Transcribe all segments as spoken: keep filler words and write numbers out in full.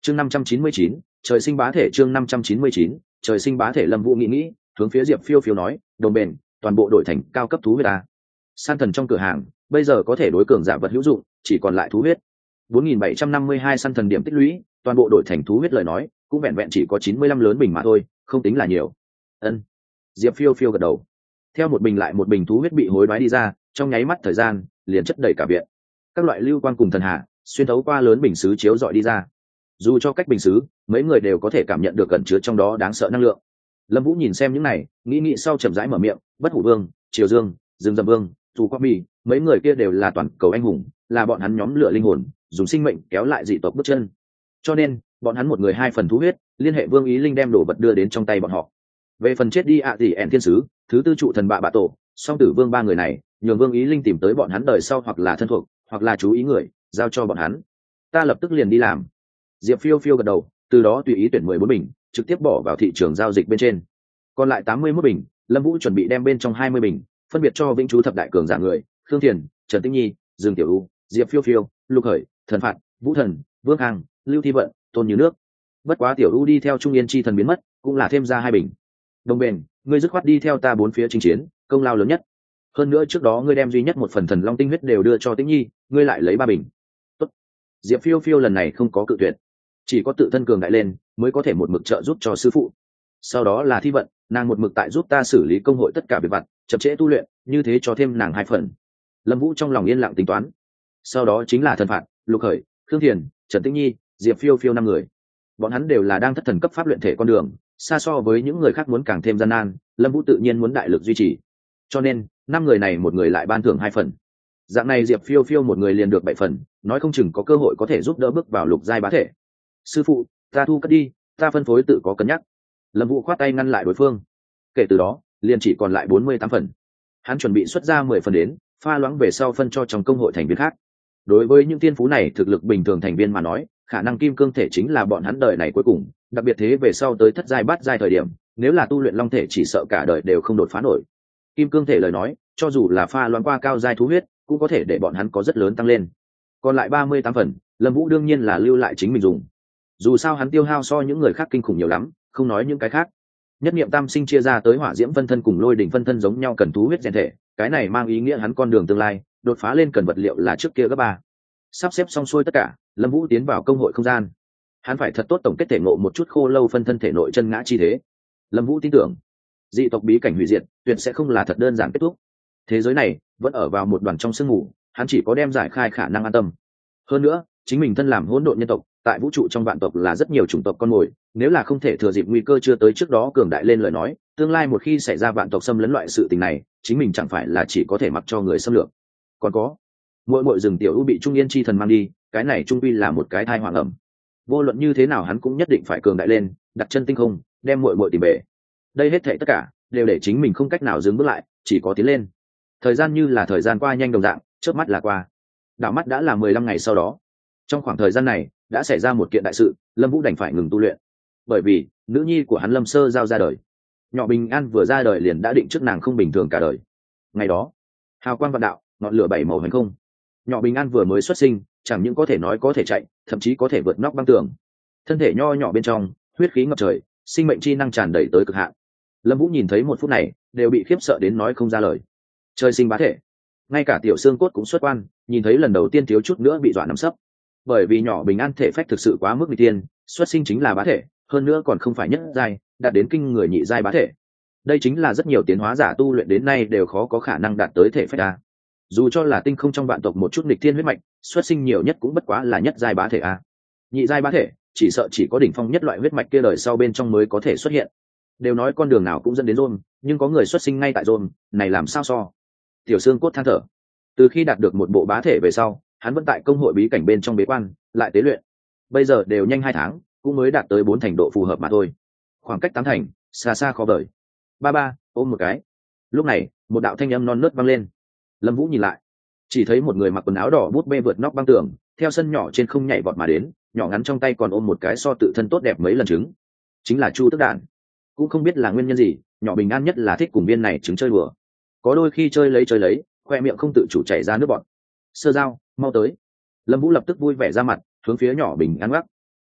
chương năm trăm chín mươi chín, trời sinh bá thể. Chương năm trăm chín mươi chín, trời sinh bá thể. Lâm Vũ nghĩ nghĩ, hướng phía Diệp Phiêu Phiêu nói, đồng bền, toàn bộ đổi thành cao cấp thú huyết ta. San thần trong cửa hàng bây giờ có thể đối cường giả vật hữu dụng, chỉ còn lại thú huyết. bốn nghìn bảy trăm năm mươi hai săn thần điểm tích lũy, toàn bộ đổi thành thú huyết lời nói, cũng vẹn vẹn chỉ có chín mươi lăm lớn bình mà thôi, không tính là nhiều. Ân. Diệp Phiêu Phiêu gật đầu. Theo một bình lại một bình thú huyết bị hối đoái đi ra, trong nháy mắt thời gian, liền chất đầy cả viện. Các loại lưu quang cùng thần hạ, xuyên thấu qua lớn bình sứ chiếu rọi đi ra. Dù cho cách bình sứ, mấy người đều có thể cảm nhận được cẩn chứa trong đó đáng sợ năng lượng. Lâm Vũ nhìn xem những này, nghĩ nghĩ sau chậm rãi mở miệng, Bất Hủ Vương, Triều Dương, Dương Dầm Vương, Dù Quang Bì, mấy người kia đều là toàn cầu anh hùng, là bọn hắn nhóm lửa linh hồn, dùng sinh mệnh kéo lại dị tộc bước chân. Cho nên, bọn hắn một người hai phần thú huyết, liên hệ Vương Ý Linh đem đồ vật đưa đến trong tay bọn họ. Về phần chết đi ạ tỷ ẻn thiên sứ, thứ tư trụ thần bạ bạ tổ, song tử vương ba người này, nhường Vương Ý Linh tìm tới bọn hắn đời sau hoặc là thân thuộc, hoặc là chú ý người, giao cho bọn hắn. Ta lập tức liền đi làm. Diệp Phiêu Phiêu gật đầu, từ đó tùy ý tuyển mười bốn bình, trực tiếp bỏ vào thị trường giao dịch bên trên. Còn lại tám mươi mốt bình, Lâm Vũ chuẩn bị đem bên trong hai mươi bình, phân biệt cho Vĩnh Chú thập đại cường giả người, Khương Thiền, Trần Tĩnh Nhi, Dương Tiểu U, Diệp Phiêu Phiêu, Lục Khởi, Thần Phạt, Vũ Thần, Vương Khang, Lưu Thi Vận, Tôn Như Nước. Bất quá Tiểu U đi theo Trung Yên chi thần biến mất, cũng là thêm ra hai bình. Đồng bền, ngươi dứt khoát đi theo ta bốn phía chinh chiến, công lao lớn nhất. Hơn nữa trước đó ngươi đem duy nhất một phần thần long tinh huyết đều đưa cho Tĩnh Nhi, ngươi lại lấy ba bình. Tốt. Diệp Phiêu Phiêu lần này không có cự tuyệt, chỉ có tự thân cường đại lên mới có thể một mực trợ giúp cho sư phụ. Sau đó là Thi Vận, nàng một mực tại giúp ta xử lý công hội tất cả việc vặt, chậm trễ tu luyện, như thế cho thêm nàng hai phần. Lâm Vũ trong lòng yên lặng tính toán. Sau đó chính là Thần Phạt, Lục Khởi, Khương Thiền, Trần Tĩnh Nhi, Diệp Phiêu Phiêu năm người. Bọn hắn đều là đang thất thần cấp pháp luyện thể con đường, xa so với những người khác muốn càng thêm gian nan, Lâm Vũ tự nhiên muốn đại lực duy trì. Cho nên, năm người này một người lại ban thưởng hai phần. Dạng này Diệp Phiêu Phiêu một người liền được bảy phần, nói không chừng có cơ hội có thể giúp đỡ bước vào lục giai bá thể. Sư phụ, ta thu cất đi, ta phân phối tự có cân nhắc. Lâm Vũ khoát tay ngăn lại đối phương. Kể từ đó, liền chỉ còn lại bốn mươi tám phần. Hắn chuẩn bị xuất ra mười phần đến, pha loãng về sau phân cho trong công hội thành viên khác. Đối với những tiên phú này thực lực bình thường thành viên mà nói, khả năng kim cương thể chính là bọn hắn đời này cuối cùng, đặc biệt thế về sau tới thất giai bát giai thời điểm, nếu là tu luyện long thể chỉ sợ cả đời đều không đột phá nổi. Kim cương thể lời nói, cho dù là pha loãng qua cao giai thú huyết, cũng có thể để bọn hắn có rất lớn tăng lên. Còn lại ba mươi tám phần, Lâm Vũ đương nhiên là lưu lại chính mình dùng. Dù sao hắn tiêu hao so những người khác kinh khủng nhiều lắm, không nói những cái khác. Nhất niệm tam sinh chia ra tới hỏa diễm phân thân cùng lôi đỉnh phân thân giống nhau cần thú huyết rèn thể, cái này mang ý nghĩa hắn con đường tương lai đột phá lên cần vật liệu là trước kia gấp ba. Sắp xếp xong xuôi tất cả, Lâm Vũ tiến vào công hội không gian. Hắn phải thật tốt tổng kết thể ngộ một chút khô lâu phân thân thể nội chân ngã chi thế. Lâm Vũ tin tưởng, dị tộc bí cảnh hủy diệt tuyệt sẽ không là thật đơn giản kết thúc. Thế giới này vẫn ở vào một đoàn trong sương mù, hắn chỉ có đem giải khai khả năng an tâm. Hơn nữa, chính mình thân làm hỗn độn nhân tộc, tại vũ trụ trong vạn tộc là rất nhiều chủng tộc con mồi, nếu là không thể thừa dịp nguy cơ chưa tới trước đó cường đại lên lời nói, tương lai một khi xảy ra vạn tộc xâm lấn loại sự tình này, chính mình chẳng phải là chỉ có thể mặc cho người xâm lược. Còn có, mỗi mỗi rừng tiểu u bị Trung Yên chi thần mang đi, cái này trung quy là một cái thai hoàng ẩm. Vô luận như thế nào hắn cũng nhất định phải cường đại lên, đặt chân tinh không, đem muội muội tìm về. Đây hết thảy tất cả đều để chính mình không cách nào dừng bước lại, chỉ có tiến lên. Thời gian như là thời gian qua nhanh đồng dạng, chớp mắt là qua. Đảo mắt đã là mười lăm ngày sau đó. Trong khoảng thời gian này, đã xảy ra một kiện đại sự, Lâm Vũ đành phải ngừng tu luyện. Bởi vì, nữ nhi của hắn Lâm Sơ Giao ra đời. Nhỏ Bình An vừa ra đời liền đã định trước nàng không bình thường cả đời. Ngày đó, hào quang vạn đạo, ngọn lửa bảy màu hành không. Nhỏ Bình An vừa mới xuất sinh, chẳng những có thể nói có thể chạy, thậm chí có thể vượt nóc băng tường. Thân thể nho nhỏ bên trong, huyết khí ngập trời, sinh mệnh chi năng tràn đầy tới cực hạn. Lâm Vũ nhìn thấy một phút này, đều bị khiếp sợ đến nói không ra lời. Trời sinh bá thể, ngay cả tiểu xương cốt cũng xuất quan, nhìn thấy lần đầu tiên thiếu chút nữa bị dọa nằm sấp. Bởi vì Nhỏ Bình An thể phách thực sự quá mức nghịch tiên, xuất sinh chính là bá thể, hơn nữa còn không phải nhất giai, đạt đến kinh người nhị giai bá thể. Đây chính là rất nhiều tiến hóa giả tu luyện đến nay đều khó có khả năng đạt tới thể phách a. Dù cho là tinh không trong vạn tộc một chút nghịch thiên huyết mạch, xuất sinh nhiều nhất cũng bất quá là nhất giai bá thể a. Nhị giai bá thể, chỉ sợ chỉ có đỉnh phong nhất loại huyết mạch kia đời sau bên trong mới có thể xuất hiện. Đều nói con đường nào cũng dẫn đến rôn, nhưng có người xuất sinh ngay tại rôn, này làm sao so? Tiểu xương cốt than thở. Từ khi đạt được một bộ bá thể về sau, hắn vẫn tại công hội bí cảnh bên trong bế quan, lại tế luyện. Bây giờ đều nhanh hai tháng, cũng mới đạt tới bốn thành độ phù hợp mà thôi. Khoảng cách tám thành, xa xa khó vời. Ba ba, ôm một cái. Lúc này, một đạo thanh âm non nớt vang lên. Lâm Vũ nhìn lại, chỉ thấy một người mặc quần áo đỏ bút bê vượt nóc băng tường, theo sân nhỏ trên không nhảy vọt mà đến, nhỏ ngắn trong tay còn ôm một cái so tự thân tốt đẹp mấy lần trứng. Chính là Chu Tức Đản. Cũng không biết là nguyên nhân gì, Nhỏ Bình An nhất là thích cùng viên này trứng chơi đùa. Có đôi khi chơi lấy chơi lấy, khoe miệng không tự chủ chảy ra nước bọt. Sơ Giao, mau tới. Lâm Vũ lập tức vui vẻ ra mặt, hướng phía Nhỏ Bình An gác.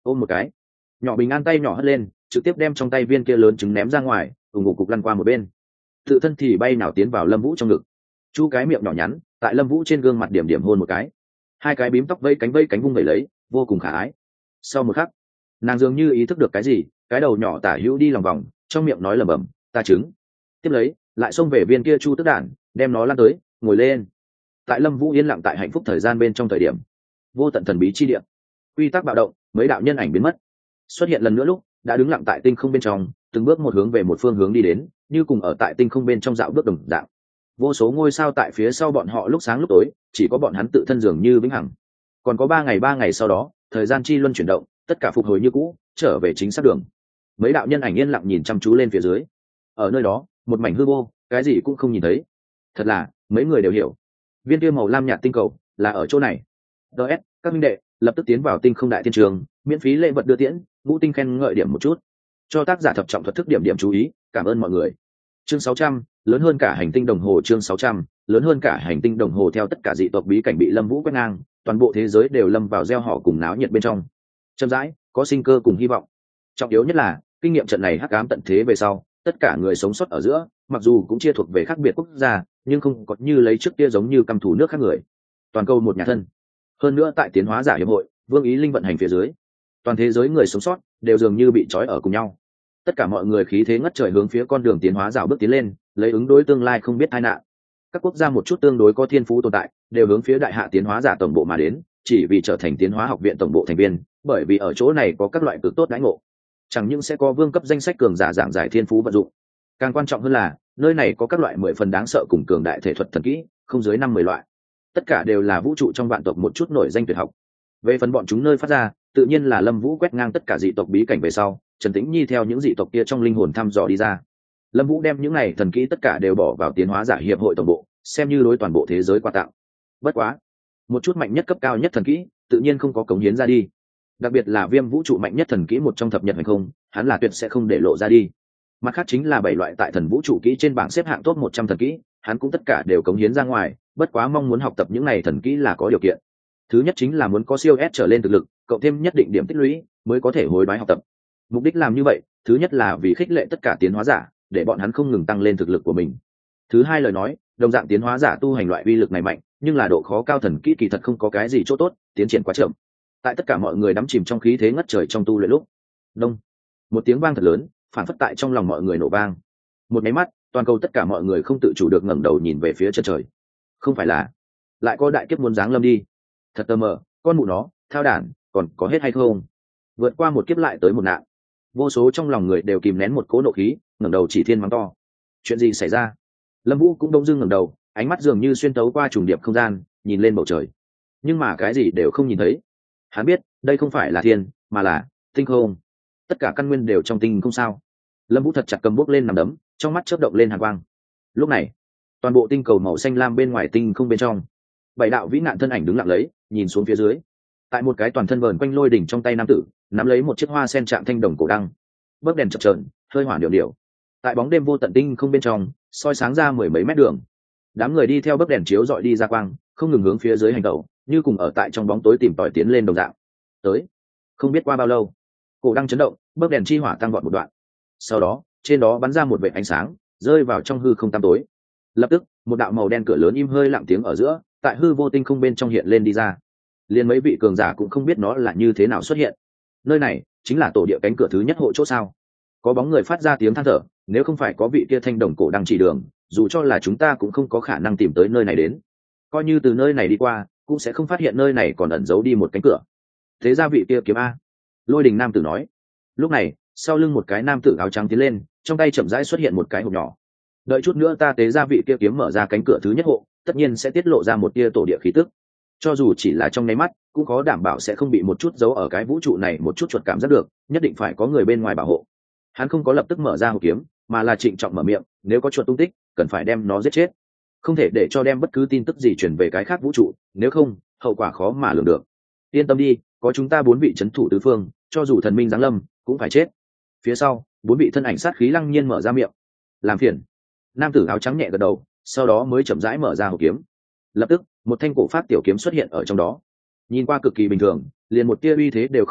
ôm một cái. Nhỏ bình an tay nhỏ hất lên, trực tiếp đem trong tay viên kia lớn trứng ném ra ngoài, ủng ngục cục lăn qua một bên. Tự thân thì bay nào tiến vào Lâm Vũ trong ngực. Chu cái miệng nhỏ nhắn, tại Lâm Vũ trên gương mặt điểm điểm hôn một cái. Hai cái bím tóc vây cánh vây cánh vung vẩy lấy, vô cùng khả ái. Sau một khắc, nàng dường như ý thức được cái gì, cái đầu nhỏ tả hữu đi lòng vòng, trong miệng nói lẩm bẩm, ta trứng. Tiếp lấy, lại xông về viên kia chu tức đản, đem nó lăn tới, ngồi lên. Tại Lâm Vũ yên lặng tại hạnh phúc thời gian bên trong thời điểm, vô tận thần bí chi địa, quy tắc bạo động, mấy đạo nhân ảnh biến mất. Xuất hiện lần nữa lúc, đã đứng lặng tại tinh không bên trong, từng bước một hướng về một phương hướng đi đến, như cùng ở tại tinh không bên trong dạo bước đồng dạng. Vô số ngôi sao tại phía sau bọn họ lúc sáng lúc tối, chỉ có bọn hắn tự thân dường như vĩnh hằng. Còn có ba ngày ba ngày sau đó, thời gian chi luân chuyển động, tất cả phục hồi như cũ, trở về chính xác đường. Mấy đạo nhân ảnh yên lặng nhìn chăm chú lên phía dưới. Ở nơi đó, một mảnh hư vô, cái gì cũng không nhìn thấy. Thật là, mấy người đều hiểu, viên kia màu lam nhạt tinh cầu là ở chỗ này. ds các minh đệ lập tức tiến vào tinh không đại thiên trường, miễn phí lễ vật đưa tiễn, Vũ Tinh khen ngợi điểm một chút, cho tác giả thập trọng thuật thức điểm điểm chú ý, cảm ơn mọi người. Chương sáu trăm, lớn hơn cả hành tinh đồng hồ. Chương sáu trăm, lớn hơn cả hành tinh đồng hồ. Theo tất cả dị tộc bí cảnh bị Lâm Vũ quét ngang, toàn bộ thế giới đều lâm vào gieo họ cùng náo nhiệt bên trong. Chậm rãi, có sinh cơ cùng hy vọng. Trọng yếu nhất là, kinh nghiệm trận này hắc ám tận thế về sau, tất cả người sống sót ở giữa, mặc dù cũng chia thuộc về khác biệt quốc gia, nhưng không có như lấy trước kia giống như căm thù nước khác người. Toàn cầu một nhà thân. Hơn nữa tại tiến hóa giả hiệp hội, Vương Ý Linh vận hành phía dưới, toàn thế giới người sống sót đều dường như bị trói ở cùng nhau. Tất cả mọi người khí thế ngất trời hướng phía con đường tiến hóa rào bước tiến lên, lấy ứng đối tương lai không biết tai nạn. Các quốc gia một chút tương đối có thiên phú tồn tại, đều hướng phía đại hạ tiến hóa giả tổng bộ mà đến, chỉ vì trở thành tiến hóa học viện tổng bộ thành viên, bởi vì ở chỗ này có các loại cực tốt đãi ngộ. Chẳng những sẽ có vương cấp danh sách cường giả giảng giải thiên phú vận dụng, càng quan trọng hơn là nơi này có các loại mười phần đáng sợ cùng cường đại thể thuật thần kỹ, không dưới năm mười loại. Tất cả đều là vũ trụ trong vạn tộc một chút nổi danh tuyệt học. Về phần bọn chúng nơi phát ra, tự nhiên là Lâm Vũ quét ngang tất cả dị tộc bí cảnh về sau, Trần Tĩnh Nhi theo những dị tộc kia trong linh hồn thăm dò đi ra. Lâm Vũ đem những này thần kỹ tất cả đều bỏ vào tiến hóa giả hiệp hội tổng bộ, xem như đối toàn bộ thế giới quà tặng. Bất quá, một chút mạnh nhất cấp cao nhất thần kỹ, tự nhiên không có cống hiến ra đi. Đặc biệt là Viêm vũ trụ mạnh nhất thần kỹ một trong thập nhật hành không, hắn là tuyệt sẽ không để lộ ra đi. Mặt khác chính là bảy loại tại thần vũ trụ kỹ trên bảng xếp hạng top một trăm thần kỹ, hắn cũng tất cả đều cống hiến ra ngoài, bất quá mong muốn học tập những này thần kỹ là có điều kiện. Thứ nhất chính là muốn có siêu S trở lên thực lực, cộng thêm nhất định điểm tích lũy mới có thể hối đoái học tập. Mục đích làm như vậy, thứ nhất là vì khích lệ tất cả tiến hóa giả, để bọn hắn không ngừng tăng lên thực lực của mình. Thứ hai lời nói, đồng dạng tiến hóa giả tu hành loại uy lực này mạnh, nhưng là độ khó cao thần kỹ kỳ thật không có cái gì chỗ tốt, tiến triển quá chậm. Tại tất cả mọi người đắm chìm trong khí thế ngất trời trong tu luyện lúc, đông, một tiếng vang thật lớn, phản phất tại trong lòng mọi người nổ vang. Một máy mắt, toàn cầu tất cả mọi người không tự chủ được ngẩng đầu nhìn về phía chân trời. Không phải là lại có đại kiếp muốn giáng lâm đi? Thật tờ mờ, con mụ nó, thao đản, còn có hết hay không? Vượt qua một kiếp lại tới một nạn. Vô số trong lòng người đều kìm nén một cỗ nộ khí, ngẩng đầu chỉ thiên mắng to. Chuyện gì xảy ra? Lâm Vũ cũng đông dưng ngẩng đầu, ánh mắt dường như xuyên tấu qua trùng điệp không gian, nhìn lên bầu trời. Nhưng mà cái gì đều không nhìn thấy. Hắn biết, đây không phải là thiên, mà là tinh không. Tất cả căn nguyên đều trong tinh không sao? Lâm Vũ thật chặt cầm bút lên nằm đấm, trong mắt chớp động lên hàn quang. Lúc này, toàn bộ tinh cầu màu xanh lam bên ngoài tinh không bên trong, bảy đạo vĩ nạn thân ảnh đứng lặng lấy, nhìn xuống phía dưới. Tại một cái toàn thân vờn quanh lôi đỉnh trong tay nam tử, nắm lấy một chiếc hoa sen trạng thanh đồng cổ đăng, bấc đèn chập chờn, hơi hỏa điệu điệu. Tại bóng đêm vô tận tinh không bên trong, soi sáng ra mười mấy mét đường. Đám người đi theo bấc đèn chiếu dọi đi ra quang, không ngừng hướng phía dưới hành động, như cùng ở tại trong bóng tối tìm tòi tiến lên đồng dạng. Tới, không biết qua bao lâu, cổ đăng chấn động, bấc đèn chi hỏa tăng vọt một đoạn. Sau đó, trên đó bắn ra một vệt ánh sáng, rơi vào trong hư không tăm tối. Lập tức, một đạo màu đen cửa lớn im hơi lặng tiếng ở giữa, tại hư vô tinh không bên trong hiện lên đi ra. Liên mấy vị cường giả cũng không biết nó là như thế nào xuất hiện. Nơi này chính là tổ địa cánh cửa thứ nhất hộ chỗ sao? Có bóng người phát ra tiếng than thở, nếu không phải có vị kia thanh đồng cổ đang chỉ đường, dù cho là chúng ta cũng không có khả năng tìm tới nơi này đến. Coi như từ nơi này đi qua, cũng sẽ không phát hiện nơi này còn ẩn giấu đi một cánh cửa. Thế ra vị kia kiếm a. Lôi Đình nam tử nói. Lúc này, sau lưng một cái nam tử áo trắng tiến lên, trong tay chậm rãi xuất hiện một cái hộp nhỏ. Đợi chút nữa ta tế ra vị kia kiếm mở ra cánh cửa thứ nhất hộ, tất nhiên sẽ tiết lộ ra một tia tổ địa khí tức. Cho dù chỉ là trong nháy mắt, cũng có đảm bảo sẽ không bị một chút giấu ở cái vũ trụ này một chút chuột cảm giác được, nhất định phải có người bên ngoài bảo hộ. Hắn không có lập tức mở ra hộp kiếm, mà là trịnh trọng mở miệng, nếu có chuột tung tích, cần phải đem nó giết chết. Không thể để cho đem bất cứ tin tức gì truyền về cái khác vũ trụ, nếu không, hậu quả khó mà lường được. Yên tâm đi, có chúng ta bốn vị trấn thủ tứ phương, cho dù thần minh giáng lâm, cũng phải chết. Phía sau, bốn vị thân ảnh sát khí lăng nhiên mở ra miệng. Làm phiền. Nam tử áo trắng nhẹ gật đầu, sau đó mới chậm rãi mở ra hộp kiếm. Lập tức, một thanh cổ phát tiểu kiếm xuất hiện ở trong đó. Nhìn qua cực kỳ bình thường, liền một tia uy thế đều không có,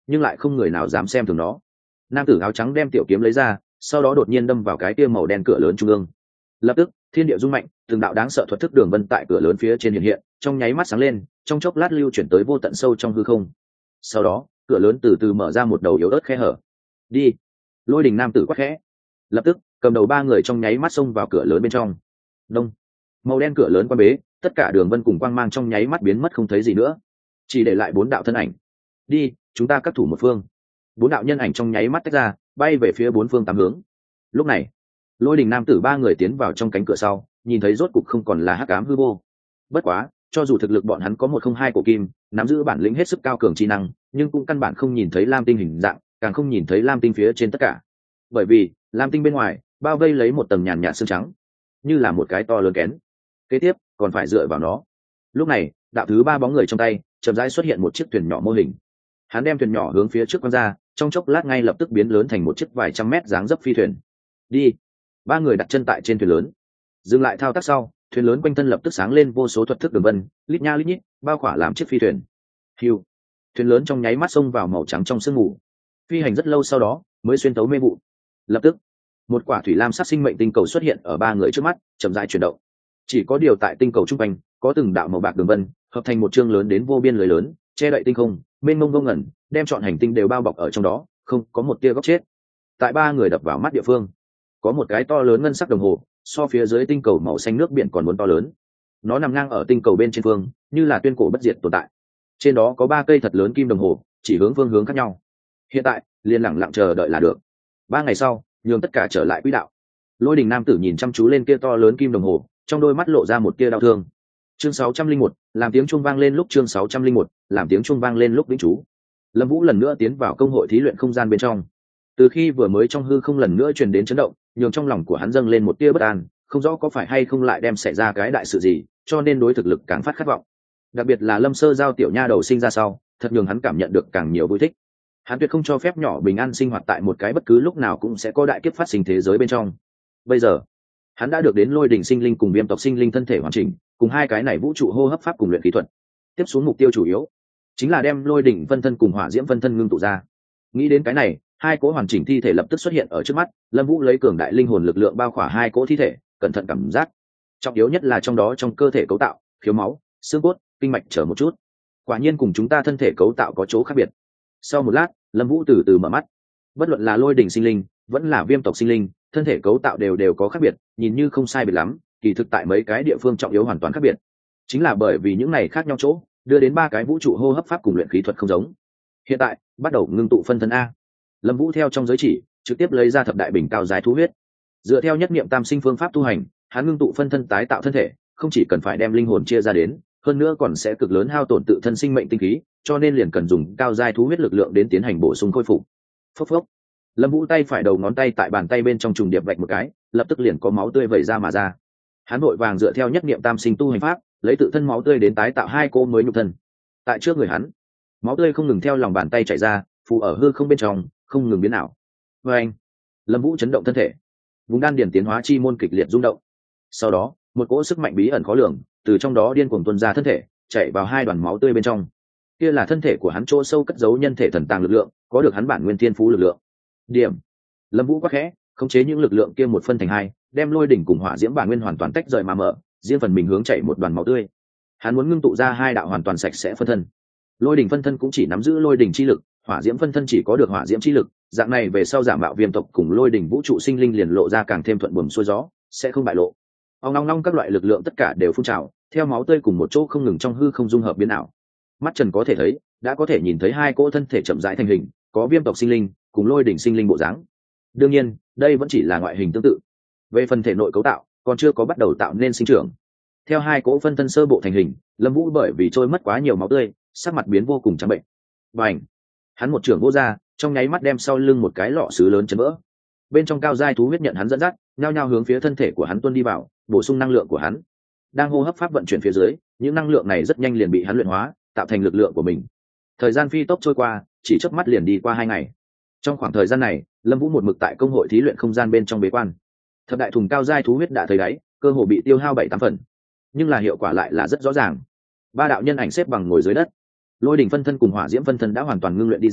nhưng lại không người nào dám xem thường nó. Nam tử áo trắng đem tiểu kiếm lấy ra, sau đó đột nhiên đâm vào cái kia màu đen cửa lớn trung ương. Lập tức thiên địa rung mạnh, từng đạo đáng sợ thuật thức đường vân tại cửa lớn phía trên hiện hiện, trong nháy mắt sáng lên, trong chốc lát lưu chuyển tới vô tận sâu trong hư không. Sau đó cửa lớn từ từ mở ra một đầu yếu ớt khe hở. Đi! Lôi Đình nam tử quát khẽ. Lập tức cầm đầu ba người trong nháy mắt xông vào cửa lớn bên trong. Đông! Màu đen cửa lớn quan bế, tất cả đường vân cùng quang mang trong nháy mắt biến mất không thấy gì nữa, chỉ để lại bốn đạo thân ảnh. Đi, chúng ta cắt thủ một phương. Bốn đạo nhân ảnh trong nháy mắt tách ra, bay về phía bốn phương tám hướng. Lúc này Lôi Đình nam tử ba người tiến vào trong cánh cửa sau, nhìn thấy rốt cục không còn là hắc ám hư vô. Bất quá cho dù thực lực bọn hắn có một không hai cổ kim, nắm giữ bản lĩnh hết sức cao cường chi năng, nhưng cũng căn bản không nhìn thấy lam tinh hình dạng, càng không nhìn thấy lam tinh phía trên tất cả, bởi vì lam tinh bên ngoài bao vây lấy một tầng nhàn nhạt xương trắng, như là một cái to lớn kén. Kế tiếp còn phải dựa vào nó. Lúc này đạo thứ ba bóng người trong tay chậm rãi xuất hiện một chiếc thuyền nhỏ mô hình. Hắn đem thuyền nhỏ hướng phía trước quăng ra, trong chốc lát ngay lập tức biến lớn thành một chiếc vài trăm mét dáng dấp phi thuyền. Đi! Ba người đặt chân tại trên thuyền lớn, dừng lại thao tác sau, thuyền lớn quanh thân lập tức sáng lên vô số thuật thức đường vân, lít nha lít nhít bao khỏa làm chiếc phi thuyền. Hiu! Thuyền lớn trong nháy mắt xông vào màu trắng trong sương mù, phi hành rất lâu sau đó mới xuyên tấu mê vụ. Lập tức một quả thủy lam sắc sinh mệnh tinh cầu xuất hiện ở ba người trước mắt, chậm rãi chuyển động. Chỉ có điều tại tinh cầu trung quanh có từng đạo màu bạc đường vân hợp thành một chương lớn đến vô biên lưới lớn, che đậy tinh không mênh mông vô ngẩn, đem trọn hành tinh đều bao bọc ở trong đó, không có một tia góc chết. Tại ba người đập vào mắt địa phương có một cái to lớn ngân sắc đồng hồ, so phía dưới tinh cầu màu xanh nước biển còn muốn to lớn. Nó nằm ngang ở tinh cầu bên trên phương, như là tuyên cổ bất diệt tồn tại. Trên đó có ba cây thật lớn kim đồng hồ, chỉ hướng phương hướng khác nhau. Hiện tại liền lẳng lặng chờ đợi là được. Ba ngày sau nhường tất cả trở lại quỹ đạo. Lôi Đình nam tử nhìn chăm chú lên kia to lớn kim đồng hồ, trong đôi mắt lộ ra một tia đau thương. Chương sáu trăm linh một, làm tiếng chuông vang lên lúc chương sáu trăm linh một, làm tiếng chuông vang lên lúc vĩnh chú. Lâm Vũ lần nữa tiến vào công hội thí luyện không gian bên trong. Từ khi vừa mới trong hư không lần nữa truyền đến chấn động, nhường trong lòng của hắn dâng lên một tia bất an, không rõ có phải hay không lại đem xảy ra cái đại sự gì, cho nên đối thực lực càng phát khát vọng. Đặc biệt là Lâm Sơ Giao tiểu nha đầu sinh ra sau, thật nhường hắn cảm nhận được càng nhiều vui thích. Hắn tuyệt không cho phép nhỏ bình an sinh hoạt tại một cái bất cứ lúc nào cũng sẽ có đại kiếp phát sinh thế giới bên trong. Bây giờ hắn đã được đến Lôi Đình sinh linh cùng Viêm tộc sinh linh thân thể hoàn chỉnh, cùng hai cái này vũ trụ hô hấp pháp cùng luyện khí thuật. Tiếp xuống mục tiêu chủ yếu chính là đem Lôi Đình phân thân cùng Hỏa Diễm phân thân ngưng tụ ra. Nghĩ đến cái này, hai cỗ hoàn chỉnh thi thể lập tức xuất hiện ở trước mắt. Lâm Vũ lấy cường đại linh hồn lực lượng bao khỏa hai cỗ thi thể, cẩn thận cảm giác. Trọng yếu nhất là trong đó trong cơ thể cấu tạo, khiếu máu, xương cốt, kinh mạch chờ một chút. Quả nhiên cùng chúng ta thân thể cấu tạo có chỗ khác biệt. Sau một lát, Lâm Vũ từ từ mở mắt. Bất luận là Lôi Đình sinh linh, vẫn là Viêm tộc sinh linh, thân thể cấu tạo đều đều có khác biệt, nhìn như không sai biệt lắm, kỳ thực tại mấy cái địa phương trọng yếu hoàn toàn khác biệt. Chính là bởi vì những này khác nhau chỗ, đưa đến ba cái vũ trụ hô hấp pháp cùng luyện khí thuật không giống. Hiện tại, bắt đầu ngưng tụ phân thân a. Lâm Vũ theo trong giới chỉ, trực tiếp lấy ra thập đại bình cao dài thú huyết. Dựa theo nhất niệm tam sinh phương pháp tu hành, hắn ngưng tụ phân thân tái tạo thân thể, không chỉ cần phải đem linh hồn chia ra đến, hơn nữa còn sẽ cực lớn hao tổn tự thân sinh mệnh tinh khí, cho nên liền cần dùng cao giai thú huyết lực lượng đến tiến hành bổ sung khôi phục. Phốc phốc. Lâm Vũ tay phải đầu ngón tay tại bàn tay bên trong trùng điệp vạch một cái, lập tức liền có máu tươi vẩy ra mà ra. Hắn vội vàng dựa theo nhất niệm tam sinh tu hành pháp, lấy tự thân máu tươi đến tái tạo hai cô mới nhục thân. Tại trước người hắn, máu tươi không ngừng theo lòng bàn tay chảy ra, phù ở hư không bên trong, không ngừng biến ảo. Và anh, Lâm Vũ chấn động thân thể, vùng đan điền tiến hóa chi môn kịch liệt rung động. Sau đó, một cỗ sức mạnh bí ẩn khó lường từ trong đó điên cuồng tuôn ra thân thể, chạy vào hai đoàn máu tươi bên trong. Kia là thân thể của hắn chỗ sâu cất giấu nhân thể thần tàng lực lượng, có được hắn bản nguyên thiên phú lực lượng. Điểm. Lâm Vũ quát khẽ, khống chế những lực lượng kia một phân thành hai, đem Lôi Đỉnh cùng Hỏa Diễm bản nguyên hoàn toàn tách rời mà mở, riêng phần mình hướng chạy một đoàn máu tươi. Hắn muốn ngưng tụ ra hai đạo hoàn toàn sạch sẽ phân thân. Lôi Đỉnh phân thân cũng chỉ nắm giữ Lôi Đỉnh chi lực, Hỏa Diễm phân thân chỉ có được Hỏa Diễm chi lực, dạng này về sau giả mạo Viêm tộc cùng Lôi Đỉnh vũ trụ sinh linh liền lộ ra càng thêm thuận buồm xuôi gió, sẽ không bại lộ. Ong long long các loại lực lượng tất cả đều phun trào, theo máu tươi cùng một chỗ không ngừng trong hư không dung hợp biến ảo. Mắt Trần có thể thấy, đã có thể nhìn thấy hai cỗ thân thể chậm rãi thành hình, có Viêm tộc sinh linh cùng Lôi Đỉnh sinh linh bộ dáng. Đương nhiên, đây vẫn chỉ là ngoại hình tương tự. Về phần thể nội cấu tạo, còn chưa có bắt đầu tạo nên sinh trưởng. Theo hai cỗ phân thân sơ bộ thành hình, Lâm Vũ bởi vì trôi mất quá nhiều máu tươi, sắc mặt biến vô cùng trắng bệnh. Bành! Hắn một trường vô ra, trong nháy mắt đem sau lưng một cái lọ sứ lớn chấn vỡ. Bên trong cao giai thú huyết nhận hắn dẫn dắt, nhao nhao hướng phía thân thể của hắn tuôn đi vào, bổ sung năng lượng của hắn. Đang hô hấp pháp vận chuyển phía dưới, những năng lượng này rất nhanh liền bị hắn luyện hóa, tạo thành lực lượng của mình. Thời gian phi tốc trôi qua, chỉ chớp mắt liền đi qua hai ngày. Trong khoảng thời gian này, Lâm Vũ một mực tại công hội thí luyện không gian bên trong bế quan. Thập đại thùng cao giai thú huyết đã thấy đáy, cơ hồ bị tiêu hao bảy tám phần, nhưng là hiệu quả lại là rất rõ ràng. Ba đạo nhân ảnh xếp bằng ngồi dưới đất. Lôi Đỉnh phân thân cùng Hỏa Diễm phân thân đã hoàn toàn ngưng luyện đi ra,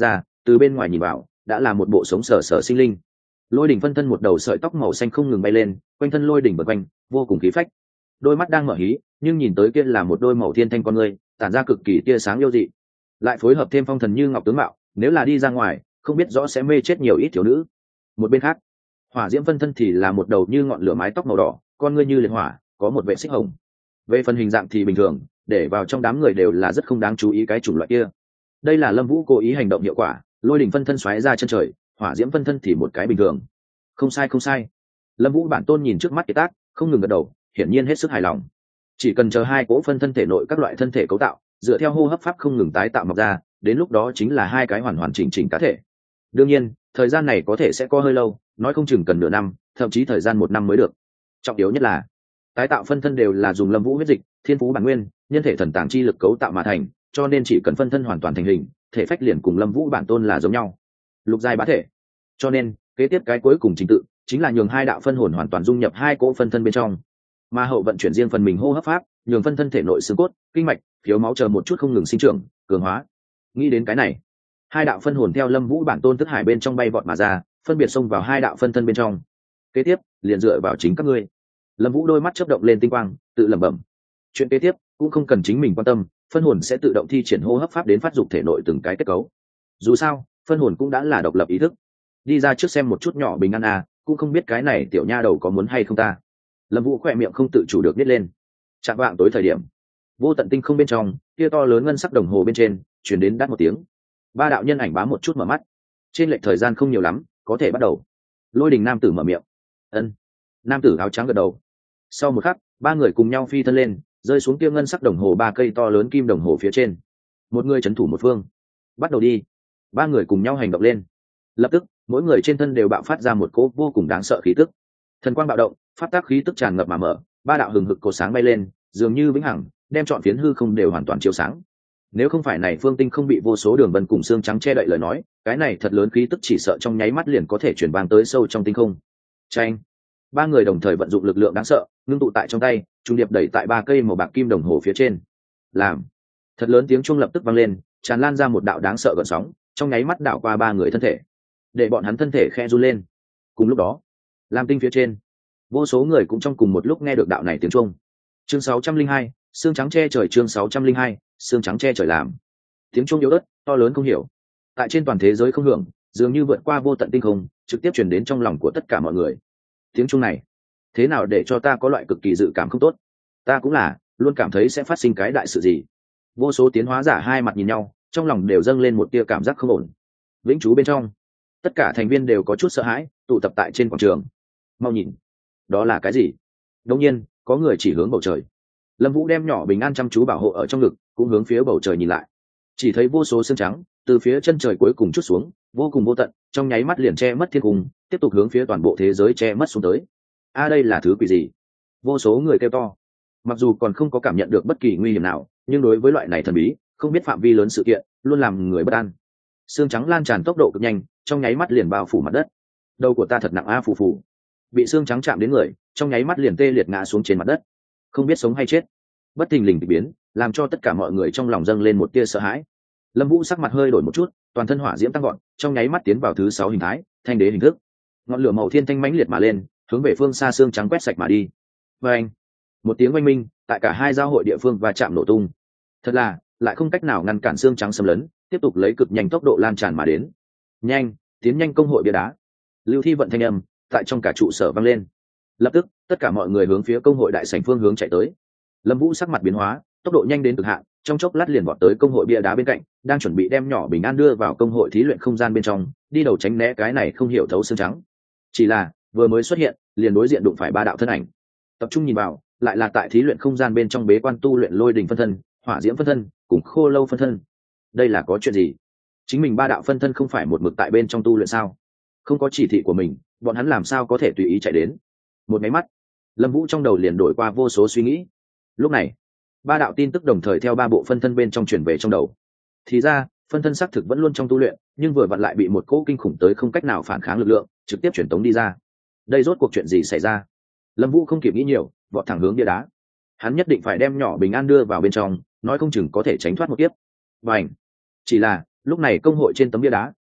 từ bên ngoài nhìn vào đã là một bộ sống sờ sờ sinh linh. Lôi đỉnh phân thân một đầu sợi tóc màu xanh không ngừng bay lên, quanh thân lôi đỉnh bật quanh, vô cùng khí phách. Đôi mắt đang mở hí, nhưng nhìn tới kia là một đôi màu thiên thanh con người, tản ra cực kỳ tia sáng yêu dị. Lại phối hợp thêm phong thần như ngọc tướng mạo, nếu là đi ra ngoài, không biết rõ sẽ mê chết nhiều ít thiếu nữ. Một bên khác, hỏa diễm phân thân thì là một đầu như ngọn lửa mái tóc màu đỏ, con ngươi như liệt hỏa, có một vệ xích hồng. Về phần hình dạng thì bình thường, để vào trong đám người đều là rất không đáng chú ý cái chủng loại kia. Đây là Lâm Vũ cố ý hành động hiệu quả, lôi đỉnh phân thân xoáy ra chân trời, hỏa diễm phân thân thì một cái bình thường. Không sai không sai. Lâm Vũ bản tôn nhìn trước mắt cái tác, không ngừng gật đầu, hiển nhiên hết sức hài lòng. Chỉ cần chờ hai cỗ phân thân thể nội các loại thân thể cấu tạo, dựa theo hô hấp pháp không ngừng tái tạo mọc ra, đến lúc đó chính là hai cái hoàn hoàn chỉnh chỉnh cá thể. Đương nhiên, thời gian này có thể sẽ có hơi lâu, nói không chừng cần nửa năm, thậm chí thời gian một năm mới được. Trọng yếu nhất là, tái tạo phân thân đều là dùng Lâm Vũ huyết dịch, thiên phú bản nguyên, nhân thể thần tàng chi lực cấu tạo mà thành, cho nên chỉ cần phân thân hoàn toàn thành hình, thể phách liền cùng Lâm Vũ bản tôn là giống nhau. Lục giai bá thể. Cho nên, kế tiếp cái cuối cùng trình tự chính là nhường hai đạo phân hồn hoàn toàn dung nhập hai cỗ phân thân bên trong, mà hậu vận chuyển riêng phần mình hô hấp pháp, nhường phân thân thể nội xương cốt, kinh mạch, thiếu máu chờ một chút không ngừng sinh trưởng, cường hóa. Nghĩ đến cái này, hai đạo phân hồn theo Lâm Vũ bản tôn tức hải bên trong bay vọt mà ra, phân biệt xông vào hai đạo phân thân bên trong. Kế tiếp, liền dựa vào chính các ngươi. Lâm Vũ đôi mắt chớp động lên tinh quang, tự lẩm bẩm. Chuyện kế tiếp cũng không cần chính mình quan tâm, phân hồn sẽ tự động thi triển hô hấp pháp đến phát dục thể nội từng cái kết cấu. Dù sao, phân hồn cũng đã là độc lập ý thức. Đi ra trước xem một chút nhỏ bình an à, cũng không biết cái này tiểu nha đầu có muốn hay không ta. Lâm Vũ khỏe miệng không tự chủ được nít lên. Chạm vạng tối thời điểm, vô tận tinh không bên trong, kia to lớn ngân sắc đồng hồ bên trên truyền đến đắt một tiếng. Ba đạo nhân ảnh bám một chút mở mắt. Trên lệch thời gian không nhiều lắm, có thể bắt đầu. Lôi Đình nam tử mở miệng. Ân. Nam tử áo trắng gật đầu. Sau một khắc, ba người cùng nhau phi thân lên, rơi xuống kia ngân sắc đồng hồ ba cây to lớn kim đồng hồ phía trên. Một người trấn thủ một phương. Bắt đầu đi. Ba người cùng nhau hành động lên. Lập tức, mỗi người trên thân đều bạo phát ra một cỗ vô cùng đáng sợ khí tức. Thần quang bạo động, pháp tác khí tức tràn ngập mà mở, ba đạo hừng hực cột sáng bay lên, dường như vĩnh hằng, đem trọn phiến hư không đều hoàn toàn chiếu sáng. Nếu không phải này phương tinh không bị vô số đường vân cùng xương trắng che đậy lời nói, cái này thật lớn khí tức chỉ sợ trong nháy mắt liền có thể truyền vang tới sâu trong tinh không. Chanh. Ba người đồng thời vận dụng lực lượng đáng sợ, ngưng tụ tại trong tay, trung điệp đẩy tại ba cây màu bạc kim đồng hồ phía trên. Làm. Thật lớn tiếng chuông lập tức vang lên, tràn lan ra một đạo đáng sợ gợn sóng, trong nháy mắt đảo qua ba người thân thể, để bọn hắn thân thể khe run lên. Cùng lúc đó, lam tinh phía trên, vô số người cũng trong cùng một lúc nghe được đạo này tiếng chuông. Chương sáu trăm linh hai, xương trắng che trời. Chương sáu trăm linh hai, xương trắng che trời. Làm. Tiếng chuông yếu ớt, to lớn không hiểu, tại trên toàn thế giới không hưởng, dường như vượt qua vô tận tinh không, trực tiếp truyền đến trong lòng của tất cả mọi người. Tiếng chuông này, thế nào để cho ta có loại cực kỳ dự cảm không tốt? Ta cũng là, luôn cảm thấy sẽ phát sinh cái đại sự gì. Vô số tiến hóa giả hai mặt nhìn nhau, trong lòng đều dâng lên một tia cảm giác không ổn. Vĩnh trú bên trong, tất cả thành viên đều có chút sợ hãi, tụ tập tại trên quảng trường. Mau nhìn, đó là cái gì? Đột nhiên, có người chỉ hướng bầu trời. Lâm Vũ đem nhỏ bình an chăm chú bảo hộ ở trong ngực, cũng hướng phía bầu trời nhìn lại. Chỉ thấy vô số xương trắng từ phía chân trời cuối cùng chút xuống, vô cùng vô tận, trong nháy mắt liền che mất thiên cung, tiếp tục hướng phía toàn bộ thế giới che mất xuống tới. A đây là thứ quỷ gì? Vô số người kêu to. Mặc dù còn không có cảm nhận được bất kỳ nguy hiểm nào, nhưng đối với loại này thần bí, không biết phạm vi lớn sự kiện, luôn làm người bất an. Xương trắng lan tràn tốc độ cực nhanh, trong nháy mắt liền bao phủ mặt đất. Đầu của ta thật nặng a phù phù. Bị xương trắng chạm đến người, trong nháy mắt liền tê liệt ngã xuống trên mặt đất, không biết sống hay chết. Bất thình lình biến, làm cho tất cả mọi người trong lòng dâng lên một tia sợ hãi. Lâm Vũ sắc mặt hơi đổi một chút, toàn thân hỏa diễm tăng gọn, trong nháy mắt tiến vào thứ sáu hình thái, thanh đế hình thức. Ngọn lửa màu thiên thanh mãnh liệt mà lên, hướng về phương xa xương trắng quét sạch mà đi. Và anh, một tiếng oanh minh, tại cả hai giao hội địa phương và chạm nổ tung. Thật là, lại không cách nào ngăn cản xương trắng xâm lấn, tiếp tục lấy cực nhanh tốc độ lan tràn mà đến. Nhanh, tiến nhanh công hội bia đá. Lưu Thi vận thanh âm tại trong cả trụ sở vang lên. Lập tức, tất cả mọi người hướng phía công hội đại sảnh phương hướng chạy tới. Lâm Vũ sắc mặt biến hóa, tốc độ nhanh đến cực hạn, trong chốc lát liền vọt tới công hội bia đá bên cạnh, đang chuẩn bị đem nhỏ bình an đưa vào công hội thí luyện không gian bên trong, đi đầu tránh né cái này không hiểu thấu xương trắng. Chỉ là, vừa mới xuất hiện, liền đối diện đụng phải ba đạo thân ảnh. Tập trung nhìn vào, lại là tại thí luyện không gian bên trong bế quan tu luyện lôi đỉnh phân thân, hỏa diễm phân thân, cùng khô lâu phân thân. Đây là có chuyện gì? Chính mình ba đạo phân thân không phải một mực tại bên trong tu luyện sao? Không có chỉ thị của mình, bọn hắn làm sao có thể tùy ý chạy đến? Một máy mắt, Lâm Vũ trong đầu liền đổi qua vô số suy nghĩ. Lúc này, ba đạo tin tức đồng thời theo ba bộ phân thân bên trong chuyển về trong đầu. Thì ra, phân thân xác thực vẫn luôn trong tu luyện, nhưng vừa vặn lại bị một cỗ kinh khủng tới không cách nào phản kháng lực lượng trực tiếp chuyển tống đi ra. Đây rốt cuộc chuyện gì xảy ra? Lâm Vũ không kịp nghĩ nhiều, vọt thẳng hướng bia đá. Hắn nhất định phải đem nhỏ bình an đưa vào bên trong, nói không chừng có thể tránh thoát một kiếp. Bành! Chỉ là, lúc này công hội trên tấm bia đá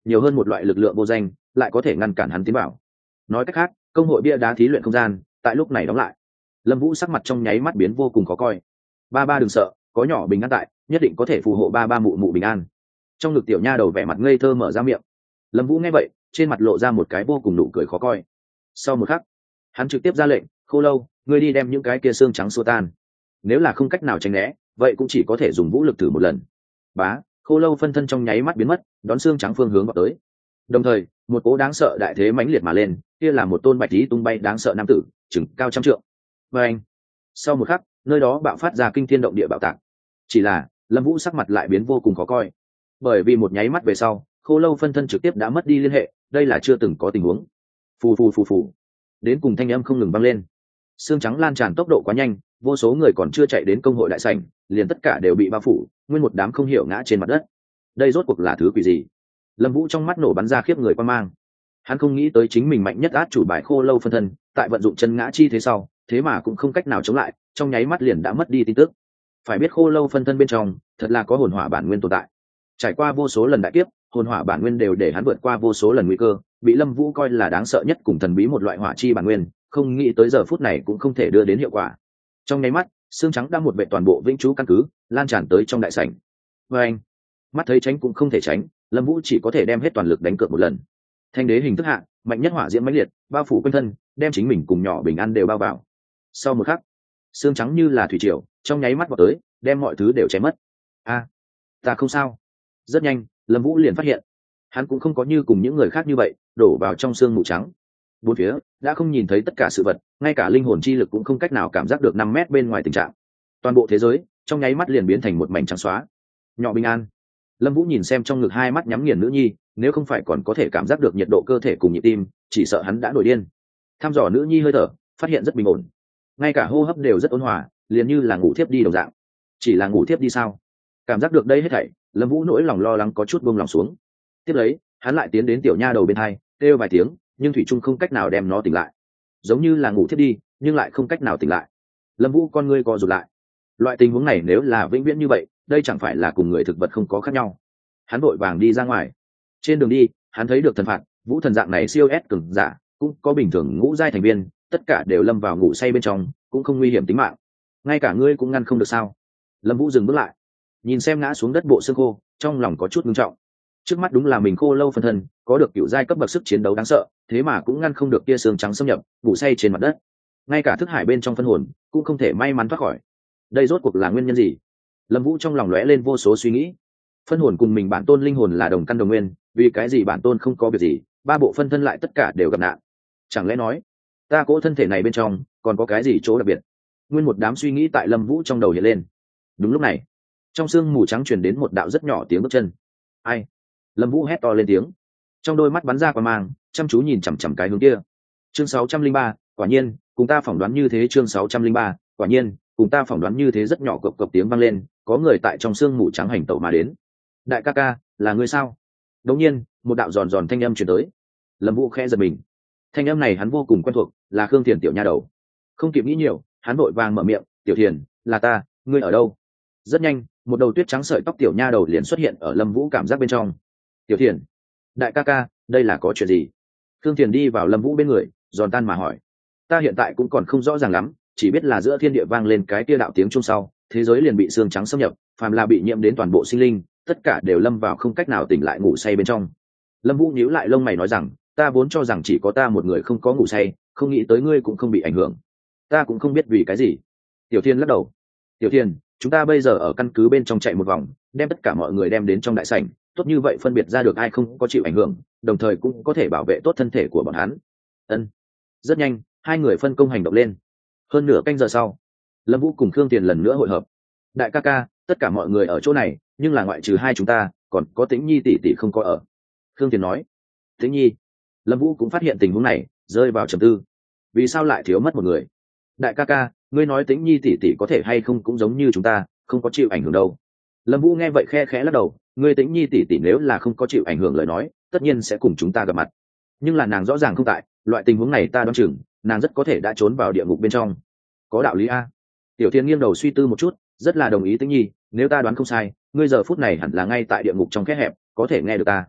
nhiều hơn một loại lực lượng vô danh lại có thể ngăn cản hắn tiến vào. Nói cách khác, công hội bia đá thí luyện không gian tại lúc này đóng lại. Lâm Vũ sắc mặt trong nháy mắt biến vô cùng khó coi. Ba ba đừng sợ, có nhỏ bình an tại, nhất định có thể phù hộ ba ba mụ mụ bình an. Trong ngực tiểu nha đầu vẻ mặt ngây thơ mở ra miệng. Lâm Vũ nghe vậy, trên mặt lộ ra một cái vô cùng nụ cười khó coi. Sau một khắc, hắn trực tiếp ra lệnh, Khô Lâu, ngươi đi đem những cái kia xương trắng xua tan. Nếu là không cách nào tránh né, vậy cũng chỉ có thể dùng vũ lực thử một lần. Bá, Khô Lâu phân thân trong nháy mắt biến mất, đón xương trắng phương hướng vào tới. Đồng thời, một cỗ đáng sợ đại thế mãnh liệt mà lên, kia là một tôn bạch tí tung bay đáng sợ nam tử, chừng cao trăm trượng. Và anh, sau một khắc, nơi đó bạo phát ra kinh thiên động địa bạo tạc. Chỉ là, Lâm Vũ sắc mặt lại biến vô cùng khó coi, bởi vì một nháy mắt về sau, Khô Lâu phân thân trực tiếp đã mất đi liên hệ, đây là chưa từng có tình huống. Phù phù phù phù, đến cùng thanh âm không ngừng vang lên. Xương trắng lan tràn tốc độ quá nhanh, vô số người còn chưa chạy đến công hội đại sảnh, liền tất cả đều bị bao phủ, nguyên một đám không hiểu ngã trên mặt đất. Đây rốt cuộc là thứ quỷ gì? Lâm Vũ trong mắt nổ bắn ra khiếp người quan mang. Hắn không nghĩ tới chính mình mạnh nhất át chủ bài Khô Lâu phân thân, tại vận dụng chân ngã chi thế sau, thế mà cũng không cách nào chống lại, trong nháy mắt liền đã mất đi tin tức. Phải biết Khô Lâu phân thân bên trong, thật là có hồn hỏa bản nguyên tồn tại. Trải qua vô số lần đại kiếp, hồn hỏa bản nguyên đều để hắn vượt qua vô số lần nguy cơ, bị Lâm Vũ coi là đáng sợ nhất cùng thần bí một loại hỏa chi bản nguyên, không nghĩ tới giờ phút này cũng không thể đưa đến hiệu quả. Trong nháy mắt, xương trắng đã một vệ toàn bộ vĩnh trú căn cứ, lan tràn tới trong đại sảnh. Và anh, mắt thấy tránh cũng không thể tránh, Lâm Vũ chỉ có thể đem hết toàn lực đánh cược một lần. Thanh đế hình thức hạ, mạnh nhất hỏa diễm mãnh liệt, bao phủ quanh thân, đem chính mình cùng nhỏ bình an đều bao vào. Sau một khắc, xương trắng như là thủy triều, trong nháy mắt vọt tới, đem mọi thứ đều chém mất. A, ta không sao. Rất nhanh, Lâm Vũ liền phát hiện, hắn cũng không có như cùng những người khác như vậy, đổ vào trong xương mù trắng. Bốn phía đã không nhìn thấy tất cả sự vật, ngay cả linh hồn chi lực cũng không cách nào cảm giác được năm mét bên ngoài tình trạng. Toàn bộ thế giới trong nháy mắt liền biến thành một mảnh trắng xóa. Nhỏ bình an. Lâm Vũ nhìn xem trong ngực hai mắt nhắm nghiền nữ nhi, nếu không phải còn có thể cảm giác được nhiệt độ cơ thể cùng nhịp tim, chỉ sợ hắn đã nổi điên. Thăm dò nữ nhi hơi thở, phát hiện rất bình ổn, ngay cả hô hấp đều rất ôn hòa, liền như là ngủ thiếp đi đồng dạng. Chỉ là ngủ thiếp đi sao? Cảm giác được đây hết thảy, Lâm Vũ nỗi lòng lo lắng có chút buông lòng xuống. Tiếp lấy, hắn lại tiến đến tiểu nha đầu bên hai, kêu vài tiếng, nhưng thủy trung không cách nào đem nó tỉnh lại, giống như là ngủ thiếp đi, nhưng lại không cách nào tỉnh lại. Lâm Vũ con ngươi co rụt lại. Loại tình huống này nếu là vĩnh viễn như vậy, đây chẳng phải là cùng người thực vật không có khác nhau. Hắn vội vàng đi ra ngoài. Trên đường đi, hắn thấy được thần phạt, Vũ thần dạng này siêu ép cường giả, cũng có bình thường ngũ giai thành viên, tất cả đều lâm vào ngủ say bên trong, cũng không nguy hiểm tính mạng. Ngay cả ngươi cũng ngăn không được sao? Lâm Vũ dừng bước lại, nhìn xem ngã xuống đất bộ xương khô, trong lòng có chút ngưng trọng. Trước mắt đúng là mình Khô Lâu phân thân, có được cựu giai cấp bậc sức chiến đấu đáng sợ, thế mà cũng ngăn không được tia xương trắng xâm nhập, ngủ say trên mặt đất. Ngay cả thức hải bên trong phân hồn cũng không thể may mắn thoát khỏi. Đây rốt cuộc là nguyên nhân gì? Lâm Vũ trong lòng lóe lên vô số suy nghĩ. Phân hồn cùng mình bản tôn linh hồn là đồng căn đồng nguyên, vì cái gì bản tôn không có việc gì, ba bộ phân thân lại tất cả đều gặp nạn? Chẳng lẽ nói, ta cỗ thân thể này bên trong còn có cái gì chỗ đặc biệt? Nguyên một đám suy nghĩ tại Lâm Vũ trong đầu hiện lên. Đúng lúc này, trong sương mù trắng truyền đến một đạo rất nhỏ tiếng bước chân. Ai? Lâm Vũ hét to lên tiếng, trong đôi mắt bắn ra quang mang, chăm chú nhìn chằm chằm cái hướng kia. Chương sáu trăm linh ba, quả nhiên, cùng ta phỏng đoán như thế. Chương sáu trăm linh ba, quả nhiên, cùng ta phỏng đoán như thế. Rất nhỏ cộc cộc tiếng vang lên, có người tại trong sương mù trắng hành tẩu mà đến. Đại ca ca, là ngươi sao? Đột nhiên, một đạo giòn giòn thanh âm truyền tới. Lâm Vũ khẽ giật mình. Thanh âm này hắn vô cùng quen thuộc, là Khương Thiền tiểu nha đầu. Không kịp nghĩ nhiều, hắn vội vàng mở miệng, "Tiểu Thiền, là ta, ngươi ở đâu?" Rất nhanh, một đầu tuyết trắng sợi tóc tiểu nha đầu liền xuất hiện ở Lâm Vũ cảm giác bên trong. "Tiểu Thiền, đại ca ca, đây là có chuyện gì?" Khương Thiền đi vào Lâm Vũ bên người, giòn tan mà hỏi. "Ta hiện tại cũng còn không rõ ràng lắm, chỉ biết là giữa thiên địa vang lên cái kia đạo tiếng chuông sau, thế giới liền bị xương trắng xâm nhập, phàm là bị nhiễm đến toàn bộ sinh linh, tất cả đều lâm vào không cách nào tỉnh lại ngủ say bên trong." Lâm Vũ nhíu lại lông mày nói rằng, "Ta vốn cho rằng chỉ có ta một người không có ngủ say, không nghĩ tới ngươi cũng không bị ảnh hưởng. Ta cũng không biết vì cái gì." Tiểu Thiên lắc đầu. "Tiểu Thiên, chúng ta bây giờ ở căn cứ bên trong chạy một vòng, đem tất cả mọi người đem đến trong đại sảnh, tốt như vậy phân biệt ra được ai không có chịu ảnh hưởng, đồng thời cũng có thể bảo vệ tốt thân thể của bọn hắn." Ân. Rất nhanh, hai người phân công hành động lên. Hơn nửa canh giờ sau, Lâm Vũ cùng Khương Tiền lần nữa hội hợp. "Đại ca ca, tất cả mọi người ở chỗ này, nhưng là ngoại trừ hai chúng ta, còn có Tĩnh Nhi tỷ tỷ không có ở." Khương Tiền nói. "Tĩnh Nhi?" Lâm Vũ cũng phát hiện tình huống này, rơi vào trầm tư. Vì sao lại thiếu mất một người? "Đại ca ca, ngươi nói Tĩnh Nhi tỷ tỷ có thể hay không cũng giống như chúng ta, không có chịu ảnh hưởng đâu?" Lâm Vũ nghe vậy khe khẽ lắc đầu, "Ngươi Tĩnh Nhi tỷ tỷ nếu là không có chịu ảnh hưởng lời nói, tất nhiên sẽ cùng chúng ta gặp mặt. Nhưng là nàng rõ ràng không tại, loại tình huống này ta đoán chừng, nàng rất có thể đã trốn vào địa ngục bên trong." "Có đạo lý a." Tiểu Thiên nghiêng đầu suy tư một chút, rất là đồng ý Tĩnh Nhi, "Nếu ta đoán không sai, ngươi giờ phút này hẳn là ngay tại địa ngục trong khe hẹp, có thể nghe được ta."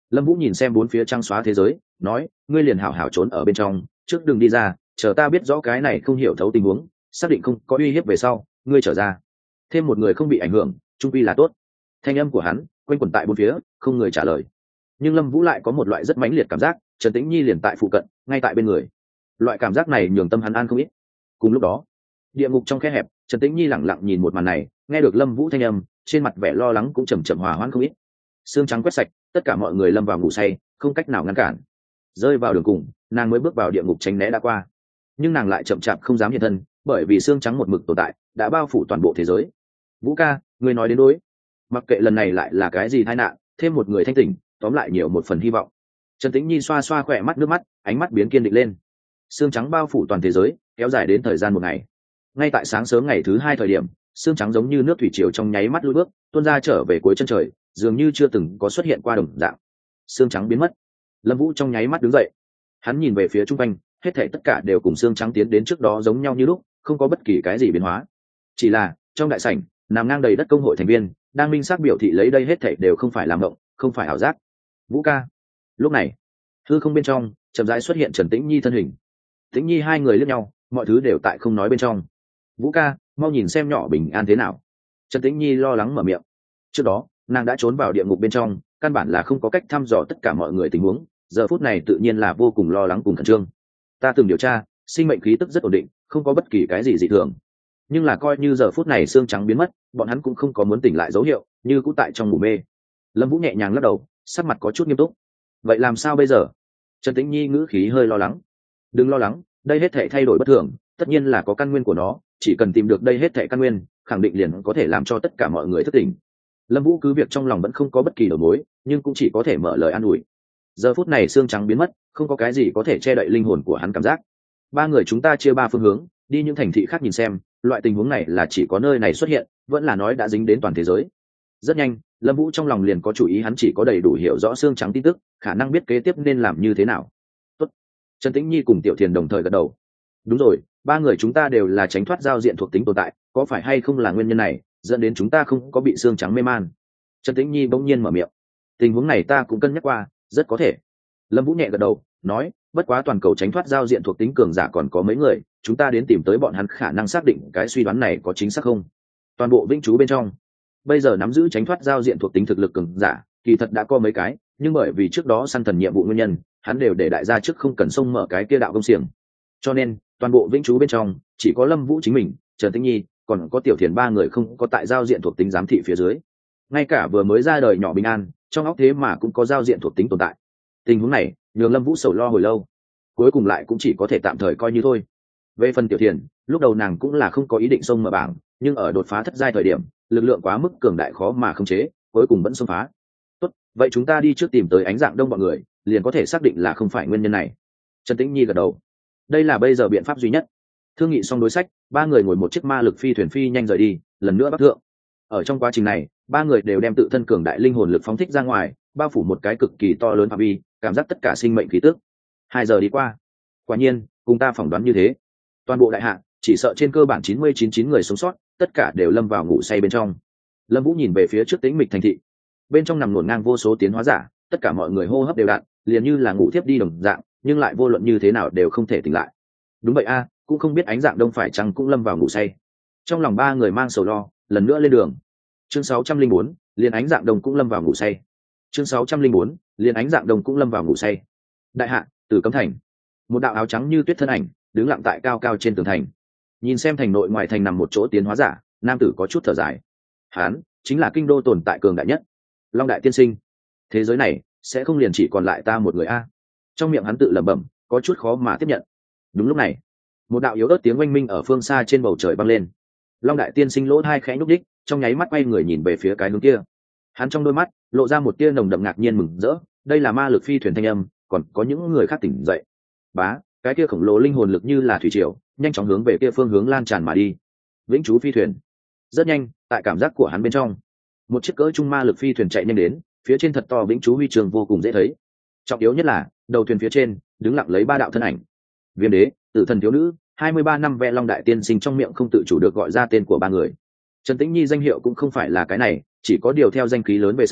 Lâm Vũ nhìn xem bốn phía trăng xóa thế giới, nói, ngươi liền hảo hảo trốn ở bên trong, trước đừng đi ra, chờ ta biết rõ cái này không hiểu thấu tình huống, xác định không có uy hiếp về sau, ngươi trở ra. Thêm một người không bị ảnh hưởng, trung quy là tốt. Thanh âm của hắn quanh quẩn tại bốn phía, không người trả lời. Nhưng Lâm Vũ lại có một loại rất mãnh liệt cảm giác, Trần Tĩnh Nhi liền tại phụ cận, ngay tại bên người. Loại cảm giác này nhường tâm hắn an không ít. Cùng lúc đó, địa ngục trong khe hẹp, Trần Tĩnh Nhi lặng lặng nhìn một màn này, nghe được Lâm Vũ thanh âm, trên mặt vẻ lo lắng cũng chậm chậm hòa hoãn không ít. Sương trắng quét sạch, tất cả mọi người lâm vào ngủ say, không cách nào ngăn cản. Rơi vào đường cùng, nàng mới bước vào địa ngục tránh né đã qua. Nhưng nàng lại chậm chạp không dám hiện thân, bởi vì sương trắng một mực tồn tại, đã bao phủ toàn bộ thế giới. Vũ ca, người nói đến đối. Mặc kệ lần này lại là cái gì tai nạn, thêm một người thanh tỉnh, tóm lại nhiều một phần hy vọng. Trần Tĩnh Nhi xoa xoa khỏe mắt nước mắt, ánh mắt biến kiên định lên. Sương trắng bao phủ toàn thế giới, kéo dài đến thời gian một ngày. Ngay tại sáng sớm ngày thứ hai thời điểm, sương trắng giống như nước thủy triều trong nháy mắt lùi bước, tuôn ra trở về cuối chân trời, dường như chưa từng có xuất hiện qua đồng dạng. Sương trắng biến mất. Lâm Vũ trong nháy mắt đứng dậy. Hắn nhìn về phía trung quanh, hết thảy tất cả đều cùng sương trắng tiến đến trước đó giống nhau như lúc, không có bất kỳ cái gì biến hóa. Chỉ là, trong đại sảnh, nằm ngang đầy đất công hội thành viên, đang minh xác biểu thị lấy đây hết thảy đều không phải làm mộng, không phải ảo giác. Vũ ca. Lúc này, hư không bên trong, chậm rãi xuất hiện Trần Tĩnh Nhi thân hình. Tĩnh Nhi hai người liếc nhau, mọi thứ đều tại không nói bên trong. Vũ ca, mau nhìn xem nhỏ bình an thế nào. Trần Tĩnh Nhi lo lắng mở miệng. Trước đó, nàng đã trốn vào địa ngục bên trong, căn bản là không có cách thăm dò tất cả mọi người tình huống, giờ phút này tự nhiên là vô cùng lo lắng cùng khẩn trương. Ta từng điều tra, sinh mệnh khí tức rất ổn định, không có bất kỳ cái gì dị thường. Nhưng là coi như giờ phút này xương trắng biến mất, bọn hắn cũng không có muốn tỉnh lại dấu hiệu, như cũ tại trong ngủ mê. Lâm Vũ nhẹ nhàng lắc đầu, sắc mặt có chút nghiêm túc. Vậy làm sao bây giờ? Trần Tĩnh Nhi ngữ khí hơi lo lắng. Đừng lo lắng, đây hết thảy thay đổi bất thường, tất nhiên là có căn nguyên của nó, chỉ cần tìm được đây hết thảy căn nguyên, khẳng định liền có thể làm cho tất cả mọi người thức tỉnh. Lâm Vũ cứ việc trong lòng vẫn không có bất kỳ đầu mối, nhưng cũng chỉ có thể mở lời an ủi. Giờ phút này xương trắng biến mất, không có cái gì có thể che đậy linh hồn của hắn cảm giác. Ba người chúng ta chia ba phương hướng, đi những thành thị khác nhìn xem, loại tình huống này là chỉ có nơi này xuất hiện, vẫn là nói đã dính đến toàn thế giới. Rất nhanh, Lâm Vũ trong lòng liền có chủ ý, hắn chỉ có đầy đủ hiểu rõ xương trắng tin tức, khả năng biết kế tiếp nên làm như thế nào. Tốt. Trần Tĩnh Nhi cùng Tiểu Thiền đồng thời gật đầu. Đúng rồi, ba người chúng ta đều là tránh thoát giao diện thuộc tính tồn tại, có phải hay không là nguyên nhân này dẫn đến chúng ta không có bị xương trắng mê man? Trần Tĩnh Nhi bỗng nhiên mở miệng. Tình huống này ta cũng cân nhắc qua, rất có thể. Lâm Vũ nhẹ gật đầu, nói, bất quá toàn cầu tránh thoát giao diện thuộc tính cường giả còn có mấy người, chúng ta đến tìm tới bọn hắn khả năng xác định cái suy đoán này có chính xác không. Toàn bộ vĩnh trú bên trong, bây giờ nắm giữ tránh thoát giao diện thuộc tính thực lực cường giả, kỳ thật đã có mấy cái, nhưng bởi vì trước đó săn thần nhiệm vụ nguyên nhân, hắn đều để đại gia trước không cần xông mở cái kia đạo công xiềng. Cho nên, toàn bộ vĩnh trú bên trong, chỉ có Lâm Vũ chính mình, Trần Tĩnh Nhi, còn có Tiểu Thiền ba người không có tại giao diện thuộc tính giám thị phía dưới. Ngay cả vừa mới ra đời nhỏ Bình An, trong óc thế mà cũng có giao diện thuộc tính tồn tại. Tình huống này nhường Lâm Vũ sầu lo hồi lâu, cuối cùng lại cũng chỉ có thể tạm thời coi như thôi. Về phần Tiểu Thiền, lúc đầu nàng cũng là không có ý định xông mở bảng, nhưng ở đột phá thất giai thời điểm, lực lượng quá mức cường đại khó mà khống chế, cuối cùng vẫn xông phá. Tốt, vậy chúng ta đi trước tìm tới Ánh Dạng Đông bọn người, liền có thể xác định là không phải nguyên nhân này. Trần Tĩnh Nhi gật đầu. Đây là bây giờ biện pháp duy nhất. Thương nghị xong đối sách, ba người ngồi một chiếc ma lực phi thuyền phi nhanh rời đi, lần nữa bắc thượng. Ở trong quá trình này, ba người đều đem tự thân cường đại linh hồn lực phóng thích ra ngoài, bao phủ một cái cực kỳ to lớn phạm vi, cảm giác tất cả sinh mệnh khí tức. Hai giờ đi qua, quả nhiên, cùng ta phỏng đoán như thế, toàn bộ đại hạ, chỉ sợ trên cơ bản chín mươi chín chín người sống sót, tất cả đều lâm vào ngủ say bên trong. Lâm Vũ nhìn về phía trước tĩnh mịch thành thị, bên trong nằm nổn ngang vô số tiến hóa giả, tất cả mọi người hô hấp đều đặn, liền như là ngủ thiếp đi đồng dạng, nhưng lại vô luận như thế nào đều không thể tỉnh lại. Đúng vậy a, cũng không biết Ánh Dạng Đông phải chăng cũng lâm vào ngủ say. Trong lòng ba người mang sầu lo, lần nữa lên đường. Chương sáu trăm linh bốn, liền Ánh Dạng Đông cũng lâm vào ngủ say. Chương sáu trăm linh bốn, liền Ánh Dạng Đông cũng lâm vào ngủ say. Đại hạ, Tử Cấm Thành. Một đạo áo trắng như tuyết thân ảnh, đứng lặng tại cao cao trên tường thành. Nhìn xem thành nội ngoài thành nằm một chỗ tiến hóa giả, nam tử có chút thở dài. Hán, chính là kinh đô tồn tại cường đại nhất. Long Đại tiên sinh. Thế giới này sẽ không liền chỉ còn lại ta một người a. Trong miệng hắn tự lẩm bẩm, có chút khó mà tiếp nhận. Đúng lúc này, một đạo yếu ớt tiếng oanh minh ở phương xa trên bầu trời vang lên. Long Đại tiên sinh lỗ hai khẽ nhúc đích, trong nháy mắt quay người nhìn về phía cái hướng kia. Hắn trong đôi mắt lộ ra một tia nồng đậm ngạc nhiên mừng rỡ, đây là ma lực phi thuyền thanh âm, còn có những người khác tỉnh dậy. Bá, cái kia khổng lồ linh hồn lực như là thủy triều, nhanh chóng hướng về kia phương hướng lan tràn mà đi. Vĩnh trú phi thuyền. Rất nhanh, tại cảm giác của hắn bên trong, một chiếc cỡ trung ma lực phi thuyền chạy nhanh đến, phía trên thật to vĩnh trú huy trường vô cùng dễ thấy. Trọng yếu nhất là, đầu thuyền phía trên đứng lặng lấy ba đạo thân ảnh. Viêm đế, Tử Thần thiếu nữ, hai mươi ba năm vẽ Long Đại tiên sinh trong miệng không tự chủ được gọi ra tên của ba người. Trần Tĩnh Nhi danh hiệu cũng không phải là cái này, chỉ có điều theo danh khí lớn về sau,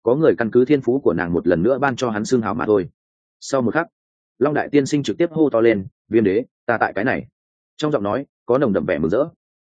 có người căn cứ thiên phú của nàng một lần nữa ban cho hắn xương hào mà thôi. Sau một khắc, Long đại tiên sinh trực tiếp hô to lên, Viêm đế, ta tại cái này. Trong giọng nói có nồng đậm vẻ mừng rỡ.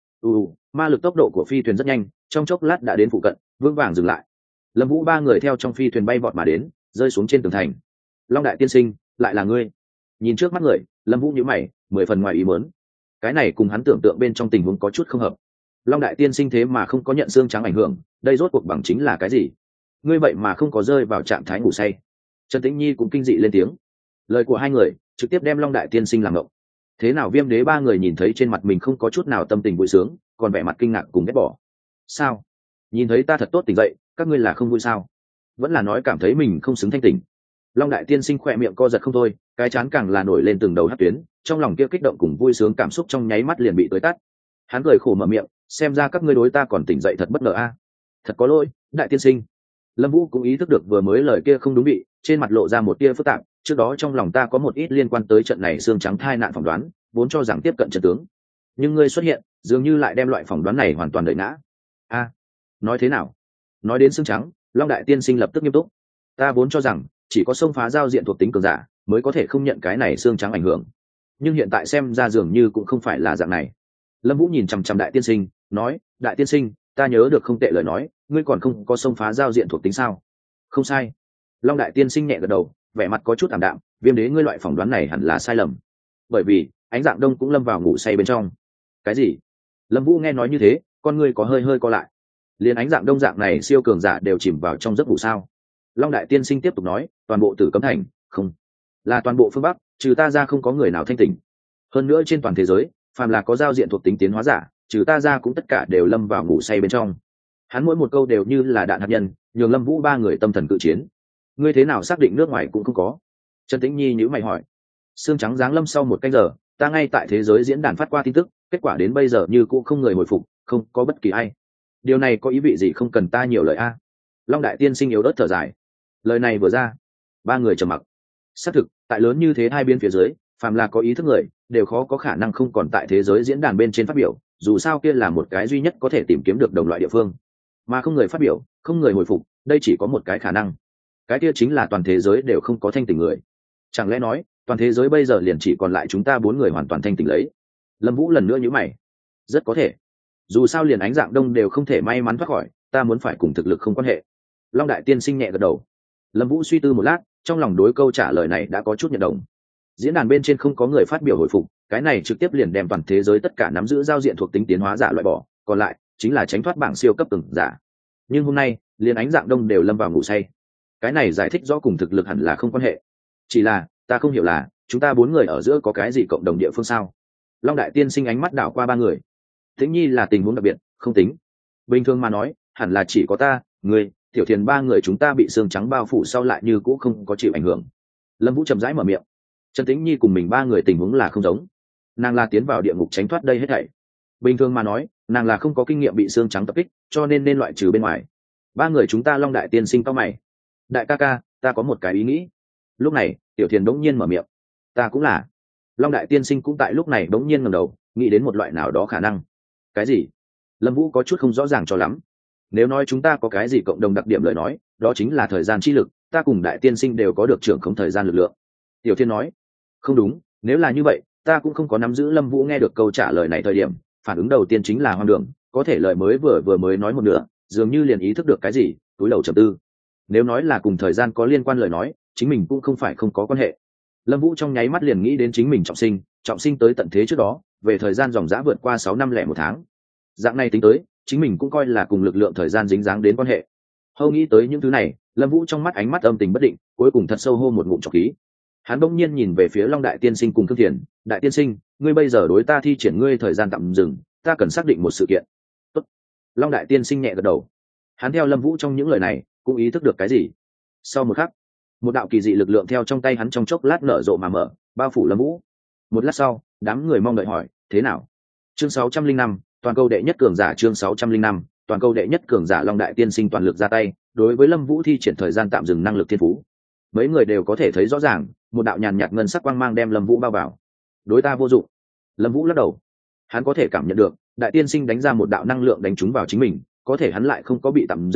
u ma lực tốc độ của phi thuyền rất nhanh, trong chốc lát đã đến phụ cận, vững vàng dừng lại. Lâm Vũ ba người theo trong phi thuyền bay vọt mà đến, rơi xuống trên tường thành. Long đại tiên sinh, lại là ngươi? Nhìn trước mắt người, Lâm Vũ nhíu mày, mười phần ngoài ý muốn. Cái này cùng hắn tưởng tượng bên trong tình huống có chút không hợp. Long đại tiên sinh thế mà không có nhận xương trắng ảnh hưởng, đây rốt cuộc bằng chính là cái gì? Ngươi vậy mà không có rơi vào trạng thái ngủ say. Trần Tĩnh Nhi cũng kinh dị lên tiếng. Lời của hai người trực tiếp đem Long đại tiên sinh làm ngộng. Thế nào Viêm đế ba người nhìn thấy trên mặt mình không có chút nào tâm tình vui sướng, còn vẻ mặt kinh ngạc cùng ghét bỏ. Sao? Nhìn thấy ta thật tốt tỉnh dậy, các ngươi là không vui sao? Vẫn là nói cảm thấy mình không xứng thanh tỉnh? Long đại tiên sinh khỏe miệng co giật không thôi, cái chán càng là nổi lên từng đầu hắc tuyến, trong lòng kia kích động cùng vui sướng cảm xúc trong nháy mắt liền bị tưới tắt. Hắn cười khổ mở miệng, xem ra các ngươi đối ta còn tỉnh dậy thật bất ngờ a. Thật có lỗi, đại tiên sinh. Lâm Vũ cũng ý thức được vừa mới lời kia không đúng vị, trên mặt lộ ra một tia phức tạp, trước đó trong lòng ta có một ít liên quan tới trận này xương trắng thai nạn phỏng đoán, vốn cho rằng tiếp cận trận tướng. Nhưng ngươi xuất hiện, dường như lại đem loại phỏng đoán này hoàn toàn đẩy ngã. A, nói thế nào? Nói đến xương trắng, Long đại tiên sinh lập tức nghiêm túc. Ta vốn cho rằng chỉ có xông phá giao diện thuộc tính cường giả mới có thể không nhận cái này xương trắng ảnh hưởng, nhưng hiện tại xem ra dường như cũng không phải là dạng này. Lâm Vũ nhìn chằm chằm đại tiên sinh, nói, đại tiên sinh, ta nhớ được không tệ lời nói, ngươi còn không có xông phá giao diện thuộc tính sao? Không sai. Long đại tiên sinh nhẹ gật đầu, vẻ mặt có chút ảm đạm, Viêm đế ngươi loại phỏng đoán này hẳn là sai lầm, bởi vì Ánh Dạng Đông cũng lâm vào ngủ say bên trong. Cái gì? Lâm Vũ nghe nói như thế, con ngươi có hơi hơi co lại. Liên Ánh Dạng Đông dạng này siêu cường giả đều chìm vào trong giấc ngủ sao? Long đại tiên sinh tiếp tục nói, toàn bộ Tử Cấm Thành, không, là toàn bộ phương Bắc, trừ ta ra không có người nào thanh tỉnh. Hơn nữa trên toàn thế giới, phàm là có giao diện thuộc tính tiến hóa giả, trừ ta ra cũng tất cả đều lâm vào ngủ say bên trong. Hắn mỗi một câu đều như là đạn hạt nhân, nhường Lâm Vũ ba người tâm thần cự chiến. Ngươi thế nào xác định nước ngoài cũng không có? Trần Tĩnh Nhi nhíu mày hỏi. Sương trắng giáng lâm sau một canh giờ, ta ngay tại thế giới diễn đàn phát qua tin tức, kết quả đến bây giờ như cũng không người hồi phục, không có bất kỳ ai. Điều này có ý vị gì không cần ta nhiều lời a? Long đại tiên sinh yếu ớt thở dài. Lời này vừa ra, ba người trầm mặc. Xác thực, tại lớn như thế hai bên phía dưới, phàm là có ý thức người, đều khó có khả năng không còn tại thế giới diễn đàn bên trên phát biểu, dù sao kia là một cái duy nhất có thể tìm kiếm được đồng loại địa phương. Mà không người phát biểu, không người hồi phục, đây chỉ có một cái khả năng. Cái kia chính là toàn thế giới đều không có thanh tỉnh người. Chẳng lẽ nói, toàn thế giới bây giờ liền chỉ còn lại chúng ta bốn người hoàn toàn thanh tỉnh lấy? Lâm Vũ lần nữa nhíu mày. Rất có thể. Dù sao liền Ánh Dạng Đông đều không thể may mắn thoát khỏi, ta muốn phải cùng thực lực không quan hệ. Long đại tiên sinh nhẹ gật đầu. Lâm Vũ suy tư một lát, trong lòng đối câu trả lời này đã có chút nhận đồng. Diễn đàn bên trên không có người phát biểu hồi phục, cái này trực tiếp liền đem toàn thế giới tất cả nắm giữ giao diện thuộc tính tiến hóa giả loại bỏ, còn lại chính là tránh thoát bảng siêu cấp từng giả. Nhưng hôm nay, liền Ánh Dạng Đông đều lâm vào ngủ say. Cái này giải thích rõ cùng thực lực hẳn là không quan hệ. Chỉ là, ta không hiểu là, chúng ta bốn người ở giữa có cái gì cộng đồng địa phương sao? Long đại tiên sinh ánh mắt đảo qua ba người. Tĩnh Nhi là tình huống đặc biệt, không tính. Bình thường mà nói, hẳn là chỉ có ta, ngươi, Tiểu Thiền ba người chúng ta bị xương trắng bao phủ sau lại như cũ không có chịu ảnh hưởng. Lâm Vũ chậm rãi mở miệng. Trần Tĩnh Nhi cùng mình ba người tình huống là không giống. Nàng là tiến vào địa ngục tránh thoát đây hết thảy. Bình thường mà nói, nàng là không có kinh nghiệm bị xương trắng tập kích, cho nên nên loại trừ bên ngoài. Ba người chúng ta Long đại tiên sinh cao mày. Đại ca ca, ta có một cái ý nghĩ. Lúc này, Tiểu Thiền bỗng nhiên mở miệng. Ta cũng là. Long đại tiên sinh cũng tại lúc này bỗng nhiên ngẩng đầu, nghĩ đến một loại nào đó khả năng. Cái gì? Lâm Vũ có chút không rõ ràng cho lắm. Nếu nói chúng ta có cái gì cộng đồng đặc điểm lời nói, đó chính là thời gian chi lực, ta cùng đại tiên sinh đều có được trưởng khống thời gian lực lượng. Tiểu Thiên nói. Không đúng, nếu là như vậy, ta cũng không có nắm giữ. Lâm Vũ nghe được câu trả lời này thời điểm, phản ứng đầu tiên chính là hoang đường, có thể lời mới vừa vừa mới nói một nửa, dường như liền ý thức được cái gì, túi đầu trầm tư. Nếu nói là cùng thời gian có liên quan lời nói, chính mình cũng không phải không có quan hệ. Lâm Vũ trong nháy mắt liền nghĩ đến chính mình trọng sinh, trọng sinh tới tận thế trước đó, về thời gian dòng dã vượt qua sáu năm lẻ một tháng. Dạng này tính tới, chính mình cũng coi là cùng lực lượng thời gian dính dáng đến quan hệ. Hâu nghĩ tới những thứ này, Lâm Vũ trong mắt ánh mắt âm tình bất định, cuối cùng thật sâu hô một ngụm trọc khí. Hắn bỗng nhiên nhìn về phía Long đại tiên sinh cùng Thương Thiền, đại tiên sinh, ngươi bây giờ đối ta thi triển ngươi thời gian tạm dừng, ta cần xác định một sự kiện. Tốt. Long đại tiên sinh nhẹ gật đầu. Hắn theo Lâm Vũ trong những lời này, cũng ý thức được cái gì. Sau một khắc, một đạo kỳ dị lực lượng theo trong tay hắn trong chốc lát nở rộ mà mở, bao phủ Lâm Vũ. Một lát sau, đám người mong đợi hỏi, thế nào? Chương sáu trăm linh năm, toàn câu đệ nhất cường giả. Chương sáu trăm linh năm, toàn câu đệ nhất cường giả. Long đại tiên sinh toàn lực ra tay, đối với Lâm Vũ thi triển thời gian tạm dừng năng lực thiên phú. Mấy người đều có thể thấy rõ ràng, một đạo nhàn nhạt ngân sắc quang mang đem Lâm Vũ bao vào. Đối ta vô dụng. Lâm Vũ lắc đầu. Hắn có thể cảm nhận được, đại tiên sinh đánh ra một đạo năng lượng đánh trúng vào chính mình, có thể hắn lại không có bị tạm dừng,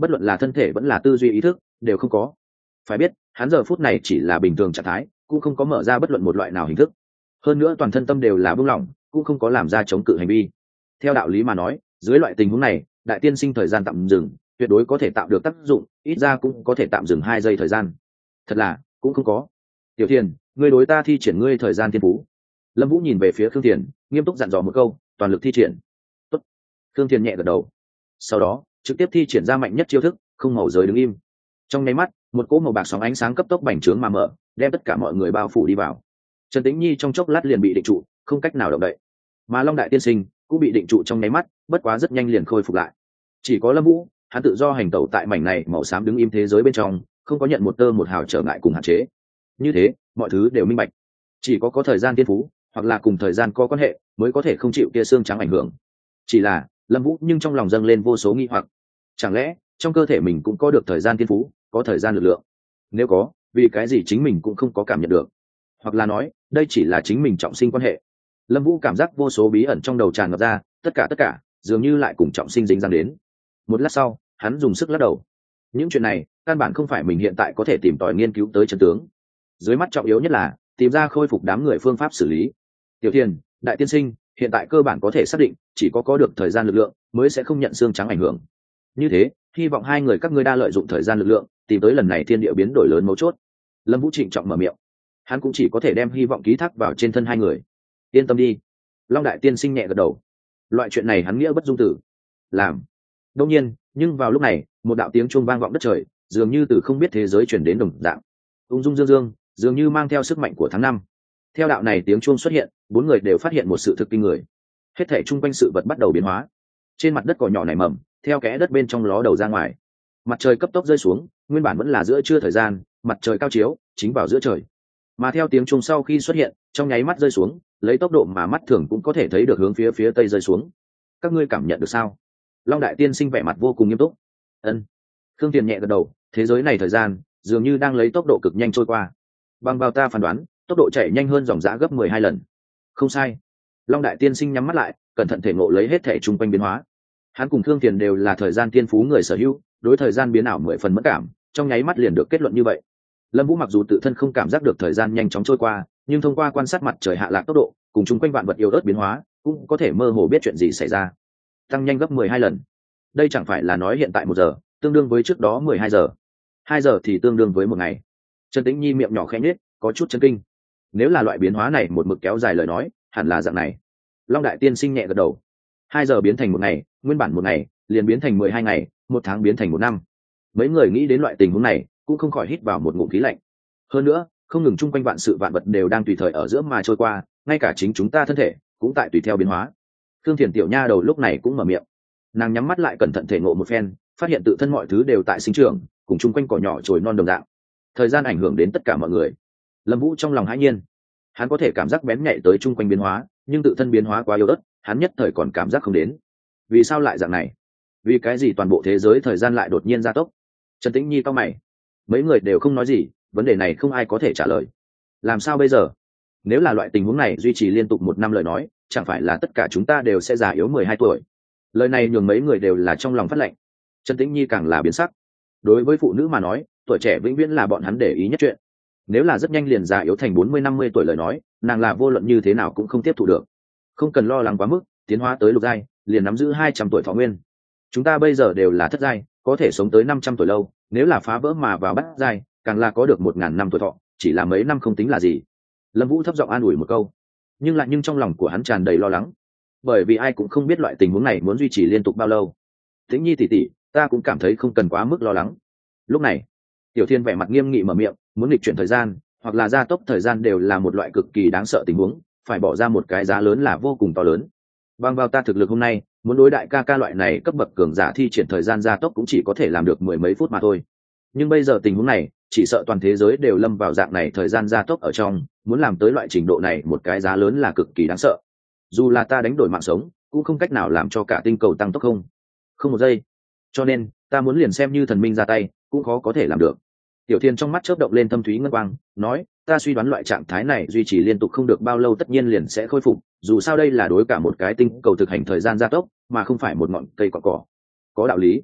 bất luận là thân thể vẫn là tư duy ý thức đều không có. Phải biết hắn giờ phút này chỉ là bình thường trạng thái, cũng không có mở ra bất luận một loại nào hình thức, hơn nữa toàn thân tâm đều là buông lỏng, cũng không có làm ra chống cự hành vi. Theo đạo lý mà nói, dưới loại tình huống này đại tiên sinh thời gian tạm dừng tuyệt đối có thể tạo được tác dụng, ít ra cũng có thể tạm dừng hai giây thời gian. Thật là cũng không có. Tiểu Thiền, ngươi đối ta thi triển ngươi thời gian thiên phú. Lâm Vũ nhìn về phía Khương Thiền, nghiêm túc dặn dò một câu, toàn lực thi triển. Tốt. Khương Thiền nhẹ gật đầu, sau đó trực tiếp thi triển ra mạnh nhất chiêu thức không màu giới đứng im. Trong nháy mắt một cỗ màu bạc sóng ánh sáng cấp tốc bành trướng mà mở, đem tất cả mọi người bao phủ đi vào. Trần Tĩnh Nhi trong chốc lát liền bị định trụ, không cách nào động đậy, mà Long Đại Tiên Sinh cũng bị định trụ trong nháy mắt, bất quá rất nhanh liền khôi phục lại. Chỉ có Lâm Vũ, hắn tự do hành tẩu tại mảnh này màu xám đứng im thế giới bên trong, không có nhận một tơ một hào trở ngại cùng hạn chế. Như thế mọi thứ đều minh bạch, chỉ có có thời gian tiên phú hoặc là cùng thời gian có quan hệ mới có thể không chịu kia xương trắng ảnh hưởng. Chỉ là Lâm Vũ nhưng trong lòng dâng lên vô số nghi hoặc, chẳng lẽ trong cơ thể mình cũng có được thời gian tiên phú, có thời gian lực lượng? Nếu có, vì cái gì chính mình cũng không có cảm nhận được? Hoặc là nói đây chỉ là chính mình trọng sinh quan hệ? Lâm Vũ cảm giác vô số bí ẩn trong đầu tràn ngập ra, tất cả tất cả dường như lại cùng trọng sinh dính dáng đến. Một lát sau hắn dùng sức lắc đầu, những chuyện này căn bản không phải mình hiện tại có thể tìm tòi nghiên cứu tới chân tướng. Dưới mắt trọng yếu nhất là tìm ra khôi phục đám người phương pháp xử lý. Tiểu Thiền, Đại Tiên Sinh, hiện tại cơ bản có thể xác định chỉ có có được thời gian lực lượng mới sẽ không nhận xương trắng ảnh hưởng. Như thế hy vọng hai người các ngươi đa lợi dụng thời gian lực lượng tìm tới lần này thiên địa biến đổi lớn mấu chốt. Lâm Vũ trịnh trọng mở miệng, hắn cũng chỉ có thể đem hy vọng ký thác vào trên thân hai người. Yên tâm đi. Long Đại Tiên Sinh nhẹ gật đầu, loại chuyện này hắn nghĩa bất dung tử làm. Đông nhiên nhưng vào lúc này một đạo tiếng chuông vang vọng đất trời, dường như từ không biết thế giới chuyển đến đồng dạng, ung dung dương dương, dường như mang theo sức mạnh của tháng năm. Theo đạo này tiếng chuông xuất hiện, bốn người đều phát hiện một sự thực kinh người. Hết thảy chung quanh sự vật bắt đầu biến hóa. Trên mặt đất cỏ nhỏ nảy mầm, theo kẽ đất bên trong ló đầu ra ngoài. Mặt trời cấp tốc rơi xuống, nguyên bản vẫn là giữa trưa thời gian, mặt trời cao chiếu chính vào giữa trời. Mà theo tiếng chuông sau khi xuất hiện, trong nháy mắt rơi xuống, lấy tốc độ mà mắt thường cũng có thể thấy được hướng phía phía tây rơi xuống. Các ngươi cảm nhận được sao? Long Đại Tiên Sinh vẻ mặt vô cùng nghiêm túc. Ân. Khương Tiền nhẹ gật đầu, thế giới này thời gian dường như đang lấy tốc độ cực nhanh trôi qua. Bằng vào ta phán đoán, tốc độ chạy nhanh hơn dòng dã gấp mười hai lần. Không sai. Long Đại Tiên Sinh nhắm mắt lại, cẩn thận thể ngộ lấy hết thể chung quanh biến hóa. Hắn cùng Khương Tiền đều là thời gian tiên phú người sở hữu, đối thời gian biến ảo mười phần mẫn cảm, trong nháy mắt liền được kết luận như vậy. Lâm Vũ mặc dù tự thân không cảm giác được thời gian nhanh chóng trôi qua, nhưng thông qua quan sát mặt trời hạ lạc tốc độ cùng chung quanh vạn vật yếu ớt biến hóa, cũng có thể mơ hồ biết chuyện gì xảy ra. Tăng nhanh gấp mười hai lần. Đây chẳng phải là nói hiện tại một giờ tương đương với trước đó mười hai giờ, hai giờ thì tương đương với một ngày. Trần Tĩnh Nhi miệng nhỏ khẽ nhếch, có chút chấn kinh. Nếu là loại biến hóa này một mực kéo dài lời nói, hẳn là dạng này. Long Đại Tiên Sinh nhẹ gật đầu. Hai giờ biến thành một ngày, nguyên bản một ngày liền biến thành mười hai ngày, một tháng biến thành một năm. Mấy người nghĩ đến loại tình huống này, cũng không khỏi hít vào một ngụm khí lạnh. Hơn nữa, không ngừng chung quanh vạn sự vạn vật đều đang tùy thời ở giữa mà trôi qua, ngay cả chính chúng ta thân thể cũng tại tùy theo biến hóa. Thương Thiền tiểu nha đầu lúc này cũng mở miệng. Nàng nhắm mắt lại cẩn thận thể ngộ một phen, phát hiện tự thân mọi thứ đều tại sinh trưởng, cùng chung quanh cỏ nhỏ trồi non đồng dạng. Thời gian ảnh hưởng đến tất cả mọi người. Lâm Vũ trong lòng hãi nhiên, hắn có thể cảm giác bén nhạy tới chung quanh biến hóa, nhưng tự thân biến hóa quá yếu ớt, hắn nhất thời còn cảm giác không đến. Vì sao lại dạng này? Vì cái gì toàn bộ thế giới thời gian lại đột nhiên gia tốc? Trần Tĩnh Nhi cau mày. Mấy người đều không nói gì, vấn đề này không ai có thể trả lời. Làm sao bây giờ? Nếu là loại tình huống này duy trì liên tục một năm lời nói, chẳng phải là tất cả chúng ta đều sẽ già yếu mười hai tuổi? Lời này nhường mấy người đều là trong lòng phát lạnh. Trần Tĩnh Nhi càng là biến sắc. Đối với phụ nữ mà nói, tuổi trẻ vĩnh viễn là bọn hắn để ý nhất chuyện. Nếu là rất nhanh liền già yếu thành bốn mươi năm mươi tuổi lời nói, nàng là vô luận như thế nào cũng không tiếp thụ được. Không cần lo lắng quá mức, tiến hóa tới lục giai, liền nắm giữ hai trăm tuổi thọ nguyên. Chúng ta bây giờ đều là thất giai, có thể sống tới năm trăm tuổi lâu, nếu là phá vỡ mà vào bát giai, càng là có được một ngàn năm tuổi thọ, chỉ là mấy năm không tính là gì. Lâm Vũ thấp giọng an ủi một câu, nhưng lại nhưng trong lòng của hắn tràn đầy lo lắng, bởi vì ai cũng không biết loại tình huống này muốn duy trì liên tục bao lâu. Tĩnh Nhi tỷ tỷ, ta cũng cảm thấy không cần quá mức lo lắng. Lúc này, Tiểu Thiên vẻ mặt nghiêm nghị mở miệng, muốn nghịch chuyển thời gian, hoặc là gia tốc thời gian đều là một loại cực kỳ đáng sợ tình huống, phải bỏ ra một cái giá lớn là vô cùng to lớn. Bằng vào ta thực lực hôm nay, muốn đối đại ca ca loại này cấp bậc cường giả thi triển thời gian gia tốc cũng chỉ có thể làm được mười mấy phút mà thôi. Nhưng bây giờ tình huống này, chỉ sợ toàn thế giới đều lâm vào dạng này thời gian gia tốc ở trong, muốn làm tới loại trình độ này một cái giá lớn là cực kỳ đáng sợ. Dù là ta đánh đổi mạng sống, cũng không cách nào làm cho cả tinh cầu tăng tốc không, không một giây. Cho nên, ta muốn liền xem như thần minh ra tay, cũng khó có thể làm được. Tiểu Thiên trong mắt chớp động lên thâm thúy ngân quang, nói, ta suy đoán loại trạng thái này duy trì liên tục không được bao lâu tất nhiên liền sẽ khôi phục, dù sao đây là đối cả một cái tinh cầu thực hành thời gian gia tốc, mà không phải một ngọn cây cỏ cỏ. Có đạo lý.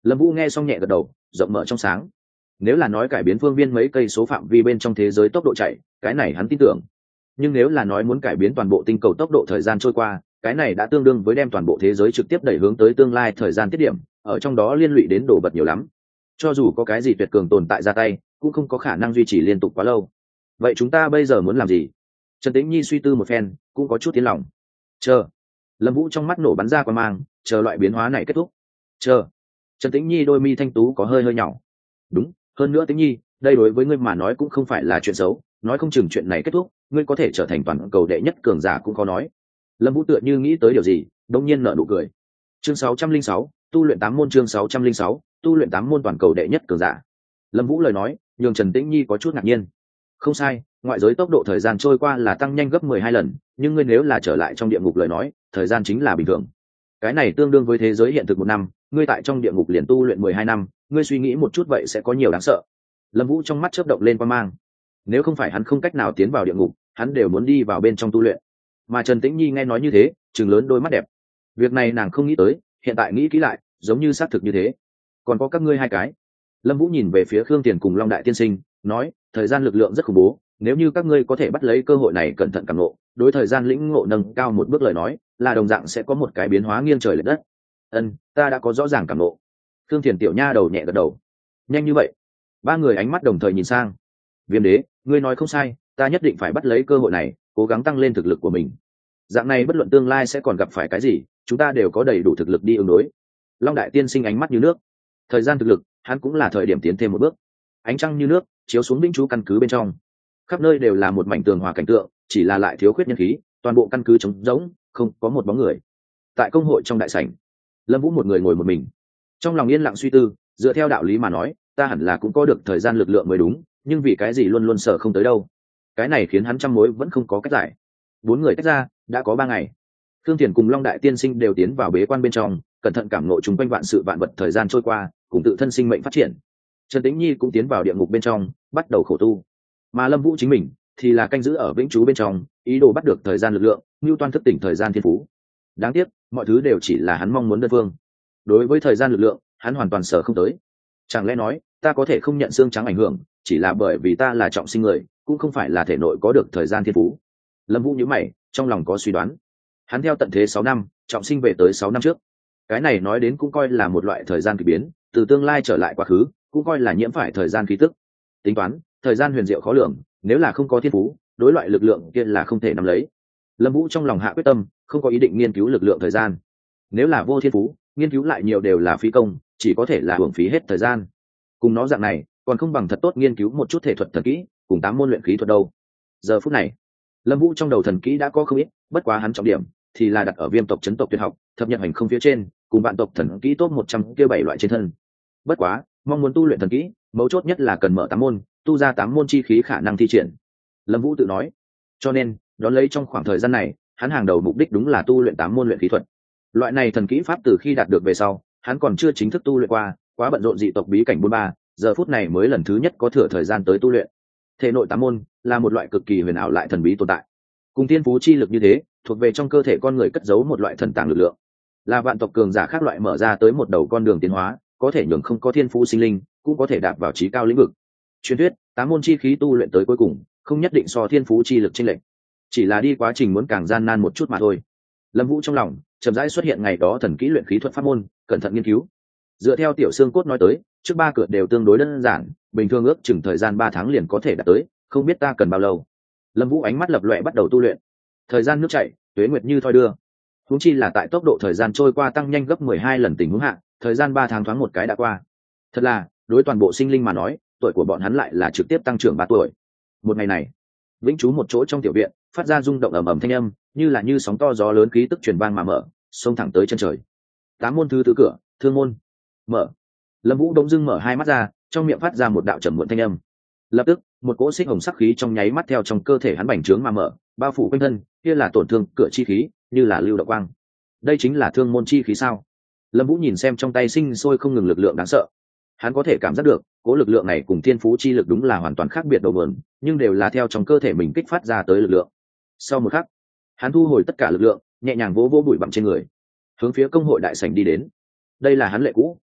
Lâm Vũ nghe xong nhẹ gật đầu, rộng mở trong sáng. Nếu là nói cải biến phương viên mấy cây số phạm vi bên trong thế giới tốc độ chạy, cái này hắn tin tưởng. Nhưng nếu là nói muốn cải biến toàn bộ tinh cầu tốc độ thời gian trôi qua, cái này đã tương đương với đem toàn bộ thế giới trực tiếp đẩy hướng tới tương lai thời gian tiết điểm, ở trong đó liên lụy đến đồ vật nhiều lắm. Cho dù có cái gì tuyệt cường tồn tại ra tay, cũng không có khả năng duy trì liên tục quá lâu. Vậy chúng ta bây giờ muốn làm gì? Trần Tĩnh Nhi suy tư một phen, cũng có chút tiến lòng. Chờ. Lâm Vũ trong mắt nổ bắn ra qua mang, chờ loại biến hóa này kết thúc. Chờ. Trần Tĩnh Nhi đôi mi thanh tú có hơi hơi nhỏ. Đúng, hơn nữa Tĩnh Nhi, đây đối với ngươi mà nói cũng không phải là chuyện xấu, nói không chừng chuyện này kết thúc, ngươi có thể trở thành toàn cầu đệ nhất cường giả cũng khó nói. Lâm Vũ tựa như nghĩ tới điều gì, đột nhiên nở nụ cười. Chương sáu trăm linh sáu, tu luyện tám môn chương sáu trăm linh sáu, tu luyện tám môn toàn cầu đệ nhất cường giả. Lâm Vũ lời nói, nhường Trần Tĩnh Nhi có chút ngạc nhiên. Không sai, ngoại giới tốc độ thời gian trôi qua là tăng nhanh gấp mười hai lần, nhưng ngươi nếu là trở lại trong địa ngục lời nói, thời gian chính là bình thường. Cái này tương đương với thế giới hiện thực một năm, ngươi tại trong địa ngục liền tu luyện mười hai năm, ngươi suy nghĩ một chút vậy sẽ có nhiều đáng sợ. Lâm Vũ trong mắt chớp động lên qua mang. Nếu không phải hắn không cách nào tiến vào địa ngục, hắn đều muốn đi vào bên trong tu luyện. Mà Trần Tĩnh Nhi nghe nói như thế, trừng lớn đôi mắt đẹp. Việc này nàng không nghĩ tới, hiện tại nghĩ kỹ lại, giống như xác thực như thế. Còn có các ngươi hai cái. Lâm Vũ nhìn về phía Khương Tiền cùng Long Đại tiên sinh, nói, thời gian lực lượng rất khủng bố, nếu như các ngươi có thể bắt lấy cơ hội này cẩn thận cảm ngộ, đối thời gian lĩnh ngộ nâng cao một bước lời nói, là đồng dạng sẽ có một cái biến hóa nghiêng trời lệch đất. Ân, ta đã có rõ ràng cảm ngộ. Khương Tiền tiểu nha đầu nhẹ gật đầu. Nhanh như vậy? Ba người ánh mắt đồng thời nhìn sang. Viêm Đế, ngươi nói không sai, ta nhất định phải bắt lấy cơ hội này, cố gắng tăng lên thực lực của mình. Dạng này bất luận tương lai sẽ còn gặp phải cái gì, chúng ta đều có đầy đủ thực lực đi ứng đối. Long Đại tiên sinh ánh mắt như nước. Thời gian thực lực, hắn cũng là thời điểm tiến thêm một bước. Ánh trăng như nước chiếu xuống vĩnh chú căn cứ bên trong, khắp nơi đều là một mảnh tường hòa cảnh tượng, chỉ là lại thiếu khuyết nhân khí, toàn bộ căn cứ trống rỗng, không có một bóng người. Tại công hội trong đại sảnh, Lâm Vũ một người ngồi một mình, trong lòng yên lặng suy tư, dựa theo đạo lý mà nói, ta hẳn là cũng có được thời gian lực lượng mới đúng, nhưng vì cái gì luôn luôn sợ không tới đâu. Cái này khiến hắn trăm mối vẫn không có cách giải. Bốn người tách ra, đã có ba ngày. Thương Thiền cùng Long Đại tiên sinh đều tiến vào bế quan bên trong, cẩn thận cảm ngộ chúng quanh vạn sự vạn vật thời gian trôi qua, cùng tự thân sinh mệnh phát triển. Trần Tĩnh Nhi cũng tiến vào địa ngục bên trong, bắt đầu khổ tu. Mà Lâm Vũ chính mình thì là canh giữ ở vĩnh trú bên trong, ý đồ bắt được thời gian lực lượng, nưu toan thức tỉnh thời gian thiên phú. Đáng tiếc, mọi thứ đều chỉ là hắn mong muốn đơn phương. Đối với thời gian lực lượng, hắn hoàn toàn sở không tới. Chẳng lẽ nói, ta có thể không nhận xương trắng ảnh hưởng, chỉ là bởi vì ta là trọng sinh người, cũng không phải là thể nội có được thời gian thiên phú. Lâm Vũ nhíu mày, trong lòng có suy đoán. Hắn theo tận thế sáu năm, trọng sinh về tới sáu năm trước. Cái này nói đến cũng coi là một loại thời gian kỳ biến, từ tương lai trở lại quá khứ, cũng coi là nhiễm phải thời gian khí tức. Tính toán, thời gian huyền diệu khó lường, nếu là không có thiên phú, đối loại lực lượng kia là không thể nắm lấy. Lâm Vũ trong lòng hạ quyết tâm, không có ý định nghiên cứu lực lượng thời gian. Nếu là vô thiên phú, nghiên cứu lại nhiều đều là phí công, chỉ có thể là hưởng phí hết thời gian. Cùng nó dạng này, còn không bằng thật tốt nghiên cứu một chút thể thuật thần kỹ, cùng tám môn luyện khí thuật đâu. Giờ phút này, Lâm Vũ trong đầu thần kỹ đã có không ít, bất quá hắn trọng điểm thì là đặt ở viêm tộc chấn tộc tuyệt học, thập nhật hành không phía trên, cùng vạn tộc thần kỹ top một trăm kia bảy loại trên thân. Bất quá, mong muốn tu luyện thần kỹ, mấu chốt nhất là cần mở tám môn, tu ra tám môn chi khí khả năng thi triển. Lâm Vũ tự nói. Cho nên, đón lấy trong khoảng thời gian này, hắn hàng đầu mục đích đúng là tu luyện tám môn luyện khí thuật. Loại này thần kỹ pháp từ khi đạt được về sau, hắn còn chưa chính thức tu luyện qua, quá bận rộn dị tộc bí cảnh bốn ba, giờ phút này mới lần thứ nhất có thừa thời gian tới tu luyện. Thể nội tám môn là một loại cực kỳ huyền ảo lại thần bí tồn tại. Cùng thiên phú chi lực như thế, thuộc về trong cơ thể con người cất giấu một loại thần tàng lực lượng. Là vạn tộc cường giả khác loại mở ra tới một đầu con đường tiến hóa, có thể nhường không có thiên phú sinh linh, cũng có thể đạp vào trí cao lĩnh vực. Truyền thuyết, tám môn chi khí tu luyện tới cuối cùng, không nhất định so thiên phú chi lực chênh lệch, chỉ là đi quá trình muốn càng gian nan một chút mà thôi. Lâm Vũ trong lòng chậm rãi xuất hiện ngày đó thần kỹ luyện khí thuật pháp môn, cẩn thận nghiên cứu. Dựa theo tiểu xương cốt nói tới, trước ba cửa đều tương đối đơn giản, bình thường ước chừng thời gian ba tháng liền có thể đạt tới, không biết ta cần bao lâu. Lâm Vũ ánh mắt lập loè bắt đầu tu luyện. Thời gian nước chảy, tuế nguyệt như thoi đưa. Huống chi là tại tốc độ thời gian trôi qua tăng nhanh gấp mười hai lần tình huống hạ, thời gian ba tháng thoáng một cái đã qua. Thật là, đối toàn bộ sinh linh mà nói, tuổi của bọn hắn lại là trực tiếp tăng trưởng ba tuổi. Một ngày này, vĩnh trú một chỗ trong tiểu viện, phát ra rung động ầm ầm thanh âm, như là như sóng to gió lớn khí tức truyền vang mà mở, xông thẳng tới chân trời. Tám môn thứ tứ cửa, thương môn. Mở. Lâm Vũ đống dưng mở hai mắt ra, trong miệng phát ra một đạo trầm muộn thanh âm. Lập tức, một cỗ xích hồng sắc khí trong nháy mắt theo trong cơ thể hắn bành trướng mà mở, bao phủ quanh thân, kia là tổn thương cửa chi khí, như là lưu động quang. Đây chính là thương môn chi khí sao? Lâm Vũ nhìn xem trong tay sinh sôi không ngừng lực lượng đáng sợ. Hắn có thể cảm giác được, cỗ lực lượng này cùng thiên phú chi lực đúng là hoàn toàn khác biệt đầu nguồn, nhưng đều là theo trong cơ thể mình kích phát ra tới lực lượng. Sau một khắc, hắn thu hồi tất cả lực lượng, nhẹ nhàng vỗ vỗ bụi bặm trên người, hướng phía công hội đại sảnh đi đến. Đây là hắn lệ cũ,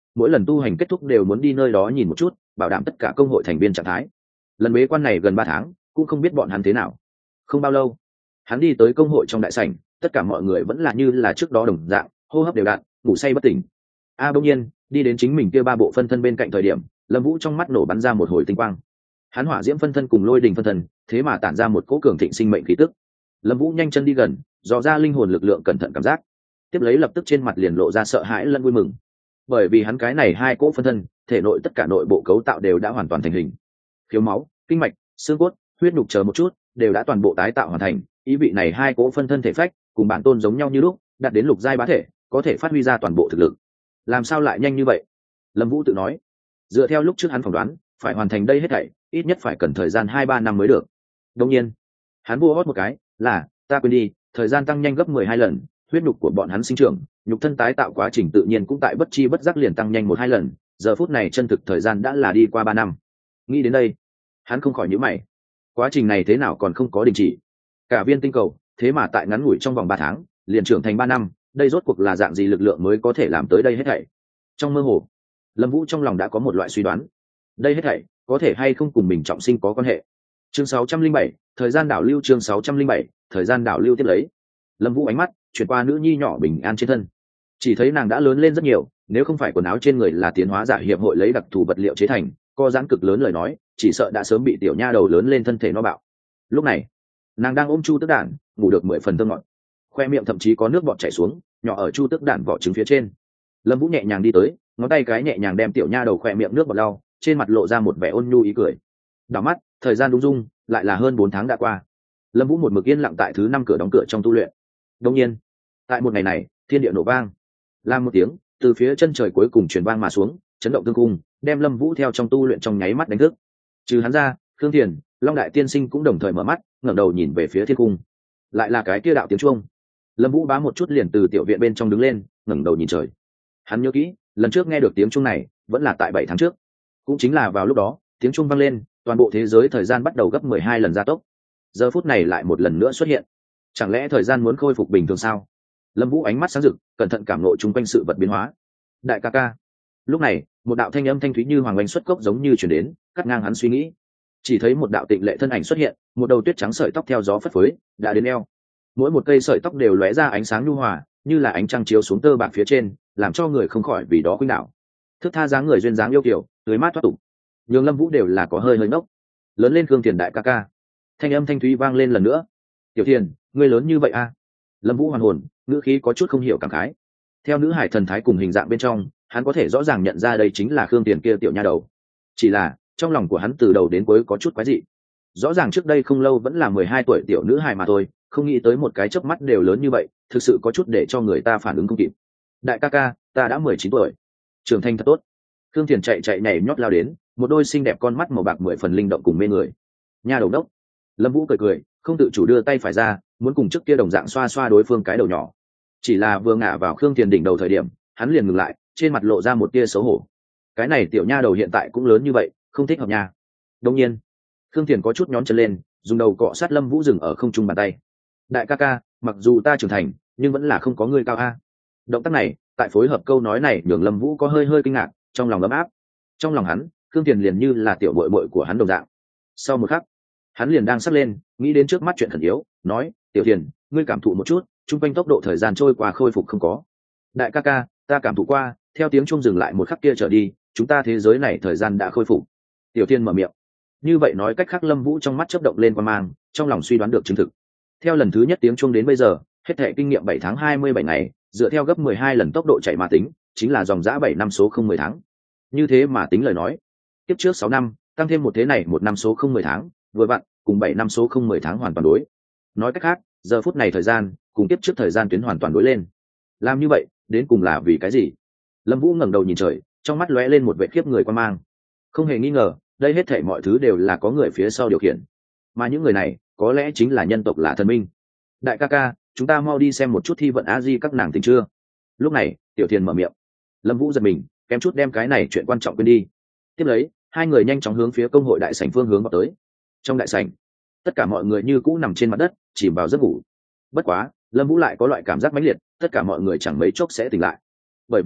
mỗi lần tu hành kết thúc đều muốn đi nơi đó nhìn một chút, bảo đảm tất cả công hội thành viên trạng thái. Lần bế quan này gần ba tháng cũng không biết bọn hắn thế nào. Không bao lâu hắn đi tới công hội trong đại sảnh, tất cả mọi người vẫn là như là trước đó đồng dạng, hô hấp đều đặn, ngủ say bất tỉnh. A à, bỗng nhiên đi đến chính mình kia ba bộ phân thân bên cạnh thời điểm, Lâm Vũ trong mắt nổ bắn ra một hồi tinh quang. Hắn hỏa diễm phân thân cùng lôi đình phân thân thế mà tản ra một cỗ cường thịnh sinh mệnh khí tức. Lâm Vũ nhanh chân đi gần, dò ra linh hồn lực lượng cẩn thận cảm giác, tiếp lấy lập tức trên mặt liền lộ ra sợ hãi lẫn vui mừng, bởi vì hắn cái này hai cỗ phân thân thể nội tất cả nội bộ cấu tạo đều đã hoàn toàn thành hình, khiếu máu, kinh mạch, xương cốt, huyết nhục chờ một chút đều đã toàn bộ tái tạo hoàn thành. Ý vị này hai cỗ phân thân thể phách cùng bản tôn giống nhau như lúc, đạt đến lục giai bá thể, có thể phát huy ra toàn bộ thực lực. Làm sao lại nhanh như vậy? Lâm Vũ tự nói. Dựa theo lúc trước hắn phỏng đoán, phải hoàn thành đây hết thảy ít nhất phải cần thời gian hai ba năm mới được. Đương nhiên hắn vua hót một cái là ta quên đi, thời gian tăng nhanh gấp mười hai lần, huyết nhục của bọn hắn sinh trưởng, nhục thân tái tạo quá trình tự nhiên cũng tại bất chi bất giác liền tăng nhanh một hai lần. Giờ phút này chân thực thời gian đã là đi qua ba năm. Nghĩ đến đây hắn không khỏi nhíu mày, quá trình này thế nào còn không có đình chỉ? Cả viên tinh cầu thế mà tại ngắn ngủi trong vòng ba tháng liền trưởng thành ba năm, đây rốt cuộc là dạng gì lực lượng mới có thể làm tới đây hết thảy? Trong mơ hồ Lâm Vũ trong lòng đã có một loại suy đoán, đây hết thảy có thể hay không cùng mình trọng sinh có quan hệ. Chương sáu trăm linh bảy, thời gian đảo lưu. Chương sáu trăm linh bảy, thời gian đảo lưu tiếp lấy. Lâm Vũ ánh mắt chuyển qua nữ nhi nhỏ bình an trên thân, chỉ thấy nàng đã lớn lên rất nhiều, nếu không phải quần áo trên người là tiến hóa giả hiệp hội lấy đặc thù vật liệu chế thành, co giãn cực lớn lời nói, chỉ sợ đã sớm bị tiểu nha đầu lớn lên thân thể nó bạo. Lúc này nàng đang ôm chu tức đản ngủ được mười phần thơm ngọt, khoe miệng thậm chí có nước bọt chảy xuống, nhỏ ở chu tức đản vỏ trứng phía trên. Lâm Vũ nhẹ nhàng đi tới, ngón tay cái nhẹ nhàng đem tiểu nha đầu khoe miệng nước bọt lau, trên mặt lộ ra một vẻ ôn nhu ý cười. Đảo mắt thời gian đúng dung lại là hơn bốn tháng đã qua. Lâm Vũ một mực yên lặng tại thứ năm cửa đóng cửa trong tu luyện. Đương nhiên tại một ngày này thiên địa nổ vang, làm một tiếng từ phía chân trời cuối cùng truyền vang mà xuống, chấn động thương cung, đem Lâm Vũ theo trong tu luyện trong nháy mắt đánh thức. Trừ hắn ra, Khương Thiền, Long Đại Tiên Sinh cũng đồng thời mở mắt, ngẩng đầu nhìn về phía thiên cung. Lại là cái kia đạo tiếng chuông. Lâm Vũ bá một chút liền từ tiểu viện bên trong đứng lên, ngẩng đầu nhìn trời. Hắn nhớ kỹ, lần trước nghe được tiếng chuông này vẫn là tại bảy tháng trước, cũng chính là vào lúc đó, tiếng chuông vang lên, toàn bộ thế giới thời gian bắt đầu gấp mười hai lần gia tốc. Giờ phút này lại một lần nữa xuất hiện, chẳng lẽ thời gian muốn khôi phục bình thường sao? Lâm Vũ ánh mắt sáng rực, cẩn thận cảm ngộ chung quanh sự vật biến hóa. Đại ca ca. Lúc này một đạo thanh âm thanh thúy như hoàng oanh xuất cốc giống như chuyển đến, cắt ngang hắn suy nghĩ. Chỉ thấy một đạo tịnh lệ thân ảnh xuất hiện, một đầu tuyết trắng sợi tóc theo gió phất phới đã đến eo, mỗi một cây sợi tóc đều lóe ra ánh sáng nhu hòa, như là ánh trăng chiếu xuống tơ bạc phía trên, làm cho người không khỏi vì đó khuynh đảo. Thức tha dáng người duyên dáng yêu kiều, tươi mát thoát tục, nhường Lâm Vũ đều là có hơi hơi ngốc. Lớn lên Khương Thiền đại ca ca. Thanh âm thanh thúy vang lên lần nữa. Tiểu Thiền, ngươi lớn như vậy a? À? Lâm Vũ hoàn hồn, ngữ khí có chút không hiểu cảm khái. Theo nữ hải thần thái cùng hình dạng bên trong, hắn có thể rõ ràng nhận ra đây chính là Khương Thiền kia tiểu nha đầu. Chỉ là trong lòng của hắn từ đầu đến cuối có chút quái dị. Rõ ràng trước đây không lâu vẫn là mười hai tuổi tiểu nữ hài mà thôi, không nghĩ tới một cái chớp mắt đều lớn như vậy, thực sự có chút để cho người ta phản ứng không kịp. Đại ca ca, ta đã mười chín tuổi, trưởng thành thật tốt. Khương Thiền chạy chạy nhảy nhót lao đến, một đôi xinh đẹp con mắt màu bạc mười phần linh động cùng mê người. Nha đầu đốc. Lâm Vũ cười cười, không tự chủ đưa tay phải ra, muốn cùng trước kia đồng dạng xoa xoa đối phương cái đầu nhỏ. Chỉ là vừa ngả vào Khương Thiền đỉnh đầu thời điểm, hắn liền ngừng lại, trên mặt lộ ra một tia xấu hổ. Cái này tiểu nha đầu hiện tại cũng lớn như vậy, không thích hợp nha. Đương nhiên Khương Thiền có chút nhón chân lên, dùng đầu cọ sát Lâm Vũ dừng ở không trung bàn tay. Đại ca ca, mặc dù ta trưởng thành nhưng vẫn là không có ngươi cao a. Động tác này tại phối hợp câu nói này nhường Lâm Vũ có hơi hơi kinh ngạc, trong lòng ấm áp. Trong lòng hắn, Khương Thiền liền như là tiểu muội muội của hắn đồng dạng. Sau một khắc hắn liền đang sắp lên, nghĩ đến trước mắt chuyện khẩn yếu, nói: Tiểu Thiền, ngươi cảm thụ một chút, chung quanh tốc độ thời gian trôi qua khôi phục không có? Đại ca ca, ta cảm thụ qua, theo tiếng chuông dừng lại một khắc kia trở đi, chúng ta thế giới này thời gian đã khôi phục. Tiểu Thiên mở miệng. Như vậy nói cách khác, Lâm Vũ trong mắt chớp động lên qua mang, trong lòng suy đoán được chứng thực. Theo lần thứ nhất tiếng chuông đến bây giờ, hết thảy kinh nghiệm bảy tháng hai mươi bảy ngày, dựa theo gấp mười hai lần tốc độ chạy mà tính, chính là dòng dã bảy năm số không mười tháng. Như thế mà tính lời nói, tiếp trước sáu năm, tăng thêm một thế này một năm số không mười tháng, vừa vặn cùng bảy năm số không mười tháng hoàn toàn đối. Nói cách khác, giờ phút này thời gian cùng tiếp trước thời gian tuyến hoàn toàn đối lên. Làm như vậy, đến cùng là vì cái gì? Lâm Vũ ngẩng đầu nhìn trời, trong mắt lóe lên một vẻ khiếp người quan mang. Không hề nghi ngờ, đây hết thảy mọi thứ đều là có người phía sau điều khiển, mà những người này có lẽ chính là nhân tộc, là thần minh. Đại ca ca, chúng ta mau đi xem một chút thi vận a di các nàng tình chưa? Lúc này Tiểu Thiền mở miệng. Lâm Vũ giật mình, kém chút đem cái này chuyện quan trọng quên đi. Tiếp lấy hai người nhanh chóng hướng phía công hội đại sảnh phương hướng vào tới. Trong đại sảnh, tất cả mọi người như cũ nằm trên mặt đất, chìm vào giấc ngủ. Bất quá Lâm Vũ lại có loại cảm giác mãnh liệt, tất cả mọi người chẳng mấy chốc sẽ tỉnh lại, bởi vì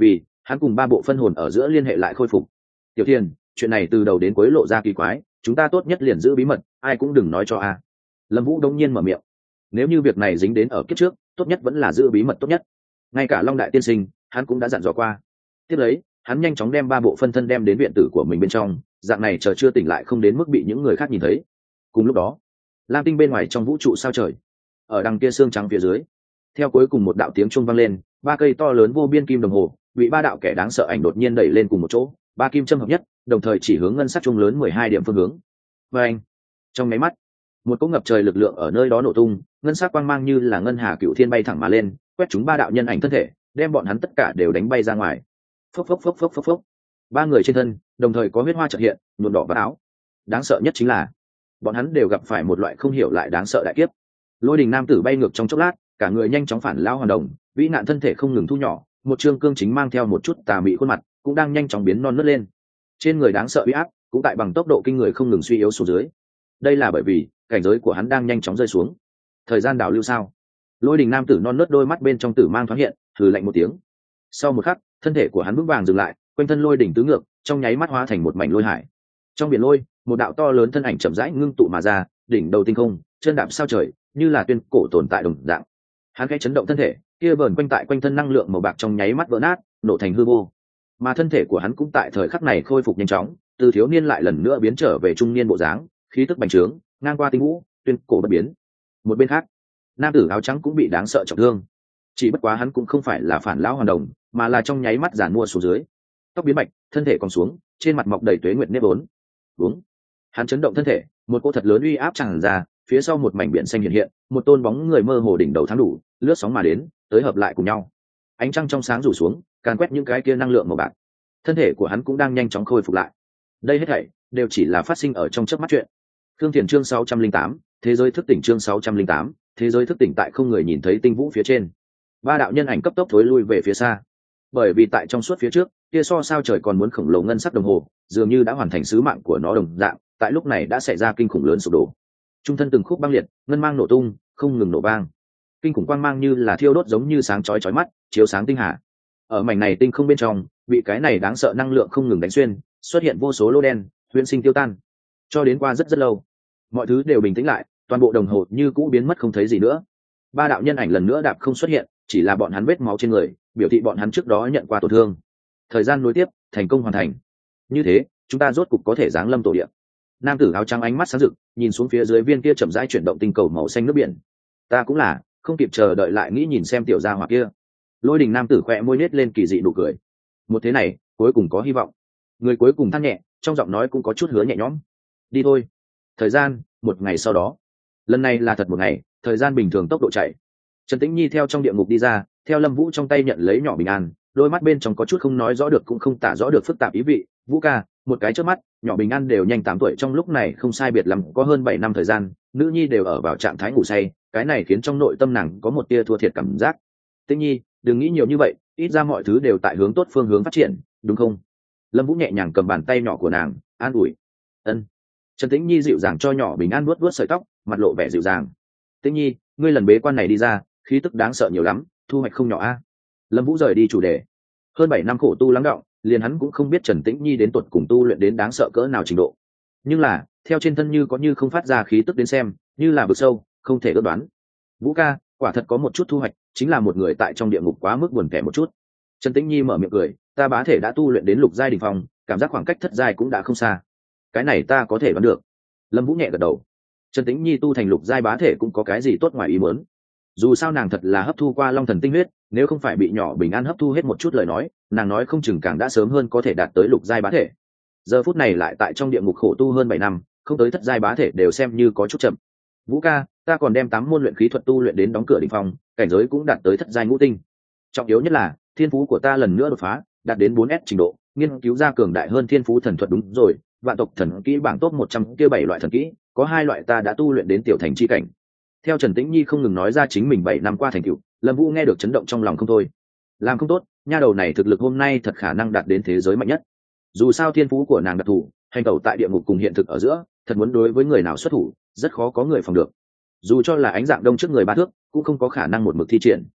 hắn cùng ba bộ phân hồn ở giữa liên hệ lại khôi phục. Tiểu Thiên, chuyện này từ đầu đến cuối lộ ra kỳ quái, chúng ta tốt nhất liền giữ bí mật, ai cũng đừng nói cho a. Lâm Vũ đông nhiên mở miệng. Nếu như việc này dính đến ở kiếp trước, tốt nhất vẫn là giữ bí mật tốt nhất. Ngay cả Long đại tiên sinh, hắn cũng đã dặn dò qua. Tiếp lấy, hắn nhanh chóng đem ba bộ phân thân đem đến viện tử của mình bên trong, dạng này chờ chưa tỉnh lại không đến mức bị những người khác nhìn thấy. Cùng lúc đó, lam tinh bên ngoài trong vũ trụ sao trời, ở đằng kia xương trắng phía dưới, theo cuối cùng một đạo tiếng chuông vang lên, ba cây to lớn vô biên kim đồng hồ bị ba đạo kẻ đáng sợ ảnh đột nhiên đẩy lên cùng một chỗ, ba kim châm hợp nhất, đồng thời chỉ hướng ngân sắc chuông lớn mười hai điểm phương hướng. Và anh, trong máy mắt, một cỗ ngập trời lực lượng ở nơi đó nổ tung, ngân sắc quang mang như là ngân hà cựu thiên bay thẳng mà lên, quét chúng ba đạo nhân ảnh thân thể, đem bọn hắn tất cả đều đánh bay ra ngoài. Phốc phốc phốc phốc phốc phốc. Ba người trên thân đồng thời có huyết hoa chợt hiện, nhuộm đỏ vạt áo. Đáng sợ nhất chính là bọn hắn đều gặp phải một loại không hiểu lại đáng sợ đại kiếp. Lôi đình nam tử bay ngược trong chốc lát, cả người nhanh chóng phản lao hoàn đồng, vĩ nạn thân thể không ngừng thu nhỏ, một trương cương chính mang theo một chút tà mị khuôn mặt cũng đang nhanh chóng biến non nớt lên. Trên người đáng sợ uy áp cũng tại bằng tốc độ kinh người không ngừng suy yếu xuống dưới. Đây là bởi vì cảnh giới của hắn đang nhanh chóng rơi xuống. Thời gian đảo lưu sao? Lôi đình nam tử non nớt đôi mắt bên trong tử mang thoáng hiện, thử lạnh một tiếng. Sau một khắc, thân thể của hắn vững vàng dừng lại, quanh thân lôi đỉnh tứ ngược, trong nháy mắt hóa thành một mảnh lôi hải. Trong biển lôi, một đạo to lớn thân ảnh chậm rãi ngưng tụ mà ra, đỉnh đầu tinh không, chân đạp sao trời, như là tuyên cổ tồn tại đồng dạng. Hắn khẽ chấn động thân thể, kia vờn quanh tại quanh thân năng lượng màu bạc trong nháy mắt vỡ nát, nổ thành hư vô. Mà thân thể của hắn cũng tại thời khắc này khôi phục nhanh chóng, từ thiếu niên lại lần nữa biến trở về trung niên bộ dáng, khí tức bành trướng, ngang qua tinh vũ, tuyên cổ bất biến. Một bên khác, nam tử áo trắng cũng bị đáng sợ trọng thương. Chỉ bất quá hắn cũng không phải là phản lão hoàn đồng, mà là trong nháy mắt giàn mua xuống dưới, tóc biến bạch, thân thể còn xuống, trên mặt mọc đầy tuế nguyệt nếp vốn. Uống. Hắn chấn động thân thể, một cỗ thật lớn uy áp tràn ra, phía sau một mảnh biển xanh hiện hiện, một tôn bóng người mơ hồ đỉnh đầu thắng đủ, lướt sóng mà đến, tới hợp lại cùng nhau. Ánh trăng trong sáng rủ xuống, càn quét những cái kia năng lượng màu bạc. Thân thể của hắn cũng đang nhanh chóng khôi phục lại. Đây hết thảy đều chỉ là phát sinh ở trong chớp mắt chuyện. Thương Thiền chương sáu trăm linh tám, thế giới thức tỉnh chương sáu trăm linh tám, thế giới thức tỉnh tại không người nhìn thấy tinh vũ phía trên. Ba đạo nhân ảnh cấp tốc thối lui về phía xa. Bởi vì tại trong suốt phía trước, kia so sao trời còn muốn khổng lồ ngân sắc đồng hồ, dường như đã hoàn thành sứ mạng của nó đồng dạng, tại lúc này đã xảy ra kinh khủng lớn sụp đổ. Trung thân từng khúc băng liệt, ngân mang nổ tung, không ngừng nổ vang. Kinh khủng quang mang như là thiêu đốt giống như sáng chói chói mắt, chiếu sáng tinh hà. Ở mảnh này tinh không bên trong, bị cái này đáng sợ năng lượng không ngừng đánh xuyên, xuất hiện vô số lỗ đen, huyễn sinh tiêu tan. Cho đến qua rất rất lâu, mọi thứ đều bình tĩnh lại, toàn bộ đồng hồ như cũ biến mất không thấy gì nữa. Ba đạo nhân ảnh lần nữa đạp không xuất hiện, chỉ là bọn hắn vết máu trên người, biểu thị bọn hắn trước đó nhận qua tổn thương. Thời gian nối tiếp, thành công hoàn thành. Như thế, chúng ta rốt cục có thể giáng lâm tổ địa. Nam tử áo trắng ánh mắt sáng rực, nhìn xuống phía dưới viên kia chậm rãi chuyển động tinh cầu màu xanh nước biển. Ta cũng là, không kịp chờ đợi lại nghĩ nhìn xem tiểu gia hỏa kia. Lôi đình nam tử khẽ môi nết lên kỳ dị nụ cười. Một thế này, cuối cùng có hy vọng. Người cuối cùng than nhẹ, trong giọng nói cũng có chút hứa nhẹ nhõm. Đi thôi. Thời gian, một ngày sau đó. Lần này là thật một ngày, thời gian bình thường tốc độ chạy. Trần Tĩnh Nhi theo trong địa ngục đi ra, theo Lâm Vũ trong tay nhận lấy nhỏ bình an, đôi mắt bên trong có chút không nói rõ được cũng không tả rõ được phức tạp ý vị. Vũ ca, một cái chớp mắt, nhỏ bình an đều nhanh tám tuổi, trong lúc này không sai biệt lắm có hơn bảy năm thời gian, nữ nhi đều ở vào trạng thái ngủ say, cái này khiến trong nội tâm nàng có một tia thua thiệt cảm giác. Tĩnh Nhi, đừng nghĩ nhiều như vậy, ít ra mọi thứ đều tại hướng tốt phương hướng phát triển, đúng không? Lâm Vũ nhẹ nhàng cầm bàn tay nhỏ của nàng, an ủi. Ân. Trần Tĩnh Nhi dịu dàng cho nhỏ bình an vuốt vuốt sợi tóc, mặt lộ vẻ dịu dàng. Tĩnh Nhi, ngươi lần bế quan này đi ra, khí tức đáng sợ nhiều lắm, thu hoạch không nhỏ a. Lâm Vũ rời đi chủ đề. Hơn bảy năm khổ tu lắng đọng, liền hắn cũng không biết Trần Tĩnh Nhi đến tuột cùng tu luyện đến đáng sợ cỡ nào trình độ. Nhưng là, theo trên thân như có như không phát ra khí tức đến xem, như là vực sâu, không thể ước đoán. Vũ ca, quả thật có một chút thu hoạch, chính là một người tại trong địa ngục quá mức buồn tẻ một chút. Trần Tĩnh Nhi mở miệng cười, ta bá thể đã tu luyện đến lục giai đỉnh phong, cảm giác khoảng cách thất giai cũng đã không xa. Cái này ta có thể đoán được. Lâm Vũ nhẹ gật đầu. Trần Tĩnh Nhi tu thành lục giai bá thể cũng có cái gì tốt ngoài ý muốn. Dù sao nàng thật là hấp thu qua long thần tinh huyết, nếu không phải bị nhỏ bình an hấp thu hết một chút lời nói, nàng nói không chừng càng đã sớm hơn có thể đạt tới lục giai bá thể. Giờ phút này lại tại trong địa ngục khổ tu hơn bảy năm, không tới thất giai bá thể đều xem như có chút chậm. Vũ ca, ta còn đem tám môn luyện khí thuật tu luyện đến đóng cửa đỉnh phong, cảnh giới cũng đạt tới thất giai ngũ tinh. Trọng yếu nhất là, thiên phú của ta lần nữa đột phá, đạt đến bốn S trình độ, nghiên cứu ra cường đại hơn thiên phú thần thuật. Đúng rồi, vạn tộc thần kỹ bảng top một trăm kia bảy loại thần kỹ, có hai loại ta đã tu luyện đến tiểu thành chi cảnh. Theo Trần Tĩnh Nhi không ngừng nói ra chính mình bảy năm qua thành tựu, Lâm Vũ nghe được chấn động trong lòng không thôi. Làm không tốt, nha đầu này thực lực hôm nay thật khả năng đạt đến thế giới mạnh nhất. Dù sao thiên phú của nàng đặc thù, hành tẩu tại địa ngục cùng hiện thực ở giữa, thật muốn đối với người nào xuất thủ, rất khó có người phòng được. Dù cho là ánh dạng đông trước người ba thước, cũng không có khả năng một mực thi triển.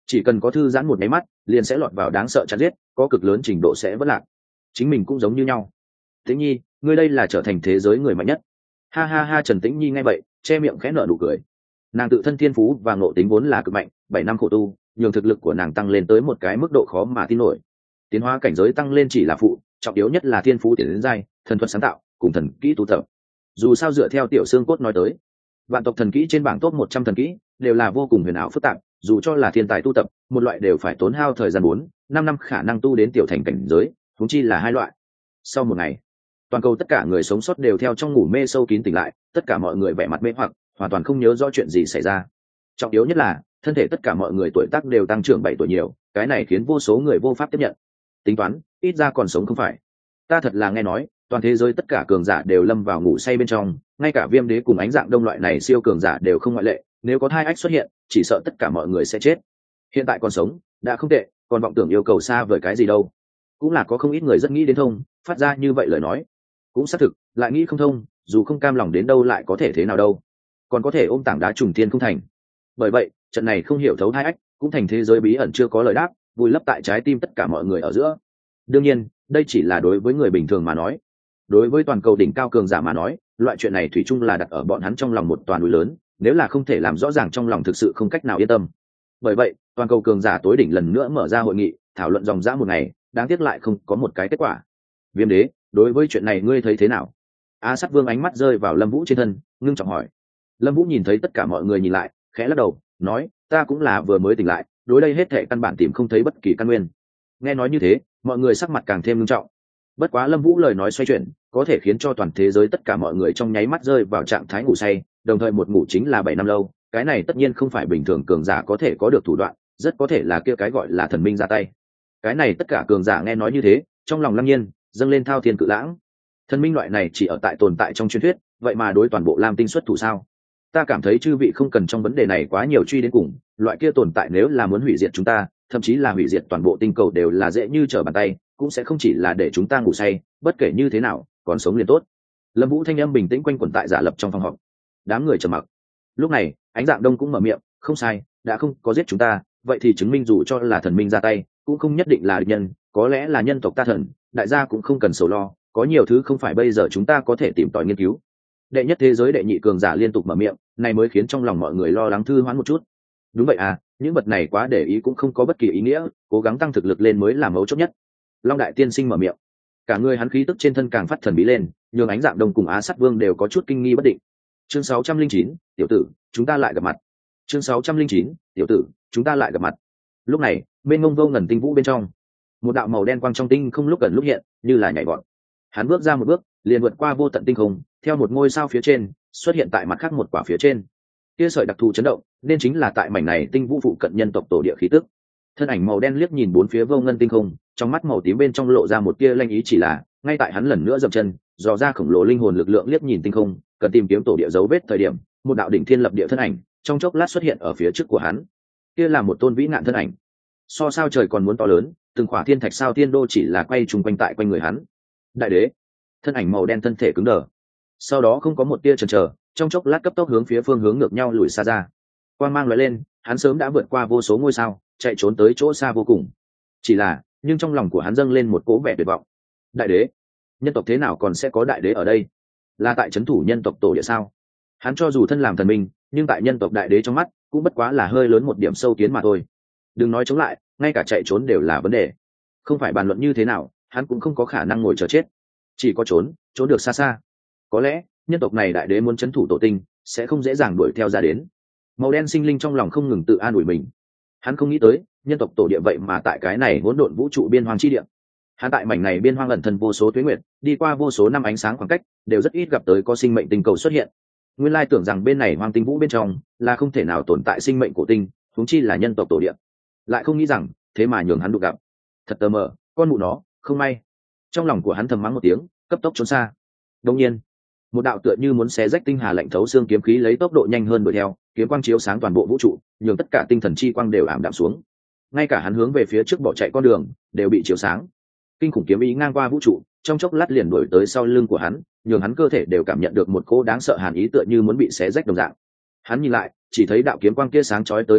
chỉ cần có thư giãn một nháy mắt liền sẽ lọt vào đáng sợ chặt giết, có cực lớn trình độ sẽ vất lạc. Chính mình cũng giống như nhau. Tĩnh Nhi, ngươi đây là trở thành thế giới người mạnh nhất. Ha ha ha. Trần Tĩnh Nhi nghe vậy che miệng khẽ nở nụ cười. Nàng tự thân thiên phú và ngộ tính vốn là cực mạnh, bảy năm khổ tu nhường thực lực của nàng tăng lên tới một cái mức độ khó mà tin nổi. Tiến hóa cảnh giới tăng lên chỉ là phụ, trọng yếu nhất là thiên phú tiến đến giai, thần thuật sáng tạo cùng thần kỹ tu tập. Dù sao dựa theo tiểu xương cốt nói tới, vạn tộc thần kỹ trên bảng top một trăm thần kỹ đều là vô cùng huyền ảo phức tạp, dù cho là thiên tài tu tập một loại đều phải tốn hao thời gian bốn năm năm khả năng tu đến tiểu thành cảnh giới, huống chi là hai loại. Sau một ngày, toàn cầu tất cả người sống sót đều theo trong ngủ mê sâu kín tỉnh lại, tất cả mọi người vẻ mặt mê hoặc, hoàn toàn không nhớ rõ chuyện gì xảy ra. Trọng yếu nhất là thân thể tất cả mọi người tuổi tác đều tăng trưởng bảy tuổi nhiều, cái này khiến vô số người vô pháp tiếp nhận. Tính toán ít ra còn sống không phải. Ta thật là nghe nói toàn thế giới tất cả cường giả đều lâm vào ngủ say bên trong, ngay cả Viêm Đế cùng Ánh Dạng Đông loại này siêu cường giả đều không ngoại lệ, nếu có thai ách xuất hiện chỉ sợ tất cả mọi người sẽ chết. Hiện tại còn sống đã không tệ, còn vọng tưởng yêu cầu xa vời cái gì đâu. Cũng là có không ít người rất nghĩ đến thông, phát ra như vậy lời nói cũng xác thực, lại nghĩ không thông, dù không cam lòng đến đâu lại có thể thế nào đâu, còn có thể ôm tảng đá trùng thiên không thành. Bởi vậy trận này không hiểu thấu hai ách cũng thành thế giới bí ẩn chưa có lời đáp, vùi lấp tại trái tim tất cả mọi người ở giữa. Đương nhiên đây chỉ là đối với người bình thường mà nói, đối với toàn cầu đỉnh cao cường giả mà nói, loại chuyện này thủy chung là đặt ở bọn hắn trong lòng một toàn núi lớn, nếu là không thể làm rõ ràng trong lòng thực sự không cách nào yên tâm. Bởi vậy toàn cầu cường giả tối đỉnh lần nữa mở ra hội nghị thảo luận dòng dã một ngày, đáng tiếc lại không có một cái kết quả. Viêm Đế, đối với chuyện này ngươi thấy thế nào? A Sát Vương ánh mắt rơi vào Lâm Vũ trên thân, ngưng trọng hỏi. Lâm Vũ nhìn thấy tất cả mọi người nhìn lại, khẽ lắc đầu nói, ta cũng là vừa mới tỉnh lại, đối đây hết thệ căn bản tìm không thấy bất kỳ căn nguyên. Nghe nói như thế mọi người sắc mặt càng thêm ngưng trọng. Bất quá Lâm Vũ lời nói xoay chuyển có thể khiến cho toàn thế giới tất cả mọi người trong nháy mắt rơi vào trạng thái ngủ say, đồng thời một ngủ chính là bảy năm lâu, cái này tất nhiên không phải bình thường cường giả có thể có được thủ đoạn, rất có thể là kia cái gọi là thần minh ra tay. Cái này tất cả cường giả nghe nói như thế trong lòng lăng nhiên dâng lên thao thiên cự lãng. Thần minh loại này chỉ ở tại tồn tại trong truyền thuyết, vậy mà đối toàn bộ Lam Tinh xuất thủ sao? Ta cảm thấy chư vị không cần trong vấn đề này quá nhiều truy đến cùng, loại kia tồn tại nếu là muốn hủy diệt chúng ta, thậm chí là hủy diệt toàn bộ tinh cầu đều là dễ như trở bàn tay, cũng sẽ không chỉ là để chúng ta ngủ say, bất kể như thế nào còn sống liền tốt. Lâm Vũ thanh âm bình tĩnh quanh quẩn tại Giả Lập trong phòng họp. Đám người trầm mặc. Lúc này Ánh Dạng Đông cũng mở miệng, không sai, đã không có giết chúng ta, vậy thì chứng minh dù cho là thần minh ra tay cũng không nhất định là địch nhân, có lẽ là nhân tộc ta thần, đại gia cũng không cần sầu lo, có nhiều thứ không phải bây giờ chúng ta có thể tìm tòi nghiên cứu. Đệ nhất thế giới đệ nhị cường giả liên tục mở miệng, này mới khiến trong lòng mọi người lo lắng thư hoán một chút. Đúng vậy à, những vật này quá để ý cũng không có bất kỳ ý nghĩa, cố gắng tăng thực lực lên mới là mấu chốt nhất. Long Đại Tiên Sinh mở miệng, cả người hắn khí tức trên thân càng phát thần bí lên, nhường Ánh Dạng Đông cùng Á Sát Vương đều có chút kinh nghi bất định. Chương sáu trăm linh chín, tiểu tử, chúng ta lại gặp mặt. Chương sáu trăm linh chín, tiểu tử, chúng ta lại gặp mặt. Lúc này bên ngông vô ngần tinh vũ bên trong, một đạo màu đen quang trong tinh không lúc gần lúc hiện, như là nhảy vọt. Hắn bước ra một bước liền vượt qua vô tận tinh không, theo một ngôi sao phía trên xuất hiện tại mặt khác một quả phía trên. Kia sợi đặc thù chấn động nên chính là tại mảnh này tinh vũ phụ cận nhân tộc tổ địa khí tức. Thân ảnh màu đen liếc nhìn bốn phía vô ngân tinh không, trong mắt màu tím bên trong lộ ra một tia lanh ý, chỉ là ngay tại hắn lần nữa dậm chân dò ra khổng lồ linh hồn lực lượng liếc nhìn tinh không, cần tìm kiếm tổ địa dấu vết thời điểm, một đạo đỉnh thiên lập địa thân ảnh trong chốc lát xuất hiện ở phía trước của hắn. Kia là một tôn vĩ nạn thân ảnh, so sao trời còn muốn to lớn, từng khỏa thiên thạch sao thiên đô chỉ là quay trùng quanh tại quanh người hắn. Đại đế. Thân ảnh màu đen thân thể cứng đờ, sau đó không có một tia chần chờ, trong chốc lát cấp tốc hướng phía phương hướng ngược nhau lùi xa ra. Quang mang lóe lên, hắn sớm đã vượt qua vô số ngôi sao, chạy trốn tới chỗ xa vô cùng. Chỉ là nhưng trong lòng của hắn dâng lên một cố vẻ tuyệt vọng. Đại đế? Nhân tộc thế nào còn sẽ có đại đế ở đây? Là tại trấn thủ nhân tộc tổ địa sao? Hắn cho dù thân làm thần minh, nhưng tại nhân tộc đại đế trong mắt cũng bất quá là hơi lớn một điểm sâu kiến mà thôi. Đừng nói chống lại, ngay cả chạy trốn đều là vấn đề. Không phải bàn luận như thế nào, hắn cũng không có khả năng ngồi chờ chết, chỉ có trốn, trốn được xa xa. Có lẽ nhân tộc này đại đế muốn trấn thủ tổ tinh sẽ không dễ dàng đuổi theo ra đến. Màu đen sinh linh trong lòng không ngừng tự an ủi mình. Hắn không nghĩ tới nhân tộc tổ địa vậy mà tại cái này hỗn độn vũ trụ biên hoang chi địa. Hắn tại mảnh này biên hoang ẩn thân vô số tuế nguyệt, đi qua vô số năm ánh sáng khoảng cách, đều rất ít gặp tới có sinh mệnh tinh cầu xuất hiện. Nguyên lai tưởng rằng bên này hoang tinh vũ bên trong là không thể nào tồn tại sinh mệnh cổ tinh, huống chi là nhân tộc tổ địa. Lại không nghĩ rằng thế mà nhường hắn đụng gặp. Thật tờ mờ, con mụ nó, không may. Trong lòng của hắn thầm mắng một tiếng, cấp tốc trốn xa. Đương nhiên, một đạo tựa như muốn xé rách tinh hà lạnh thấu xương kiếm khí lấy tốc độ nhanh hơn đuổi theo, kiếm quang chiếu sáng toàn bộ vũ trụ, nhường tất cả tinh thần chi quang đều ảm đạm xuống. Ngay cả hắn hướng về phía trước bỏ chạy con đường đều bị chiếu sáng. Kinh khủng kiếm ý ngang qua vũ trụ, trong chốc lát liền đuổi tới sau lưng của hắn, nhường hắn cơ thể đều cảm nhận được một cỗ đáng sợ hàn ý tựa như muốn bị xé rách đồng dạng. Hắn nhìn lại, chỉ thấy đạo kiếm quang kia sáng chói tới cực hạn,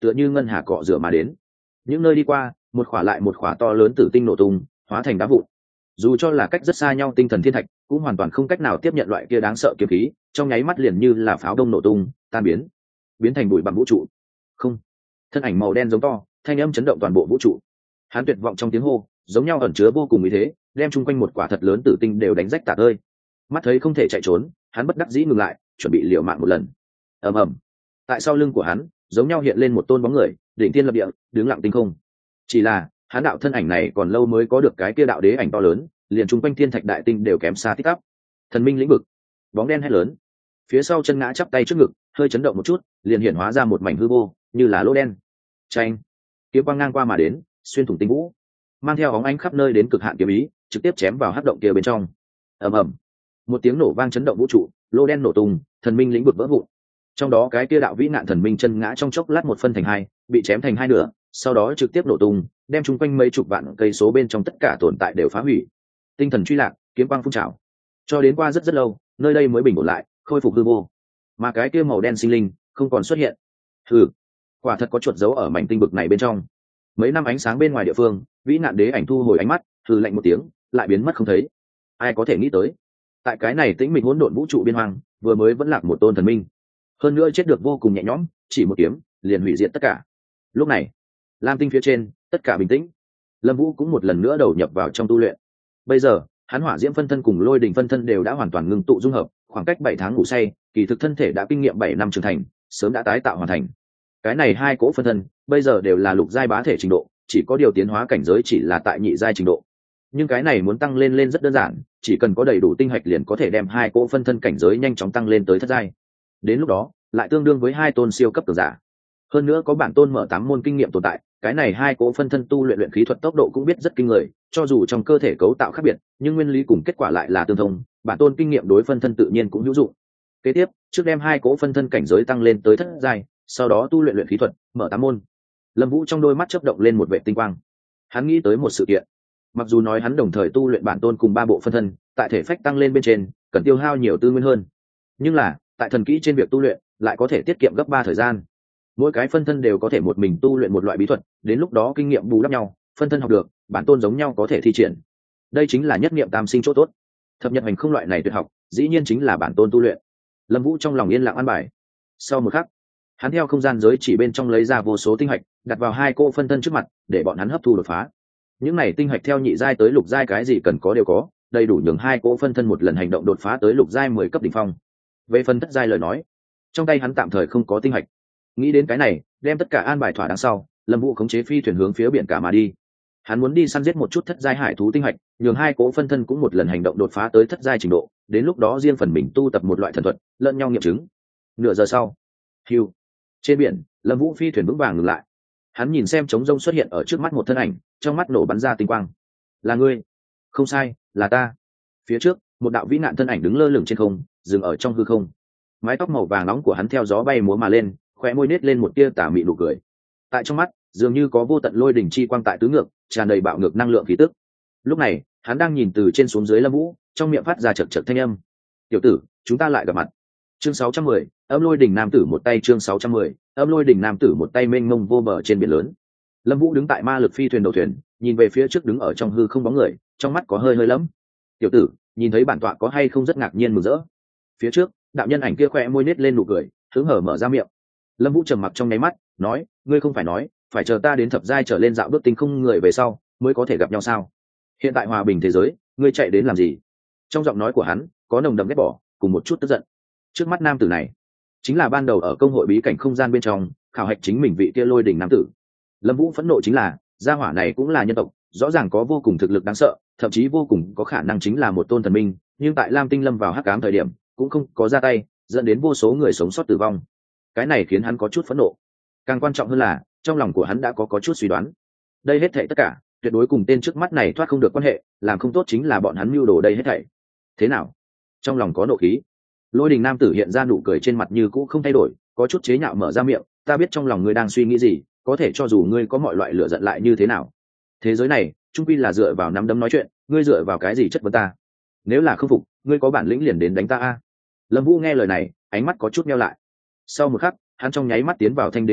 tựa như ngân hà cọ rửa mà đến. Những nơi đi qua, một khỏa lại một khỏa to lớn tử tinh nổ tung, hóa thành đá vụn. Dù cho là cách rất xa nhau tinh thần thiên thạch, cũng hoàn toàn không cách nào tiếp nhận loại kia đáng sợ kiếm khí, trong nháy mắt liền như là pháo đông nổ tung, tan biến, biến thành bụi bặm vũ trụ. Không, thân ảnh màu đen giống to, thanh âm chấn động toàn bộ vũ trụ. Hắn tuyệt vọng trong tiếng hô, giống nhau ẩn chứa vô cùng ý thế, đem chung quanh một quả thật lớn tử tinh đều đánh rách tả tơi. Mắt thấy không thể chạy trốn, hắn bất đắc dĩ ngừng lại, chuẩn bị liều mạng một lần. Ầm ầm. Tại sau lưng của hắn, giống nhau hiện lên một tôn bóng người, đỉnh thiên lập địa, đứng lặng tinh không. Chỉ là, hắn đạo thân ảnh này còn lâu mới có được cái kia đạo đế ảnh to lớn, liền chung quanh thiên thạch đại tinh đều kém xa tích tắp. Thần minh lĩnh vực. Bóng đen hét lớn. Phía sau chân ngã chắp tay trước ngực, hơi chấn động một chút, liền hiện hóa ra một mảnh hư vô, như là lỗ đen. Chanh. Kiếm quang ngang qua mà đến, xuyên thủng tinh vũ, mang theo óng ánh khắp nơi đến cực hạn kiếm ý, trực tiếp chém vào hắc động kia bên trong. Ầm ầm. Một tiếng nổ vang chấn động vũ trụ, lỗ đen nổ tung, thần minh lĩnh vực vỡ vụn. Trong đó cái kia đạo vĩ nạn thần minh chân ngã trong chốc lát một phân thành hai, bị chém thành hai nửa, sau đó trực tiếp nổ tung, đem chung quanh mấy chục vạn cây số bên trong tất cả tồn tại đều phá hủy. Tinh thần truy lạc, kiếm quang phun trào. Cho đến qua rất rất lâu, nơi đây mới bình ổn lại, khôi phục hư vô. Mà cái kia màu đen sinh linh không còn xuất hiện. Hừ, quả thật có chuột giấu ở mảnh tinh vực này bên trong. Mấy năm ánh sáng bên ngoài địa phương, vĩ nạn đế ảnh thu hồi ánh mắt, hừ lạnh một tiếng, lại biến mất không thấy. Ai có thể nghĩ tới, tại cái này tĩnh mịch hỗn độn vũ trụ biên hoang, vừa mới vẫn lạc một tôn thần minh, hơn nữa chết được vô cùng nhẹ nhõm, chỉ một kiếm liền hủy diệt tất cả. Lúc này, lam tinh phía trên tất cả bình tĩnh, Lâm Vũ cũng một lần nữa đầu nhập vào trong tu luyện. Bây giờ hắn hỏa diễm phân thân cùng lôi đình phân thân đều đã hoàn toàn ngưng tụ dung hợp, khoảng cách bảy tháng ngủ say, kỳ thực thân thể đã kinh nghiệm bảy năm trưởng thành, sớm đã tái tạo hoàn thành. Cái này hai cỗ phân thân bây giờ đều là lục giai bá thể trình độ, chỉ có điều tiến hóa cảnh giới chỉ là tại nhị giai trình độ. Nhưng cái này muốn tăng lên lên rất đơn giản, chỉ cần có đầy đủ tinh hạch liền có thể đem hai cỗ phân thân cảnh giới nhanh chóng tăng lên tới thất giai. Đến lúc đó, lại tương đương với hai tôn siêu cấp cường giả. Hơn nữa có bản tôn mở tám môn kinh nghiệm tồn tại, cái này hai cỗ phân thân tu luyện luyện khí thuật tốc độ cũng biết rất kinh người, cho dù trong cơ thể cấu tạo khác biệt, nhưng nguyên lý cùng kết quả lại là tương thông, bản tôn kinh nghiệm đối phân thân tự nhiên cũng hữu dụng. Kế tiếp, trước đem hai cỗ phân thân cảnh giới tăng lên tới thất giai, sau đó tu luyện luyện khí thuật, mở tám môn. Lâm Vũ trong đôi mắt chớp động lên một vẻ tinh quang. Hắn nghĩ tới một sự kiện. Mặc dù nói hắn đồng thời tu luyện bản tôn cùng ba bộ phân thân, tại thể phách tăng lên bên trên, cần tiêu hao nhiều tư nguyên hơn. Nhưng là, tại thần kỹ trên việc tu luyện, lại có thể tiết kiệm gấp ba thời gian. Mỗi cái phân thân đều có thể một mình tu luyện một loại bí thuật, đến lúc đó kinh nghiệm bù đắp nhau, phân thân học được, bản tôn giống nhau có thể thi triển. Đây chính là nhất niệm tam sinh chỗ tốt. Thập nhật hành không loại này tuyệt học, dĩ nhiên chính là bản tôn tu luyện. Lâm Vũ trong lòng yên lặng an bài. Sau một khắc, hắn theo không gian giới chỉ bên trong lấy ra vô số tinh hạch, đặt vào hai cô phân thân trước mặt, để bọn hắn hấp thu đột phá. Những này tinh hạch theo nhị giai tới lục giai cái gì cần có đều có, đầy đủ nhường hai cô phân thân một lần hành động đột phá tới lục giai mười cấp đỉnh phong. Về phần thất giai lời nói, trong tay hắn tạm thời không có tinh hạch. Nghĩ đến cái này, đem tất cả an bài thỏa đáng sau, Lâm Vũ khống chế phi thuyền hướng phía biển cả mà đi. Hắn muốn đi săn giết một chút thất giai hải thú tinh hạch, nhường hai cố phân thân cũng một lần hành động đột phá tới thất giai trình độ, đến lúc đó riêng phần mình tu tập một loại thần thuật, lẫn nhau nghiệm chứng. Nửa giờ sau, hưu, trên biển, Lâm Vũ phi thuyền vững vàng ngừng lại. Hắn nhìn xem trống rông xuất hiện ở trước mắt một thân ảnh, trong mắt nổ bắn ra tinh quang. Là ngươi? Không sai, là ta. Phía trước, một đạo vĩ nạn thân ảnh đứng lơ lửng trên không, dừng ở trong hư không. Mái tóc màu vàng nóng của hắn theo gió bay múa mà lên, khóe môi nết lên một tia tà mị nụ cười. Tại trong mắt, dường như có vô tận lôi đỉnh chi quang tại tứ ngược, tràn đầy bạo ngược năng lượng khí tức. Lúc này, hắn đang nhìn từ trên xuống dưới Lâm Vũ, trong miệng phát ra chậc chậc thanh âm. "Tiểu tử, chúng ta lại gặp mặt." Chương sáu trăm mười, Âm Lôi đỉnh nam tử một tay chương sáu trăm mười, Âm Lôi đỉnh nam tử một tay mênh mông vô bờ trên biển lớn. Lâm Vũ đứng tại ma lực phi thuyền đầu thuyền, nhìn về phía trước đứng ở trong hư không bóng người, trong mắt có hơi hơi lẫm. "Tiểu tử, nhìn thấy bản tọa có hay không rất ngạc nhiên mừng rỡ?" Phía trước, đạo nhân ảnh kia khẽ môi nết lên nụ cười, hứng hở mở ra miệng. Lâm Vũ trầm mặc trong nháy mắt, nói, ngươi không phải nói phải chờ ta đến thập giai trở lên dạo bước tinh không người về sau mới có thể gặp nhau sao? Hiện tại hòa bình thế giới, ngươi chạy đến làm gì? Trong giọng nói của hắn có nồng đậm ghét bỏ cùng một chút tức giận. Trước mắt nam tử này chính là ban đầu ở công hội bí cảnh không gian bên trong khảo hạch chính mình vị kia lôi đỉnh nam tử. Lâm Vũ phẫn nộ chính là gia hỏa này cũng là nhân tộc, rõ ràng có vô cùng thực lực đáng sợ, thậm chí vô cùng có khả năng chính là một tôn thần minh, nhưng tại Lam Tinh lâm vào hắc ám thời điểm cũng không có ra tay, dẫn đến vô số người sống sót tử vong. Cái này khiến hắn có chút phẫn nộ. Càng quan trọng hơn là trong lòng của hắn đã có có chút suy đoán, đây hết thảy tất cả tuyệt đối cùng tên trước mắt này thoát không được quan hệ, làm không tốt chính là bọn hắn mưu đồ đây hết thảy. Thế nào? Trong lòng có nộ khí. Lôi đình nam tử hiện ra nụ cười trên mặt như cũ không thay đổi, có chút chế nhạo mở ra miệng, ta biết trong lòng ngươi đang suy nghĩ gì, có thể cho dù ngươi có mọi loại lửa giận lại như thế nào, thế giới này chung quy là dựa vào nắm đấm nói chuyện, ngươi dựa vào cái gì chất vấn ta? Nếu là không phục, ngươi có bản lĩnh liền đến đánh ta a. Lâm Vũ nghe lời này, ánh mắt có chút meo lại. Sau một khắc, hắn trong nháy mắt tiến vào thanh đế hình thức,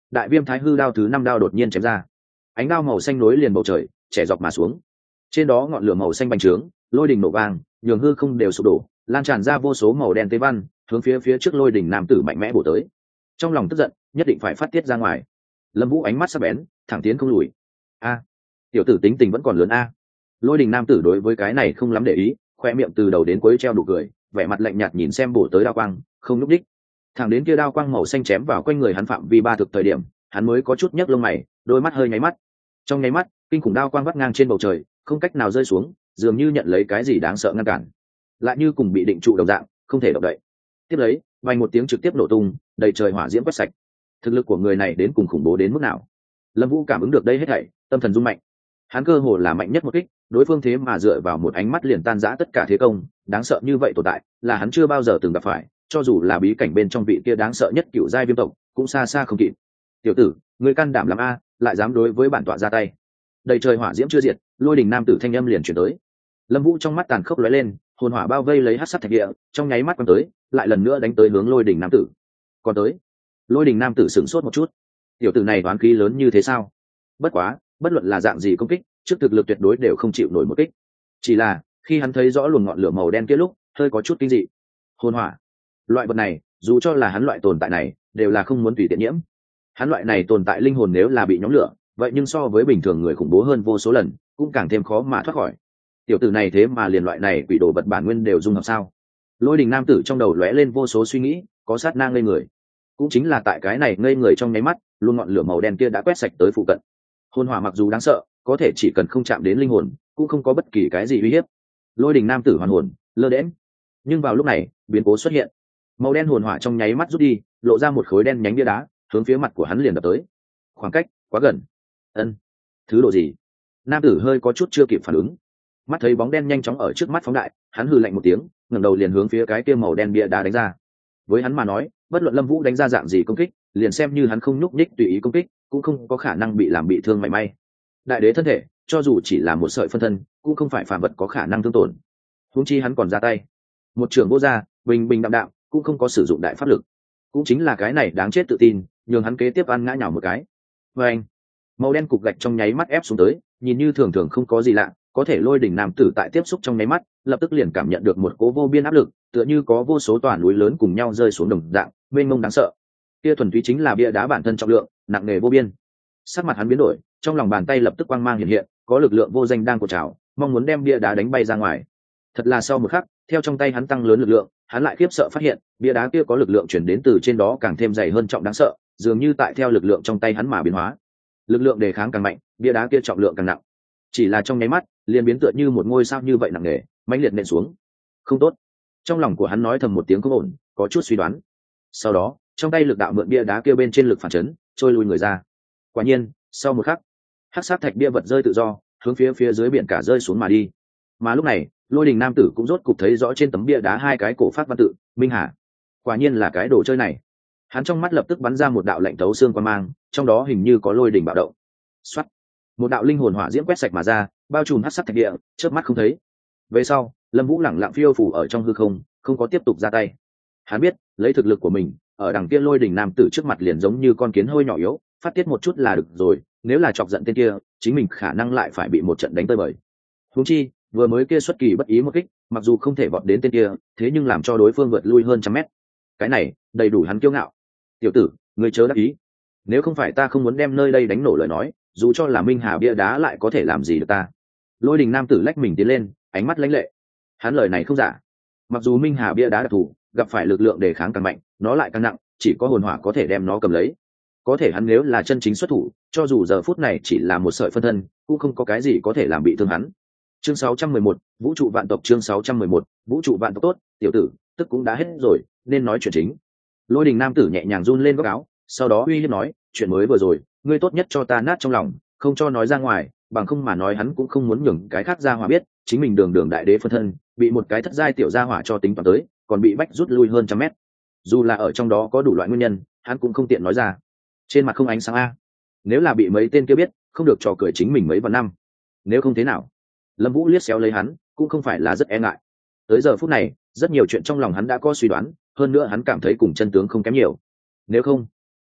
đại viêm thái hư đao thứ năm đao đột nhiên chém ra, ánh đao màu xanh nối liền bầu trời trẻ dọc mà xuống, trên đó ngọn lửa màu xanh bành trướng, lôi đình nổ vang, nhường hư không đều sụp đổ, lan tràn ra vô số màu đen tế văn, hướng phía phía trước lôi đình nam tử mạnh mẽ bổ tới. Trong lòng tức giận, nhất định phải phát tiết ra ngoài. Lâm Vũ ánh mắt sắc bén, thẳng tiến không lùi. A, tiểu tử tính tình vẫn còn lớn a. Lôi đình nam tử đối với cái này không lắm để ý, khoe miệng từ đầu đến cuối treo đủ cười, vẻ mặt lạnh nhạt nhìn xem bổ tới đao quang, không nhúc đích. Thẳng đến kia đao quang màu xanh chém vào quanh người hắn phạm vi ba thực thời điểm, hắn mới có chút nhấc lông mày, đôi mắt hơi nháy mắt. Trong nháy mắt, kinh khủng đao quang vắt ngang trên bầu trời, không cách nào rơi xuống, dường như nhận lấy cái gì đáng sợ ngăn cản, lại như cùng bị định trụ đồng dạng, không thể động đậy. Tiếp lấy, vang một tiếng trực tiếp nổ tung, đầy trời hỏa diễm quét sạch. Thực lực của người này đến cùng khủng bố đến mức nào? Lâm Vũ cảm ứng được đây hết thảy, tâm thần rung mạnh. Hắn cơ hồ là mạnh nhất một kích, đối phương thế mà dựa vào một ánh mắt liền tan rã tất cả thế công, đáng sợ như vậy tồn tại, là hắn chưa bao giờ từng gặp phải, cho dù là bí cảnh bên trong vị kia đáng sợ nhất cựu giai viêm tộc, cũng xa xa không kịp. Tiểu tử, ngươi can đảm làm a, lại dám đối với bản tọa ra tay. Đầy trời hỏa diễm chưa diệt, lôi đình nam tử thanh âm liền truyền tới. Lâm Vũ trong mắt tàn khốc lóe lên, hồn hỏa bao vây lấy hắc sắc thạch địa, trong nháy mắt quăng tới, lại lần nữa đánh tới hướng lôi đình nam tử. Còn tới, lôi đình nam tử sửng sốt một chút. Tiểu tử này đoán khí lớn như thế sao? Bất quá, bất luận là dạng gì công kích, trước thực lực tuyệt đối đều không chịu nổi một kích. Chỉ là khi hắn thấy rõ luồng ngọn lửa màu đen kia lúc, hơi có chút kinh dị. Hồn hỏa, loại vật này, dù cho là hắn loại tồn tại này, đều là không muốn tùy tiện nhiễm. Hắn loại này tồn tại linh hồn nếu là bị nhóm lửa, vậy nhưng so với bình thường người khủng bố hơn vô số lần, cũng càng thêm khó mà thoát khỏi. Tiểu tử này thế mà liền loại này quỷ đồ vật bản nguyên đều dung hợp sao? Lôi đình nam tử trong đầu lóe lên vô số suy nghĩ, có sát nang ngây người. Cũng chính là tại cái này ngây người trong nháy mắt, luôn ngọn lửa màu đen kia đã quét sạch tới phụ cận. Hồn hỏa mặc dù đáng sợ, có thể chỉ cần không chạm đến linh hồn, cũng không có bất kỳ cái gì uy hiếp. Lôi đình nam tử hoàn hồn, lơ đễnh. Nhưng vào lúc này, biến cố xuất hiện. Màu đen hồn hỏa trong nháy mắt rút đi, lộ ra một khối đen nhánh bia đá, hướng phía mặt của hắn liền đập tới. Khoảng cách quá gần. Ân, thứ độ gì? Nam tử hơi có chút chưa kịp phản ứng. Mắt thấy bóng đen nhanh chóng ở trước mắt phóng đại, hắn hừ lạnh một tiếng, ngẩng đầu liền hướng phía cái kia màu đen bia đá đánh ra. Với hắn mà nói, bất luận Lâm Vũ đánh ra dạng gì công kích, liền xem như hắn không nhúc nhích tùy ý công kích, cũng không có khả năng bị làm bị thương mảy may. Đại đế thân thể, cho dù chỉ là một sợi phân thân, cũng không phải phàm vật có khả năng thương tổn. Huống chi hắn còn ra tay, một trường vô ra, bình bình đạm đạm, cũng không có sử dụng đại pháp lực. Cũng chính là cái này đáng chết tự tin, nhường hắn kế tiếp ăn ngã nhào một cái. Và anh, màu đen cục gạch trong nháy mắt ép xuống tới, nhìn như thường thường không có gì lạ, có thể lôi đỉnh nam tử tại tiếp xúc trong nháy mắt, lập tức liền cảm nhận được một cỗ vô biên áp lực, tựa như có vô số tòa núi lớn cùng nhau rơi xuống đồng dạng, mênh mông đáng sợ. Kia thuần túy chính là bia đá bản thân trọng lượng, nặng nề vô biên. Sắc mặt hắn biến đổi, trong lòng bàn tay lập tức quang mang hiện hiện, có lực lượng vô danh đang cột trào, mong muốn đem bia đá đánh bay ra ngoài. Thật là sau một khắc, theo trong tay hắn tăng lớn lực lượng, hắn lại khiếp sợ phát hiện, bia đá kia có lực lượng chuyển đến từ trên đó càng thêm dày hơn trọng đáng sợ, dường như tại theo lực lượng trong tay hắn mà biến hóa. Lực lượng đề kháng càng mạnh, bia đá kia trọng lượng càng nặng. Chỉ là trong nháy mắt, liền biến tựa như một ngôi sao như vậy nặng nề, mãnh liệt nện xuống. Không tốt. Trong lòng của hắn nói thầm một tiếng không ổn, có chút suy đoán. Sau đó, trong tay lực đạo mượn bia đá kia bên trên lực phản chấn, trôi lùi người ra. Quả nhiên, sau một khắc, hắc sát thạch bia vật rơi tự do, hướng phía phía dưới biển cả rơi xuống mà đi. Mà lúc này, lôi đình nam tử cũng rốt cục thấy rõ trên tấm bia đá hai cái cổ phát văn tự, Minh Hà. Quả nhiên là cái đồ chơi này. Hắn trong mắt lập tức bắn ra một đạo lạnh thấu xương quang mang, trong đó hình như có lôi đình bạo động. Xoát, một đạo linh hồn hỏa diễm quét sạch mà ra, bao trùm hắc sắc thạch địa, chớp mắt không thấy. Về sau, Lâm Vũ lẳng lặng phiêu phù ở trong hư không, không có tiếp tục ra tay. Hắn biết, lấy thực lực của mình, ở đằng kia lôi đình nam tử trước mặt liền giống như con kiến hơi nhỏ yếu, phát tiết một chút là được rồi, nếu là chọc giận tên kia, chính mình khả năng lại phải bị một trận đánh tơi bời. Huống chi, vừa mới kia xuất kỳ bất ý một kích, mặc dù không thể vọt đến tên kia, thế nhưng làm cho đối phương vượt lui hơn trăm mét. Cái này, đầy đủ hắn kiêu ngạo. Tiểu tử, ngươi chớ đắc ý. Nếu không phải ta không muốn đem nơi đây đánh nổ lời nói, dù cho là Minh Hà bia đá lại có thể làm gì được ta. Lôi đình nam tử lách mình tiến lên, ánh mắt lãnh lệ. Hắn lời này không giả. Mặc dù Minh Hà bia đá đặc thù, gặp phải lực lượng đề kháng càng mạnh, nó lại càng nặng, chỉ có hồn hỏa có thể đem nó cầm lấy. Có thể hắn nếu là chân chính xuất thủ, cho dù giờ phút này chỉ là một sợi phân thân, cũng không có cái gì có thể làm bị thương hắn. Chương sáu trăm mười một, vũ trụ vạn tộc. Chương sáu trăm mười một, vũ trụ vạn tộc. Tốt, tiểu tử, tức cũng đã hết rồi, nên nói chuyện chính. Lôi đình nam tử nhẹ nhàng run lên góc áo, sau đó uy hiếp nói, chuyện mới vừa rồi, ngươi tốt nhất cho ta nát trong lòng, không cho nói ra ngoài, bằng không mà nói hắn cũng không muốn nhường cái khác gia hỏa biết, chính mình đường đường đại đế phân thân, bị một cái thất giai tiểu gia hỏa cho tính toán tới, còn bị bách rút lui hơn trăm mét. Dù là ở trong đó có đủ loại nguyên nhân, hắn cũng không tiện nói ra. Trên mặt không ánh sáng a. Nếu là bị mấy tên kia biết, không được trò cười chính mình mấy vạn năm. Nếu không thế nào? Lâm Vũ liếc xéo lấy hắn, cũng không phải là rất e ngại. Tới giờ phút này, rất nhiều chuyện trong lòng hắn đã có suy đoán, hơn nữa hắn cảm thấy cùng chân tướng không kém nhiều. Nếu không,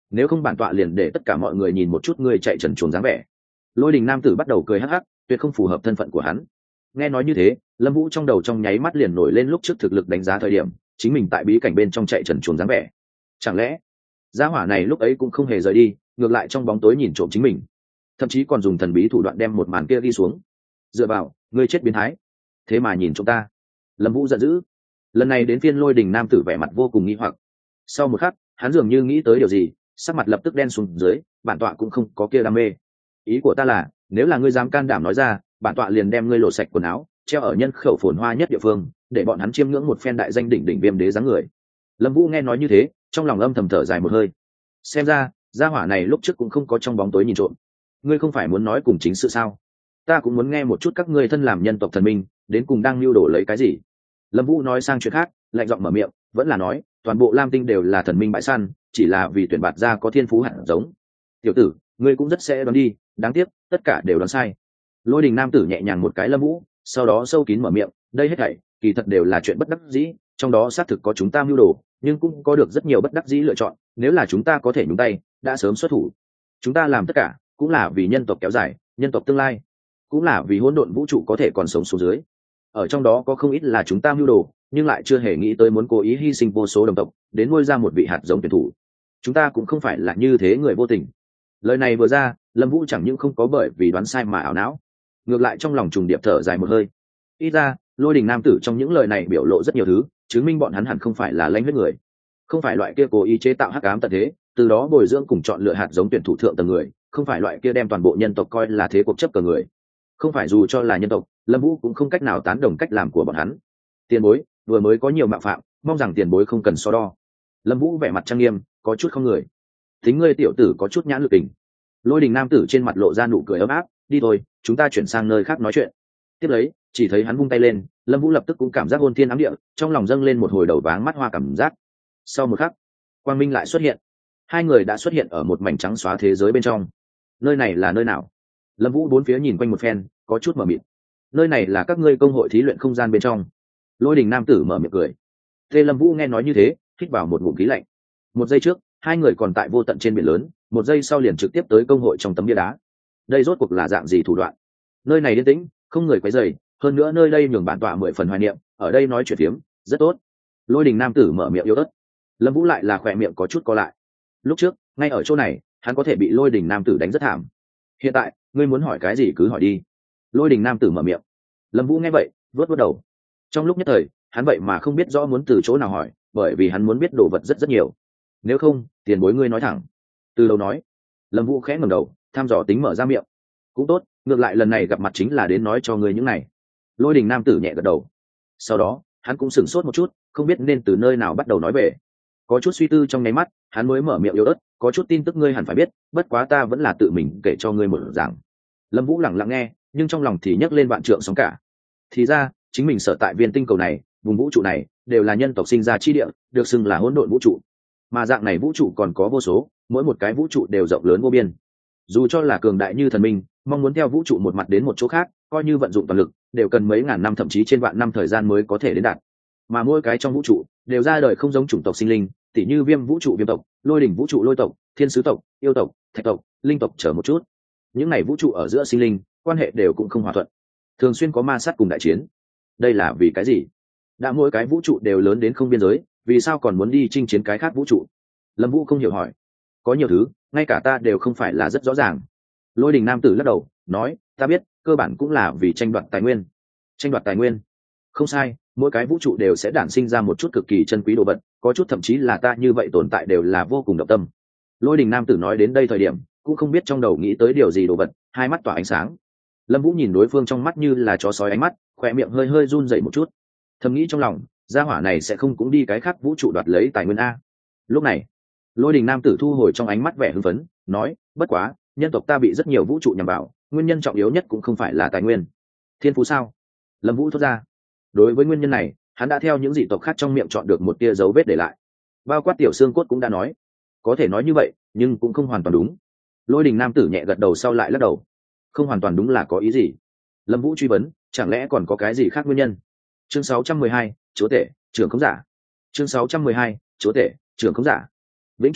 nếu không bản tọa liền để tất cả mọi người nhìn một chút ngươi chạy trần chuồng dáng vẻ. Lôi đình nam tử bắt đầu cười hắc hắc, tuyệt không phù hợp thân phận của hắn. Nghe nói như thế, Lâm Vũ trong đầu trong nháy mắt liền nổi lên lúc trước thực lực đánh giá thời điểm chính mình tại bí cảnh bên trong chạy trần chuồng dáng vẻ. Chẳng lẽ gia hỏa này lúc ấy cũng không hề rời đi, ngược lại trong bóng tối nhìn trộm chính mình, thậm chí còn dùng thần bí thủ đoạn đem một màn kia ghi xuống. Dựa vào, ngươi chết biến thái, thế mà nhìn chúng ta. Lâm Vũ giận dữ. Lần này đến phiên Lôi đình nam tử vẻ mặt vô cùng nghi hoặc. Sau một khắc, hắn dường như nghĩ tới điều gì, sắc mặt lập tức đen xuống dưới. Bản tọa cũng không có kia đam mê. Ý của ta là, nếu là ngươi dám can đảm nói ra, bản tọa liền đem ngươi lột sạch quần áo, treo ở nhân khẩu phồn hoa nhất địa phương, để bọn hắn chiêm ngưỡng một phen đại danh đỉnh đỉnh viêm đế dáng người. Lâm Vũ nghe nói như thế, trong lòng âm thầm thở dài một hơi. Xem ra, gia hỏa này lúc trước cũng không có trong bóng tối nhìn trộm. Ngươi không phải muốn nói cùng chính sự sao? Ta cũng muốn nghe một chút các ngươi thân làm nhân tộc thần minh, đến cùng đang lưu đổ lấy cái gì. Lâm Vũ nói sang chuyện khác, lạnh giọng mở miệng, vẫn là nói, toàn bộ Lam Tinh đều là thần minh bãi săn, chỉ là vì tuyển bạt ra có thiên phú hạt giống. Tiểu tử, ngươi cũng rất sẽ đoán đi, đáng tiếc, tất cả đều đoán sai. Lôi đình nam tử nhẹ nhàng một cái Lâm Vũ, sau đó sâu kín mở miệng, đây hết thảy kỳ thật đều là chuyện bất đắc dĩ, trong đó xác thực có chúng ta mưu đồ, nhưng cũng có được rất nhiều bất đắc dĩ lựa chọn, nếu là chúng ta có thể nhúng tay, đã sớm xuất thủ. Chúng ta làm tất cả, cũng là vì nhân tộc kéo dài, nhân tộc tương lai, cũng là vì hỗn độn vũ trụ có thể còn sống xuống dưới. Ở trong đó có không ít là chúng ta mưu đồ, nhưng lại chưa hề nghĩ tới muốn cố ý hy sinh vô số đồng tộc, đến nuôi ra một vị hạt giống tuyển thủ. Chúng ta cũng không phải là như thế người vô tình. Lời này vừa ra, Lâm Vũ chẳng những không có bởi vì đoán sai mà ảo não, ngược lại trong lòng trùng điệp thở dài một hơi. Ít ra, Lôi đình nam tử trong những lời này biểu lộ rất nhiều thứ, chứng minh bọn hắn hẳn không phải là lãnh huyết người, không phải loại kia cố ý chế tạo hắc ám tận thế, từ đó bồi dưỡng cùng chọn lựa hạt giống tuyển thủ thượng tầng người, không phải loại kia đem toàn bộ nhân tộc coi là thế cuộc chấp cờ người. Không phải dù cho là nhân tộc, Lâm Vũ cũng không cách nào tán đồng cách làm của bọn hắn. Tiền bối vừa mới có nhiều mạo phạm, mong rằng tiền bối không cần so đo. Lâm Vũ vẻ mặt trang nghiêm, có chút không người. Tính ngươi tiểu tử có chút nhãn lực tình. Lôi đình nam tử trên mặt lộ ra nụ cười ấm áp, đi thôi, chúng ta chuyển sang nơi khác nói chuyện. Tiếp lấy, chỉ thấy hắn vung tay lên, Lâm Vũ lập tức cũng cảm giác hôn thiên ám địa, trong lòng dâng lên một hồi đầu váng mắt hoa cảm giác. Sau một khắc, quang minh lại xuất hiện. Hai người đã xuất hiện ở một mảnh trắng xóa thế giới bên trong. Nơi này là nơi nào? Lâm Vũ bốn phía nhìn quanh một phen, có chút mờ mịt. Nơi này là các ngươi công hội thí luyện không gian bên trong. Lôi đình nam tử mở miệng cười. Tê Lâm Vũ nghe nói như thế, hít vào một ngụm khí lạnh. Một giây trước, hai người còn tại vô tận trên biển lớn, một giây sau liền trực tiếp tới công hội trong tấm bia đá. Đây rốt cuộc là dạng gì thủ đoạn? Nơi này yên tĩnh, không người quấy rầy, hơn nữa nơi đây nhường bản tọa mười phần hoài niệm, ở đây nói chuyện phiếm, rất tốt. Lôi đình nam tử mở miệng yếu ớt. Lâm Vũ lại là khỏe miệng có chút co lại. Lúc trước, ngay ở chỗ này, hắn có thể bị Lôi đình nam tử đánh rất thảm. Hiện tại, ngươi muốn hỏi cái gì cứ hỏi đi. Lôi đình nam tử mở miệng. Lâm Vũ nghe vậy, vớt vớt đầu. Trong lúc nhất thời, hắn vậy mà không biết rõ muốn từ chỗ nào hỏi, bởi vì hắn muốn biết đồ vật rất rất nhiều. Nếu không, tiền bối ngươi nói thẳng. Từ đầu nói. Lâm Vũ khẽ ngẩng đầu, thăm dò tính mở ra miệng. Cũng tốt, ngược lại lần này gặp mặt chính là đến nói cho ngươi những này. Lôi đình nam tử nhẹ gật đầu. Sau đó, hắn cũng sửng sốt một chút, không biết nên từ nơi nào bắt đầu nói về. Có chút suy tư trong nháy mắt, hắn mới mở miệng yếu ớt, có chút tin tức ngươi hẳn phải biết, bất quá ta vẫn là tự mình kể cho ngươi một giảng. Lâm Vũ lặng lặng nghe, nhưng trong lòng thì nhấc lên vạn trượng sóng cả. Thì ra, chính mình sở tại viên tinh cầu này, vùng vũ trụ này, đều là nhân tộc sinh ra chi địa, được xưng là hỗn độn vũ trụ. Mà dạng này vũ trụ còn có vô số, mỗi một cái vũ trụ đều rộng lớn vô biên. Dù cho là cường đại như thần minh, mong muốn theo vũ trụ một mặt đến một chỗ khác, coi như vận dụng toàn lực, đều cần mấy ngàn năm thậm chí trên vạn năm thời gian mới có thể đến đạt. Mà mỗi cái trong vũ trụ đều ra đời không giống chủng tộc sinh linh, tỉ như viêm vũ trụ viêm tộc, lôi đỉnh vũ trụ lôi tộc, thiên sứ tộc, yêu tộc, thạch tộc, linh tộc chờ một chút. Những này vũ trụ ở giữa sinh linh, quan hệ đều cũng không hòa thuận, thường xuyên có ma sát cùng đại chiến. Đây là vì cái gì? Đã mỗi cái vũ trụ đều lớn đến không biên giới, vì sao còn muốn đi chinh chiến cái khác vũ trụ? Lâm Vũ không hiểu hỏi. Có nhiều thứ, ngay cả ta đều không phải là rất rõ ràng. Lôi đình nam tử lắc đầu, nói, ta biết, cơ bản cũng là vì tranh đoạt tài nguyên. Tranh đoạt tài nguyên? Không sai, mỗi cái vũ trụ đều sẽ đản sinh ra một chút cực kỳ chân quý đồ vật, có chút thậm chí là ta như vậy tồn tại đều là vô cùng động tâm. Lôi đình nam tử nói đến đây thời điểm, cũng không biết trong đầu nghĩ tới điều gì đồ vật, hai mắt tỏa ánh sáng. Lâm Vũ nhìn đối phương trong mắt như là chó sói ánh mắt, khỏe miệng hơi hơi run dậy một chút, thầm nghĩ trong lòng, gia hỏa này sẽ không cũng đi cái khác vũ trụ đoạt lấy tài nguyên a. Lúc này, Lôi đình nam tử thu hồi trong ánh mắt vẻ hưng phấn, nói, bất quá, nhân tộc ta bị rất nhiều vũ trụ nhằm vào, nguyên nhân trọng yếu nhất cũng không phải là tài nguyên. Thiên phú sao? Lâm Vũ thốt ra. Đối với nguyên nhân này, hắn đã theo những dị tộc khác trong miệng chọn được một tia dấu vết để lại. Bao quát tiểu xương cốt cũng đã nói, có thể nói như vậy, nhưng cũng không hoàn toàn đúng. Lôi đình nam tử nhẹ gật đầu sau lại lắc đầu. Không hoàn toàn đúng là có ý gì? Lâm Vũ truy vấn, chẳng lẽ còn có cái gì khác nguyên nhân? Chương sáu trăm mười hai, chúa tể, trưởng không giả. Chương sáu trăm mười hai, chúa tể, trưởng không giả. Vĩnh chú,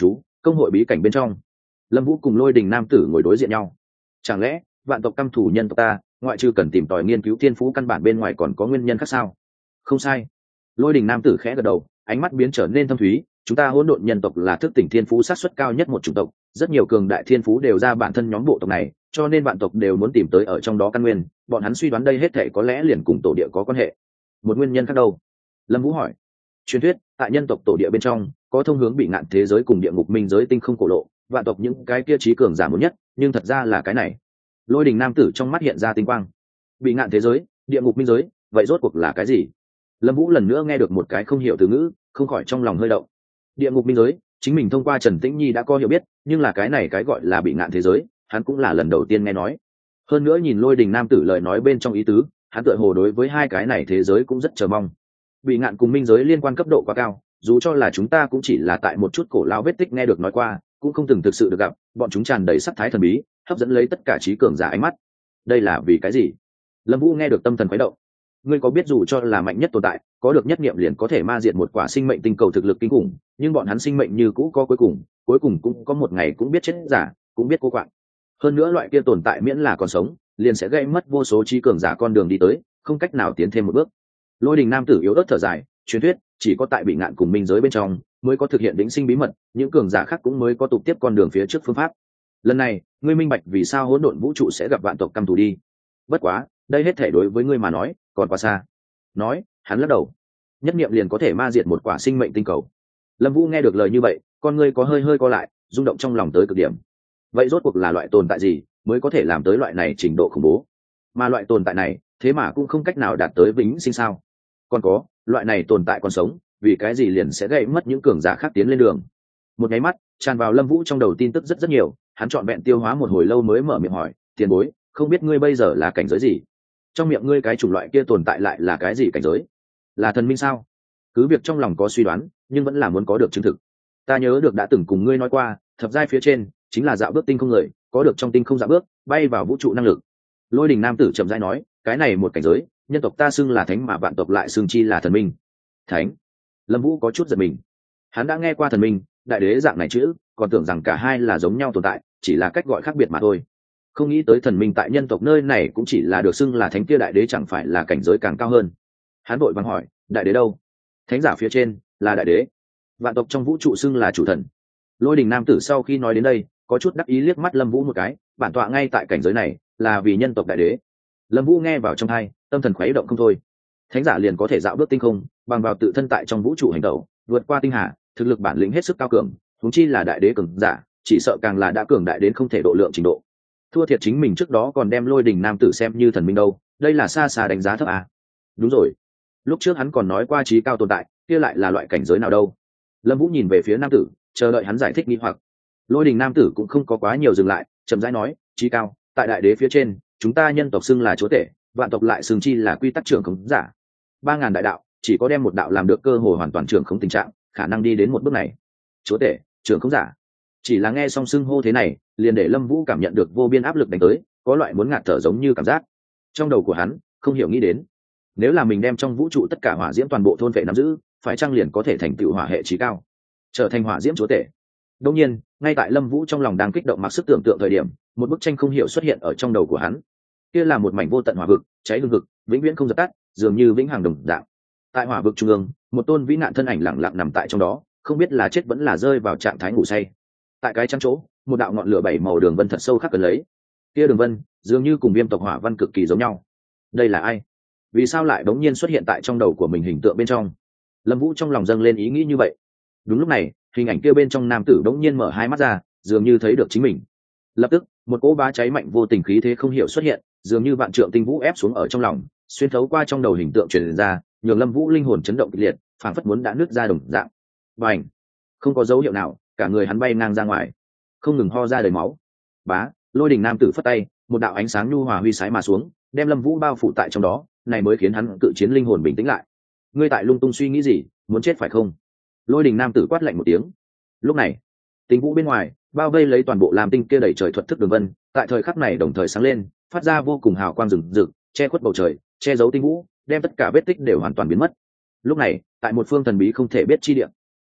Công hội bí cảnh bên trong, Lâm Vũ cùng Lôi Đình nam tử ngồi đối diện nhau. Chẳng lẽ vạn tộc căm thù nhân tộc ta, ngoại trừ cần tìm tòi nghiên cứu thiên phú căn bản bên ngoài còn có nguyên nhân khác sao? Không sai. Lôi Đình nam tử khẽ gật đầu, ánh mắt biến trở nên thâm thúy. Chúng ta hỗn độn nhân tộc là thức tỉnh thiên phú sát suất cao nhất một chủng tộc, rất nhiều cường đại thiên phú đều ra bản thân nhóm bộ tộc này, cho nên vạn tộc đều muốn tìm tới ở trong đó căn nguyên. Bọn hắn suy đoán đây hết thảy có lẽ liền cùng tổ địa có quan hệ. Một nguyên nhân khác đâu? Lâm Vũ hỏi. Truyền thuyết tại nhân tộc tổ địa bên trong có thông hướng bị ngạn thế giới cùng địa ngục minh giới tinh không cổ lộ, vạn tộc những cái kia trí cường giả muốn nhất, nhưng thật ra là cái này. Lôi Đình nam tử trong mắt hiện ra tinh quang. Bị ngạn thế giới, địa ngục minh giới, vậy rốt cuộc là cái gì? Lâm Vũ lần nữa nghe được một cái không hiểu từ ngữ, không khỏi trong lòng hơi động. Địa ngục minh giới, chính mình thông qua Trần Tĩnh Nhi đã có hiểu biết, nhưng là cái này cái gọi là bị ngạn thế giới, hắn cũng là lần đầu tiên nghe nói. Hơn nữa nhìn Lôi Đình nam tử lời nói bên trong ý tứ, hắn tựa hồ đối với hai cái này thế giới cũng rất chờ mong. Bị ngạn cùng minh giới liên quan cấp độ quá cao, dù cho là chúng ta cũng chỉ là tại một chút cổ lao vết tích nghe được nói qua, cũng không từng thực sự được gặp. Bọn chúng tràn đầy sắc thái thần bí, hấp dẫn lấy tất cả trí cường giả ánh mắt. Đây là vì cái gì? Lâm Vũ nghe được tâm thần khuấy động. Ngươi có biết dù cho là mạnh nhất tồn tại, có được nhất niệm liền có thể ma diệt một quả sinh mệnh tinh cầu thực lực kinh khủng, nhưng bọn hắn sinh mệnh như cũ có cuối cùng, cuối cùng cũng có một ngày cũng biết chết giả, cũng biết cô quạng. Hơn nữa loại kia tồn tại miễn là còn sống, liền sẽ gây mất vô số trí cường giả con đường đi tới, không cách nào tiến thêm một bước. Lôi Đình nam tử yếu ớt thở dài, truyền thuyết chỉ có tại bị ngạn cùng minh giới bên trong mới có thực hiện vĩnh sinh bí mật, những cường giả khác cũng mới có tục tiếp con đường phía trước phương pháp. Lần này ngươi minh bạch vì sao hỗn độn vũ trụ sẽ gặp vạn tộc căm thù đi. Bất quá đây hết thể đối với ngươi mà nói còn quá xa. Nói hắn lắc đầu. Nhất niệm liền có thể ma diệt một quả sinh mệnh tinh cầu. Lâm Vũ nghe được lời như vậy, con ngươi có hơi hơi co lại, rung động trong lòng tới cực điểm. Vậy rốt cuộc là loại tồn tại gì mới có thể làm tới loại này trình độ khủng bố? Mà loại tồn tại này thế mà cũng không cách nào đạt tới vĩnh sinh sao? Còn có loại này tồn tại còn sống, vì cái gì liền sẽ gây mất những cường giả khác tiến lên đường? Một nháy mắt tràn vào Lâm Vũ trong đầu tin tức rất rất nhiều, hắn trọn vẹn tiêu hóa một hồi lâu mới mở miệng hỏi, tiền bối, không biết ngươi bây giờ là cảnh giới gì? Trong miệng ngươi cái chủng loại kia tồn tại lại là cái gì cảnh giới? Là thần minh sao? Cứ việc trong lòng có suy đoán, nhưng vẫn là muốn có được chứng thực. Ta nhớ được đã từng cùng ngươi nói qua, thập giai phía trên chính là dạo bước tinh không người, có được trong tinh không dạo bước, bay vào vũ trụ năng lực. Lôi Đình nam tử chậm rãi nói, cái này một cảnh giới, nhân tộc ta xưng là thánh mà vạn tộc lại xưng chi là thần minh. Thánh? Lâm Vũ có chút giật mình. Hắn đã nghe qua thần minh, đại đế dạng này chữ, còn tưởng rằng cả hai là giống nhau tồn tại, chỉ là cách gọi khác biệt mà thôi. Không nghĩ tới thần minh tại nhân tộc nơi này cũng chỉ là được xưng là thánh kia, đại đế chẳng phải là cảnh giới càng cao hơn. Hắn vội vàng hỏi, đại đế đâu? Thánh giả phía trên là đại đế, vạn tộc trong vũ trụ xưng là chủ thần. Lôi Đình nam tử sau khi nói đến đây, có chút đắc ý liếc mắt Lâm Vũ một cái, bản tọa ngay tại cảnh giới này là vì nhân tộc đại đế. Lâm Vũ nghe vào trong tai, tâm thần khuấy động không thôi. Thánh giả liền có thể dạo bước tinh không, bằng vào tự thân tại trong vũ trụ hành động, vượt qua tinh hà, thực lực bản lĩnh hết sức cao cường, huống chi là đại đế cường giả, chỉ sợ càng là đã cường đại đến không thể độ lượng trình độ. Thua thiệt chính mình trước đó còn đem Lôi Đình nam tử xem như thần minh đâu, đây là xa xa đánh giá thấp à. Đúng rồi, lúc trước hắn còn nói qua trí cao tồn tại, kia lại là loại cảnh giới nào đâu? Lâm Vũ nhìn về phía nam tử, chờ đợi hắn giải thích nghi hoặc. Lôi Đình nam tử cũng không có quá nhiều dừng lại, chậm rãi nói, trí cao, tại đại đế phía trên, chúng ta nhân tộc xưng là chúa tể, vạn tộc lại xưng chi là quy tắc trưởng khống giả. Ba ngàn đại đạo, chỉ có đem một đạo làm được cơ hội hoàn toàn trưởng khống tình trạng, khả năng đi đến một bước này. Chúa tể, trưởng khống giả. Chỉ là nghe xong xưng hô thế này, liền để Lâm Vũ cảm nhận được vô biên áp lực đánh tới, có loại muốn ngạt thở giống như cảm giác. Trong đầu của hắn không hiểu nghĩ đến, nếu là mình đem trong vũ trụ tất cả hỏa diễm toàn bộ thôn vệ nắm giữ, phải chăng liền có thể thành tựu hỏa hệ chí cao, trở thành hỏa diễm chúa tể? Đương nhiên, ngay tại Lâm Vũ trong lòng đang kích động mặc sức tưởng tượng thời điểm, một bức tranh không hiểu xuất hiện ở trong đầu của hắn. Kia là một mảnh vô tận hỏa vực, cháy hừng hực, vĩnh viễn không dập tắt, dường như vĩnh hằng đồng dạng. Tại hỏa vực trung ương, một tôn vĩ nạn thân ảnh lặng lặng nằm tại trong đó, không biết là chết vẫn là rơi vào trạng thái ngủ say. Tại cái trắng chỗ, một đạo ngọn lửa bảy màu đường vân thật sâu khắc ấn lấy. Kia đường vân, dường như cùng viêm tộc hỏa văn cực kỳ giống nhau. Đây là ai? Vì sao lại bỗng nhiên xuất hiện tại trong đầu của mình hình tượng bên trong? Lâm Vũ trong lòng dâng lên ý nghĩ như vậy. Đúng lúc này, hình ảnh kia bên trong nam tử bỗng nhiên mở hai mắt ra, dường như thấy được chính mình. Lập tức, một cỗ bá cháy mạnh vô tình khí thế không hiểu xuất hiện, dường như vạn trượng tinh vũ ép xuống ở trong lòng, xuyên thấu qua trong đầu hình tượng truyền ra, nhường Lâm Vũ linh hồn chấn động kịch liệt, phảng phất muốn đã nứt ra đồng dạng. Bành! Không có dấu hiệu nào, cả người hắn bay ngang ra ngoài, không ngừng ho ra đầy máu. Bá, Lôi Đình nam tử phất tay, một đạo ánh sáng nhu hòa huy sái mà xuống, đem Lâm Vũ bao phủ tại trong đó, này mới khiến hắn tự chiến linh hồn bình tĩnh lại. Ngươi tại lung tung suy nghĩ gì, muốn chết phải không? Lôi Đình nam tử quát lạnh một tiếng. Lúc này, tinh vũ bên ngoài bao vây lấy toàn bộ làm tinh kia đầy trời thuật thức đường vân, tại thời khắc này đồng thời sáng lên, phát ra vô cùng hào quang rực rực, che khuất bầu trời, che giấu tinh vũ, đem tất cả vết tích đều hoàn toàn biến mất. Lúc này, tại một phương thần bí không thể biết chi địa,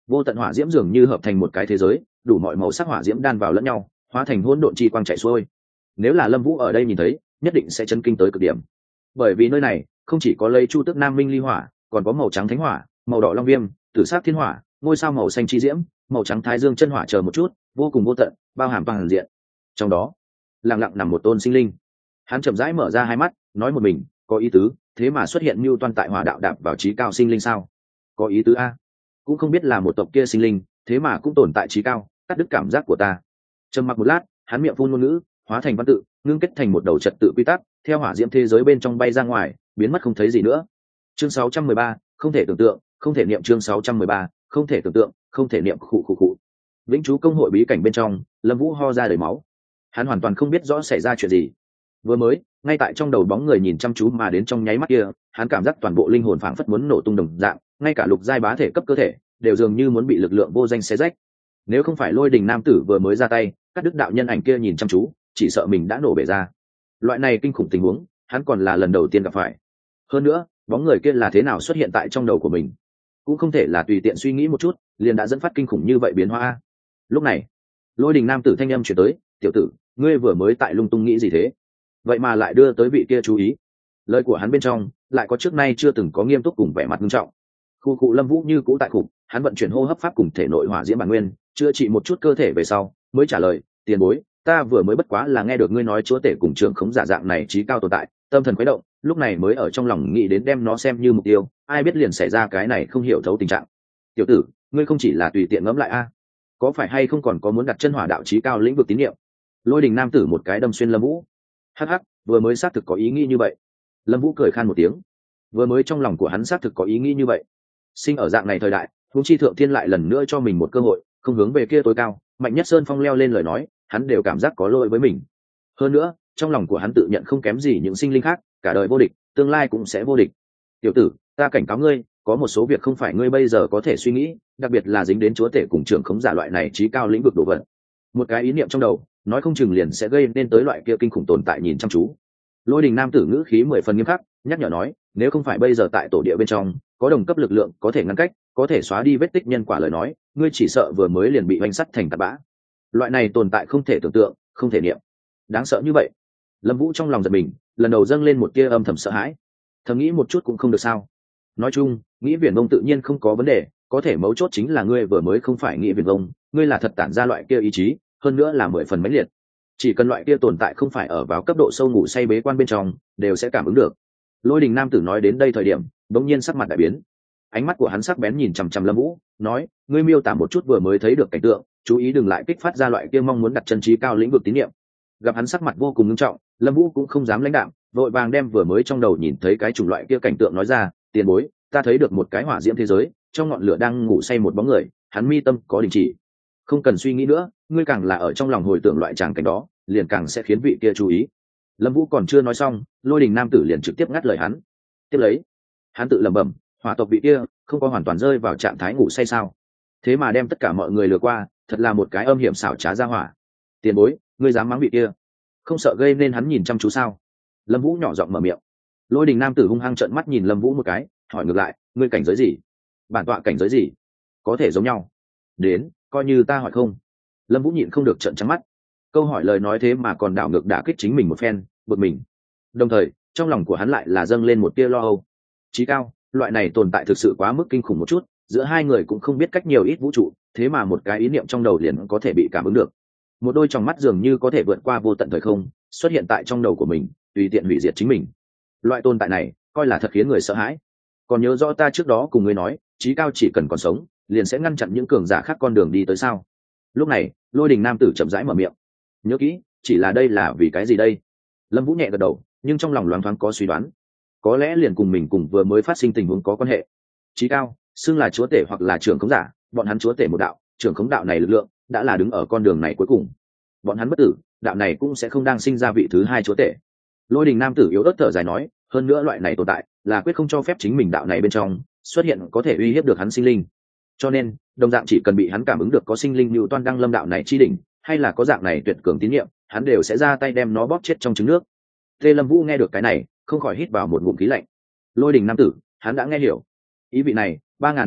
vô tận hỏa diễm dường như hợp thành một cái thế giới, đủ mọi màu sắc hỏa diễm đan vào lẫn nhau, hóa thành hỗn độn chi quang chạy xuôi. Nếu là Lâm Vũ ở đây nhìn thấy, nhất định sẽ chấn kinh tới cực điểm. Bởi vì nơi này không chỉ có lấy Chu Tước Nam Minh ly hỏa, còn có màu trắng thánh hỏa, màu đỏ long viêm, tử sắc thiên hỏa, ngôi sao màu xanh chi diễm, màu trắng thái dương chân hỏa chờ một chút, vô cùng vô tận, bao hàm toàn diện. Trong đó, lặng lặng nằm một tôn sinh linh. Hắn chậm rãi mở ra hai mắt, nói một mình, có ý tứ, thế mà xuất hiện mưu toan tại hỏa đạo đạp vào trí cao sinh linh sao? Có ý tứ a. Cũng không biết là một tộc kia sinh linh, thế mà cũng tồn tại trí cao, cắt đứt cảm giác của ta. Trầm mặc một lát, hắn miệng phun ngôn ngữ, hóa thành văn tự, ngưng kết thành một đầu trật tự quy tắc, theo hỏa diễm thế giới bên trong bay ra ngoài, biến mất không thấy gì nữa. Chương sáu trăm mười ba, không thể tưởng tượng, không thể niệm. Chương sáu trăm mười ba, không thể tưởng tượng, không thể niệm. Khụ khụ khụ. Vĩnh Chú công hội bí cảnh bên trong, Lâm Vũ ho ra đầy máu. Hắn hoàn toàn không biết rõ xảy ra chuyện gì. Vừa mới, ngay tại trong đầu bóng người nhìn chăm chú mà đến trong nháy mắt kia, hắn cảm giác toàn bộ linh hồn phảng phất muốn nổ tung đồng dạng, ngay cả lục giai bá thể cấp cơ thể đều dường như muốn bị lực lượng vô danh xé rách. Nếu không phải Lôi Đình nam tử vừa mới ra tay, cắt đứt đạo nhân ảnh kia nhìn chăm chú, chỉ sợ mình đã nổ bể ra. Loại này kinh khủng tình huống, hắn còn là lần đầu tiên gặp phải. Hơn nữa, bóng người kia là thế nào xuất hiện tại trong đầu của mình? Cũng không thể là tùy tiện suy nghĩ một chút, liền đã dẫn phát kinh khủng như vậy biến hóa. Lúc này, Lôi Đình nam tử thanh âm truyền tới, "Tiểu tử, ngươi vừa mới tại lung tung nghĩ gì thế? Vậy mà lại đưa tới vị kia chú ý." Lời của hắn bên trong lại có trước nay chưa từng có nghiêm túc cùng vẻ mặt nghiêm trọng. Khu cụ Lâm Vũ như cũ tại khủng, hắn vận chuyển hô hấp pháp cùng thể nội hỏa diễm bản nguyên, chữa trị một chút cơ thể về sau, mới trả lời, "Tiền bối, ta vừa mới bất quá là nghe được ngươi nói chúa tể cùng trưởng khống giả dạng này trí cao tồn tại, tâm thần khuấy động, lúc này mới ở trong lòng nghĩ đến đem nó xem như mục tiêu, ai biết liền xảy ra cái này không hiểu thấu tình trạng. Tiểu tử, ngươi không chỉ là tùy tiện ngẫm lại a, có phải hay không còn có muốn đặt chân hỏa đạo trí cao lĩnh vực tín nhiệm?" Lôi Đình nam tử một cái đâm xuyên Lâm Vũ. Hắc hắc, vừa mới xác thực có ý nghĩ như vậy. Lâm Vũ cười khan một tiếng. Vừa mới trong lòng của hắn xác thực có ý nghĩ như vậy. Sinh ở dạng này thời đại, huống chi thượng thiên lại lần nữa cho mình một cơ hội, không hướng về kia tối cao, mạnh nhất sơn phong leo lên lời nói, hắn đều cảm giác có lỗi với mình. Hơn nữa, trong lòng của hắn tự nhận không kém gì những sinh linh khác, cả đời vô địch, tương lai cũng sẽ vô địch. Tiểu tử, ta cảnh cáo ngươi, có một số việc không phải ngươi bây giờ có thể suy nghĩ, đặc biệt là dính đến chúa tể cùng trưởng khống giả loại này trí cao lĩnh vực đồ vật. Một cái ý niệm trong đầu, nói không chừng liền sẽ gây nên tới loại kia kinh khủng tồn tại nhìn chăm chú. Lôi Đình nam tử ngữ khí mười phần nghiêm khắc, nhắc nhở nói, nếu không phải bây giờ tại tổ địa bên trong có đồng cấp lực lượng có thể ngăn cách, có thể xóa đi vết tích nhân quả lời nói, ngươi chỉ sợ vừa mới liền bị oanh sắt thành tạt bã. Loại này tồn tại không thể tưởng tượng, không thể niệm. Đáng sợ như vậy. Lâm Vũ trong lòng giật mình, lần đầu dâng lên một tia âm thầm sợ hãi. Thầm nghĩ một chút cũng không được sao? Nói chung, nghĩ viển vông tự nhiên không có vấn đề, có thể mấu chốt chính là ngươi vừa mới không phải nghĩ viển vông, ngươi là thật tản ra loại kia ý chí, hơn nữa là mười phần mãnh liệt. Chỉ cần loại kia tồn tại không phải ở vào cấp độ sâu ngủ say bế quan bên trong, đều sẽ cảm ứng được. Lôi Đình nam tử nói đến đây thời điểm, bỗng nhiên sắc mặt đại biến. Ánh mắt của hắn sắc bén nhìn chằm chằm Lâm Vũ, nói, ngươi miêu tả một chút vừa mới thấy được cảnh tượng, chú ý đừng lại kích phát ra loại kia mong muốn đặt chân trí cao lĩnh vực tín niệm. Gặp hắn sắc mặt vô cùng nghiêm trọng, Lâm Vũ cũng không dám lãnh đạm, vội vàng đem vừa mới trong đầu nhìn thấy cái chủng loại kia cảnh tượng nói ra, tiền bối, ta thấy được một cái hỏa diễm thế giới, trong ngọn lửa đang ngủ say một bóng người, hắn mi tâm có đình chỉ. Không cần suy nghĩ nữa, ngươi càng là ở trong lòng hồi tưởng loại tràng cảnh đó, liền càng sẽ khiến vị kia chú ý. Lâm Vũ còn chưa nói xong, Lôi Đình nam tử liền trực tiếp ngắt lời hắn. Tiếp lấy, hắn tự lẩm bẩm, hỏa tộc vị kia không có hoàn toàn rơi vào trạng thái ngủ say sao? Thế mà đem tất cả mọi người lừa qua, thật là một cái âm hiểm xảo trá ra hỏa. Tiền bối, ngươi dám mắng vị kia, không sợ gây nên hắn nhìn chăm chú sao? Lâm Vũ nhỏ giọng mở miệng. Lôi Đình nam tử hung hăng trợn mắt nhìn Lâm Vũ một cái, hỏi ngược lại, ngươi cảnh giới gì? Bản tọa cảnh giới gì? Có thể giống nhau. Đến, coi như ta hỏi không. Lâm Vũ nhịn không được trợn trắng mắt. Câu hỏi lời nói thế mà còn đảo ngược đả kích chính mình một phen, bực mình. Đồng thời, trong lòng của hắn lại là dâng lên một tia lo âu. Chí cao, loại này tồn tại thực sự quá mức kinh khủng một chút, giữa hai người cũng không biết cách nhiều ít vũ trụ, thế mà một cái ý niệm trong đầu liền có thể bị cảm ứng được. Một đôi tròng mắt dường như có thể vượt qua vô tận thời không, xuất hiện tại trong đầu của mình, tùy tiện hủy diệt chính mình. Loại tồn tại này, coi là thật khiến người sợ hãi. Còn nhớ rõ ta trước đó cùng ngươi nói, chí cao chỉ cần còn sống, liền sẽ ngăn chặn những cường giả khác con đường đi tới sao? Lúc này, Lôi Đình nam tử chậm rãi mở miệng. Nhớ kỹ, chỉ là đây là vì cái gì đây? Lâm Vũ nhẹ gật đầu, nhưng trong lòng loáng thoáng có suy đoán. Có lẽ liền cùng mình cùng vừa mới phát sinh tình huống có quan hệ. Chí cao, xưng là chúa tể hoặc là trưởng khống giả, bọn hắn chúa tể một đạo, trưởng khống đạo này lực lượng, đã là đứng ở con đường này cuối cùng. Bọn hắn bất tử, đạo này cũng sẽ không đang sinh ra vị thứ hai chúa tể. Lôi Đình nam tử yếu ớt thở dài nói, hơn nữa loại này tồn tại, là quyết không cho phép chính mình đạo này bên trong xuất hiện có thể uy hiếp được hắn sinh linh. Cho nên, đồng dạng chỉ cần bị hắn cảm ứng được có sinh linh lưu toan đăng lâm đạo này chi đỉnh, hay là có dạng này tuyệt cường tín nhiệm, hắn đều sẽ ra tay đem nó bóp chết trong trứng nước. Tê Lâm Vũ nghe được cái này, không khỏi hít vào một ngụm khí lạnh. Lôi Đình nam tử, hắn đã nghe hiểu. Ý vị này, ba ngàn đại đạo,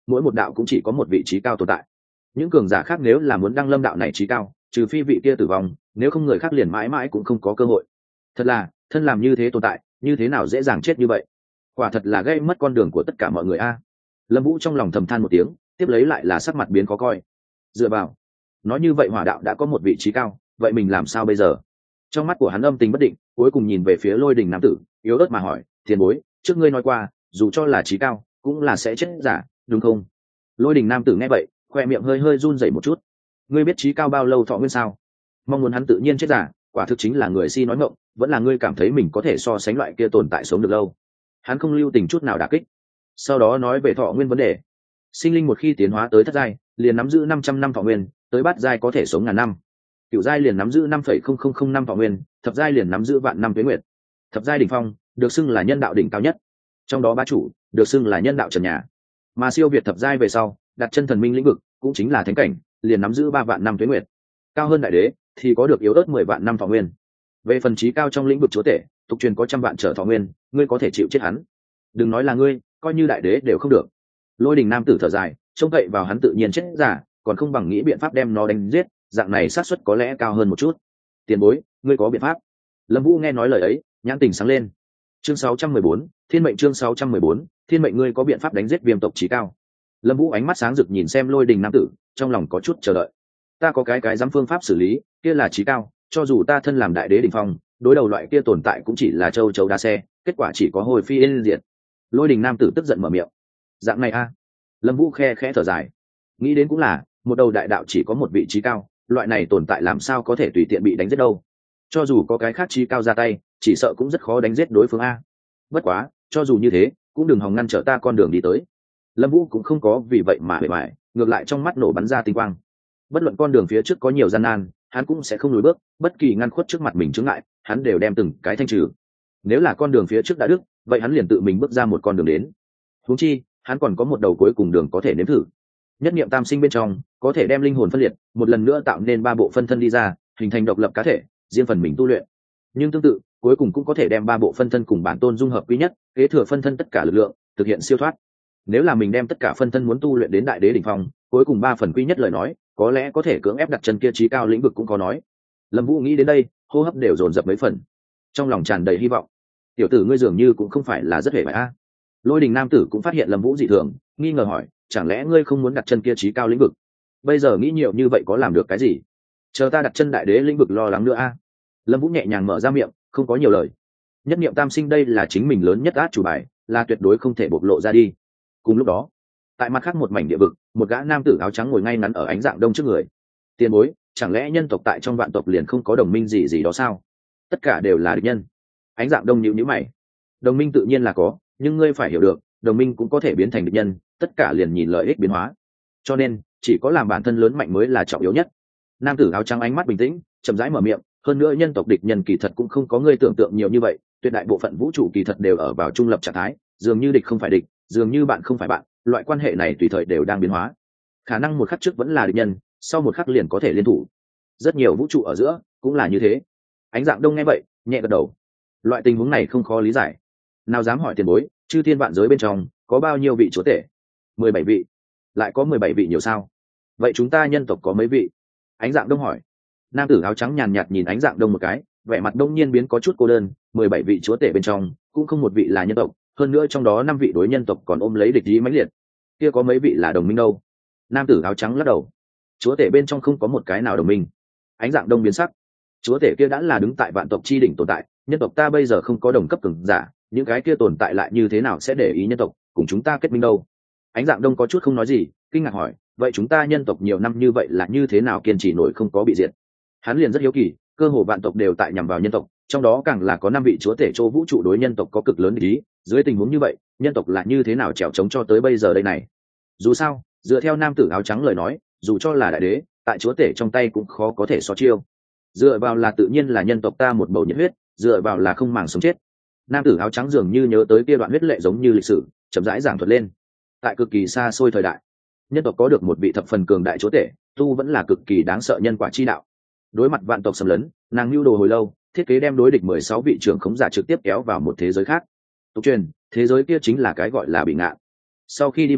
mỗi một đạo cũng chỉ có một vị trí cao tồn tại. Những cường giả khác nếu là muốn đăng lâm đạo này trí cao, trừ phi vị kia tử vong, nếu không người khác liền mãi mãi cũng không có cơ hội. Thật là, thân làm như thế tồn tại, như thế nào dễ dàng chết như vậy? Quả thật là gây mất con đường của tất cả mọi người a. Lâm Vũ trong lòng thầm than một tiếng, tiếp lấy lại là sắc mặt biến khó coi. Dựa vào, nói như vậy hỏa đạo đã có một vị trí cao, vậy mình làm sao bây giờ? Trong mắt của hắn âm tình bất định, cuối cùng nhìn về phía Lôi Đình nam tử, yếu ớt mà hỏi, tiền bối, trước ngươi nói qua, dù cho là trí cao, cũng là sẽ chết giả, đúng không? Lôi Đình nam tử nghe vậy, khoe miệng hơi hơi run rẩy một chút. Ngươi biết trí cao bao lâu thọ nguyên sao? Mong muốn hắn tự nhiên chết giả, quả thực chính là người si nói ngọng, vẫn là ngươi cảm thấy mình có thể so sánh loại kia tồn tại sống được lâu. Hắn không lưu tình chút nào đả kích. Sau đó nói về thọ nguyên vấn đề. Sinh linh một khi tiến hóa tới thất giai, liền nắm giữ năm trăm năm thọ nguyên, tới bát giai có thể sống ngàn năm. Cửu giai liền nắm giữ năm phẩy không không không năm thọ nguyên, thập giai liền nắm giữ vạn năm tuế nguyệt. Thập giai đỉnh phong, được xưng là nhân đạo đỉnh cao nhất. Trong đó bá chủ, được xưng là nhân đạo trần nhà. Mà siêu việt thập giai về sau, đặt chân thần minh lĩnh vực, cũng chính là thánh cảnh, liền nắm giữ ba vạn năm tuế nguyệt. Cao hơn đại đế, thì có được yếu ớt mười vạn năm thọ nguyên. Về phần trí cao trong lĩnh vực chúa tể, tục truyền có trăm vạn trở thọ nguyên, ngươi có thể chịu chết hắn. Đừng nói là ngươi, coi như đại đế đều không được. Lôi Đình nam tử thở dài, trông cậy vào hắn tự nhiên chết giả, còn không bằng nghĩ biện pháp đem nó đánh giết, dạng này xác suất có lẽ cao hơn một chút. Tiền bối, ngươi có biện pháp? Lâm Vũ nghe nói lời ấy, nhãn tình sáng lên. Chương sáu trăm mười bốn, Thiên mệnh chương sáu trăm mười bốn, Thiên mệnh ngươi có biện pháp đánh giết viêm tộc chí cao? Lâm Vũ ánh mắt sáng rực nhìn xem Lôi Đình nam tử, trong lòng có chút chờ đợi. Ta có cái cái dám phương pháp xử lý, kia là chí cao, cho dù ta thân làm đại đế đỉnh phong, đối đầu loại kia tồn tại cũng chỉ là châu chấu đá xe, kết quả chỉ có hồi phi yên diệt. Lôi Đình nam tử tức giận mở miệng. Dạng này a? Lâm Vũ khe khẽ thở dài. Nghĩ đến cũng là, một đầu đại đạo chỉ có một vị trí cao, loại này tồn tại làm sao có thể tùy tiện bị đánh giết đâu? Cho dù có cái khác trí cao ra tay, chỉ sợ cũng rất khó đánh giết đối phương a. Bất quá, cho dù như thế, cũng đừng hòng ngăn trở ta con đường đi tới. Lâm Vũ cũng không có vì vậy mà bề bại, ngược lại trong mắt nổ bắn ra tinh quang. Bất luận con đường phía trước có nhiều gian nan, hắn cũng sẽ không lùi bước, bất kỳ ngăn khuất trước mặt mình chướng ngại, hắn đều đem từng cái thanh trừ. Nếu là con đường phía trước đã đứt, vậy hắn liền tự mình bước ra một con đường đến. Huống chi, hắn còn có một đầu cuối cùng đường có thể nếm thử. Nhất niệm tam sinh bên trong, có thể đem linh hồn phân liệt, một lần nữa tạo nên ba bộ phân thân đi ra, hình thành độc lập cá thể, riêng phần mình tu luyện. Nhưng tương tự, cuối cùng cũng có thể đem ba bộ phân thân cùng bản tôn dung hợp quý nhất, kế thừa phân thân tất cả lực lượng, thực hiện siêu thoát. Nếu là mình đem tất cả phân thân muốn tu luyện đến đại đế đỉnh phong, cuối cùng ba phần quý nhất lời nói, có lẽ có thể cưỡng ép đặt chân kia trí cao lĩnh vực cũng có nói. Lâm Vũ nghĩ đến đây, hô hấp đều dồn dập mấy phần, trong lòng tràn đầy hy vọng. Tiểu tử ngươi dường như cũng không phải là rất hề bại a. Lôi Đình nam tử cũng phát hiện Lâm Vũ dị thường, nghi ngờ hỏi, chẳng lẽ ngươi không muốn đặt chân kia trí cao lĩnh vực? Bây giờ nghĩ nhiều như vậy có làm được cái gì? Chờ ta đặt chân đại đế lĩnh vực lo lắng nữa a. Lâm Vũ nhẹ nhàng mở ra miệng, không có nhiều lời. Nhất niệm tam sinh đây là chính mình lớn nhất át chủ bài, là tuyệt đối không thể bộc lộ ra đi. Cùng lúc đó, tại mặt khác một mảnh địa vực, một gã nam tử áo trắng ngồi ngay ngắn ở ánh dạng đông trước người. Tiền bối, chẳng lẽ nhân tộc tại trong vạn tộc liền không có đồng minh gì gì đó sao? Tất cả đều là địch nhân. Ánh dạng đông nhíu nhíu mày. Đồng minh tự nhiên là có, nhưng ngươi phải hiểu được, đồng minh cũng có thể biến thành địch nhân, tất cả liền nhìn lợi ích biến hóa. Cho nên, chỉ có làm bản thân lớn mạnh mới là trọng yếu nhất. Nam tử áo trắng ánh mắt bình tĩnh, chậm rãi mở miệng, hơn nữa nhân tộc địch nhân kỳ thật cũng không có ngươi tưởng tượng nhiều như vậy, tuyệt đại bộ phận vũ trụ kỳ thật đều ở vào trung lập trạng thái, dường như địch không phải địch, dường như bạn không phải bạn, loại quan hệ này tùy thời đều đang biến hóa. Khả năng một khắc trước vẫn là địch nhân, sau một khắc liền có thể liên thủ. Rất nhiều vũ trụ ở giữa cũng là như thế. Ánh dạng đông nghe vậy, nhẹ gật đầu. Loại tình huống này không khó lý giải. Nào dám hỏi tiền bối, chư thiên vạn giới bên trong có bao nhiêu vị chúa tể? Mười bảy vị. Lại có mười bảy vị nhiều sao? Vậy chúng ta nhân tộc có mấy vị? Ánh dạng đông hỏi. Nam tử áo trắng nhàn nhạt nhìn ánh dạng đông một cái, vẻ mặt đông nhiên biến có chút cô đơn. Mười bảy vị chúa tể bên trong cũng không một vị là nhân tộc, hơn nữa trong đó năm vị đối nhân tộc còn ôm lấy địch ý mãnh liệt. Kia có mấy vị là đồng minh đâu? Nam tử áo trắng lắc đầu. Chúa tể bên trong không có một cái nào đồng minh. Ánh dạng đông biến sắc. Chúa tể kia đã là đứng tại vạn tộc chi đỉnh tồn tại, nhân tộc ta bây giờ không có đồng cấp cường giả, những cái kia tồn tại lại như thế nào sẽ để ý nhân tộc cùng chúng ta kết minh đâu? Ánh dạng đông có chút không nói gì, kinh ngạc hỏi, vậy chúng ta nhân tộc nhiều năm như vậy là như thế nào kiên trì nổi không có bị diệt? Hắn liền rất hiếu kỳ, cơ hồ vạn tộc đều tại nhằm vào nhân tộc, trong đó càng là có năm vị chúa tể chỗ vũ trụ đối nhân tộc có cực lớn ý, dưới tình huống như vậy, nhân tộc là như thế nào trèo trống cho tới bây giờ đây này? Dù sao, dựa theo nam tử áo trắng lời nói, dù cho là đại đế, tại chúa tể trong tay cũng khó có thể so chiêu. Dựa vào là tự nhiên là nhân tộc ta một bầu nhiệt huyết, dựa vào là không màng sống chết. Nam tử áo trắng dường như nhớ tới kia đoạn huyết lệ giống như lịch sử, chậm rãi giảng thuật lên. Tại cực kỳ xa xôi thời đại, nhân tộc có được một vị thập phần cường đại chúa tể, tu vẫn là cực kỳ đáng sợ nhân quả chi đạo. Đối mặt vạn tộc xâm lấn, nàng lưu đồ hồi lâu, thiết kế đem đối địch mười sáu vị trưởng khống giả trực tiếp kéo vào một thế giới khác. Tục truyền, thế giới kia chính là cái gọi là bị ngạn. Sau khi đi vào,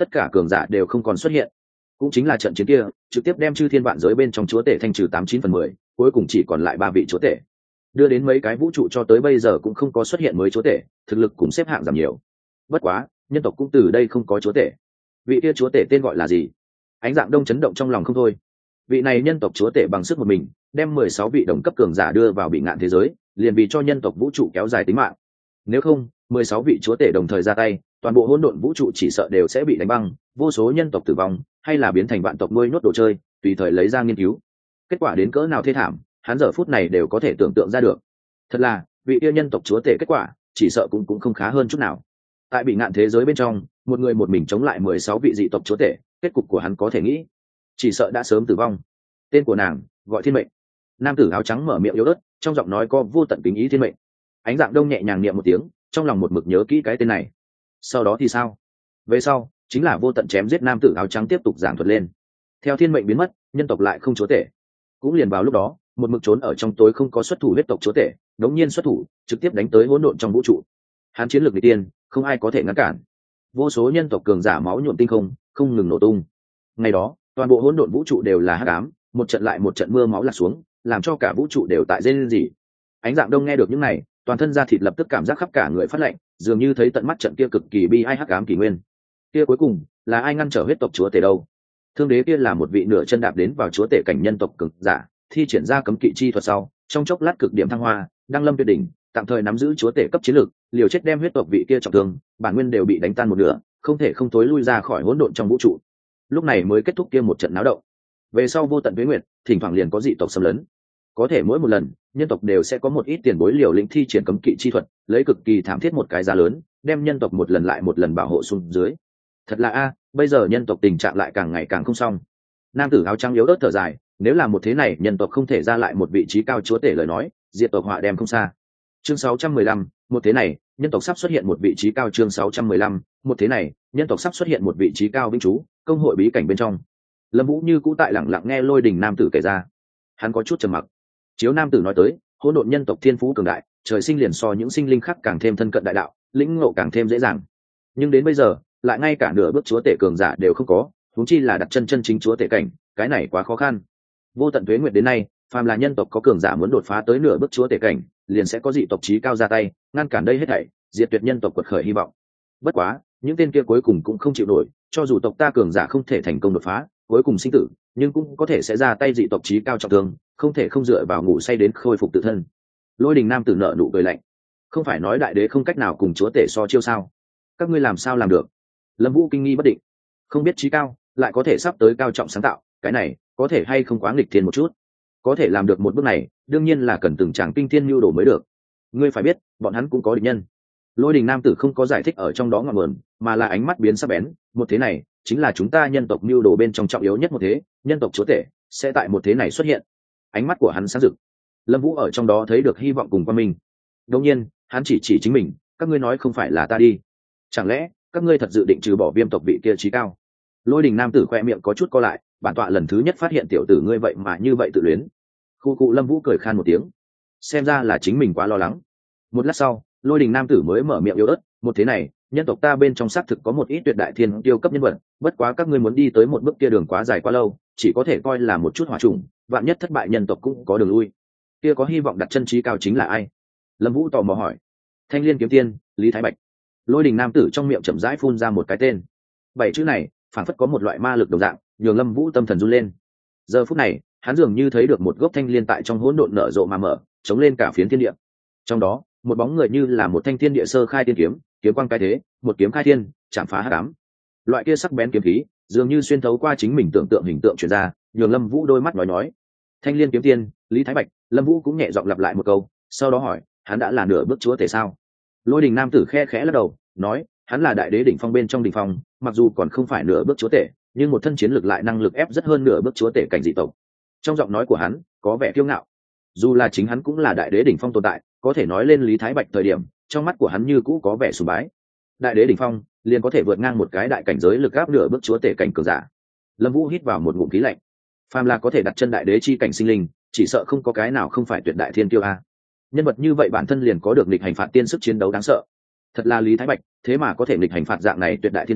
tất cả cường giả đều không còn xuất hiện. Cũng chính là trận chiến kia trực tiếp đem chư thiên vạn giới bên trong chúa tể thanh trừ tám chín phần mười, cuối cùng chỉ còn lại ba vị chúa tể, đưa đến mấy cái vũ trụ cho tới bây giờ cũng không có xuất hiện mới chúa tể, thực lực cũng xếp hạng giảm nhiều. Bất quá nhân tộc cũng từ đây không có chúa tể. Vị kia chúa tể tên gọi là gì? Ánh Dạng Đông chấn động trong lòng không thôi. Vị này nhân tộc chúa tể bằng sức một mình đem mười sáu vị đồng cấp cường giả đưa vào bị ngạn thế giới, liền vì cho nhân tộc vũ trụ kéo dài tính mạng. Nếu không mười sáu vị chúa tể đồng thời ra tay, toàn bộ hỗn độn vũ trụ chỉ sợ đều sẽ bị đánh băng, vô số nhân tộc tử vong, hay là biến thành vạn tộc nuôi nhốt đồ chơi, tùy thời lấy ra nghiên cứu. Kết quả đến cỡ nào thê thảm, hắn giờ phút này đều có thể tưởng tượng ra được. Thật là vị yêu nhân tộc chúa tể kết quả chỉ sợ cũng cũng không khá hơn chút nào. Tại bị ngạn thế giới bên trong, một người một mình chống lại mười sáu vị dị tộc chúa tể, kết cục của hắn có thể nghĩ, chỉ sợ đã sớm tử vong. Tên của nàng gọi Thiên Mệnh. Nam tử áo trắng mở miệng yếu ớt, trong giọng nói có vô tận kính ý. Thiên Mệnh. Ánh Dạng Đông nhẹ nhàng niệm một tiếng, trong lòng một mực nhớ kỹ cái tên này. Sau đó thì sao? Về sau chính là vô tận chém giết. Nam tử áo trắng tiếp tục giảng thuật lên. Theo Thiên Mệnh biến mất, nhân tộc lại không chúa tể. Cũng liền vào lúc đó, một mực trốn ở trong tối không có xuất thủ huyết tộc chúa tể đống nhiên xuất thủ, trực tiếp đánh tới hỗn độn trong vũ trụ. Hắn chiến lược nghịch tiên, không ai có thể ngăn cản. Vô số nhân tộc cường giả máu nhuộm tinh không, không ngừng nổ tung. Ngày đó toàn bộ hỗn độn vũ trụ đều là hắc ám, một trận lại một trận mưa máu lạc xuống, làm cho cả vũ trụ đều tại rên rỉ. Ánh Dạng Đông nghe được những này, toàn thân da thịt lập tức cảm giác khắp cả người phát lạnh, dường như thấy tận mắt trận kia cực kỳ bi ai hắc ám kỷ nguyên. Kia cuối cùng là ai ngăn trở huyết tộc chúa tể đâu? Thương đế kia là một vị nửa chân đạp đến vào chúa tể cảnh nhân tộc cường giả, thi triển ra cấm kỵ chi thuật sau, trong chốc lát cực điểm thăng hoa, đăng lâm tuyệt đỉnh, tạm thời nắm giữ chúa tể cấp chiến lược, liều chết đem huyết tộc vị kia trọng thương, bản nguyên đều bị đánh tan một nửa, không thể không tối lui ra khỏi hỗn độn trong vũ trụ. Lúc này mới kết thúc kia một trận náo động. Về sau vô tận tuế nguyệt, thỉnh thoảng liền có dị tộc xâm lấn. Có thể mỗi một lần, nhân tộc đều sẽ có một ít tiền bối liều lĩnh thi triển cấm kỵ chi thuật, lấy cực kỳ thảm thiết một cái giá lớn, đem nhân tộc một lần lại một lần bảo hộ xuống dưới. Thật là a, bây giờ nhân tộc tình trạng lại càng ngày càng không xong. Nam tử áo trắng yếu ớt thở dài, nếu là một thế này nhân tộc không thể ra lại một vị trí cao chúa tể lời nói, diệt tộc họa đem không xa. Chương sáu trăm mười lăm, một thế này nhân tộc sắp xuất hiện một vị trí cao. Chương sáu trăm mười lăm, một thế này nhân tộc sắp xuất hiện một vị trí cao. Vĩnh chú công hội bí cảnh bên trong, Lâm Vũ như cũ tại lặng lặng nghe Lôi Đình nam tử kể ra. Hắn có chút trầm mặc. Chiếu nam tử nói tới, hỗn độn nhân tộc thiên phú cường đại, trời sinh liền so những sinh linh khác càng thêm thân cận đại đạo, lĩnh ngộ càng thêm dễ dàng. Nhưng đến bây giờ, lại ngay cả nửa bước chúa tể cường giả đều không có, huống chi là đặt chân chân chính chúa tể cảnh, cái này quá khó khăn. Vô tận tuế nguyệt đến nay, phàm là nhân tộc có cường giả muốn đột phá tới nửa bước chúa tể cảnh, liền sẽ có dị tộc chí cao ra tay, ngăn cản đây hết thảy, diệt tuyệt nhân tộc quật khởi hy vọng. Bất quá, những tên kia cuối cùng cũng không chịu nổi, cho dù tộc ta cường giả không thể thành công đột phá, cuối cùng sinh tử, nhưng cũng có thể sẽ ra tay dị tộc chí cao trọng thương, không thể không dựa vào ngủ say đến khôi phục tự thân. Lôi Đình nam tử nợ nụ cười lạnh, không phải nói đại đế không cách nào cùng chúa tể so chiêu sao? Các ngươi làm sao làm được? Lâm Vũ kinh nghi bất định, không biết chí cao lại có thể sắp tới cao trọng sáng tạo, cái này có thể hay không quá nghịch thiên một chút? Có thể làm được một bước này, đương nhiên là cần từng tràng kinh thiên nhu đồ mới được. Ngươi phải biết, bọn hắn cũng có địch nhân. Lôi Đình nam tử không có giải thích ở trong đó ngọn nguồn, mà là ánh mắt biến sắc bén. Một thế này chính là chúng ta nhân tộc nhu đồ bên trong trọng yếu nhất một thế, nhân tộc chúa tể sẽ tại một thế này xuất hiện. Ánh mắt của hắn sáng rực. Lâm Vũ ở trong đó thấy được hy vọng cùng quan minh. Đương nhiên, hắn chỉ chỉ chính mình, các ngươi nói không phải là ta đi. Chẳng lẽ các ngươi thật dự định trừ bỏ Viêm tộc vị kia chí cao? Lôi Đình nam tử khoe miệng có chút co lại, bản tọa lần thứ nhất phát hiện tiểu tử ngươi vậy mà như vậy tự luyến. Khu cụ Lâm Vũ cười khan một tiếng, xem ra là chính mình quá lo lắng. Một lát sau, Lôi Đình nam tử mới mở miệng yếu ớt, một thế này nhân tộc ta bên trong xác thực có một ít tuyệt đại thiên tiêu cấp nhân vật, bất quá các ngươi muốn đi tới một bước kia đường quá dài quá lâu, chỉ có thể coi là một chút hỏa trùng, vạn nhất thất bại nhân tộc cũng có đường lui. Kia có hy vọng đặt chân trí cao chính là ai? Lâm Vũ tò mò hỏi. Thanh Liên kiếm tiên, Lý Thái Bạch. Lôi Đình nam tử trong miệng chậm rãi phun ra một cái tên. Bảy chữ này phản phất có một loại ma lực đồng dạng, nhường Lâm Vũ tâm thần run lên. Giờ phút này, hắn dường như thấy được một gốc thanh liên tại trong hỗn độn nở rộ mà mở, chống lên cả phiến thiên địa. Trong đó, một bóng người như là một thanh thiên địa sơ khai tiên kiếm, kiếm quang cái thế, một kiếm khai thiên, chạm phá hắc ám. Loại kia sắc bén kiếm khí, dường như xuyên thấu qua chính mình tưởng tượng hình tượng truyền ra, nhường Lâm Vũ đôi mắt nói nói. Thanh Liên kiếm tiên, Lý Thái Bạch. Lâm Vũ cũng nhẹ giọng lặp lại một câu, sau đó hỏi, hắn đã là nửa bước chúa tể sao? Lôi Đình nam tử khe khẽ lắc đầu, nói, hắn là đại đế đỉnh phong bên trong đỉnh phong, mặc dù còn không phải nửa bước chúa tể, nhưng một thân chiến lực lại năng lực ép rất hơn nửa bước chúa tể cảnh dị tộc. Trong giọng nói của hắn có vẻ kiêu ngạo. Dù là chính hắn cũng là đại đế đỉnh phong tồn tại, có thể nói lên Lý Thái Bạch thời điểm, trong mắt của hắn như cũ có vẻ sùng bái. Đại đế đỉnh phong liền có thể vượt ngang một cái đại cảnh giới lực áp nửa bước chúa tể cảnh cường giả. Lâm Vũ hít vào một ngụm khí lạnh. Phàm là có thể đặt chân đại đế chi cảnh sinh linh, chỉ sợ không có cái nào không phải tuyệt đại thiên tiêu a. Nhân vật như vậy bản thân liền có được nghịch hành phạt tiên sức chiến đấu đáng sợ. Thật là Lý Thái Bạch, thế mà có thể nghịch hành phạt dạng này tuyệt đại thiên tiêu,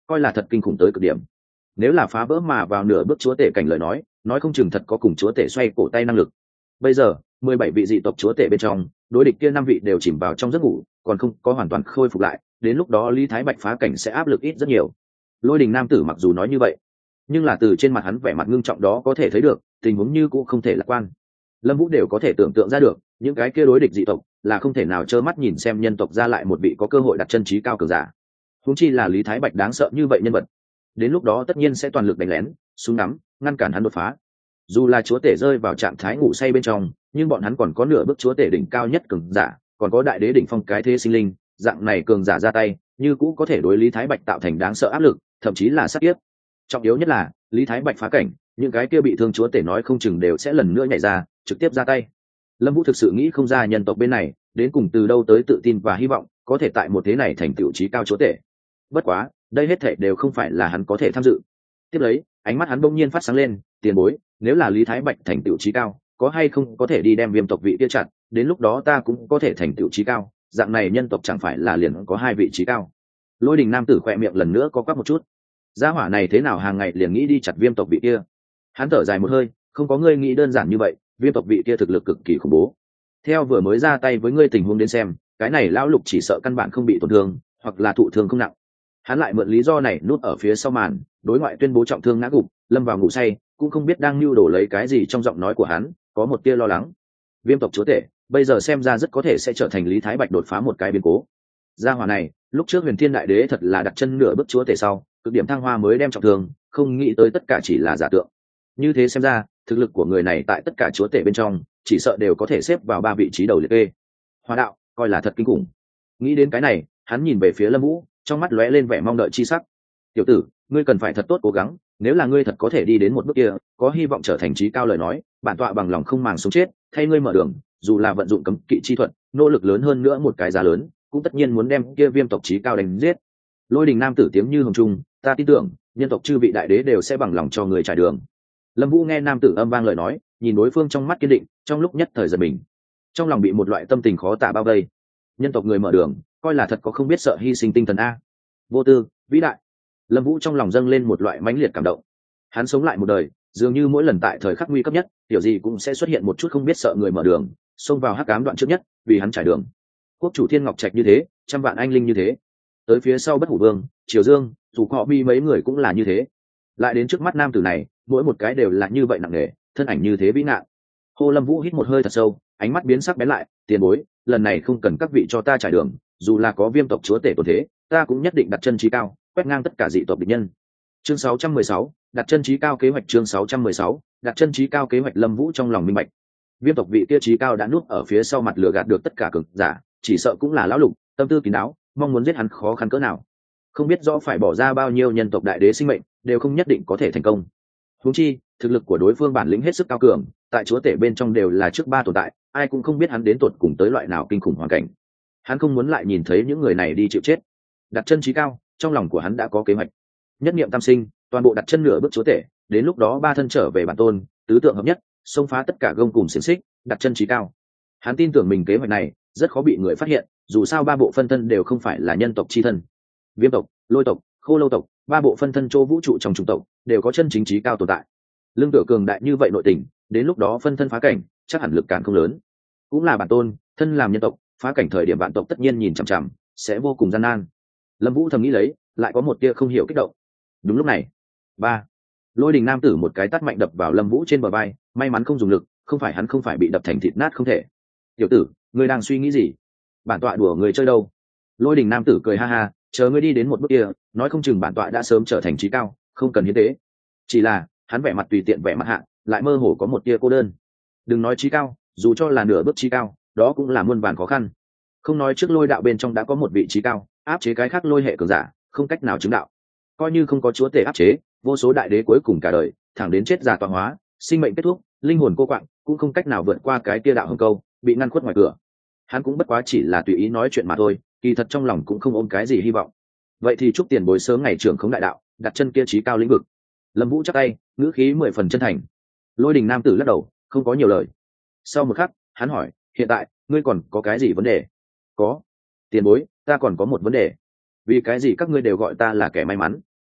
coi là thật kinh khủng tới cực điểm. Nếu là phá vỡ mà vào nửa bước chúa tể cảnh lời nói, nói không chừng thật có cùng chúa tể xoay cổ tay năng lực. Bây giờ mười bảy vị dị tộc chúa tể bên trong, đối địch kia năm vị đều chìm vào trong giấc ngủ, còn không có hoàn toàn khôi phục lại, đến lúc đó Lý Thái Bạch phá cảnh sẽ áp lực ít rất nhiều. Lôi Đình nam tử mặc dù nói như vậy, nhưng là từ trên mặt hắn vẻ mặt ngưng trọng đó có thể thấy được, tình huống như cũng không thể lạc quan. Lâm Vũ đều có thể tưởng tượng ra được, những cái kia đối địch dị tộc là không thể nào trơ mắt nhìn xem nhân tộc ra lại một vị có cơ hội đặt chân trí cao cường giả. Huống chi là Lý Thái Bạch đáng sợ như vậy nhân vật, đến lúc đó tất nhiên sẽ toàn lực đánh lén, súng nắm, ngăn cản hắn đột phá. Dù là chúa tể rơi vào trạng thái ngủ say bên trong, nhưng bọn hắn còn có nửa bước chúa tể đỉnh cao nhất cường giả, còn có đại đế đỉnh phong cái thế sinh linh, dạng này cường giả ra tay, như cũ có thể đối Lý Thái Bạch tạo thành đáng sợ áp lực, thậm chí là sát kiếp. Trọng yếu nhất là, Lý Thái Bạch phá cảnh, những cái kia bị thương chúa tể nói không chừng đều sẽ lần nữa nhảy ra, trực tiếp ra tay. Lâm Vũ thực sự nghĩ không ra nhân tộc bên này, đến cùng từ đâu tới tự tin và hy vọng, có thể tại một thế này thành tựu chí cao chúa tể. Bất quá, đây hết thảy đều không phải là hắn có thể tham dự. Tiếp lấy, ánh mắt hắn bỗng nhiên phát sáng lên, tiền bối, nếu là Lý Thái Bạch thành tựu chí cao, có hay không có thể đi đem Viêm tộc vị kia chặn, đến lúc đó ta cũng có thể thành tựu chí cao, dạng này nhân tộc chẳng phải là liền có hai vị chí cao. Lôi Đình nam tử khẽ miệng lần nữa có quắc một chút. Gia hỏa này thế nào hàng ngày liền nghĩ đi chặt Viêm tộc vị kia. Hắn thở dài một hơi, không có ngươi nghĩ đơn giản như vậy, Viêm tộc vị kia thực lực cực kỳ khủng bố. Theo vừa mới ra tay với ngươi tình huống đến xem, cái này lão lục chỉ sợ căn bản không bị tổn thương, hoặc là thụ thương không nặng. Hắn lại mượn lý do này núp ở phía sau màn, đối ngoại tuyên bố trọng thương ngã gục, lâm vào ngủ say, cũng không biết đang lưu đổ lấy cái gì trong giọng nói của hắn, có một tia lo lắng. Viêm tộc chúa tể, bây giờ xem ra rất có thể sẽ trở thành Lý Thái Bạch đột phá một cái biến cố. Gia hỏa này, lúc trước Huyền Thiên Đại Đế thật là đặt chân nửa bước chúa tể sau, cực điểm thăng hoa mới đem trọng thương, không nghĩ tới tất cả chỉ là giả tượng. Như thế xem ra, thực lực của người này tại tất cả chúa tể bên trong, chỉ sợ đều có thể xếp vào ba vị trí đầu liệt kê. Hóa đạo, coi là thật kinh khủng. Nghĩ đến cái này, hắn nhìn về phía Lâm Vũ, trong mắt lóe lên vẻ mong đợi chi sắc. Tiểu tử, ngươi cần phải thật tốt cố gắng, nếu là ngươi thật có thể đi đến một bước kia, có hy vọng trở thành trí cao lời nói, bản tọa bằng lòng không màng sống chết, thay ngươi mở đường, dù là vận dụng cấm kỵ chi thuật, nỗ lực lớn hơn nữa một cái giá lớn, cũng tất nhiên muốn đem kia Viêm tộc trí cao đánh giết. Lôi Đình nam tử tiếng như hồng trung, ta tin tưởng, nhân tộc chư vị đại đế đều sẽ bằng lòng cho người trải đường. Lâm Vũ nghe nam tử âm vang lời nói, nhìn đối phương trong mắt kiên định, trong lúc nhất thời giật mình, trong lòng bị một loại tâm tình khó tả bao vây. Nhân tộc người mở đường, coi là thật có không biết sợ hy sinh tinh thần a. Vô tư, vĩ đại. Lâm Vũ trong lòng dâng lên một loại mãnh liệt cảm động. Hắn sống lại một đời, dường như mỗi lần tại thời khắc nguy cấp nhất, kiểu gì cũng sẽ xuất hiện một chút không biết sợ người mở đường, xông vào hắc ám đoạn trước nhất, vì hắn trải đường. Quốc chủ Thiên Ngọc Trạch như thế, trăm vạn anh linh như thế, tới phía sau Bất Hủ Vương, Triều Dương, Thủ Họ Bi mấy người cũng là như thế. Lại đến trước mắt nam tử này, mỗi một cái đều là như vậy nặng nề, thân ảnh như thế vĩ nạn. Hồ Lâm Vũ hít một hơi thật sâu, ánh mắt biến sắc bén lại, tiền bối, lần này không cần các vị cho ta trải đường, dù là có Viêm tộc chúa tể tổn thế, ta cũng nhất định đặt chân trí cao, quét ngang tất cả dị tộc địch nhân. Chương sáu trăm mười sáu, đặt chân trí cao kế hoạch. Chương sáu trăm mười sáu, đặt chân trí cao kế hoạch. Lâm Vũ trong lòng minh bạch, Viêm tộc vị kia trí cao đã nuốt ở phía sau mặt lừa gạt được tất cả cường giả, chỉ sợ cũng là lão lục, tâm tư kín đáo, mong muốn giết hắn khó khăn cỡ nào. Không biết rõ phải bỏ ra bao nhiêu nhân tộc đại đế sinh mệnh, đều không nhất định có thể thành công. Huống chi, thực lực của đối phương bản lĩnh hết sức cao cường, tại chúa tể bên trong đều là trước ba tồn tại, ai cũng không biết hắn đến tột cùng tới loại nào kinh khủng hoàn cảnh. Hắn không muốn lại nhìn thấy những người này đi chịu chết. Đặt chân trí cao, trong lòng của hắn đã có kế hoạch. Nhất niệm tam sinh, toàn bộ đặt chân nửa bước chúa tể, đến lúc đó ba thân trở về bản tôn, tứ tượng hợp nhất, xông phá tất cả gông cùng xiềng xích, đặt chân trí cao. Hắn tin tưởng mình kế hoạch này rất khó bị người phát hiện, dù sao ba bộ phân thân đều không phải là nhân tộc chi thân. Viêm tộc, Lôi tộc, Khô Lâu tộc, ba bộ phân thân châu vũ trụ trong chủng tộc đều có chân chính trí cao tồn tại. Lương tựa cường đại như vậy nội tình, đến lúc đó phân thân phá cảnh, chắc hẳn lực cản không lớn. Cũng là bản tôn, thân làm nhân tộc, phá cảnh thời điểm vạn tộc tất nhiên nhìn chằm chằm, sẽ vô cùng gian nan. Lâm Vũ thầm nghĩ lấy, lại có một tia không hiểu kích động. Đúng lúc này, ba Lôi Đình nam tử một cái tát mạnh đập vào Lâm Vũ trên bờ vai, may mắn không dùng lực, không phải hắn không phải bị đập thành thịt nát không thể. Tiểu tử, ngươi đang suy nghĩ gì? Bản tọa đùa người chơi đâu? Lôi Đình nam tử cười ha ha, chờ ngươi đi đến một bước kia, nói không chừng bản tọa đã sớm trở thành trí cao, không cần hiến tế. Chỉ là, hắn vẻ mặt tùy tiện vẻ mặt hạ, lại mơ hồ có một tia cô đơn. Đừng nói trí cao, dù cho là nửa bước trí cao, đó cũng là muôn vàn khó khăn. Không nói trước lôi đạo bên trong đã có một vị trí cao, áp chế cái khác lôi hệ cường giả, không cách nào chứng đạo. Coi như không có chúa tể áp chế, vô số đại đế cuối cùng cả đời, thẳng đến chết già tọa hóa, sinh mệnh kết thúc, linh hồn cô quạng, cũng không cách nào vượt qua cái tia đạo hồng câu, bị ngăn khuất ngoài cửa. Hắn cũng bất quá chỉ là tùy ý nói chuyện mà thôi, kỳ thật trong lòng cũng không ôm cái gì hy vọng. Vậy thì chúc tiền bối sớm ngày trưởng khống đại đạo, đặt chân kia trí cao lĩnh vực. Lâm Vũ chắp tay, ngữ khí mười phần chân thành. Lôi Đình nam tử lắc đầu, không có nhiều lời. Sau một khắc, hắn hỏi, hiện tại ngươi còn có cái gì vấn đề? Có. Tiền bối, ta còn có một vấn đề. Vì cái gì các ngươi đều gọi ta là kẻ may mắn?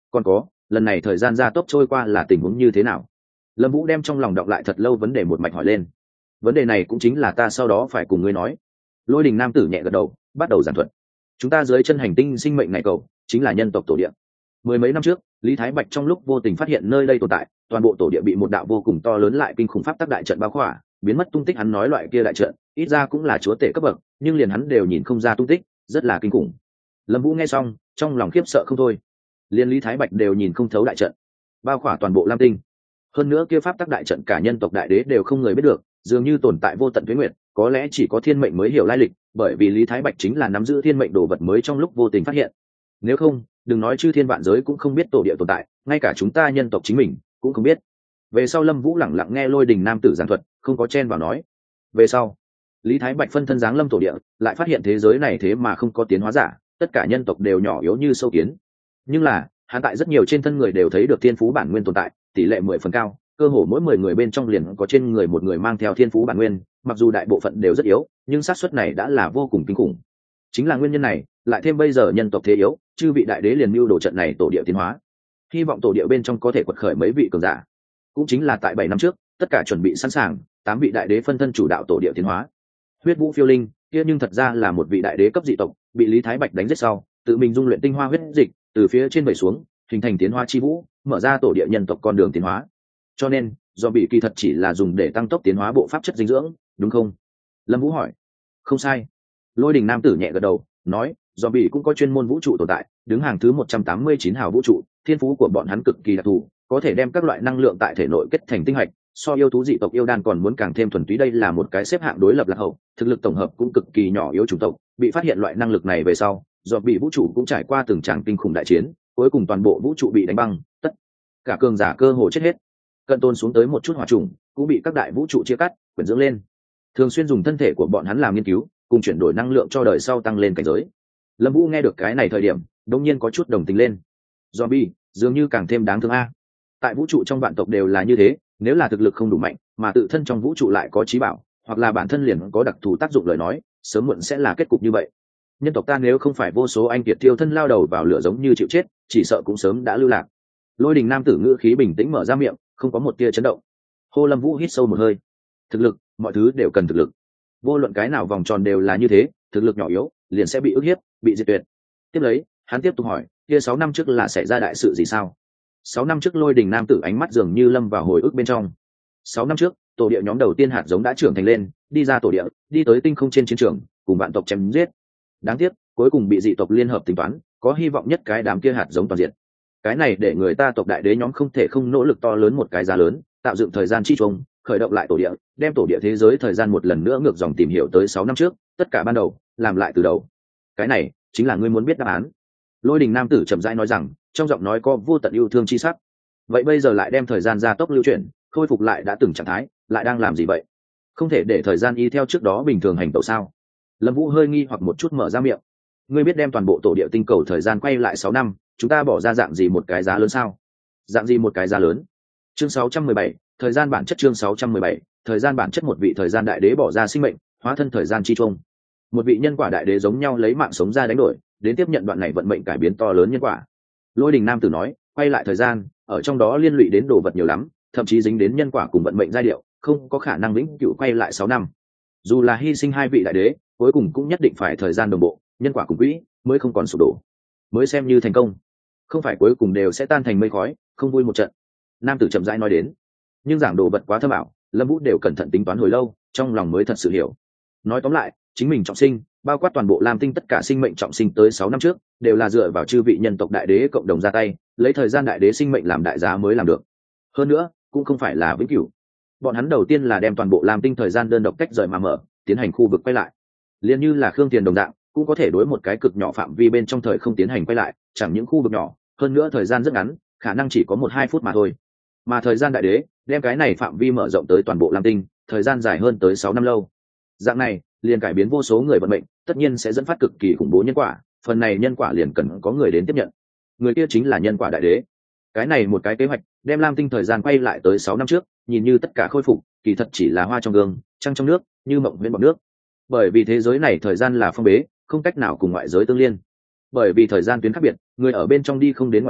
còn có lần này thời gian gia tốc trôi qua là tình huống như thế nào? Lâm Vũ đem trong lòng đọng lại thật lâu vấn đề một mạch hỏi lên. Vấn đề này cũng chính là ta sau đó phải cùng ngươi nói. Lôi Đình nam tử nhẹ gật đầu, bắt đầu giảng thuật. Chúng ta dưới chân hành tinh sinh mệnh này cầu chính là nhân tộc tổ địa. Mười mấy năm trước, Lý Thái Bạch trong lúc vô tình phát hiện nơi đây tồn tại, toàn bộ tổ địa bị một đạo vô cùng to lớn lại kinh khủng pháp tắc đại trận bao khỏa, biến mất tung tích. Hắn nói loại kia đại trận, ít ra cũng là chúa tể cấp bậc, nhưng liền hắn đều nhìn không ra tung tích, rất là kinh khủng. Lâm Vũ nghe xong, trong lòng khiếp sợ không thôi. Liên Lý Thái Bạch đều nhìn không thấu đại trận, bao khỏa toàn bộ Lam Tinh. Hơn nữa kia pháp tắc đại trận cả nhân tộc đại đế đều không người biết được, dường như tồn tại vô tận tuế nguyệt, có lẽ chỉ có thiên mệnh mới hiểu lai lịch, bởi vì Lý Thái Bạch chính là nắm giữ thiên mệnh đồ vật mới trong lúc vô tình phát hiện. Nếu không, đừng nói chư thiên vạn giới cũng không biết tổ địa tồn tại, ngay cả chúng ta nhân tộc chính mình cũng không biết. Về sau Lâm Vũ lẳng lặng nghe Lôi Đình nam tử giảng thuật, không có chen vào nói. Về sau, Lý Thái Bạch phân thân giáng lâm tổ địa, lại phát hiện thế giới này thế mà không có tiến hóa giả, tất cả nhân tộc đều nhỏ yếu như sâu kiến. Nhưng là, hắn tại rất nhiều trên thân người đều thấy được thiên phú bản nguyên tồn tại, tỷ lệ mười phần cao, cơ hồ mỗi mười người bên trong liền có trên người một người mang theo thiên phú bản nguyên, mặc dù đại bộ phận đều rất yếu, nhưng xác suất này đã là vô cùng kinh khủng. Chính là nguyên nhân này, lại thêm bây giờ nhân tộc thế yếu, chư vị đại đế liền mưu đồ trận này tổ địa tiến hóa, hy vọng tổ địa bên trong có thể quật khởi mấy vị cường giả. Cũng chính là tại bảy năm trước, tất cả chuẩn bị sẵn sàng, tám vị đại đế phân thân chủ đạo tổ địa tiến hóa. Huyết Vũ Phiêu Linh kia nhưng thật ra là một vị đại đế cấp dị tộc, bị Lý Thái Bạch đánh giết sau, tự mình dung luyện tinh hoa huyết dịch, từ phía trên vẩy xuống, hình thành tiến hóa chi vũ, mở ra tổ địa nhân tộc con đường tiến hóa. Cho nên, do bị kỳ thật chỉ là dùng để tăng tốc tiến hóa bộ pháp chất dinh dưỡng, đúng không? Lâm Vũ hỏi. Không sai. Lôi Đình nam tử nhẹ gật đầu, nói, do bị cũng có chuyên môn vũ trụ tồn tại, đứng hàng thứ một trăm tám mươi chín hào vũ trụ, thiên phú của bọn hắn cực kỳ đặc thù, có thể đem các loại năng lượng tại thể nội kết thành tinh hạch, so yêu thú dị tộc yêu đan còn muốn càng thêm thuần túy. Đây là một cái xếp hạng đối lập lạc hậu, thực lực tổng hợp cũng cực kỳ nhỏ yếu chủng tộc, bị phát hiện loại năng lực này về sau, do bị vũ trụ cũng trải qua từng tràng kinh khủng đại chiến, cuối cùng toàn bộ vũ trụ bị đánh băng, tất cả cường giả cơ hồ chết hết. Cận tôn xuống tới một chút hỏa trùng, cũng bị các đại vũ trụ chia cắt, quyển dưỡng lên. Thường xuyên dùng thân thể của bọn hắn làm nghiên cứu, cùng chuyển đổi năng lượng cho đời sau tăng lên cảnh giới. Lâm Vũ nghe được cái này thời điểm, đột nhiên có chút đồng tình lên. Zombie, dường như càng thêm đáng thương a. Tại vũ trụ trong vạn tộc đều là như thế, nếu là thực lực không đủ mạnh, mà tự thân trong vũ trụ lại có trí bảo, hoặc là bản thân liền có đặc thù tác dụng lời nói, sớm muộn sẽ là kết cục như vậy. Nhân tộc ta nếu không phải vô số anh kiệt tiêu thân lao đầu vào lửa giống như chịu chết, chỉ sợ cũng sớm đã lưu lạc. Lôi Đình nam tử ngữ khí bình tĩnh mở ra miệng, không có một tia chấn động. Hô Lâm Vũ hít sâu một hơi. Thực lực, mọi thứ đều cần thực lực. Vô luận cái nào vòng tròn đều là như thế, thực lực nhỏ yếu, liền sẽ bị ức hiếp, bị diệt tuyệt. Tiếp lấy, hắn tiếp tục hỏi, kia sáu năm trước là xảy ra đại sự gì sao? Sáu năm trước Lôi Đình nam tử ánh mắt dường như lâm vào hồi ức bên trong. Sáu năm trước, tổ địa nhóm đầu tiên hạt giống đã trưởng thành lên, đi ra tổ địa, đi tới tinh không trên chiến trường, cùng vạn tộc chém giết. Đáng tiếc, cuối cùng bị dị tộc liên hợp tính toán, có hy vọng nhất cái đám kia hạt giống toàn diện. Cái này để người ta tộc đại đế nhóm không thể không nỗ lực to lớn một cái giá lớn, tạo dựng thời gian chi chung, khởi động lại tổ địa, đem tổ địa thế giới thời gian một lần nữa ngược dòng tìm hiểu tới sáu năm trước, tất cả ban đầu, làm lại từ đầu. Cái này chính là ngươi muốn biết đáp án. Lôi Đình nam tử chậm rãi nói rằng, trong giọng nói có vô tận yêu thương chi sắc. Vậy bây giờ lại đem thời gian gia tốc lưu chuyển, khôi phục lại đã từng trạng thái, lại đang làm gì vậy? Không thể để thời gian y theo trước đó bình thường hành tẩu sao? Lâm Vũ hơi nghi hoặc một chút mở ra miệng. Ngươi biết đem toàn bộ tổ địa tinh cầu thời gian quay lại sáu năm, chúng ta bỏ ra dạng gì một cái giá lớn sao? Dạng gì một cái giá lớn? Chương sáu trăm mười bảy, thời gian bản chất. Chương sáu trăm mười bảy, thời gian bản chất. Một vị thời gian đại đế bỏ ra sinh mệnh, hóa thân thời gian chi chung. Một vị nhân quả đại đế giống nhau lấy mạng sống ra đánh đổi, đến tiếp nhận đoạn này vận mệnh cải biến to lớn nhân quả. Lôi Đình nam tử nói, quay lại thời gian, ở trong đó liên lụy đến đồ vật nhiều lắm, thậm chí dính đến nhân quả cùng vận mệnh giai điệu, không có khả năng vĩnh cửu quay lại sáu năm. Dù là hy sinh hai vị đại đế, cuối cùng cũng nhất định phải thời gian đồng bộ, nhân quả cùng quỹ mới không còn sụp đổ, mới xem như thành công. Không phải cuối cùng đều sẽ tan thành mây khói, không vui một trận. Nam tử chậm rãi nói đến, nhưng giảng đồ vật quá thâm ảo, Lâm Vũ đều cẩn thận tính toán hồi lâu, trong lòng mới thật sự hiểu. Nói tóm lại, chính mình trọng sinh, bao quát toàn bộ Lam Tinh tất cả sinh mệnh trọng sinh tới sáu năm trước, đều là dựa vào chư vị nhân tộc đại đế cộng đồng ra tay, lấy thời gian đại đế sinh mệnh làm đại giá mới làm được. Hơn nữa, cũng không phải là vĩnh cửu. Bọn hắn đầu tiên là đem toàn bộ Lam Tinh thời gian đơn độc tách rời mà mở, tiến hành khu vực quay lại. Liên như là Khương Tiền đồng dạng, cũng có thể đối một cái cực nhỏ phạm vi bên trong thời không tiến hành quay lại, chẳng những khu vực nhỏ, hơn nữa thời gian rất ngắn, khả năng chỉ có một hai phút mà thôi. Mà thời gian đại đế, đem cái này phạm vi mở rộng tới toàn bộ Lam Tinh, thời gian dài hơn tới sáu năm lâu. Dạng này, liền cải biến vô số người vận mệnh, tất nhiên sẽ dẫn phát cực kỳ khủng bố nhân quả, phần này nhân quả liền cần có người đến tiếp nhận. Người kia chính là nhân quả đại đế. Cái này một cái kế hoạch, đem Lam Tinh thời gian quay lại tới sáu năm trước, nhìn như tất cả khôi phục, kỳ thật chỉ là hoa trong gương, trăng trong nước, như mộng huyễn bọt nước. Bởi vì thế giới này thời gian là phong bế, không cách nào cùng ngoại giới tương liên. Bởi vì thời gian tuyến khác biệt, người ở bên trong đi không đến ngoại giới,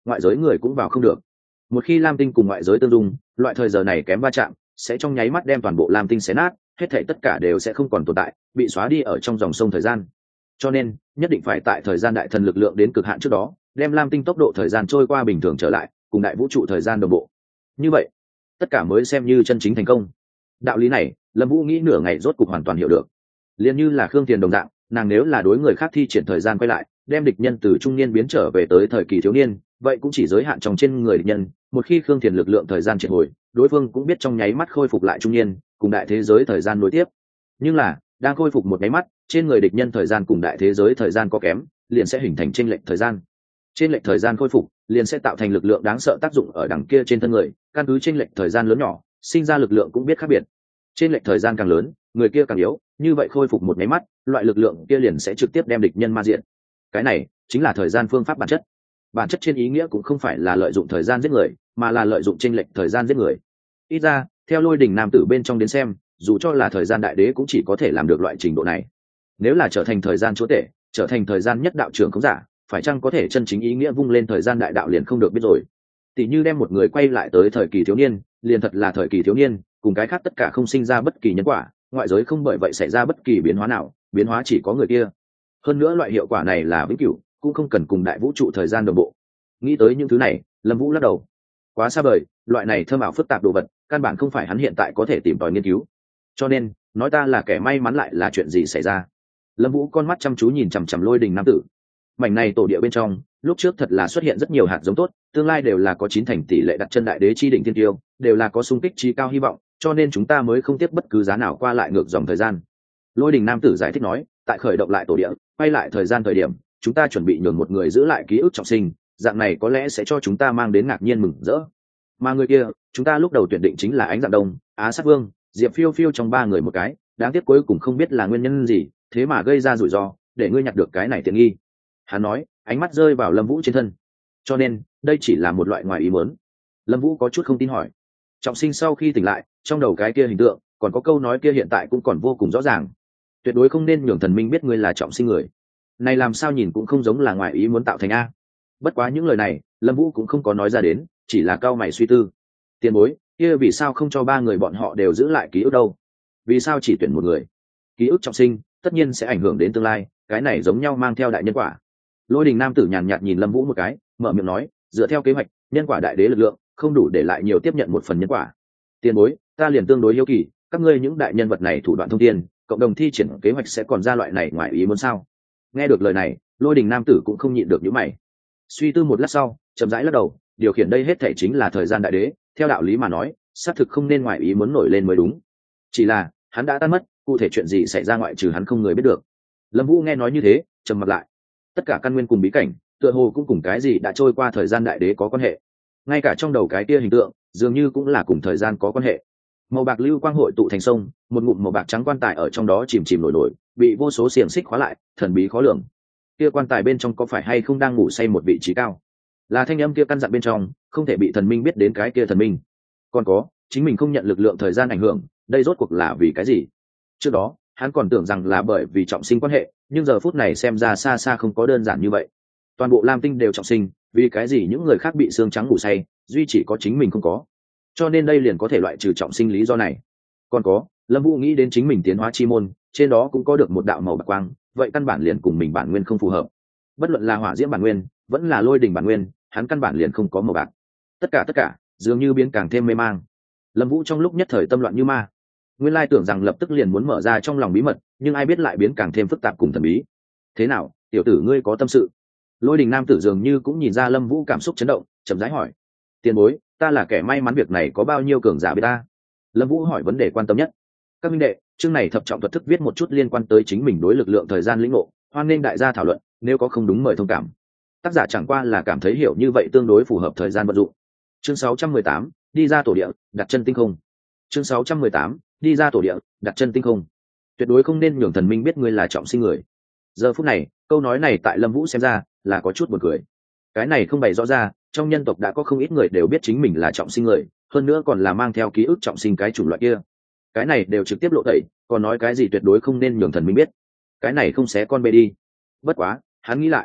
ngoại giới người cũng vào không được. Một khi lam tinh cùng ngoại giới tương dung, loại thời giờ này kém va chạm sẽ trong nháy mắt đem toàn bộ lam tinh xé nát, hết thảy tất cả đều sẽ không còn tồn tại, bị xóa đi ở trong dòng sông thời gian. Cho nên nhất định phải tại thời gian đại thần lực lượng đến cực hạn trước đó, đem lam tinh tốc độ thời gian trôi qua bình thường trở lại, cùng đại vũ trụ thời gian đồng bộ. Như vậy tất cả mới xem như chân chính thành công. Đạo lý này Lâm Vũ nghĩ nửa ngày rốt cục hoàn toàn hiểu được. Liên như là Khương Tiền đồng dạng, nàng nếu là đối người khác thi triển thời gian quay lại, đem địch nhân từ trung niên biến trở về tới thời kỳ thiếu niên, vậy cũng chỉ giới hạn trong trên người địch nhân. Một khi Khương Tiền lực lượng thời gian triệt hồi, đối phương cũng biết trong nháy mắt khôi phục lại trung niên, cùng đại thế giới thời gian nối tiếp. Nhưng là đang khôi phục một nháy mắt, trên người địch nhân thời gian cùng đại thế giới thời gian có kém, liền sẽ hình thành chênh lệch thời gian. Chênh lệch thời gian khôi phục liền sẽ tạo thành lực lượng đáng sợ tác dụng ở đằng kia trên thân người, căn cứ chênh lệch thời gian lớn nhỏ, sinh ra lực lượng cũng biết khác biệt. Chênh lệch thời gian càng lớn, người kia càng yếu, như vậy khôi phục một nháy mắt, loại lực lượng kia liền sẽ trực tiếp đem địch nhân ma diện. Cái này chính là thời gian phương pháp bản chất. Bản chất trên ý nghĩa cũng không phải là lợi dụng thời gian giết người, mà là lợi dụng chênh lệch thời gian giết người. Ít ra, theo Lôi Đình nam tử bên trong đến xem, dù cho là thời gian đại đế cũng chỉ có thể làm được loại trình độ này. Nếu là trở thành thời gian chúa tể, trở thành thời gian nhất đạo trưởng không giả, phải chăng có thể chân chính ý nghĩa vung lên thời gian đại đạo liền không được biết rồi. Tỷ như đem một người quay lại tới thời kỳ thiếu niên, liền thật là thời kỳ thiếu niên, cùng cái khác tất cả không sinh ra bất kỳ nhân quả, ngoại giới không bởi vậy xảy ra bất kỳ biến hóa nào, biến hóa chỉ có người kia. Hơn nữa loại hiệu quả này là vĩnh cửu, cũng không cần cùng đại vũ trụ thời gian đồng bộ. Nghĩ tới những thứ này, Lâm Vũ lắc đầu. Quá xa vời, loại này thơm ảo phức tạp đồ vật, căn bản không phải hắn hiện tại có thể tìm tòi nghiên cứu. Cho nên, nói ta là kẻ may mắn lại là chuyện gì xảy ra? Lâm Vũ con mắt chăm chú nhìn chằm chằm Lôi Đình nam tử. Mảnh này tổ địa bên trong, lúc trước thật là xuất hiện rất nhiều hạt giống tốt, tương lai đều là có chín thành tỷ lệ đặt chân đại đế chi đỉnh thiên tiêu, đều là có xung kích trí cao hy vọng, cho nên chúng ta mới không tiếc bất cứ giá nào qua lại ngược dòng thời gian. Lôi Đình nam tử giải thích nói, tại khởi động lại tổ địa, quay lại thời gian thời điểm, chúng ta chuẩn bị nhường một người giữ lại ký ức trọng sinh, dạng này có lẽ sẽ cho chúng ta mang đến ngạc nhiên mừng rỡ. Mà người kia, chúng ta lúc đầu tuyển định chính là Ánh Dạng Đông, Á Sát Vương, Diệp Phiêu Phiêu trong ba người một cái, đáng tiếc cuối cùng không biết là nguyên nhân gì, thế mà gây ra rủi ro, để ngươi nhặt được cái này tiện nghi. Hắn nói, ánh mắt rơi vào Lâm Vũ trên thân. Cho nên, đây chỉ là một loại ngoài ý muốn. Lâm Vũ có chút không tin hỏi. Trọng sinh sau khi tỉnh lại, trong đầu cái kia hình tượng, còn có câu nói kia hiện tại cũng còn vô cùng rõ ràng. Tuyệt đối không nên nhường thần minh biết ngươi là trọng sinh người. Này làm sao nhìn cũng không giống là ngoài ý muốn tạo thành a. Bất quá những lời này, Lâm Vũ cũng không có nói ra đến, chỉ là cau mày suy tư. Tiền bối, kia vì sao không cho ba người bọn họ đều giữ lại ký ức đâu? Vì sao chỉ tuyển một người? Ký ức trọng sinh, tất nhiên sẽ ảnh hưởng đến tương lai, cái này giống nhau mang theo đại nhân quả. Lôi Đình nam tử nhàn nhạt nhìn Lâm Vũ một cái, mở miệng nói, dựa theo kế hoạch, nhân quả đại đế lực lượng không đủ để lại nhiều tiếp nhận một phần nhân quả. Tiền bối, ta liền tương đối hiếu kỳ, các ngươi những đại nhân vật này thủ đoạn thông thiên, cộng đồng thi triển kế hoạch sẽ còn ra loại này ngoài ý muốn sao? Nghe được lời này, Lôi Đình nam tử cũng không nhịn được nhíu mày. Suy tư một lát sau, chậm rãi lắc đầu, điều khiển đây hết thảy chính là thời gian đại đế, theo đạo lý mà nói, xác thực không nên ngoài ý muốn nổi lên mới đúng. Chỉ là, hắn đã tan mất, cụ thể chuyện gì xảy ra ngoại trừ hắn không người biết được. Lâm Vũ nghe nói như thế, trầm mặt lại. Tất cả căn nguyên cùng bí cảnh, tựa hồ cũng cùng cái gì đã trôi qua thời gian đại đế có quan hệ. Ngay cả trong đầu cái kia hình tượng, dường như cũng là cùng thời gian có quan hệ. Màu bạc lưu quang hội tụ thành sông, một ngụm màu bạc trắng quan tài ở trong đó chìm chìm nổi nổi, bị vô số xiềng xích khóa lại, thần bí khó lường. Kia quan tài bên trong có phải hay không đang ngủ say một vị trí cao? Là thanh âm kia căn dặn bên trong, không thể bị thần minh biết đến cái kia thần minh. Còn có, chính mình không nhận lực lượng thời gian ảnh hưởng, đây rốt cuộc là vì cái gì? Trước đó, hắn còn tưởng rằng là bởi vì trọng sinh quan hệ, nhưng giờ phút này xem ra xa xa không có đơn giản như vậy. Toàn bộ Lam Tinh đều trọng sinh, vì cái gì những người khác bị xương trắng ngủ say, duy chỉ có chính mình không có. Cho nên đây liền có thể loại trừ trọng sinh lý do này. Còn có, Lâm Vũ nghĩ đến chính mình tiến hóa chi môn, trên đó cũng có được một đạo màu bạc quang, vậy căn bản liền cùng mình bản nguyên không phù hợp. Bất luận là hỏa diễm bản nguyên, vẫn là lôi đỉnh bản nguyên, hắn căn bản liền không có màu bạc. Tất cả tất cả, dường như biến càng thêm mê mang. Lâm Vũ trong lúc nhất thời tâm loạn như ma. Nguyên lai tưởng rằng lập tức liền muốn mở ra trong lòng bí mật, nhưng ai biết lại biến càng thêm phức tạp cùng thần bí. Thế nào, tiểu tử ngươi có tâm sự? Lôi Đình nam tử dường như cũng nhìn ra Lâm Vũ cảm xúc chấn động, chậm rãi hỏi. Tiền bối, ta là kẻ may mắn việc này có bao nhiêu cường giả biết ta? Lâm Vũ hỏi vấn đề quan tâm nhất. Các minh đệ, chương này thập trọng thuật thức viết một chút liên quan tới chính mình đối lực lượng thời gian lĩnh ngộ, hoan nên đại gia thảo luận, nếu có không đúng mời thông cảm. Tác giả chẳng qua là cảm thấy hiểu như vậy tương đối phù hợp thời gian vận dụng. Chương sáu trăm mười tám, đi ra tổ địa, đặt chân tinh không. Chương sáu trăm mười tám, đi ra tổ địa, đặt chân tinh không. Tuyệt đối không nên nhường thần minh biết ngươi là trọng sinh người. Giờ phút này, câu nói này tại Lâm Vũ xem ra là có chút buồn cười. Cái này không bày rõ ra, trong nhân tộc đã có không ít người đều biết chính mình là trọng sinh người, hơn nữa còn là mang theo ký ức trọng sinh cái chủng loại kia. Cái này đều trực tiếp lộ tẩy, còn nói cái gì tuyệt đối không nên nhường thần minh biết. Cái này không xé con bê đi. Bất quá, hắn nghĩ lại,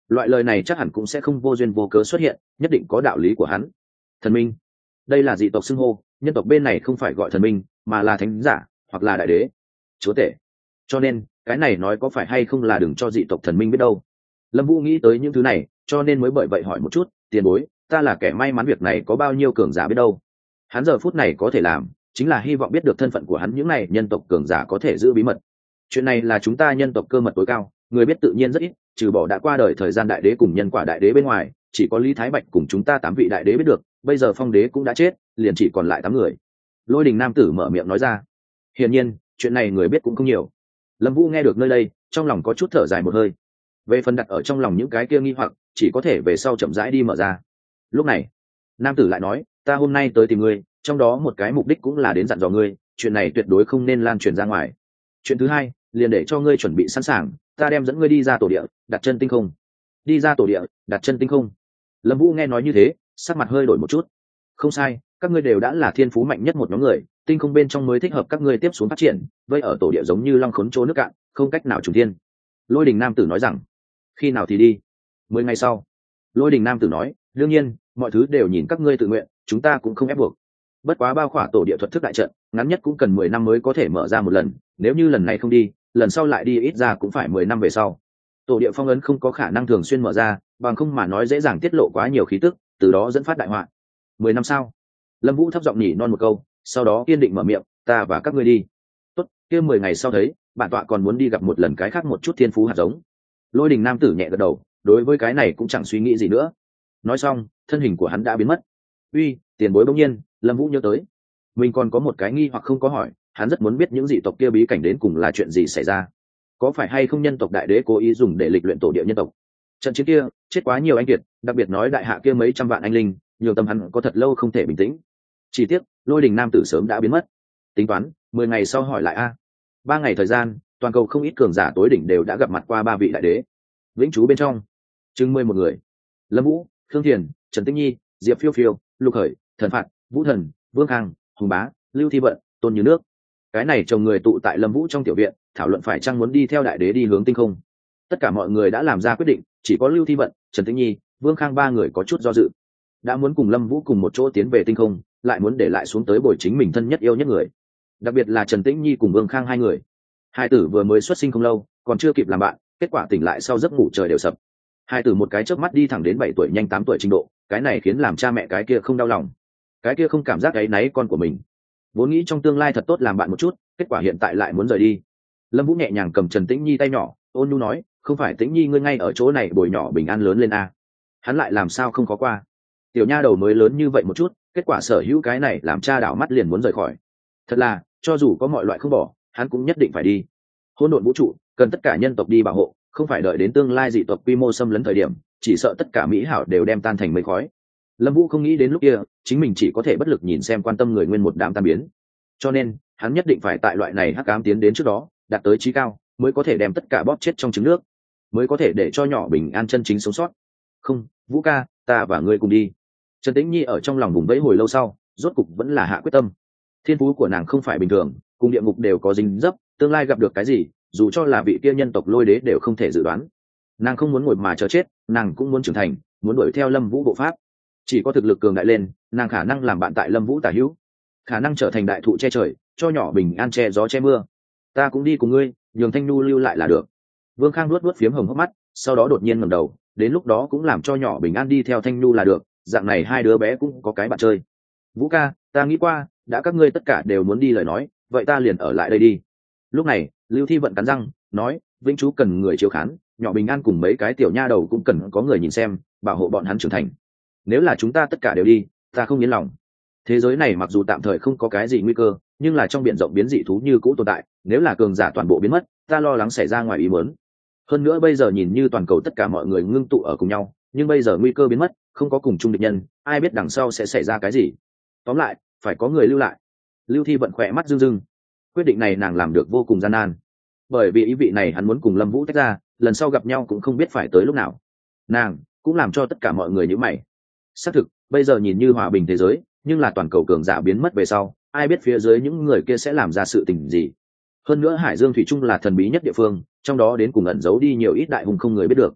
loại lời này chắc hẳn cũng sẽ không vô duyên vô cớ xuất hiện, nhất định có đạo lý của hắn. Thần minh, đây là dị tộc xưng hô, nhân tộc bên này không phải gọi thần minh mà là thánh giả hoặc là đại đế, chúa tể. Cho nên cái này nói có phải hay không là đừng cho dị tộc thần minh biết đâu. Lâm Vũ nghĩ tới những thứ này cho nên mới bởi vậy hỏi một chút, tiền bối, ta là kẻ may mắn, việc này có bao nhiêu cường giả biết đâu. Hắn giờ phút này có thể làm chính là hy vọng biết được thân phận của hắn những này nhân tộc cường giả có thể giữ bí mật. Chuyện này là chúng ta nhân tộc cơ mật tối cao, người biết tự nhiên rất ít, trừ bỏ đã qua đời thời gian đại đế cùng nhân quả đại đế bên ngoài, chỉ có Lý Thái Bạch cùng chúng ta tám vị đại đế biết được, bây giờ phong đế cũng đã chết, liền chỉ còn lại tám người. Lôi Đình nam tử mở miệng nói ra. Hiển nhiên chuyện này người biết cũng không nhiều. Lâm Vũ nghe được nơi đây trong lòng có chút thở dài một hơi. Về phần đặt ở trong lòng những cái kia nghi hoặc chỉ có thể về sau chậm rãi đi mở ra. Lúc này nam tử lại nói, ta hôm nay tới tìm ngươi, trong đó một cái mục đích cũng là đến dặn dò ngươi, chuyện này tuyệt đối không nên lan truyền ra ngoài. Chuyện thứ hai, liền để cho ngươi chuẩn bị sẵn sàng, ta đem dẫn ngươi đi ra tổ địa, đặt chân tinh không. Đi ra tổ địa, đặt chân tinh không. Lâm Vũ nghe nói như thế sắc mặt hơi đổi một chút. Không sai, các ngươi đều đã là thiên phú mạnh nhất một nhóm người, tinh không bên trong mới thích hợp các ngươi tiếp xuống phát triển, vây ở tổ địa giống như long khốn chỗ nước cạn, không cách nào trùng thiên. Lôi Đình nam tử nói rằng, khi nào thì đi? Mười ngày sau. Lôi Đình nam tử nói, đương nhiên mọi thứ đều nhìn các ngươi tự nguyện, chúng ta cũng không ép buộc. Bất quá bao khỏa tổ địa thuật thức đại trận ngắn nhất cũng cần mười năm mới có thể mở ra một lần, nếu như lần này không đi, lần sau lại đi ít ra cũng phải mười năm về sau. Tổ địa phong ấn không có khả năng thường xuyên mở ra, bằng không mà nói dễ dàng tiết lộ quá nhiều khí tức, từ đó dẫn phát đại họa. Mười năm sau. Lâm Vũ thấp giọng nhỉ non một câu, sau đó kiên định mở miệng, ta và các ngươi đi. Tốt, kia mười ngày sau thấy, bản tọa còn muốn đi gặp một lần cái khác một chút thiên phú hạt giống. Lôi Đình nam tử nhẹ gật đầu, đối với cái này cũng chẳng suy nghĩ gì nữa. Nói xong thân hình của hắn đã biến mất. Uy, tiền bối. Bỗng nhiên Lâm Vũ nhớ tới mình còn có một cái nghi hoặc không có hỏi, hắn rất muốn biết những dị tộc kia bí cảnh đến cùng là chuyện gì xảy ra, có phải hay không nhân tộc đại đế cố ý dùng để lịch luyện tổ địa nhân tộc. Trận chiến kia chết quá nhiều anh kiệt, đặc biệt nói đại hạ kia mấy trăm vạn anh linh, nhiều tâm hắn có thật lâu không thể bình tĩnh. Chỉ tiếc Lôi Đình nam tử sớm đã biến mất. Tính toán mười ngày sau hỏi lại a. Ba ngày thời gian, toàn cầu không ít cường giả tối đỉnh đều đã gặp mặt qua ba vị đại đế. Vĩnh trú bên trong chừng mười một người: Lâm Vũ, Khương Thiền, Trần Tĩnh Nhi, Diệp Phiêu Phiêu, Lục Khởi, Thần Phạt, Vũ Thần, Vương Khang, Hùng Bá, Lưu Thi Vận, Tôn Như Nước. Cái này chồng người tụ tại Lâm Vũ trong tiểu viện, thảo luận phải chăng muốn đi theo đại đế đi hướng tinh không. Tất cả mọi người đã làm ra quyết định, chỉ có Lưu Thi Vận, Trần Tĩnh Nhi, Vương Khang ba người có chút do dự. Đã muốn cùng Lâm Vũ cùng một chỗ tiến về tinh không, lại muốn để lại xuống tới bồi chính mình thân nhất yêu nhất người. Đặc biệt là Trần Tĩnh Nhi cùng Vương Khang hai người. Hai tử vừa mới xuất sinh không lâu, còn chưa kịp làm bạn, kết quả tỉnh lại sau giấc ngủ trời đều sập. Hai tử một cái chớp mắt đi thẳng đến bảy tuổi nhanh tám tuổi trình độ, cái này khiến làm cha mẹ cái kia không đau lòng, cái kia không cảm giác áy náy con của mình. Vốn nghĩ trong tương lai thật tốt làm bạn một chút, kết quả hiện tại lại muốn rời đi. Lâm Vũ nhẹ nhàng cầm Trần Tĩnh Nhi tay nhỏ, ôn nhu nói, không phải Tĩnh Nhi ngươi ngay ở chỗ này bồi nhỏ bình an lớn lên à? Hắn lại làm sao không có qua. Tiểu nha đầu mới lớn như vậy một chút, kết quả sở hữu cái này làm cha đảo mắt liền muốn rời khỏi. Thật là, cho dù có mọi loại không bỏ, hắn cũng nhất định phải đi. Hỗn độn vũ trụ cần tất cả nhân tộc đi bảo hộ, không phải đợi đến tương lai dị tộc quy mô xâm lấn thời điểm, chỉ sợ tất cả mỹ hảo đều đem tan thành mây khói. Lâm Vũ không nghĩ đến lúc kia chính mình chỉ có thể bất lực nhìn xem quan tâm người nguyên một đám tan biến, cho nên hắn nhất định phải tại loại này hắc ám tiến đến trước đó đạt tới trí cao, mới có thể đem tất cả bóp chết trong trứng nước, mới có thể để cho nhỏ bình an chân chính sống sót. Không, Vũ ca, ta và ngươi cùng đi. Trần Tĩnh Nhi ở trong lòng vùng vẫy hồi lâu sau, rốt cục vẫn là hạ quyết tâm. Thiên phú của nàng không phải bình thường, cùng địa ngục đều có dính dấp, tương lai gặp được cái gì, dù cho là vị kia nhân tộc lôi đế đều không thể dự đoán. Nàng không muốn ngồi mà chờ chết, nàng cũng muốn trưởng thành, muốn đuổi theo Lâm Vũ bộ pháp. Chỉ có thực lực cường đại lên, nàng khả năng làm bạn tại Lâm Vũ tả hữu, khả năng trở thành đại thụ che trời, cho nhỏ bình an che gió che mưa. Ta cũng đi cùng ngươi, nhường Thanh Nhu lưu lại là được. Vương Khang luốt luốt phiếm hồng hốc mắt, sau đó đột nhiên ngẩng đầu, đến lúc đó cũng làm cho nhỏ bình an đi theo Thanh Nhu là được, dạng này hai đứa bé cũng có cái bạn chơi. Vũ ca, ta nghĩ qua, đã các ngươi tất cả đều muốn đi lời nói, vậy ta liền ở lại đây đi. Lúc này Lưu Thi Vận cắn răng nói, Vĩnh Chú cần người chiếu khán, nhỏ bình an cùng mấy cái tiểu nha đầu cũng cần có người nhìn xem, bảo hộ bọn hắn trưởng thành. Nếu là chúng ta tất cả đều đi, ta không yên lòng. Thế giới này mặc dù tạm thời không có cái gì nguy cơ, nhưng là trong biển rộng biến dị thú như cũ tồn tại, nếu là cường giả toàn bộ biến mất, ta lo lắng xảy ra ngoài ý muốn. Hơn nữa bây giờ nhìn như toàn cầu tất cả mọi người ngưng tụ ở cùng nhau, nhưng bây giờ nguy cơ biến mất, không có cùng chung địch nhân, ai biết đằng sau sẽ xảy ra cái gì. Tóm lại phải có người lưu lại. Lưu Thi Vận khỏe mắt rưng rưng, quyết định này nàng làm được vô cùng gian nan, bởi vì ý vị này hắn muốn cùng Lâm Vũ tách ra, lần sau gặp nhau cũng không biết phải tới lúc nào. Nàng cũng làm cho tất cả mọi người nhíu mày. Xác thực bây giờ nhìn như hòa bình thế giới, nhưng là toàn cầu cường giả biến mất về sau, ai biết phía dưới những người kia sẽ làm ra sự tình gì. Hơn nữa Hải Dương thủy chung là thần bí nhất địa phương, trong đó đến cùng ẩn giấu đi nhiều ít đại hùng không người biết được.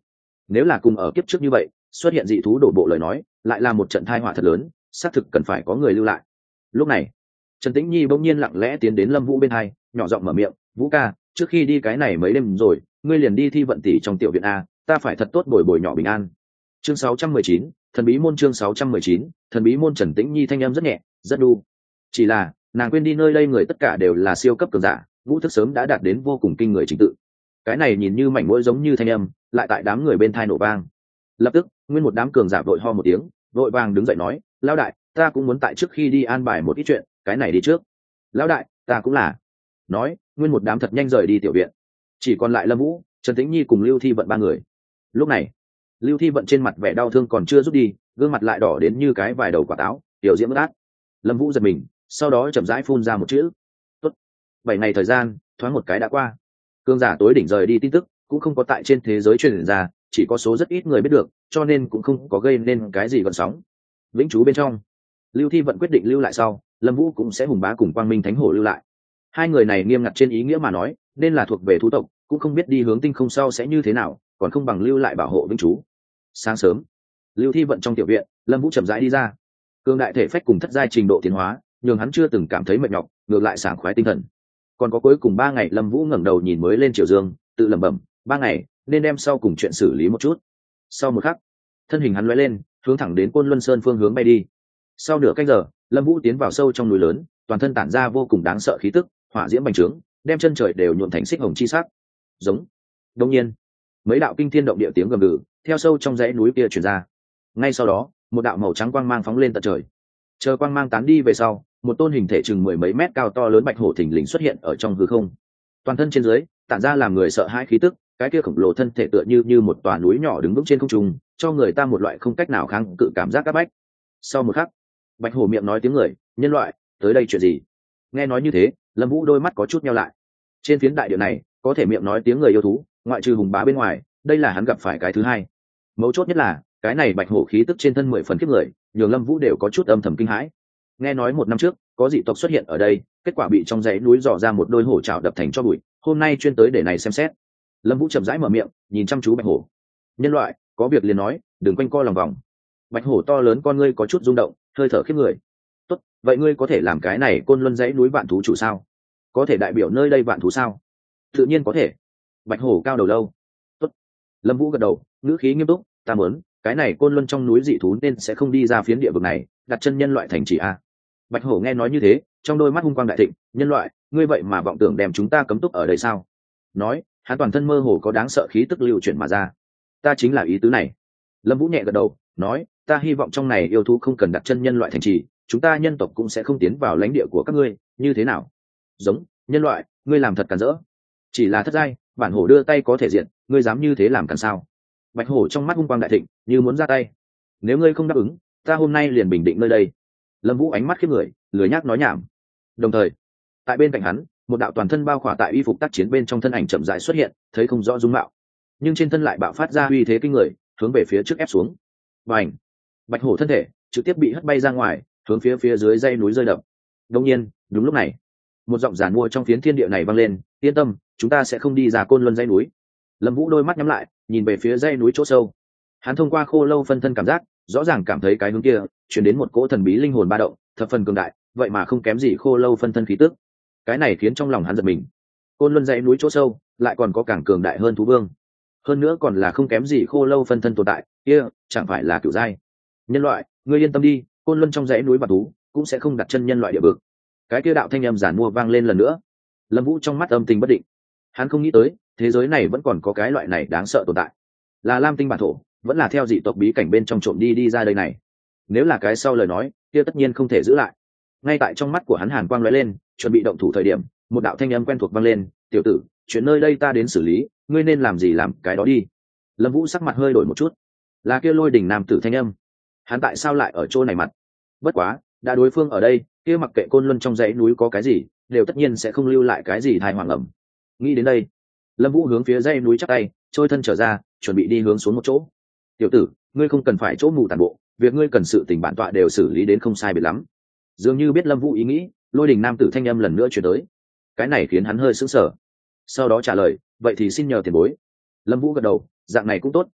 nếu là cùng ở kiếp trước như vậy xuất hiện dị thú đổ bộ lời nói, lại là một trận tai họa thật lớn, xác thực cần phải có người lưu lại. Lúc này Trần Tĩnh Nhi bỗng nhiên lặng lẽ tiến đến Lâm Vũ bên hai, nhỏ giọng mở miệng, Vũ ca, trước khi đi cái này mấy đêm rồi, ngươi liền đi thi vận tỷ trong tiểu viện a, ta phải thật tốt bồi bồi nhỏ bình an. Chương sáu trăm mười chín, thần bí môn. Chương sáu trăm mười chín, thần bí môn. Trần Tĩnh Nhi thanh âm rất nhẹ, rất đu. Chỉ là nàng quên đi nơi đây người tất cả đều là siêu cấp cường giả, ngũ thức sớm đã đạt đến vô cùng kinh người trình tự. Cái này nhìn như mảnh mũi giống như thanh âm, lại tại đám người bên thai nổ vang. Lập tức, nguyên một đám cường giả vội ho một tiếng, vội vàng đứng dậy nói, lão đại, ta cũng muốn tại trước khi đi an bài một ít chuyện, cái này đi trước. Lão đại, ta cũng là. Nói, nguyên một đám thật nhanh rời đi tiểu viện. Chỉ còn lại Lâm Vũ, Trần Tĩnh Nhi cùng Lưu Thi Vận ba người. Lúc này, Lưu Thi Vận trên mặt vẻ đau thương còn chưa rút đi, gương mặt lại đỏ đến như cái vài đầu quả táo, tiểu diễm át. Lâm Vũ giật mình, sau đó chậm rãi phun ra một chữ. Tốt. Bảy ngày thời gian, thoáng một cái đã qua. Cường giả tối đỉnh rời đi tin tức, cũng không có tại trên thế giới truyền ra, chỉ có số rất ít người biết được, cho nên cũng không có gây nên cái gì gợn sóng. Vĩnh Chú bên trong, Lưu Thi Vận quyết định lưu lại sau, Lâm Vũ cũng sẽ hùng bá cùng Quang Minh Thánh Hổ lưu lại. Hai người này nghiêm ngặt trên ý nghĩa mà nói, nên là thuộc về thú tộc, cũng không biết đi hướng tinh không sau sẽ như thế nào, còn không bằng lưu lại bảo hộ Vĩnh Chú. Sáng sớm, Lưu Thi Vận trong tiểu viện, Lâm Vũ chậm rãi đi ra. Cường đại thể phách cùng thất giai trình độ tiến hóa, nhưng hắn chưa từng cảm thấy mệt nhọc, ngược lại sảng khoái tinh thần. Còn có cuối cùng ba ngày, Lâm Vũ ngẩng đầu nhìn mới lên triều dương, tự lẩm bẩm, ba ngày, nên đem sau cùng chuyện xử lý một chút. Sau một khắc, thân hình hắn lóe lên, hướng thẳng đến Côn Luân Sơn phương hướng bay đi. Sau nửa canh giờ, Lâm Vũ tiến vào sâu trong núi lớn, toàn thân tản ra vô cùng đáng sợ khí tức, hỏa diễm bành trướng, đem chân trời đều nhuộm thành xích hồng chi sắc. Giống. Đương nhiên, mấy đạo kinh thiên động địa tiếng gầm gừ theo sâu trong dãy núi kia truyền ra. Ngay sau đó, một đạo màu trắng quang mang phóng lên tận trời. Chờ quang mang tán đi về sau, một tôn hình thể chừng mười mấy mét cao to lớn bạch hổ thình lình xuất hiện ở trong hư không. Toàn thân trên dưới tản ra làm người sợ hãi khí tức, cái kia khổng lồ thân thể tựa như như một tòa núi nhỏ đứng vững trên không trung, cho người ta một loại không cách nào kháng cự cảm giác áp bách. Sau một khắc, bạch hổ miệng nói tiếng người, nhân loại, tới đây chuyện gì? Nghe nói như thế, Lâm Vũ đôi mắt có chút nheo lại. Trên phiến đại địa này, có thể miệng nói tiếng người yêu thú, ngoại trừ hùng bá bên ngoài, đây là hắn gặp phải cái thứ hai. Mấu chốt nhất là, cái này bạch hổ khí tức trên thân mười phần kiếp người, nhường Lâm Vũ đều có chút âm thầm kinh hãi. Nghe nói một năm trước, có dị tộc xuất hiện ở đây, kết quả bị trong dãy núi dò ra một đôi hổ trảo đập thành cho bụi, hôm nay chuyên tới để này xem xét. Lâm Vũ chậm rãi mở miệng, nhìn chăm chú bạch hổ. Nhân loại, có việc liền nói, đừng quanh co lòng vòng. Bạch hổ to lớn con ngươi có chút rung động, hơi thở khiếp người. Tốt, vậy ngươi có thể làm cái này Côn Luân dãy núi vạn thú chủ sao? Có thể đại biểu nơi đây vạn thú sao? Tự nhiên có thể. Bạch hổ cao đầu lâu. Tốt. Lâm Vũ gật đầu, ngữ khí nghiêm túc, ta muốn, cái này Côn Luân trong núi dị thú nên sẽ không đi ra phiến địa vực này, đặt chân nhân loại thành trì a. Bạch hổ nghe nói như thế, trong đôi mắt hung quang đại thịnh, nhân loại, ngươi vậy mà vọng tưởng đem chúng ta cấm túc ở đây sao? Nói, hắn toàn thân mơ hồ có đáng sợ khí tức lưu chuyển mà ra. Ta chính là ý tứ này. Lâm Vũ nhẹ gật đầu, nói, ta hy vọng trong này yêu thú không cần đặt chân nhân loại thành trì, chúng ta nhân tộc cũng sẽ không tiến vào lãnh địa của các ngươi, như thế nào? Giống, nhân loại, ngươi làm thật cản rỡ. Chỉ là thất giai, bản hổ đưa tay có thể diện, ngươi dám như thế làm cản sao? Bạch hổ trong mắt hung quang đại thịnh, như muốn ra tay. Nếu ngươi không đáp ứng, ta hôm nay liền bình định nơi đây. Lâm Vũ ánh mắt khiếp người, lười nhác nói nhảm. Đồng thời, tại bên cạnh hắn, một đạo toàn thân bao khỏa tại y phục tác chiến bên trong thân ảnh chậm rãi xuất hiện, thấy không rõ dung mạo, nhưng trên thân lại bạo phát ra uy thế kinh người, hướng về phía trước ép xuống. Bành! Bạch hổ thân thể trực tiếp bị hất bay ra ngoài, hướng phía phía dưới dãy núi rơi đập. Đương nhiên, đúng lúc này, một giọng giàn mua trong phiến thiên địa này vang lên, yên tâm, chúng ta sẽ không đi ra Côn Luân dãy núi. Lâm Vũ đôi mắt nhắm lại, nhìn về phía dãy núi chỗ sâu. Hắn thông qua khô lâu phân thân cảm giác, rõ ràng cảm thấy cái hướng kia chuyển đến một cỗ thần bí linh hồn ba động, thập phần cường đại, vậy mà không kém gì khô lâu phân thân khí tức. Cái này khiến trong lòng hắn giật mình. Côn Luân dãy núi chỗ sâu, lại còn có càng cường đại hơn thú vương, hơn nữa còn là không kém gì khô lâu phân thân tồn tại, kia chẳng phải là cửu giai. Nhân loại, ngươi yên tâm đi, Côn Luân trong dãy núi bạt thú cũng sẽ không đặt chân nhân loại địa vực. Cái kia đạo thanh âm giản mua vang lên lần nữa. Lâm Vũ trong mắt âm tình bất định. Hắn không nghĩ tới, thế giới này vẫn còn có cái loại này đáng sợ tồn tại. Là Lam Tinh bản thổ, vẫn là theo dị tộc bí cảnh bên trong trộm đi đi ra đây này. Nếu là cái sau lời nói, kia tất nhiên không thể giữ lại. Ngay tại trong mắt của hắn hàn quang lóe lên, chuẩn bị động thủ thời điểm, một đạo thanh âm quen thuộc vang lên, "Tiểu tử, chuyện nơi đây ta đến xử lý, ngươi nên làm gì làm cái đó đi." Lâm Vũ sắc mặt hơi đổi một chút. Là kia Lôi Đỉnh nam tử thanh âm. Hắn tại sao lại ở chỗ này mặt? Bất quá, đã đối phương ở đây, kia mặc kệ Côn Luân trong dãy núi có cái gì, đều tất nhiên sẽ không lưu lại cái gì tai hoàng ẩm. Nghĩ đến đây, Lâm Vũ hướng phía dãy núi chắp tay, trôi thân trở ra, chuẩn bị đi hướng xuống một chỗ. "Tiểu tử, ngươi không cần phải chỗ mù tản bộ, việc ngươi cần sự tình bản tọa đều xử lý đến không sai biệt lắm." Dường như biết Lâm Vũ ý nghĩ, Lôi Đình nam tử thanh âm lần nữa truyền tới. Cái này khiến hắn hơi sững sờ. Sau đó trả lời, "Vậy thì xin nhờ tiền bối." Lâm Vũ gật đầu, dạng này cũng tốt,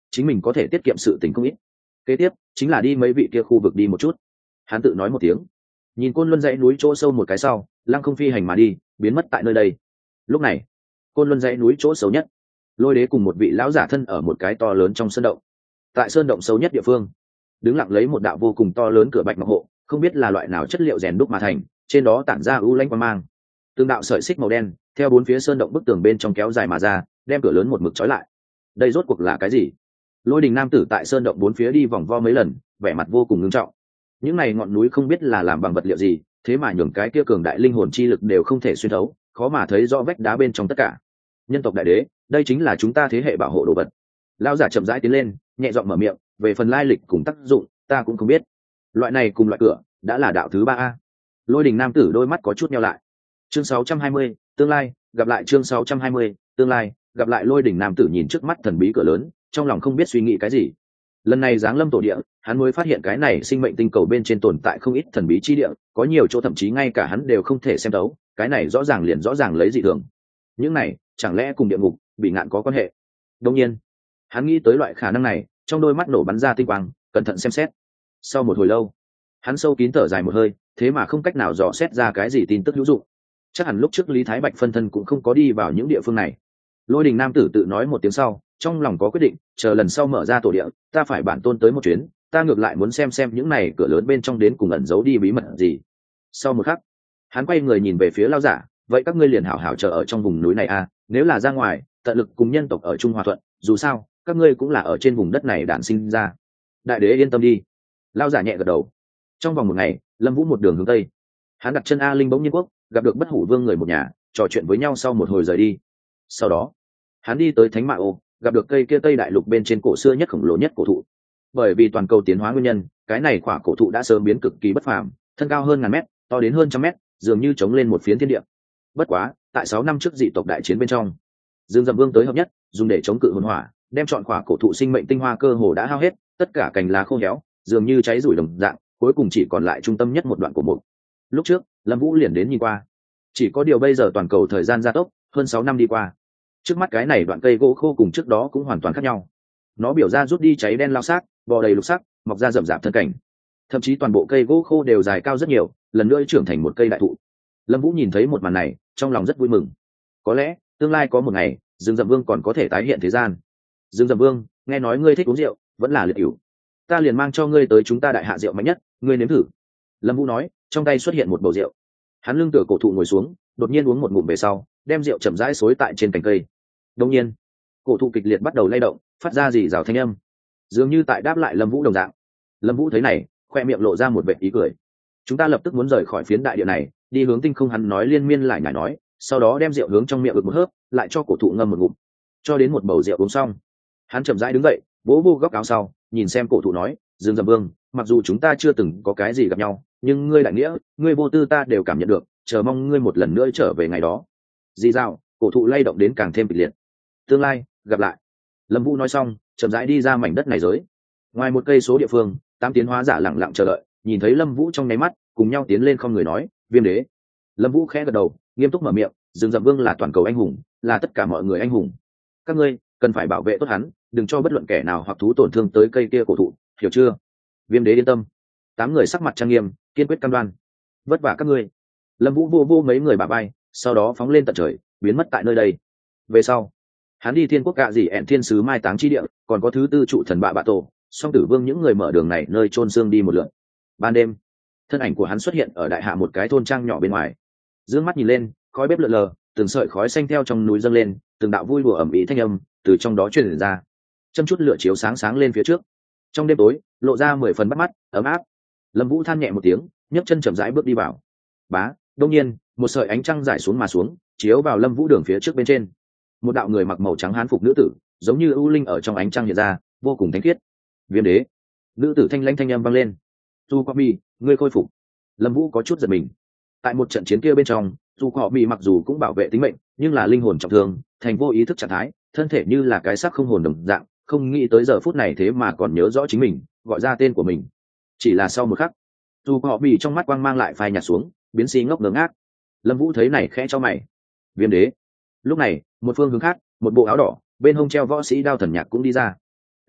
chính mình có thể tiết kiệm sự tình không ít. Kế tiếp chính là đi mấy vị kia khu vực đi một chút. Hắn tự nói một tiếng, nhìn côn luân dãy núi chỗ sâu một cái sau, lăng không phi hành mà đi, biến mất tại nơi đây. Lúc này côn luân dãy núi chỗ sâu nhất, Lôi Đế cùng một vị lão giả thân ở một cái to lớn trong sơn động. Tại sơn động sâu nhất địa phương, đứng lặng lấy một đạo vô cùng to lớn cửa bạch ngọc hộ, không biết là loại nào chất liệu rèn đúc mà thành, trên đó tản ra u lãnh quang mang. Từng đạo sợi xích màu đen theo bốn phía sơn động bức tường bên trong kéo dài mà ra, đem cửa lớn một mực trói lại. Đây rốt cuộc là cái gì? Lôi Đình nam tử tại sơn động bốn phía đi vòng vo mấy lần, vẻ mặt vô cùng ngưng trọng. Những này ngọn núi không biết là làm bằng vật liệu gì, thế mà nhường cái kia cường đại linh hồn chi lực đều không thể xuyên thấu, khó mà thấy rõ vách đá bên trong tất cả. Nhân tộc đại đế, đây chính là chúng ta thế hệ bảo hộ đồ vật. Lão giả chậm rãi tiến lên, nhẹ giọng mở miệng, về phần lai lịch cùng tác dụng, ta cũng không biết. Loại này cùng loại cửa, đã là đạo thứ ba a. Lôi Đình nam tử đôi mắt có chút nheo lại. Chương sáu trăm hai mươi, tương lai, gặp lại chương sáu trăm hai mươi, tương lai, gặp lại. Lôi Đình nam tử nhìn trước mắt thần bí cửa lớn, trong lòng không biết suy nghĩ cái gì. Lần này giáng lâm tổ địa, hắn mới phát hiện cái này sinh mệnh tinh cầu bên trên tồn tại không ít thần bí chi địa, có nhiều chỗ thậm chí ngay cả hắn đều không thể xem thấu, cái này rõ ràng liền rõ ràng lấy dị thường. Những này, chẳng lẽ cùng địa ngục, bị ngạn có quan hệ? Đương nhiên, hắn nghĩ tới loại khả năng này, trong đôi mắt nổ bắn ra tinh quang, cẩn thận xem xét. Sau một hồi lâu, hắn sâu kín thở dài một hơi, thế mà không cách nào dò xét ra cái gì tin tức hữu dụng. Chắc hẳn lúc trước Lý Thái Bạch phân thân cũng không có đi vào những địa phương này. Lôi Đình nam tử tự nói một tiếng sau, trong lòng có quyết định, chờ lần sau mở ra tổ địa, ta phải bản tôn tới một chuyến, ta ngược lại muốn xem xem những này cửa lớn bên trong đến cùng ẩn giấu đi bí mật gì. Sau một khắc, hắn quay người nhìn về phía lão giả, vậy các ngươi liền hảo hảo chờ ở trong vùng núi này a, nếu là ra ngoài, tận lực cùng nhân tộc ở chung hòa thuận, dù sao, các ngươi cũng là ở trên vùng đất này đản sinh ra. Đại đế yên tâm đi. Lão giả nhẹ gật đầu. Trong vòng một ngày, Lâm Vũ một đường hướng tây. Hắn đặt chân A Linh Bỗng Nhiên Quốc, gặp được Bất Hủ Vương người một nhà, trò chuyện với nhau sau một hồi rời đi. Sau đó, hắn đi tới Thánh Mạ Ô, gặp được cây kia Tây Đại Lục bên trên cổ xưa nhất khổng lồ nhất cổ thụ. Bởi vì toàn cầu tiến hóa nguyên nhân, cái này quả cổ thụ đã sớm biến cực kỳ bất phàm, thân cao hơn ngàn mét, to đến hơn trăm mét, dường như chống lên một phiến thiên địa. Bất quá, tại sáu năm trước dị tộc đại chiến bên trong, Dương Dậm Vương tới hợp nhất, dùng để chống cự hồn hỏa, đem chọn quả cổ thụ sinh mệnh tinh hoa cơ hồ đã hao hết, tất cả cành lá khô héo, dường như cháy rủi đồng dạng, cuối cùng chỉ còn lại trung tâm nhất một đoạn của một. Lúc trước, Lâm Vũ liền đến nhìn qua. Chỉ có điều bây giờ toàn cầu thời gian gia tốc, hơn sáu năm đi qua. Trước mắt cái này đoạn cây gỗ khô cùng trước đó cũng hoàn toàn khác nhau. Nó biểu ra rút đi cháy đen lao xác, bò đầy lục sắc, mọc ra rậm rạp thân cảnh. Thậm chí toàn bộ cây gỗ khô đều dài cao rất nhiều, lần nữa trưởng thành một cây đại thụ. Lâm Vũ nhìn thấy một màn này, trong lòng rất vui mừng. Có lẽ, tương lai có một ngày, Dương Dậm Vương còn có thể tái hiện thế gian. Dương Dậm Vương, nghe nói ngươi thích uống rượu, vẫn là liệt ỉu. Ta liền mang cho ngươi tới chúng ta đại hạ rượu mạnh nhất, ngươi nếm thử. Lâm Vũ nói, trong tay xuất hiện một bầu rượu. Hắn lưng tựa cổ thụ ngồi xuống, đột nhiên uống một ngụm về sau, đem rượu chậm rãi xối tại trên cành cây. Đương nhiên, cổ thụ kịch liệt bắt đầu lay động, phát ra rì rào thanh âm, dường như tại đáp lại Lâm Vũ đồng dạng. Lâm Vũ thấy này, khoe miệng lộ ra một vệt ý cười. Chúng ta lập tức muốn rời khỏi phiến đại địa này, đi hướng tinh không. Hắn nói liên miên lại nhải nói, sau đó đem rượu hướng trong miệng ực một hớp, lại cho cổ thụ ngâm một ngụm, cho đến một bầu rượu uống xong. Hắn chậm rãi đứng dậy, vỗ vô góc áo sau, nhìn xem cổ thụ nói, Dương Dậm Vương, mặc dù chúng ta chưa từng có cái gì gặp nhau, nhưng ngươi đại nghĩa, ngươi vô tư ta đều cảm nhận được, chờ mong ngươi một lần nữa trở về ngày đó. Dì dạo, cổ thụ lay động đến càng thêm kịch liệt. Tương lai, gặp lại. Lâm Vũ nói xong, chậm rãi đi ra mảnh đất này giới. Ngoài một cây số địa phương, tám tiến hóa giả lặng lặng chờ đợi, nhìn thấy Lâm Vũ trong nháy mắt, cùng nhau tiến lên không người nói, Viêm đế. Lâm Vũ khẽ gật đầu, nghiêm túc mở miệng, Dương Dậm Vương là toàn cầu anh hùng, là tất cả mọi người anh hùng. Các ngươi cần phải bảo vệ tốt hắn, đừng cho bất luận kẻ nào hoặc thú tổn thương tới cây kia cổ thụ, hiểu chưa? Viêm đế yên tâm. Tám người sắc mặt trang nghiêm, kiên quyết cam đoan. Vất vả các ngươi. Lâm Vũ vô vô mấy người bả vai, sau đó phóng lên tận trời, biến mất tại nơi đây. Về sau, hắn đi Thiên Quốc Cạ Dị ẹn thiên sứ mai táng chi địa, còn có thứ tư trụ thần bạ bạ tổ, Song Tử Vương những người mở đường này nơi chôn xương đi một lượt. Ban đêm, thân ảnh của hắn xuất hiện ở đại hạ một cái thôn trang nhỏ bên ngoài. Dương mắt nhìn lên, khói bếp lượn lờ, từng sợi khói xanh theo trong núi dâng lên, từng đạo vui đùa ầm ĩ thanh âm từ trong đó truyền ra. Châm chút lửa chiếu sáng sáng lên phía trước. Trong đêm tối, lộ ra mười phần bắt mắt, ấm áp. Lâm Vũ than nhẹ một tiếng, nhấc chân chậm rãi bước đi vào. Bá, đột nhiên, một sợi ánh trăng rải xuống mà xuống, chiếu vào Lâm Vũ đường phía trước bên trên. Một đạo người mặc màu trắng hán phục nữ tử, giống như ưu linh ở trong ánh trăng hiện ra, vô cùng thánh khiết. Viêm đế. Nữ tử thanh lãnh thanh âm vang lên. Tu Qua Mi, ngươi khôi phục. Lâm Vũ có chút giật mình. Tại một trận chiến kia bên trong, Tu Qua Mi mặc dù cũng bảo vệ tính mệnh, nhưng là linh hồn trọng thương, thành vô ý thức trạng thái, thân thể như là cái xác không hồn đồng dạng, không nghĩ tới giờ phút này thế mà còn nhớ rõ chính mình, gọi ra tên của mình. Chỉ là sau một khắc, Tu Qua Mi trong mắt quang mang lại phai nhạt xuống, biến si ngốc ngớ ngác. Lâm Vũ thấy này khẽ cho mày. Viêm đế. Lúc này, một phương hướng khác, một bộ áo đỏ, bên hông treo võ sĩ đao thần nhạc cũng đi ra.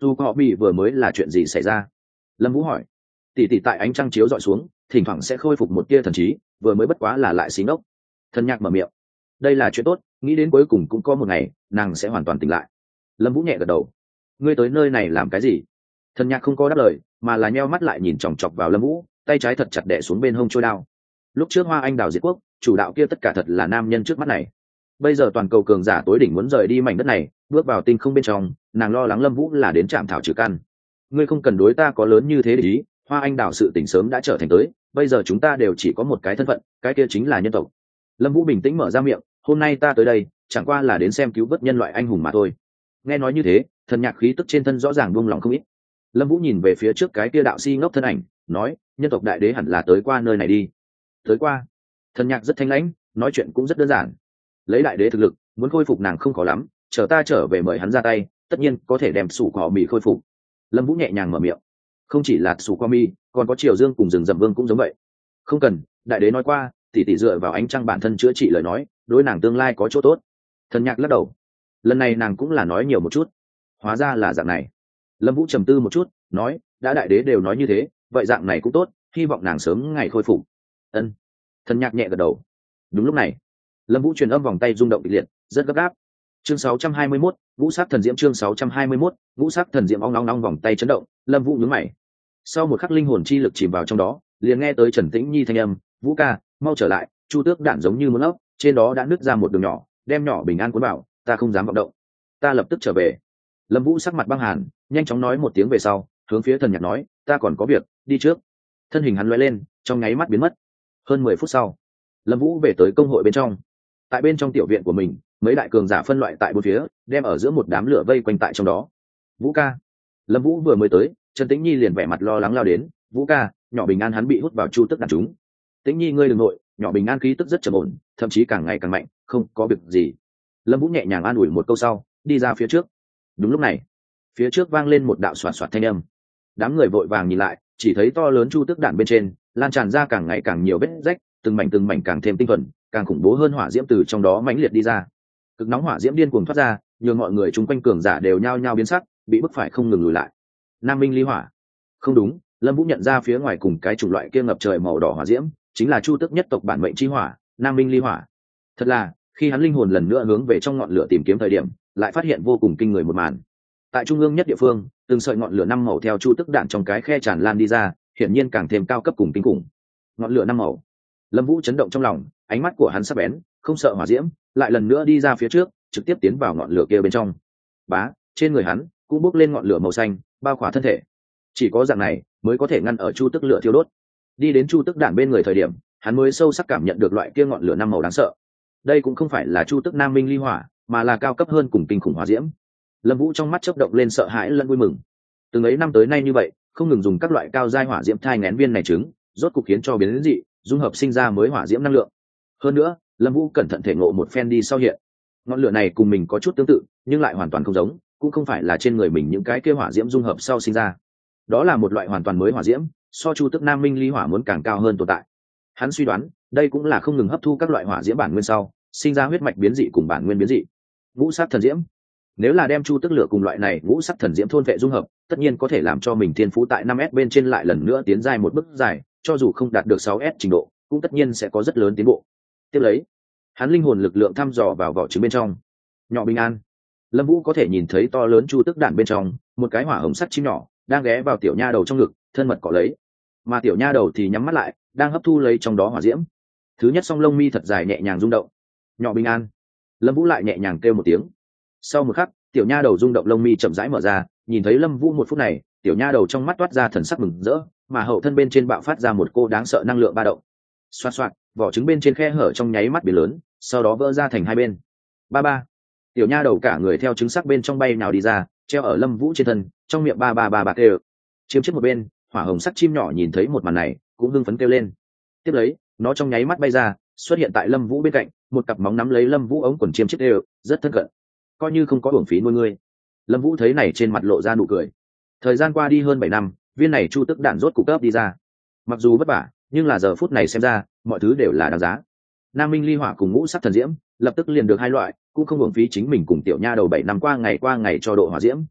dù họ bị vừa mới là chuyện gì xảy ra? Lâm Vũ hỏi. Tỷ tỷ tại ánh trăng chiếu dọi xuống thỉnh thoảng sẽ khôi phục một tia thần trí, vừa mới bất quá là lại xí ngốc. Thần Nhạc mở miệng. Đây là chuyện tốt, nghĩ đến cuối cùng cũng có một ngày nàng sẽ hoàn toàn tỉnh lại. Lâm Vũ nhẹ gật đầu. Ngươi tới nơi này làm cái gì? Thần Nhạc không có đáp lời, mà là nheo mắt lại nhìn chòng chọc vào Lâm Vũ, tay trái thật chặt đè xuống bên hông trôi đao. Lúc trước Hoa Anh Đào diệt quốc, chủ đạo kia tất cả thật là nam nhân trước mắt này. Bây giờ toàn cầu cường giả tối đỉnh muốn rời đi mảnh đất này, bước vào tinh không bên trong, nàng lo lắng Lâm Vũ là đến trạm thảo trừ căn. Ngươi không cần đối ta có lớn như thế để ý, Hoa Anh Đào sự tỉnh sớm đã trở thành tới, bây giờ chúng ta đều chỉ có một cái thân phận, cái kia chính là nhân tộc. Lâm Vũ bình tĩnh mở ra miệng, hôm nay ta tới đây chẳng qua là đến xem cứu vớt nhân loại anh hùng mà thôi. Nghe nói như thế, Thần Nhạc khí tức trên thân rõ ràng buông lòng không ít. Lâm Vũ nhìn về phía trước cái kia đạo si ngốc thân ảnh, nói, nhân tộc đại đế hẳn là tới qua nơi này đi. Tới qua? Thần Nhạc rất thanh lãnh, nói chuyện cũng rất đơn giản. Lấy đại đế thực lực, muốn khôi phục nàng không khó lắm, chờ ta trở về mời hắn ra tay, tất nhiên có thể đem sủ cỏ mì khôi phục. Lâm Vũ nhẹ nhàng mở miệng. Không chỉ là sủ cỏ mì, còn có Triều Dương cùng rừng rậm vương cũng giống vậy. Không cần, đại đế nói qua, tỷ tỷ dựa vào ánh trăng bản thân chữa trị lời nói, đối nàng tương lai có chỗ tốt. Thần Nhạc lắc đầu. Lần này nàng cũng là nói nhiều một chút. Hóa ra là dạng này. Lâm Vũ trầm tư một chút, nói, đã đại đế đều nói như thế, vậy dạng này cũng tốt, hy vọng nàng sớm ngày khôi phục. Ân. Thần Nhạc nhẹ gật đầu. Đúng lúc này, Lâm Vũ truyền âm vòng tay rung động kịch liệt, rất gấp gáp. Chương sáu trăm hai mươi mốt, Ngũ Sắc Thần Diễm chương sáu trăm hai mươi mốt, Ngũ Sắc Thần Diễm ong ong ong vòng tay chấn động, Lâm Vũ nhướng mày. Sau một khắc linh hồn chi lực chìm vào trong đó, liền nghe tới Trần Tĩnh Nhi thanh âm, "Vũ ca, mau trở lại, Chu Tước đạn giống như muốn ốc, trên đó đã nứt ra một đường nhỏ, đem nhỏ bình an cuốn vào, ta không dám vọng động." Ta lập tức trở về. Lâm Vũ sắc mặt băng hàn, nhanh chóng nói một tiếng về sau, hướng phía Thần Nhạc nói, "Ta còn có việc, đi trước." Thân hình hắn lóe lên, trong nháy mắt biến mất. Hơn mười phút sau, Lâm Vũ về tới công hội bên trong. Tại bên trong tiểu viện của mình, mấy đại cường giả phân loại tại bốn phía, đem ở giữa một đám lửa vây quanh tại trong đó. "Vũ ca." Lâm Vũ vừa mới tới, Trần Tĩnh Nhi liền vẻ mặt lo lắng lao đến, "Vũ ca, nhỏ bình an hắn bị hút vào Chu Tước đạn chúng." "Tĩnh Nhi ngươi đừng nội, nhỏ bình an khí tức rất trầm ổn, thậm chí càng ngày càng mạnh, không có việc gì." Lâm Vũ nhẹ nhàng an ủi một câu sau, đi ra phía trước. Đúng lúc này, phía trước vang lên một đạo xoạt xoạt thanh âm. Đám người vội vàng nhìn lại, chỉ thấy to lớn Chu Tước đạn bên trên lan tràn ra càng ngày càng nhiều vết rách, từng mảnh từng mảnh càng thêm tinh thuần, càng khủng bố hơn hỏa diễm từ trong đó mãnh liệt đi ra. Cực nóng hỏa diễm điên cuồng thoát ra, nhường mọi người chung quanh cường giả đều nhao nhao biến sắc, bị bức phải không ngừng lùi lại. Nam Minh ly hỏa. Không đúng, Lâm Vũ nhận ra phía ngoài cùng cái chủng loại kia ngập trời màu đỏ hỏa diễm, chính là Chu Tước nhất tộc bản mệnh chi hỏa, Nam Minh ly hỏa. Thật là, khi hắn linh hồn lần nữa hướng về trong ngọn lửa tìm kiếm thời điểm, lại phát hiện vô cùng kinh người một màn. Tại trung ương nhất địa phương, từng sợi ngọn lửa năm màu theo Chu Tước đạn trong cái khe tràn lan đi ra, hiển nhiên càng thêm cao cấp cùng kinh khủng. Ngọn lửa năm màu. Lâm Vũ chấn động trong lòng, ánh mắt của hắn sắc bén, không sợ hỏa diễm, lại lần nữa đi ra phía trước, trực tiếp tiến vào ngọn lửa kia bên trong. Bá, trên người hắn cũng bốc lên ngọn lửa màu xanh, bao khỏa thân thể. Chỉ có dạng này mới có thể ngăn ở Chu Tước lửa thiêu đốt. Đi đến Chu Tước đạn bên người thời điểm, hắn mới sâu sắc cảm nhận được loại kia ngọn lửa năm màu đáng sợ. Đây cũng không phải là Chu Tước Nam Minh ly hỏa, mà là cao cấp hơn cùng kinh khủng hỏa diễm. Lâm Vũ trong mắt chớp động lên sợ hãi lẫn vui mừng. Từng ấy năm tới nay như vậy, không ngừng dùng các loại cao giai hỏa diễm thai nghén viên này trứng, rốt cục khiến cho biến dị, dung hợp sinh ra mới hỏa diễm năng lượng. Hơn nữa, Lâm Vũ cẩn thận thể ngộ một phen đi sau hiện, ngọn lửa này cùng mình có chút tương tự, nhưng lại hoàn toàn không giống, cũng không phải là trên người mình những cái kia hỏa diễm dung hợp sau sinh ra. Đó là một loại hoàn toàn mới hỏa diễm, so Chu Tước Nam Minh ly hỏa muốn càng cao hơn tồn tại. Hắn suy đoán, đây cũng là không ngừng hấp thu các loại hỏa diễm bản nguyên sau, sinh ra huyết mạch biến dị cùng bản nguyên biến dị. Ngũ sắc thần diễm. Nếu là đem Chu Tước lửa cùng loại này ngũ sắc thần diễm thôn vệ dung hợp, tất nhiên có thể làm cho mình thiên phú tại năm S bên trên lại lần nữa tiến dài một bước dài, cho dù không đạt được sáu S trình độ, cũng tất nhiên sẽ có rất lớn tiến bộ. Tiếp lấy, hắn linh hồn lực lượng thăm dò vào vỏ trứng bên trong. Nhỏ bình an. Lâm Vũ có thể nhìn thấy to lớn Chu Tước đạn bên trong, một cái hỏa hồng sắt chim nhỏ đang ghé vào tiểu nha đầu trong ngực, thân mật cọ lấy. Mà tiểu nha đầu thì nhắm mắt lại, đang hấp thu lấy trong đó hỏa diễm. Thứ nhất song lông mi thật dài nhẹ nhàng rung động. Nhỏ bình an. Lâm Vũ lại nhẹ nhàng kêu một tiếng. Sau một khắc, tiểu nha đầu rung động lông mi chậm rãi mở ra, nhìn thấy Lâm Vũ một phút này, tiểu nha đầu trong mắt toát ra thần sắc mừng rỡ, mà hậu thân bên trên bạo phát ra một cô đáng sợ năng lượng ba động. Xoạt xoạt, vỏ trứng bên trên khe hở trong nháy mắt biến lớn, sau đó vỡ ra thành hai bên. Ba ba. Tiểu nha đầu cả người theo trứng sắc bên trong bay nào đi ra, treo ở Lâm Vũ trên thân, trong miệng ba ba ba ba kêu. Chiếm chết một bên, hỏa hồng sắc chim nhỏ nhìn thấy một màn này, cũng hưng phấn kêu lên. Tiếp lấy, nó trong nháy mắt bay ra, xuất hiện tại Lâm Vũ bên cạnh, một cặp móng nắm lấy Lâm Vũ ống quần chiêm chiếc đều, rất thân cận. Coi như không có uổng phí nuôi ngươi. Lâm Vũ thấy này trên mặt lộ ra nụ cười. Thời gian qua đi hơn bảy năm, viên này Chu Tước đạn rốt cục cấp đi ra. Mặc dù vất vả, nhưng là giờ phút này xem ra, mọi thứ đều là đáng giá. Nam Minh ly hỏa cùng ngũ sắc thần diễm, lập tức liền được hai loại, cũng không uổng phí chính mình cùng tiểu nha đầu bảy năm qua ngày qua ngày cho độ hỏa diễm.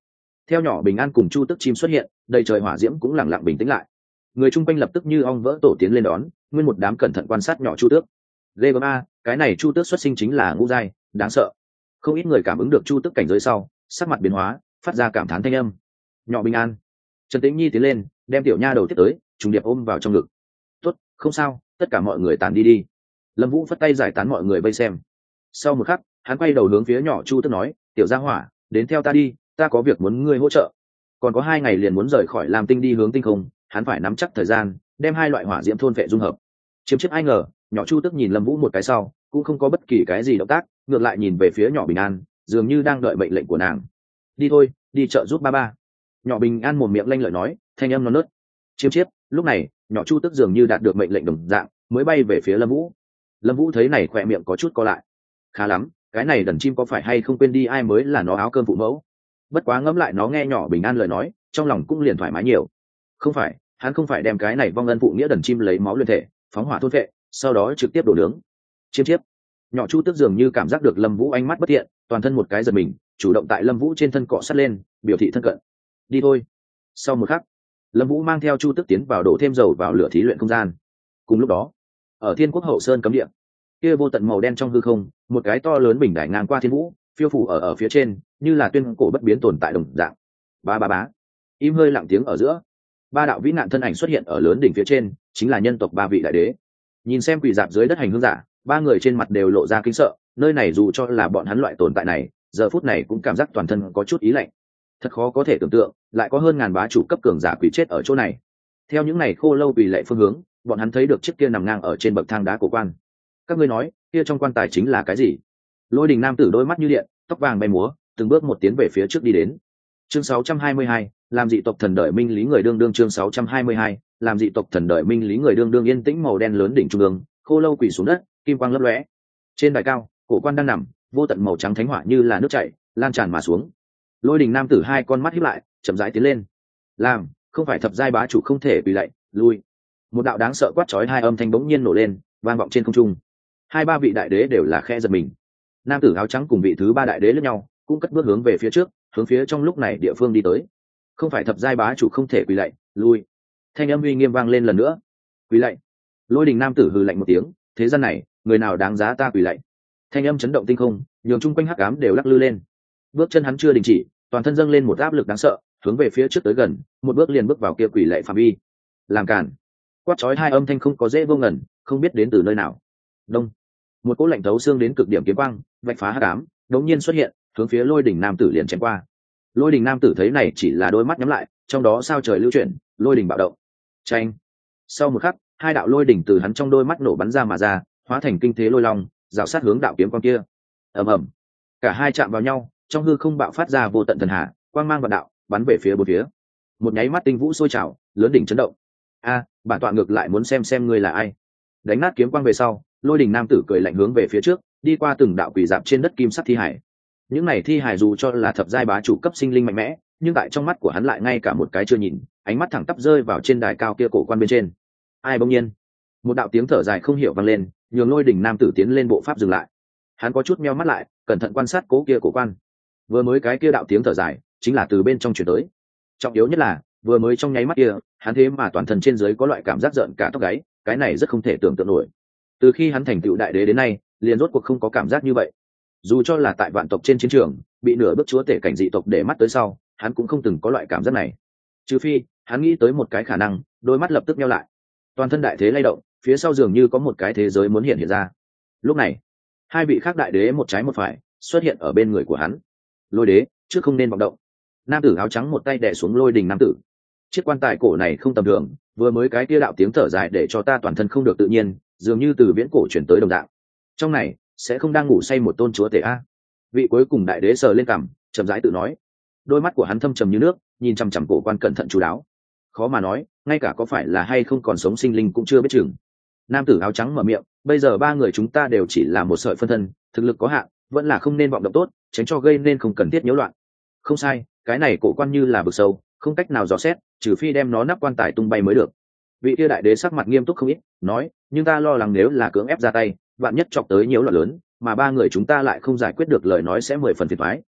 Theo nhỏ bình an cùng chu tức chim xuất hiện, đầy trời hỏa diễm cũng lặng lặng bình tĩnh lại. Người chung quanh lập tức như ong vỡ tổ tiến lên đón, nguyên một đám cẩn thận quan sát nhỏ chu tước. Lê gớm a, cái này chu tước xuất sinh chính là ngũ giai, đáng sợ. Không ít người cảm ứng được chu tước cảnh giới sau, sắc mặt biến hóa, phát ra cảm thán thanh âm. Nhỏ bình an. Trần Tĩnh Nhi tiến lên, đem tiểu nha đầu tiếp tới, trùng điệp ôm vào trong ngực. Tốt, không sao, tất cả mọi người tản đi đi. Lâm Vũ phất tay giải tán mọi người vây xem. Sau một khắc, hắn quay đầu hướng phía nhỏ chu tước nói, tiểu gia hỏa, đến theo ta đi, ta có việc muốn ngươi hỗ trợ. Còn có hai ngày liền muốn rời khỏi Lam Tinh đi hướng tinh không, hắn phải nắm chắc thời gian, đem hai loại hỏa diễm thôn vệ dung hợp. Chiếm chiếc ai ngờ, nhỏ chu tước nhìn Lâm Vũ một cái sau, cũng không có bất kỳ cái gì động tác, ngược lại nhìn về phía nhỏ bình an, dường như đang đợi mệnh lệnh của nàng. Đi thôi, đi chợ giúp ba ba. Nhỏ bình an mồm miệng lanh lợi nói, thanh âm non nớt. Chiếm chiếp, lúc này, nhỏ chu tước dường như đạt được mệnh lệnh đồng dạng, mới bay về phía Lâm Vũ. Lâm Vũ thấy này khỏe miệng có chút co lại. Khá lắm, cái này đần chim có phải hay không quên đi ai mới là nó áo cơm phụ mẫu. Bất quá ngẫm lại nó nghe nhỏ bình an lời nói, trong lòng cũng liền thoải mái nhiều. Không phải, hắn không phải đem cái này vong ân phụ nghĩa đần chim lấy máu luyện thể, phóng hỏa thôn vệ, sau đó trực tiếp đổ nướng. Chiếm chiếp. Nhỏ chu tước dường như cảm giác được Lâm Vũ ánh mắt bất thiện, toàn thân một cái giật mình, chủ động tại Lâm Vũ trên thân cọ sát lên, biểu thị thân cận. Đi thôi. Sau một khắc, Lâm Vũ mang theo chu tước tiến vào đổ thêm dầu vào lửa thí luyện không gian. Cùng lúc đó, ở Thiên Quốc Hậu Sơn cấm địa, kia vô tận màu đen trong hư không, một cái to lớn bình đài ngang qua thiên vũ, phiêu phủ ở ở phía trên, như là tuyên cổ bất biến tồn tại đồng dạng. Ba ba bá. Im hơi lặng tiếng ở giữa, ba đạo vĩ nạn thân ảnh xuất hiện ở lớn đỉnh phía trên, chính là nhân tộc ba vị đại đế. Nhìn xem quỷ dạp dưới đất hành hương giả, ba người trên mặt đều lộ ra kinh sợ, nơi này dù cho là bọn hắn loại tồn tại này, giờ phút này cũng cảm giác toàn thân có chút ý lạnh. Thật khó có thể tưởng tượng, lại có hơn ngàn bá chủ cấp cường giả quỷ chết ở chỗ này. Theo những này khô lâu quỷ lệ phương hướng, bọn hắn thấy được chiếc kia nằm ngang ở trên bậc thang đá cổ quan. Các ngươi nói, kia trong quan tài chính là cái gì? Lôi Đình nam tử đôi mắt như điện, tóc vàng bay múa, từng bước một tiến về phía trước đi đến. Chương sáu trăm hai mươi hai, làm dị tộc thần đợi minh lý người đương đương chương sáu trăm hai mươi hai, làm dị tộc thần đợi minh lý người đương đương yên tĩnh màu đen lớn đỉnh trung ương, khô lâu quỷ xuống đất, kim quang lấp lóe. Trên đài cao, cổ quan đang nằm, vô tận màu trắng thánh hỏa như là nước chảy, lan tràn mà xuống. Lôi Đình nam tử hai con mắt híp lại, chậm rãi tiến lên. Làm, không phải thập giai bá chủ không thể quỳ lạy, lui. Một đạo đáng sợ quát chói hai âm thanh bỗng nhiên nổ lên, vang vọng trên không trung. Hai ba vị đại đế đều là khe giật mình. Nam tử áo trắng cùng vị thứ ba đại đế lẫn nhau, cũng cất bước hướng về phía trước, hướng phía trong lúc này địa phương đi tới. Không phải thập giai bá chủ không thể quỳ lạy, lui. Thanh âm uy nghiêm vang lên lần nữa. Quỳ lạy. Lôi Đình nam tử hừ lạnh một tiếng, thế gian này, người nào đáng giá ta quỳ lạy. Thanh âm chấn động tinh không, nhường chung quanh hắc ám đều lắc lư lên. Bước chân hắn chưa đình chỉ, toàn thân dâng lên một áp lực đáng sợ, hướng về phía trước tới gần, một bước liền bước vào kia quỷ lệ phạm vi. Làm cản. Quát chói hai âm thanh không có dễ vô ngần, không biết đến từ nơi nào. Đông. Một cỗ lạnh thấu xương đến cực điểm kiếm quang, vạch phá hắc ám, đột nhiên xuất hiện, hướng phía Lôi Đình nam tử liền chém qua. Lôi Đình nam tử thấy này chỉ là đôi mắt nhắm lại, trong đó sao trời lưu chuyển, lôi đình bạo động. Chanh. Sau một khắc, hai đạo lôi đỉnh từ hắn trong đôi mắt nổ bắn ra mà ra, hóa thành kinh thế lôi long, rào sát hướng đạo kiếm quang kia. Ầm ầm. Cả hai chạm vào nhau, trong hư không bạo phát ra vô tận thần hà, quang mang và đạo bắn về phía bốn phía. Một nháy mắt tinh vũ sôi trào, lớn đỉnh chấn động. A, bản tọa ngược lại muốn xem xem ngươi là ai. Đánh nát kiếm quang về sau, Lôi Đình nam tử cười lạnh hướng về phía trước, đi qua từng đạo quỷ dạp trên đất kim sắc thi hải. Những này thi hải dù cho là thập giai bá chủ cấp sinh linh mạnh mẽ, nhưng tại trong mắt của hắn lại ngay cả một cái chưa nhìn, ánh mắt thẳng tắp rơi vào trên đài cao kia cổ quan bên trên. Ai bỗng nhiên, một đạo tiếng thở dài không hiểu vang lên, nhường Lôi Đình nam tử tiến lên bộ pháp dừng lại. Hắn có chút meo mắt lại, cẩn thận quan sát cố kia cổ quan. Vừa mới cái kia đạo tiếng thở dài, chính là từ bên trong truyền tới. Trọng yếu nhất là, vừa mới trong nháy mắt kia, hắn thế mà toàn thân trên dưới có loại cảm giác giận cả tóc gáy, cái này rất không thể tưởng tượng nổi. Từ khi hắn thành tựu đại đế đến nay, liền rốt cuộc không có cảm giác như vậy. Dù cho là tại vạn tộc trên chiến trường, bị nửa bước chúa tể cảnh dị tộc để mắt tới sau, hắn cũng không từng có loại cảm giác này. Trừ phi, hắn nghĩ tới một cái khả năng, đôi mắt lập tức nheo lại. Toàn thân đại thế lay động, phía sau dường như có một cái thế giới muốn hiện hiện ra. Lúc này, hai vị khác đại đế một trái một phải xuất hiện ở bên người của hắn. Lôi đế, trước không nên vọng động. Nam tử áo trắng một tay đè xuống Lôi Đình nam tử. Chiếc quan tài cổ này không tầm thường, vừa mới cái kia đạo tiếng thở dài để cho ta toàn thân không được tự nhiên, dường như từ viễn cổ chuyển tới đồng dạng. Trong này sẽ không đang ngủ say một tôn chúa tể a. Vị cuối cùng đại đế sờ lên cằm, chậm rãi tự nói. Đôi mắt của hắn thâm trầm như nước, nhìn chằm chằm cổ quan cẩn thận chú đáo. Khó mà nói, ngay cả có phải là hay không còn sống sinh linh cũng chưa biết chừng. Nam tử áo trắng mở miệng, bây giờ ba người chúng ta đều chỉ là một sợi phân thân, thực lực có hạn, vẫn là không nên vọng động tốt, tránh cho gây nên không cần thiết nhiễu loạn. Không sai, cái này cổ quan như là vực sâu, không cách nào dò xét, trừ phi đem nó nắp quan tài tung bay mới được. Vị kia đại đế sắc mặt nghiêm túc không ít, nói, nhưng ta lo lắng nếu là cưỡng ép ra tay, vạn nhất chọc tới nhiễu loạn lớn, mà ba người chúng ta lại không giải quyết được lời nói sẽ mười phần phiền toái.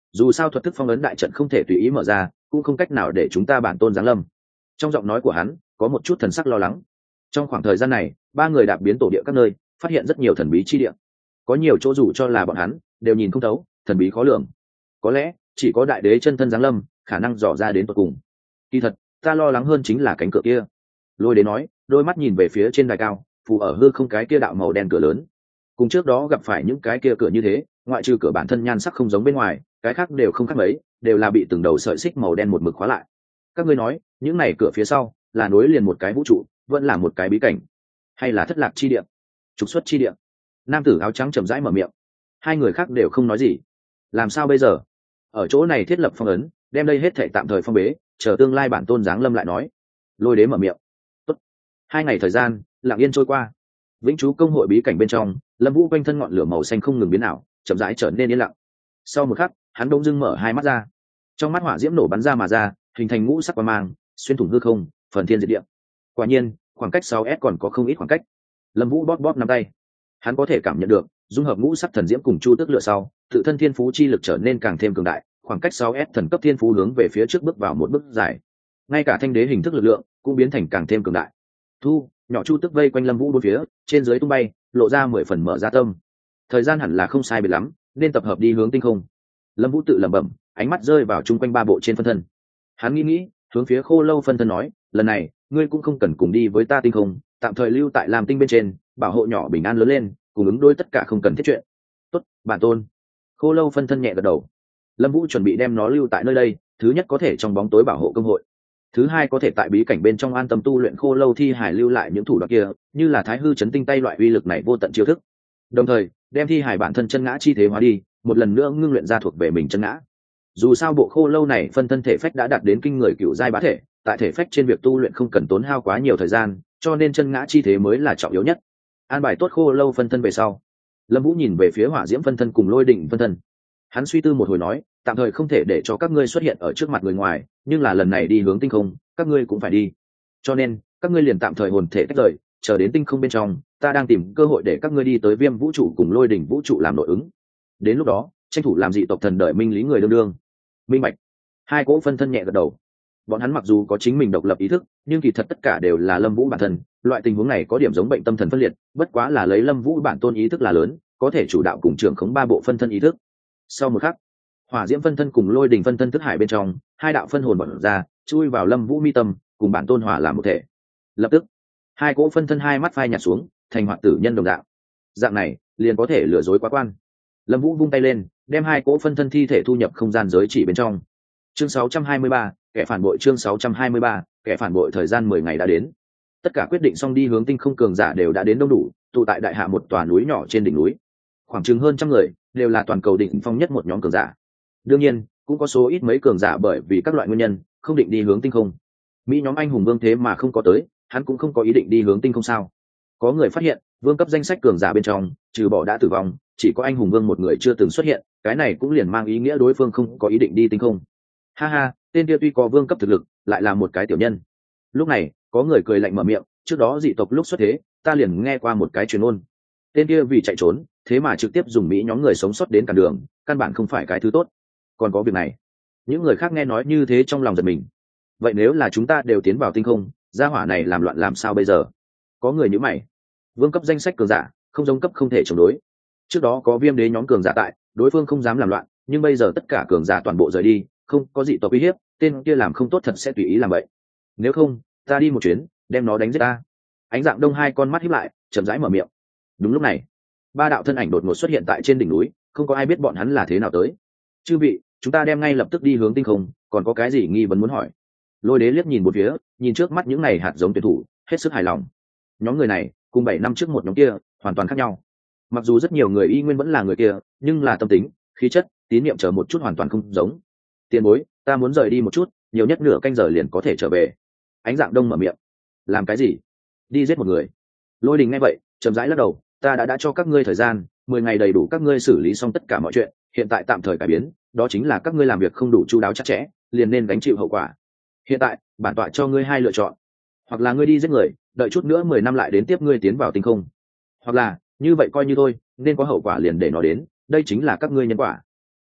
dù sao thuật thức phong ấn đại trận không thể tùy ý mở ra, cũng không cách nào để chúng ta bản tôn giáng lâm. Trong giọng nói của hắn có một chút thần sắc lo lắng. Trong khoảng thời gian này, ba người đạp biến tổ địa các nơi, phát hiện rất nhiều thần bí chi địa. Có nhiều chỗ dù cho là bọn hắn đều nhìn không thấu, thần bí khó lường. Có lẽ chỉ có đại đế chân thân giáng lâm khả năng dò ra đến tận cùng. Kỳ thật ta lo lắng hơn chính là cánh cửa kia. Lôi đế nói, đôi mắt nhìn về phía trên đài cao, phù ở hư không cái kia đạo màu đen cửa lớn. Cùng trước đó gặp phải những cái kia cửa như thế, ngoại trừ cửa bản thân nhan sắc không giống bên ngoài, cái khác đều không khác mấy, đều là bị từng đầu sợi xích màu đen một mực khóa lại. Các ngươi nói, những này cửa phía sau là nối liền một cái vũ trụ, vẫn là một cái bí cảnh, hay là thất lạc chi địa, trục xuất chi địa? Nam tử áo trắng chậm rãi mở miệng. Hai người khác đều không nói gì. Làm sao bây giờ? Ở chỗ này thiết lập phong ấn, đem đây hết thảy tạm thời phong bế, chờ tương lai bản tôn giáng lâm lại nói. Lôi đế mở miệng. Tốt. Hai ngày thời gian lặng yên trôi qua. Vĩnh chú công hội bí cảnh bên trong, Lâm Vũ quanh thân ngọn lửa màu xanh không ngừng biến ảo, chậm rãi trở nên yên lặng. Sau một khắc, hắn bỗng dưng mở hai mắt ra. Trong mắt hỏa diễm nổ bắn ra mà ra, hình thành ngũ sắc quang mang, xuyên thủng hư không, phần thiên diệt địa. Quả nhiên, khoảng cách sáu s còn có không ít khoảng cách. Lâm Vũ bóp bóp nắm tay. Hắn có thể cảm nhận được, dung hợp ngũ sắc thần diễm cùng chu tức lửa sau, tự thân thiên phú chi lực trở nên càng thêm cường đại, khoảng cách sáu s thần cấp thiên phú hướng về phía trước bước vào một bước dài. Ngay cả thanh đế hình thức lực lượng cũng biến thành càng thêm cường đại. Thu, nhỏ chu tức vây quanh Lâm Vũ bốn phía, trên dưới tung bay, lộ ra mười phần mở ra tâm. Thời gian hẳn là không sai biệt lắm, nên tập hợp đi hướng tinh không. Lâm Vũ tự lẩm bẩm, ánh mắt rơi vào chung quanh ba bộ trên phân thân. Hắn nghĩ nghĩ, hướng phía Khô Lâu phân thân nói, lần này ngươi cũng không cần cùng đi với ta tinh không, tạm thời lưu tại Lam Tinh bên trên, bảo hộ nhỏ bình an lớn lên, cùng ứng đối tất cả không cần thiết chuyện. Tốt, bản tôn. Khô Lâu phân thân nhẹ gật đầu. Lâm Vũ chuẩn bị đem nó lưu tại nơi đây, thứ nhất có thể trong bóng tối bảo hộ công hội, thứ hai có thể tại bí cảnh bên trong an tâm tu luyện Khô Lâu thi hải lưu lại những thủ đoạn kia, như là Thái Hư chấn tinh tay loại uy lực này vô tận chiêu thức. Đồng thời, đem thi hải bản thân chân ngã chi thế hóa đi, một lần nữa ngưng luyện ra thuộc về mình chân ngã. Dù sao bộ Khô Lâu này phân thân thể phách đã đạt đến kinh người cựu giai bá thể, tại thể phách trên việc tu luyện không cần tốn hao quá nhiều thời gian, cho nên chân ngã chi thế mới là trọng yếu nhất. An bài tốt Khô Lâu phân thân về sau, Lâm Vũ nhìn về phía Hỏa Diễm phân thân cùng Lôi Đỉnh phân thân. Hắn suy tư một hồi nói, tạm thời không thể để cho các ngươi xuất hiện ở trước mặt người ngoài, nhưng là lần này đi hướng tinh không, các ngươi cũng phải đi. Cho nên, các ngươi liền tạm thời hồn thể tách rời, chờ đến tinh không bên trong, ta đang tìm cơ hội để các ngươi đi tới Viêm vũ trụ cùng Lôi Đỉnh vũ trụ làm nội ứng. Đến lúc đó, tranh thủ làm dị tộc thần đợi minh lý người đương đương. Minh bạch. Hai cỗ phân thân nhẹ gật đầu. Bọn hắn mặc dù có chính mình độc lập ý thức, nhưng kỳ thật tất cả đều là Lâm Vũ bản thân, loại tình huống này có điểm giống bệnh tâm thần phân liệt, bất quá là lấy Lâm Vũ bản tôn ý thức là lớn, có thể chủ đạo cùng trưởng khống ba bộ phân thân ý thức. Sau một khắc, Hỏa Diễm phân thân cùng Lôi Đình phân thân thức hải bên trong, hai đạo phân hồn bật ra, chui vào Lâm Vũ mi tâm, cùng bản tôn hòa làm một thể. Lập tức, hai cỗ phân thân hai mắt phai nhạt xuống, thành hoạt tử nhân đồng dạng. Dạng này, liền có thể lừa dối quá quan. Lâm Vũ vung tay lên, đem hai cỗ phân thân thi thể thu nhập không gian giới chỉ bên trong. Chương sáu trăm hai mươi ba, kẻ phản bội. Chương sáu trăm hai mươi ba, kẻ phản bội. Thời gian mười ngày đã đến. Tất cả quyết định xong đi hướng tinh không cường giả đều đã đến đông đủ, tụ tại đại hạ một tòa núi nhỏ trên đỉnh núi. Khoảng chừng hơn trăm người, đều là toàn cầu đỉnh phong nhất một nhóm cường giả. Đương nhiên, cũng có số ít mấy cường giả bởi vì các loại nguyên nhân, không định đi hướng tinh không. Mỹ nhóm anh hùng vương thế mà không có tới, hắn cũng không có ý định đi hướng tinh không sao? Có người phát hiện, vương cấp danh sách cường giả bên trong, trừ bỏ đã tử vong, chỉ có anh hùng vương một người chưa từng xuất hiện, cái này cũng liền mang ý nghĩa đối phương không có ý định đi tinh không. Ha ha, tên kia tuy có vương cấp thực lực, lại là một cái tiểu nhân. Lúc này, có người cười lạnh mở miệng, trước đó dị tộc lúc xuất thế, ta liền nghe qua một cái truyền ngôn. Tên kia vì chạy trốn, thế mà trực tiếp dùng Mỹ nhóm người sống sót đến cản đường, căn bản không phải cái thứ tốt. Còn có việc này. Những người khác nghe nói như thế trong lòng giật mình. Vậy nếu là chúng ta đều tiến vào tinh không, gia hỏa này làm loạn làm sao bây giờ? Có người nhíu mày. Vương cấp danh sách cường giả, không giống cấp không thể chống đối. Trước đó có Viêm đế nhóm cường giả tại, đối phương không dám làm loạn, nhưng bây giờ tất cả cường giả toàn bộ rời đi, không có dị tộc uy hiếp, tên kia làm không tốt thật sẽ tùy ý làm vậy. Nếu không, ta đi một chuyến, đem nó đánh giết ta. Ánh Dạng Đông hai con mắt híp lại, chậm rãi mở miệng. Đúng lúc này, ba đạo thân ảnh đột ngột xuất hiện tại trên đỉnh núi, không có ai biết bọn hắn là thế nào tới. Chư vị, chúng ta đem ngay lập tức đi hướng tinh không, còn có cái gì nghi vấn muốn hỏi? Lôi đế liếc nhìn một phía, nhìn trước mắt những này hạt giống tuyển thủ, hết sức hài lòng. Nhóm người này, cùng bảy năm trước một nhóm kia, hoàn toàn khác nhau. Mặc dù rất nhiều người y nguyên vẫn là người kia, nhưng là tâm tính, khí chất, tín niệm chờ một chút hoàn toàn không giống. Tiền bối, ta muốn rời đi một chút, nhiều nhất nửa canh giờ liền có thể trở về. Ánh Dạng Đông mở miệng. Làm cái gì? Đi giết một người. Lôi Đình nghe vậy, chậm rãi lắc đầu, ta đã đã cho các ngươi thời gian, mười ngày đầy đủ các ngươi xử lý xong tất cả mọi chuyện, hiện tại tạm thời cải biến, đó chính là các ngươi làm việc không đủ chu đáo chặt chẽ, liền nên gánh chịu hậu quả. Hiện tại, bản tọa cho ngươi hai lựa chọn, hoặc là ngươi đi giết người, đợi chút nữa mười năm lại đến tiếp ngươi tiến vào tinh không, hoặc là như vậy coi như thôi, nên có hậu quả liền để nó đến, đây chính là các ngươi nhân quả.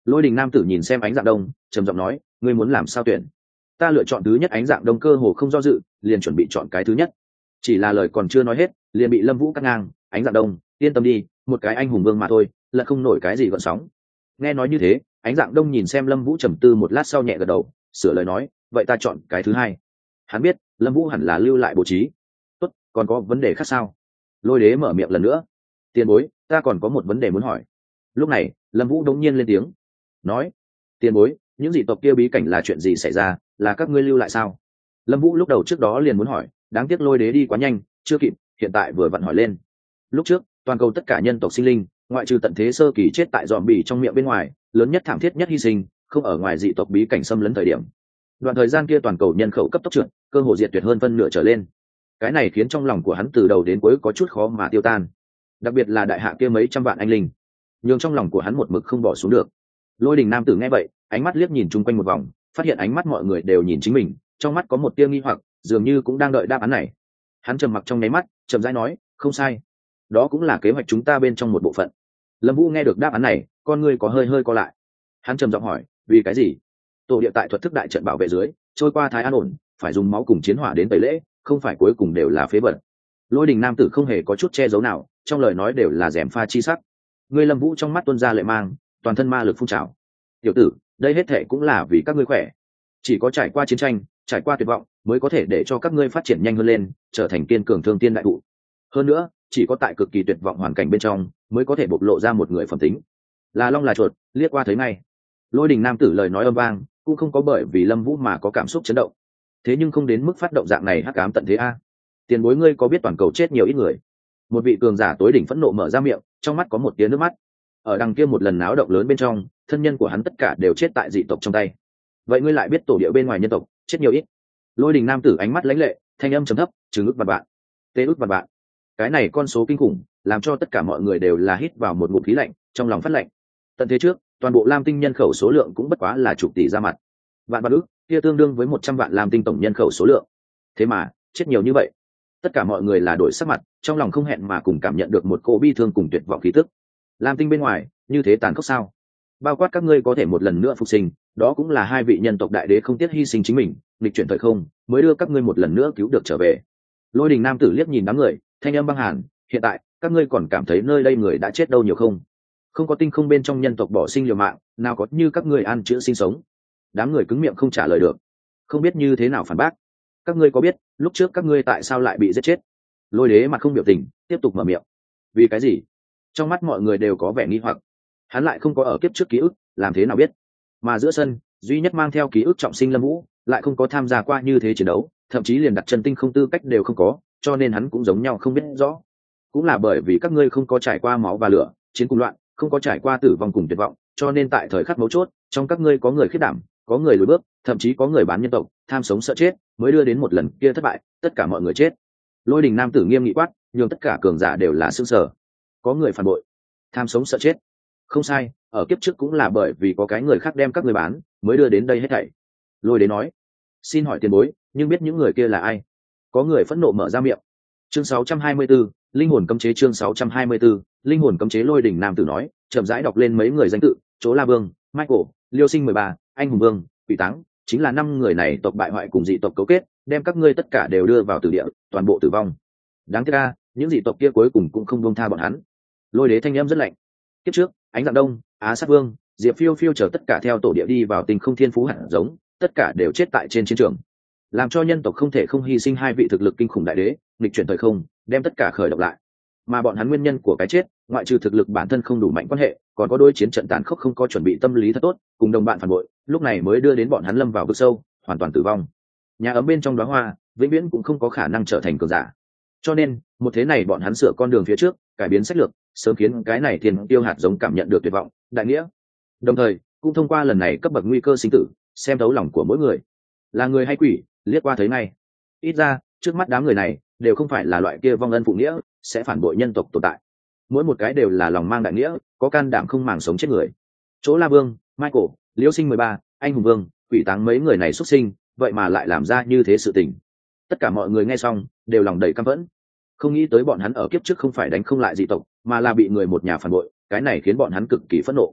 Lôi Đình nam tử nhìn xem Ánh Dạng Đông, trầm giọng nói, ngươi muốn làm sao tuyển? Ta lựa chọn thứ nhất. Ánh Dạng Đông cơ hồ không do dự, liền chuẩn bị chọn cái thứ nhất. Chỉ là lời còn chưa nói hết, liền bị Lâm Vũ cắt ngang. Ánh Dạng Đông, yên tâm đi, một cái anh hùng vương mà thôi, là không nổi cái gì gợn sóng. Nghe nói như thế, Ánh Dạng Đông nhìn xem Lâm Vũ trầm tư một lát sau nhẹ gật đầu, sửa lời nói, vậy ta chọn cái thứ hai. Hắn biết Lâm Vũ hẳn là lưu lại bố trí. Tốt, còn có vấn đề khác sao? Lôi Đế mở miệng lần nữa. Tiền bối, ta còn có một vấn đề muốn hỏi. Lúc này Lâm Vũ đống nhiên lên tiếng, nói, tiền bối, những dị tộc kia bí cảnh là chuyện gì xảy ra, là các ngươi lưu lại sao? Lâm Vũ lúc đầu trước đó liền muốn hỏi, đáng tiếc Lôi Đế đi quá nhanh, chưa kịp, hiện tại vừa vặn hỏi lên. Lúc trước toàn cầu tất cả nhân tộc sinh linh, ngoại trừ tận thế sơ kỳ chết tại dòm bì trong miệng bên ngoài, lớn nhất thảm thiết nhất hy sinh không ở ngoài dị tộc bí cảnh xâm lấn thời điểm. Đoạn thời gian kia toàn cầu nhân khẩu cấp tốc trượt, cơ hồ diệt tuyệt hơn phân nửa trở lên. Cái này khiến trong lòng của hắn từ đầu đến cuối có chút khó mà tiêu tan, đặc biệt là đại hạ kia mấy trăm vạn anh linh, nhưng trong lòng của hắn một mực không bỏ xuống được. Lôi Đình nam tử nghe vậy, ánh mắt liếc nhìn chung quanh một vòng, phát hiện ánh mắt mọi người đều nhìn chính mình, trong mắt có một tia nghi hoặc, dường như cũng đang đợi đáp án này. Hắn trầm mặc trong nháy mắt, chậm rãi nói, không sai, đó cũng là kế hoạch chúng ta bên trong một bộ phận. Lâm Vũ nghe được đáp án này, con ngươi có hơi hơi co lại. Hắn trầm giọng hỏi, vì cái gì? Tổ địa tại thuật thức đại trận bảo vệ dưới trôi qua thái an ổn, phải dùng máu cùng chiến hỏa đến tẩy lễ, không phải cuối cùng đều là phế vật. Lôi Đình nam tử không hề có chút che giấu nào, trong lời nói đều là rèm pha chi sắc. Ngươi Lâm Vũ trong mắt tuôn ra lệ mang, toàn thân ma lực phun trào. Tiểu tử, đây hết thệ cũng là vì các ngươi khỏe. Chỉ có trải qua chiến tranh, trải qua tuyệt vọng, mới có thể để cho các ngươi phát triển nhanh hơn lên, trở thành kiên cường thương tiên đại thụ. Hơn nữa, chỉ có tại cực kỳ tuyệt vọng hoàn cảnh bên trong, mới có thể bộc lộ ra một người phẩm tính. Là long là chuột, liếc qua thấy ngay. Lôi Đình nam tử lời nói âm vang, cũng không có bởi vì Lâm Vũ mà có cảm xúc chấn động. Thế nhưng không đến mức phát động dạng này hắc ám tận thế a. Tiền bối, ngươi có biết toàn cầu chết nhiều ít người? Một vị cường giả tối đỉnh phẫn nộ mở ra miệng, trong mắt có một tia nước mắt. Ở đằng kia một lần náo động lớn bên trong, thân nhân của hắn tất cả đều chết tại dị tộc trong tay. Vậy ngươi lại biết tổ địa bên ngoài nhân tộc chết nhiều ít? Lôi Đình nam tử ánh mắt lãnh lệ, thanh âm trầm thấp, trừng ức vạn bạn, tê ức vạn bạn. Cái này con số kinh khủng, làm cho tất cả mọi người đều là hít vào một ngụm khí lạnh, trong lòng phát lạnh. Tận thế trước, toàn bộ Lam Tinh nhân khẩu số lượng cũng bất quá là chục tỷ ra mặt. Vạn vạn ức, kia tương đương với một trăm vạn Lam Tinh tổng nhân khẩu số lượng. Thế mà, chết nhiều như vậy. Tất cả mọi người là đổi sắc mặt, trong lòng không hẹn mà cùng cảm nhận được một cỗ bi thương cùng tuyệt vọng khí tức. Lam Tinh bên ngoài, như thế tàn khốc sao? Bao quát các ngươi có thể một lần nữa phục sinh, đó cũng là hai vị nhân tộc đại đế không tiếc hy sinh chính mình, nghịch chuyển thời không, mới đưa các ngươi một lần nữa cứu được trở về. Lôi Đình nam tử liếc nhìn đám người, thanh âm băng hàn, hiện tại, các ngươi còn cảm thấy nơi đây người đã chết đâu nhiều không? Không có tinh không bên trong nhân tộc bỏ sinh liều mạng, nào có như các ngươi ăn chữa sinh sống. Đám người cứng miệng không trả lời được, không biết như thế nào phản bác. Các ngươi có biết lúc trước các ngươi tại sao lại bị giết chết? Lôi Đế mặt không biểu tình, tiếp tục mở miệng. Vì cái gì? Trong mắt mọi người đều có vẻ nghi hoặc. Hắn lại không có ở kiếp trước ký ức, làm thế nào biết? Mà giữa sân, duy nhất mang theo ký ức trọng sinh Lâm Vũ, lại không có tham gia qua như thế chiến đấu, thậm chí liền đặt chân tinh không tư cách đều không có, cho nên hắn cũng giống nhau không biết rõ. Cũng là bởi vì các ngươi không có trải qua máu và lửa, chiến cùng loạn, không có trải qua tử vong cùng tuyệt vọng, cho nên tại thời khắc mấu chốt, trong các ngươi có người khiết đảm, có người lùi bước, thậm chí có người bán nhân tộc, tham sống sợ chết, mới đưa đến một lần kia thất bại, tất cả mọi người chết. Lôi Đình nam tử nghiêm nghị quát, nhưng tất cả cường giả đều là sững sờ. Có người phản bội, tham sống sợ chết. Không sai, ở kiếp trước cũng là bởi vì có cái người khác đem các ngươi bán, mới đưa đến đây hết thảy. Lôi Đế nói, xin hỏi tiền bối, nhưng biết những người kia là ai? Có người phẫn nộ mở ra miệng. Chương sáu trăm hai mươi 64, linh hồn cấm chế. Chương sáu trăm hai mươi 64, linh hồn cấm chế. Lôi Đình nam tử nói, chậm rãi đọc lên mấy người danh tự: Chỗ La Vương, Michael, Liêu Sinh mười ba, Anh Hùng Vương, Quỷ Táng, chính là năm người này tộc bại hoại cùng dị tộc cấu kết, đem các ngươi tất cả đều đưa vào tử địa, toàn bộ tử vong. Đáng tiếc a, những dị tộc kia cuối cùng cũng không buông tha bọn hắn. Lôi Đế thanh âm rất lạnh. Kiếp trước, Ánh Dạng Đông, Á Sát Vương, Diệp Phiêu Phiêu chờ tất cả theo tổ địa đi vào Tinh Không Thiên Phú hạt giống, tất cả đều chết tại trên chiến trường, làm cho nhân tộc không thể không hy sinh hai vị thực lực kinh khủng đại đế, nghịch chuyển thời không, đem tất cả khởi động lại. Mà bọn hắn nguyên nhân của cái chết, ngoại trừ thực lực bản thân không đủ mạnh quan hệ, còn có đôi chiến trận tàn khốc không có chuẩn bị tâm lý thật tốt, cùng đồng bạn phản bội, lúc này mới đưa đến bọn hắn lâm vào vực sâu, hoàn toàn tử vong. Nhà ấm bên trong đóa hoa, vĩnh viễn cũng không có khả năng trở thành cường giả. Cho nên, một thế này bọn hắn sửa con đường phía trước, cải biến sách lược, sớm khiến cái này thiên tiêu hạt giống cảm nhận được tuyệt vọng, đại nghĩa. Đồng thời, cũng thông qua lần này cấp bậc nguy cơ sinh tử, xem thấu lòng của mỗi người, là người hay quỷ, liếc qua thấy ngay. Ít ra, trước mắt đám người này đều không phải là loại kia vong ân phụ nghĩa, sẽ phản bội nhân tộc tồn tại. Mỗi một cái đều là lòng mang đại nghĩa, có can đảm không màng sống chết người. Chỗ La Vương, Michael, Liễu Sinh mười ba, Anh Hùng Vương, Quỷ Táng mấy người này xuất sinh, vậy mà lại làm ra như thế sự tình. Tất cả mọi người nghe xong, đều lòng đầy căm phẫn. Không nghĩ tới bọn hắn ở kiếp trước không phải đánh không lại dị tộc, mà là bị người một nhà phản bội, cái này khiến bọn hắn cực kỳ phẫn nộ.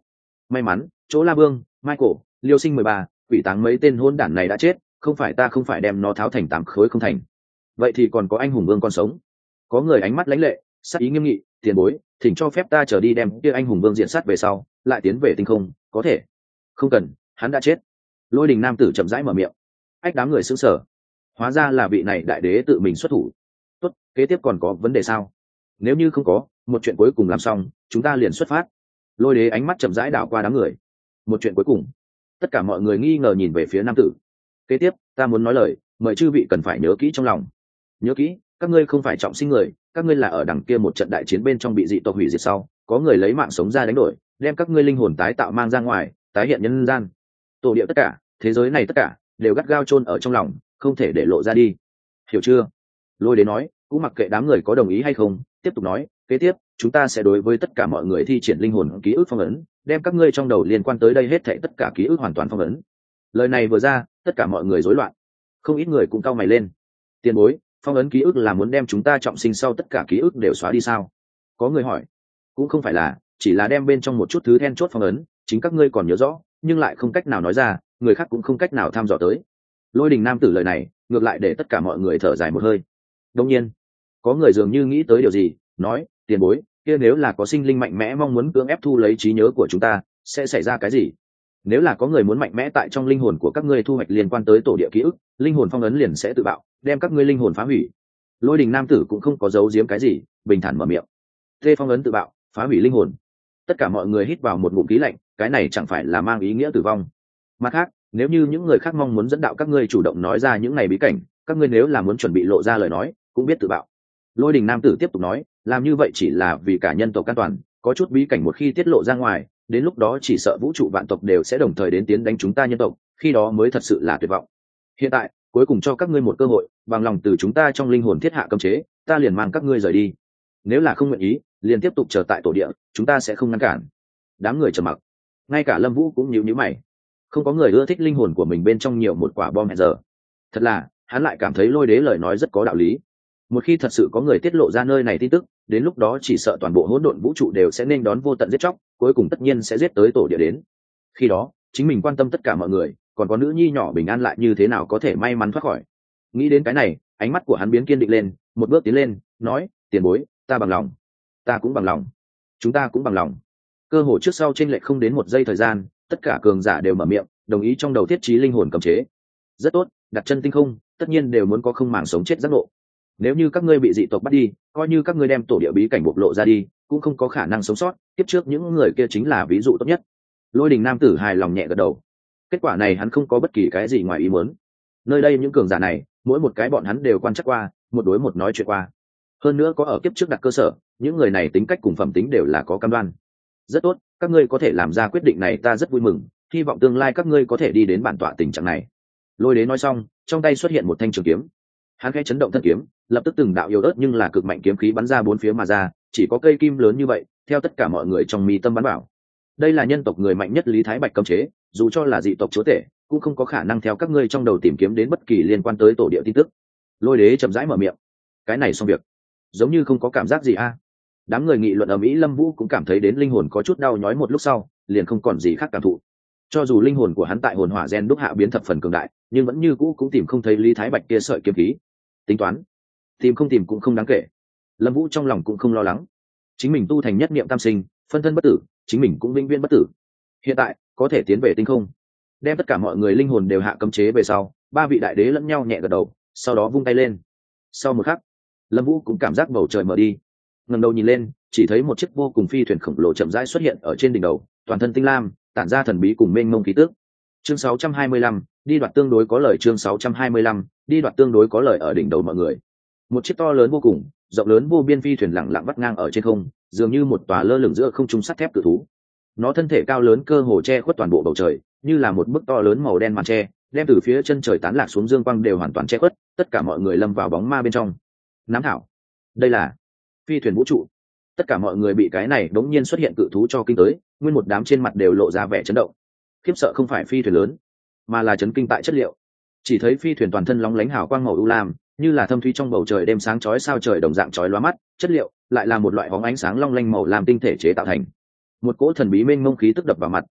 may mắn chỗ La Vương, Michael, Liêu Sinh mười ba, quỷ táng mấy tên hôn đản này đã chết, không phải ta không phải đem nó tháo thành tám khối không thành. Vậy thì còn có anh hùng vương còn sống. Có người ánh mắt lãnh lệ, sắc ý nghiêm nghị, tiền bối, thỉnh cho phép ta trở đi đem kia anh hùng vương diện sát về sau, lại tiến về tinh không, có thể. Không cần, hắn đã chết. Lôi Đình nam tử chậm rãi mở miệng. Ách đám người sững sờ. Hóa ra là vị này đại đế tự mình xuất thủ. Tốt, kế tiếp còn có vấn đề sao? Nếu như không có, một chuyện cuối cùng làm xong, chúng ta liền xuất phát. Lôi đế ánh mắt chậm rãi đảo qua đám người. Một chuyện cuối cùng. Tất cả mọi người nghi ngờ nhìn về phía nam tử. Kế tiếp, ta muốn nói lời, mời chư vị cần phải nhớ kỹ trong lòng. Nhớ kỹ, các ngươi không phải trọng sinh người, các ngươi là ở đằng kia một trận đại chiến bên trong bị dị tộc hủy diệt sau, có người lấy mạng sống ra đánh đổi, đem các ngươi linh hồn tái tạo mang ra ngoài, tái hiện nhân gian. Tổ địa tất cả, thế giới này tất cả, đều gắt gao chôn ở trong lòng, không thể để lộ ra đi. Hiểu chưa? Lôi đế nói, cũng mặc kệ đám người có đồng ý hay không, tiếp tục nói, kế tiếp, chúng ta sẽ đối với tất cả mọi người thi triển linh hồn ký ức phong ấn, đem các ngươi trong đầu liên quan tới đây hết thảy tất cả ký ức hoàn toàn phong ấn. Lời này vừa ra, tất cả mọi người rối loạn, không ít người cũng cau mày lên. Tiền bối, phong ấn ký ức là muốn đem chúng ta trọng sinh sau tất cả ký ức đều xóa đi sao? Có người hỏi. Cũng không phải là, chỉ là đem bên trong một chút thứ then chốt phong ấn, chính các ngươi còn nhớ rõ, nhưng lại không cách nào nói ra, người khác cũng không cách nào tham dò tới. Lôi Đình nam tử lời này, ngược lại để tất cả mọi người thở dài một hơi. Đương nhiên, có người dường như nghĩ tới điều gì, nói, tiền bối, kia nếu là có sinh linh mạnh mẽ mong muốn cưỡng ép thu lấy trí nhớ của chúng ta, sẽ xảy ra cái gì? Nếu là có người muốn mạnh mẽ tại trong linh hồn của các ngươi thu hoạch liên quan tới tổ địa ký ức, linh hồn phong ấn liền sẽ tự bạo, đem các ngươi linh hồn phá hủy. Lôi Đình nam tử cũng không có giấu giếm cái gì, bình thản mở miệng. Tê phong ấn tự bạo, phá hủy linh hồn. Tất cả mọi người hít vào một ngụm khí lạnh, cái này chẳng phải là mang ý nghĩa tử vong. Mặt khác, nếu như những người khác mong muốn dẫn đạo các ngươi chủ động nói ra những ngày bí cảnh, các ngươi nếu là muốn chuẩn bị lộ ra lời nói, cũng biết tự bạo. Lôi Đình nam tử tiếp tục nói, làm như vậy chỉ là vì cả nhân tộc an toàn, có chút bí cảnh một khi tiết lộ ra ngoài, đến lúc đó chỉ sợ vũ trụ vạn tộc đều sẽ đồng thời đến tiến đánh chúng ta nhân tộc, khi đó mới thật sự là tuyệt vọng. Hiện tại, cuối cùng cho các ngươi một cơ hội, bằng lòng từ chúng ta trong linh hồn thiết hạ cấm chế, ta liền mang các ngươi rời đi. Nếu là không nguyện ý, liền tiếp tục chờ tại tổ địa, chúng ta sẽ không ngăn cản. Đám người trầm mặc, ngay cả Lâm Vũ cũng nhíu nhíu mày. Không có người ưa thích linh hồn của mình bên trong nhiều một quả bom hẹn giờ. Thật là, hắn lại cảm thấy Lôi đế lời nói rất có đạo lý. Một khi thật sự có người tiết lộ ra nơi này tin tức, đến lúc đó chỉ sợ toàn bộ hỗn độn vũ trụ đều sẽ nên đón vô tận giết chóc, cuối cùng tất nhiên sẽ giết tới tổ địa đến. Khi đó, chính mình quan tâm tất cả mọi người, còn có nữ nhi nhỏ bình an lại như thế nào có thể may mắn thoát khỏi. Nghĩ đến cái này, ánh mắt của hắn biến kiên định lên, một bước tiến lên, nói, tiền bối, ta bằng lòng. Ta cũng bằng lòng. Chúng ta cũng bằng lòng. Cơ hội trước sau trên lệch không đến một giây thời gian, tất cả cường giả đều mở miệng, đồng ý trong đầu thiết trí linh hồn cấm chế. Rất tốt, đặt chân tinh không, tất nhiên đều muốn có không màng sống chết giác ngộ. Nếu như các ngươi bị dị tộc bắt đi, coi như các ngươi đem tổ địa bí cảnh bộc lộ ra đi, cũng không có khả năng sống sót, tiếp trước những người kia chính là ví dụ tốt nhất. Lôi Đình nam tử hài lòng nhẹ gật đầu. Kết quả này hắn không có bất kỳ cái gì ngoài ý muốn. Nơi đây những cường giả này, mỗi một cái bọn hắn đều quan trắc qua, một đối một nói chuyện qua. Hơn nữa có ở kiếp trước đặt cơ sở, những người này tính cách cùng phẩm tính đều là có cam đoan. Rất tốt, các ngươi có thể làm ra quyết định này ta rất vui mừng, hy vọng tương lai các ngươi có thể đi đến bản tọa tình trạng này. Lôi đế nói xong, trong tay xuất hiện một thanh trường kiếm. Hắn khẽ chấn động thân kiếm, lập tức từng đạo yếu ớt nhưng là cực mạnh kiếm khí bắn ra bốn phía mà ra, chỉ có cây kim lớn như vậy, theo tất cả mọi người trong mi tâm bắn bảo. Đây là nhân tộc người mạnh nhất Lý Thái Bạch cấm chế, dù cho là dị tộc chúa tể, cũng không có khả năng theo các ngươi trong đầu tìm kiếm đến bất kỳ liên quan tới tổ địa tin tức. Lôi đế chậm rãi mở miệng. Cái này xong việc, giống như không có cảm giác gì a. Đám người nghị luận ầm ĩ, Lâm Vũ cũng cảm thấy đến linh hồn có chút đau nhói, một lúc sau, liền không còn gì khác cảm thụ. Cho dù linh hồn của hắn tại hồn hỏa gen đúc hạ biến thập phần cường đại, nhưng vẫn như cũ cũng tìm không thấy Lý Thái Bạch kia sợi kiếm khí. Tính toán, tìm không tìm cũng không đáng kể. Lâm Vũ trong lòng cũng không lo lắng. Chính mình tu thành nhất niệm tam sinh, phân thân bất tử, chính mình cũng vĩnh viễn bất tử. Hiện tại, có thể tiến về tinh không. Đem tất cả mọi người linh hồn đều hạ cấm chế về sau, ba vị đại đế lẫn nhau nhẹ gật đầu, sau đó vung tay lên. Sau một khắc, Lâm Vũ cũng cảm giác bầu trời mở đi. Ngẩng đầu nhìn lên, chỉ thấy một chiếc vô cùng phi thuyền khổng lồ chậm rãi xuất hiện ở trên đỉnh đầu, toàn thân tinh lam, tản ra thần bí cùng mênh mông khí tức. Chương sáu trăm hai mươi lăm, đi đoạt tương đối có lời. Chương sáu trăm hai mươi lăm, đi đoạt tương đối có lời. Ở đỉnh đầu mọi người, một chiếc to lớn vô cùng, rộng lớn vô biên phi thuyền lặng lặng vắt ngang ở trên không, dường như một tòa lơ lửng giữa không trung sắt thép cự thú. Nó thân thể cao lớn cơ hồ che khuất toàn bộ bầu trời, như là một bức to lớn màu đen màn che, đem từ phía chân trời tán lạc xuống dương quang đều hoàn toàn che khuất, tất cả mọi người lâm vào bóng ma bên trong. Nắm thảo, đây là phi thuyền vũ trụ. Tất cả mọi người bị cái này đống nhiên xuất hiện cự thú cho kinh tới, nguyên một đám trên mặt đều lộ ra vẻ chấn động. Khiếp sợ không phải phi thuyền lớn, mà là chấn kinh tại chất liệu. Chỉ thấy phi thuyền toàn thân lóng lánh hào quang màu u lam, như là thâm thúy trong bầu trời đêm sáng chói sao trời đồng dạng chói lóa mắt, chất liệu lại là một loại bóng ánh sáng long lanh màu lam tinh thể chế tạo thành. Một cỗ thần bí mênh mông khí tức đập vào mặt,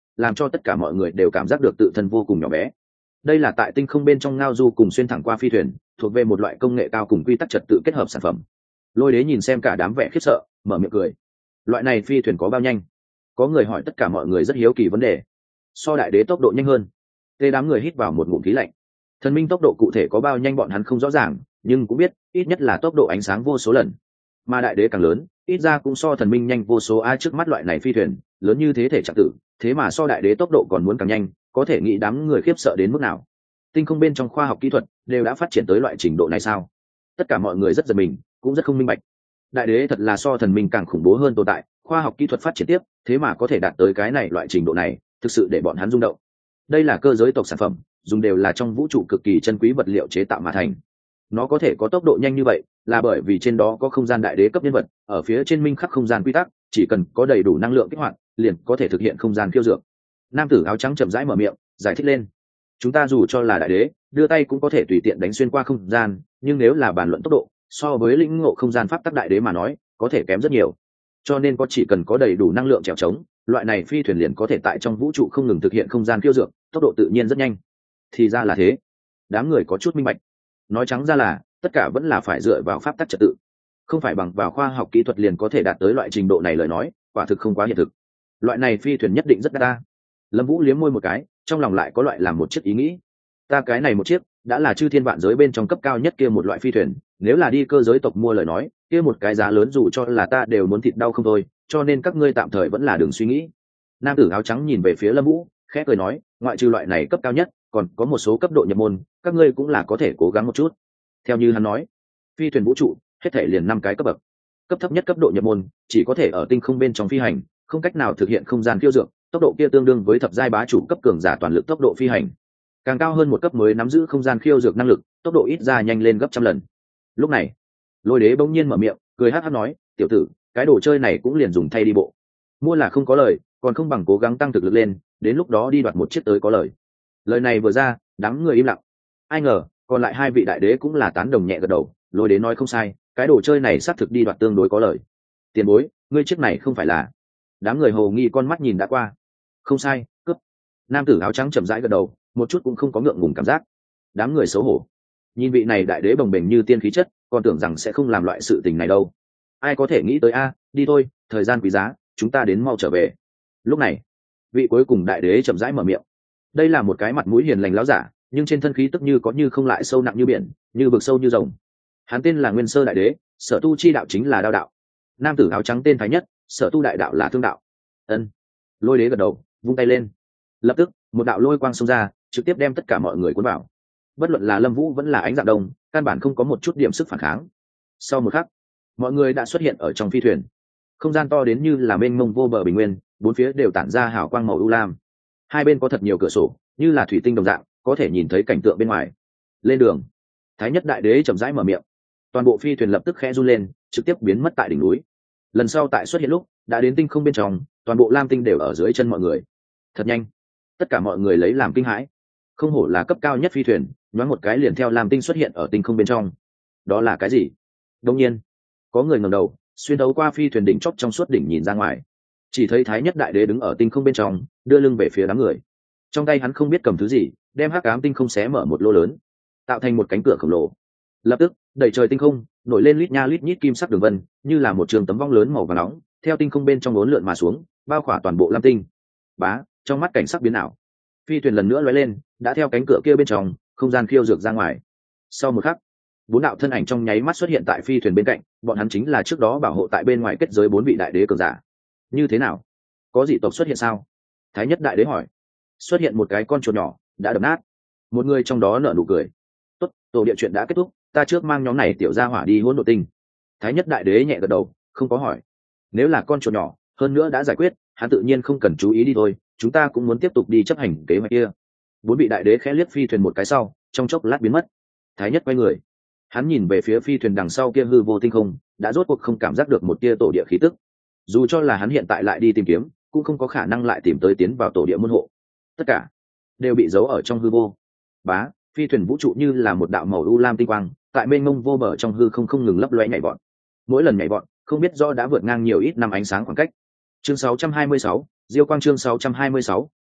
làm cho tất cả mọi người đều cảm giác được tự thân vô cùng nhỏ bé. Đây là tại tinh không bên trong ngao du cùng xuyên thẳng qua phi thuyền, thuộc về một loại công nghệ cao cùng quy tắc trật tự kết hợp sản phẩm. Lôi Đế nhìn xem cả đám vẻ khiếp sợ, mở miệng cười. Loại này phi thuyền có bao nhanh? Có người hỏi, tất cả mọi người rất hiếu kỳ vấn đề. So đại đế tốc độ nhanh hơn. Tê đám người hít vào một ngụm khí lạnh. Thần minh tốc độ cụ thể có bao nhanh bọn hắn không rõ ràng, nhưng cũng biết ít nhất là tốc độ ánh sáng vô số lần. Mà đại đế càng lớn, ít ra cũng so thần minh nhanh vô số. Ai trước mắt loại này phi thuyền lớn như thế thể trạng tử, thế mà so đại đế tốc độ còn muốn càng nhanh, có thể nghĩ đám người khiếp sợ đến mức nào. Tinh không bên trong khoa học kỹ thuật đều đã phát triển tới loại trình độ này sao? Tất cả mọi người rất giật mình, cũng rất không minh bạch. Đại đế thật là so thần minh càng khủng bố hơn tồn tại, khoa học kỹ thuật phát triển tiếp, thế mà có thể đạt tới cái này loại trình độ này, thực sự để bọn hắn rung động. Đây là cơ giới tộc sản phẩm, dùng đều là trong vũ trụ cực kỳ chân quý vật liệu chế tạo mà thành. Nó có thể có tốc độ nhanh như vậy, là bởi vì trên đó có không gian đại đế cấp nhân vật, ở phía trên minh khắc không gian quy tắc, chỉ cần có đầy đủ năng lượng kích hoạt, liền có thể thực hiện không gian khiêu dược. Nam tử áo trắng chậm rãi mở miệng, giải thích lên. Chúng ta dù cho là đại đế, đưa tay cũng có thể tùy tiện đánh xuyên qua không gian, nhưng nếu là bàn luận tốc độ, so với lĩnh ngộ không gian pháp tắc đại đế mà nói, có thể kém rất nhiều. Cho nên có chỉ cần có đầy đủ năng lượng trèo trống, loại này phi thuyền liền có thể tại trong vũ trụ không ngừng thực hiện không gian khiêu dược, tốc độ tự nhiên rất nhanh. Thì ra là thế. Đám người có chút minh bạch. Nói trắng ra là tất cả vẫn là phải dựa vào pháp tắc trật tự, không phải bằng vào khoa học kỹ thuật liền có thể đạt tới loại trình độ này. Lời nói quả thực không quá hiện thực. Loại này phi thuyền nhất định rất đắt ta. Lâm Vũ liếm môi một cái, trong lòng lại có loại làm một chiếc ý nghĩ. Ta cái này một chiếc đã là chư thiên vạn giới bên trong cấp cao nhất kia một loại phi thuyền, nếu là đi cơ giới tộc mua lời nói, kia một cái giá lớn dù cho là ta đều muốn thịt đau không thôi, cho nên các ngươi tạm thời vẫn là đừng suy nghĩ. Nam tử áo trắng nhìn về phía Lâm Vũ, khẽ cười nói, ngoại trừ loại này cấp cao nhất, còn có một số cấp độ nhập môn, các ngươi cũng là có thể cố gắng một chút. Theo như hắn nói, phi thuyền vũ trụ hết thể liền năm cái cấp bậc. Cấp thấp nhất cấp độ nhập môn, chỉ có thể ở tinh không bên trong phi hành, không cách nào thực hiện không gian khiêu dược, tốc độ kia tương đương với thập giai bá chủ cấp cường giả toàn lực tốc độ phi hành. Càng cao hơn một cấp mới nắm giữ không gian khiêu dược năng lực, tốc độ ít ra nhanh lên gấp trăm lần. Lúc này, Lôi Đế bỗng nhiên mở miệng, cười hắc hắc nói, tiểu tử, cái đồ chơi này cũng liền dùng thay đi bộ. Mua là không có lời, còn không bằng cố gắng tăng thực lực lên, đến lúc đó đi đoạt một chiếc tới có lời. Lời này vừa ra, đám người im lặng. Ai ngờ, còn lại hai vị đại đế cũng là tán đồng nhẹ gật đầu. Lôi Đế nói không sai, cái đồ chơi này xác thực đi đoạt tương đối có lời. Tiền bối, ngươi chiếc này không phải là? Đám người hồ nghi con mắt nhìn đã qua. Không sai, cướp. Nam tử áo trắng chậm rãi gật đầu, một chút cũng không có ngượng ngùng cảm giác. Đám người xấu hổ, nhìn vị này đại đế bồng bềnh như tiên khí chất, còn tưởng rằng sẽ không làm loại sự tình này đâu. Ai có thể nghĩ tới a, đi thôi, thời gian quý giá, chúng ta đến mau trở về. Lúc này, vị cuối cùng đại đế chậm rãi mở miệng. Đây là một cái mặt mũi hiền lành láo giả, nhưng trên thân khí tức như có như không, lại sâu nặng như biển, như vực sâu như rồng. Hắn tên là Nguyên Sơ đại đế, sở tu chi đạo chính là đao đạo. Nam tử áo trắng tên Thái Nhất, sở tu đại đạo là thương đạo. Ân. Lôi Đế gật đầu, vung tay lên. Lập tức, một đạo lôi quang xông ra, trực tiếp đem tất cả mọi người cuốn vào. Bất luận là Lâm Vũ vẫn là Ánh Dạng Đông, căn bản không có một chút điểm sức phản kháng. Sau một khắc, mọi người đã xuất hiện ở trong phi thuyền. Không gian to đến như là mênh mông vô bờ bình nguyên, bốn phía đều tản ra hào quang màu u lam. Hai bên có thật nhiều cửa sổ, như là thủy tinh đồng dạng, có thể nhìn thấy cảnh tượng bên ngoài. Lên đường. Thái Nhất đại đế chậm rãi mở miệng. Toàn bộ phi thuyền lập tức khẽ run lên, trực tiếp biến mất tại đỉnh núi. Lần sau tại xuất hiện lúc, đã đến tinh không bên trong, toàn bộ lam tinh đều ở dưới chân mọi người. Thật nhanh. Tất cả mọi người lấy làm kinh hãi. Không hổ là cấp cao nhất phi thuyền, nhoáng một cái liền theo lam tinh xuất hiện ở tinh không bên trong. Đó là cái gì? Đương nhiên, có người ngẩng đầu, xuyên thấu qua phi thuyền đỉnh chóp trong suốt đỉnh nhìn ra ngoài. Chỉ thấy Thái Nhất đại đế đứng ở tinh không bên trong, đưa lưng về phía đám người. Trong tay hắn không biết cầm thứ gì, đem hắc ám tinh không xé mở một lỗ lớn, tạo thành một cánh cửa khổng lồ. Lập tức, đẩy trời tinh không nổi lên lít nha lít nhít kim sắc đường vân, như là một trường tấm vong lớn màu vàng nóng, theo tinh không bên trong uốn lượn mà xuống, bao khỏa toàn bộ lam tinh. Bá, trong mắt cảnh sắc biến ảo, phi thuyền lần nữa lóe lên, đã theo cánh cửa kia bên trong không gian khiêu dược ra ngoài. Sau một khắc, bốn đạo thân ảnh trong nháy mắt xuất hiện tại phi thuyền bên cạnh, bọn hắn chính là trước đó bảo hộ tại bên ngoài kết giới bốn vị đại đế cường giả. Như thế nào, có dị tộc xuất hiện sao? Thái Nhất đại đế hỏi. Xuất hiện một cái con chuột nhỏ, đã đập nát. Một người trong đó nở nụ cười. Tốt, tổ địa chuyện đã kết thúc, ta trước mang nhóm này tiểu gia hỏa đi hỗn độn tinh. Thái Nhất đại đế nhẹ gật đầu, không có hỏi. Nếu là con chuột nhỏ, hơn nữa đã giải quyết, hắn tự nhiên không cần chú ý đi thôi, chúng ta cũng muốn tiếp tục đi chấp hành kế hoạch kia. Bốn vị đại đế khẽ liếc phi thuyền một cái sau, trong chốc lát biến mất. Thái Nhất quay người, hắn nhìn về phía phi thuyền đằng sau kia hư vô tinh không, đã rốt cuộc không cảm giác được một tia tổ địa khí tức. Dù cho là hắn hiện tại lại đi tìm kiếm, cũng không có khả năng lại tìm tới tiến vào tổ địa môn hộ. Tất cả đều bị giấu ở trong hư vô. Bá, phi thuyền vũ trụ như là một đạo màu u lam tinh quang, tại mênh mông vô bờ trong hư không không ngừng lấp loé nhảy vọt. Mỗi lần nhảy vọt, không biết do đã vượt ngang nhiều ít năm ánh sáng khoảng cách. Chương sáu trăm hai mươi sáu, Diêu Quang chương sáu trăm hai mươi sáu,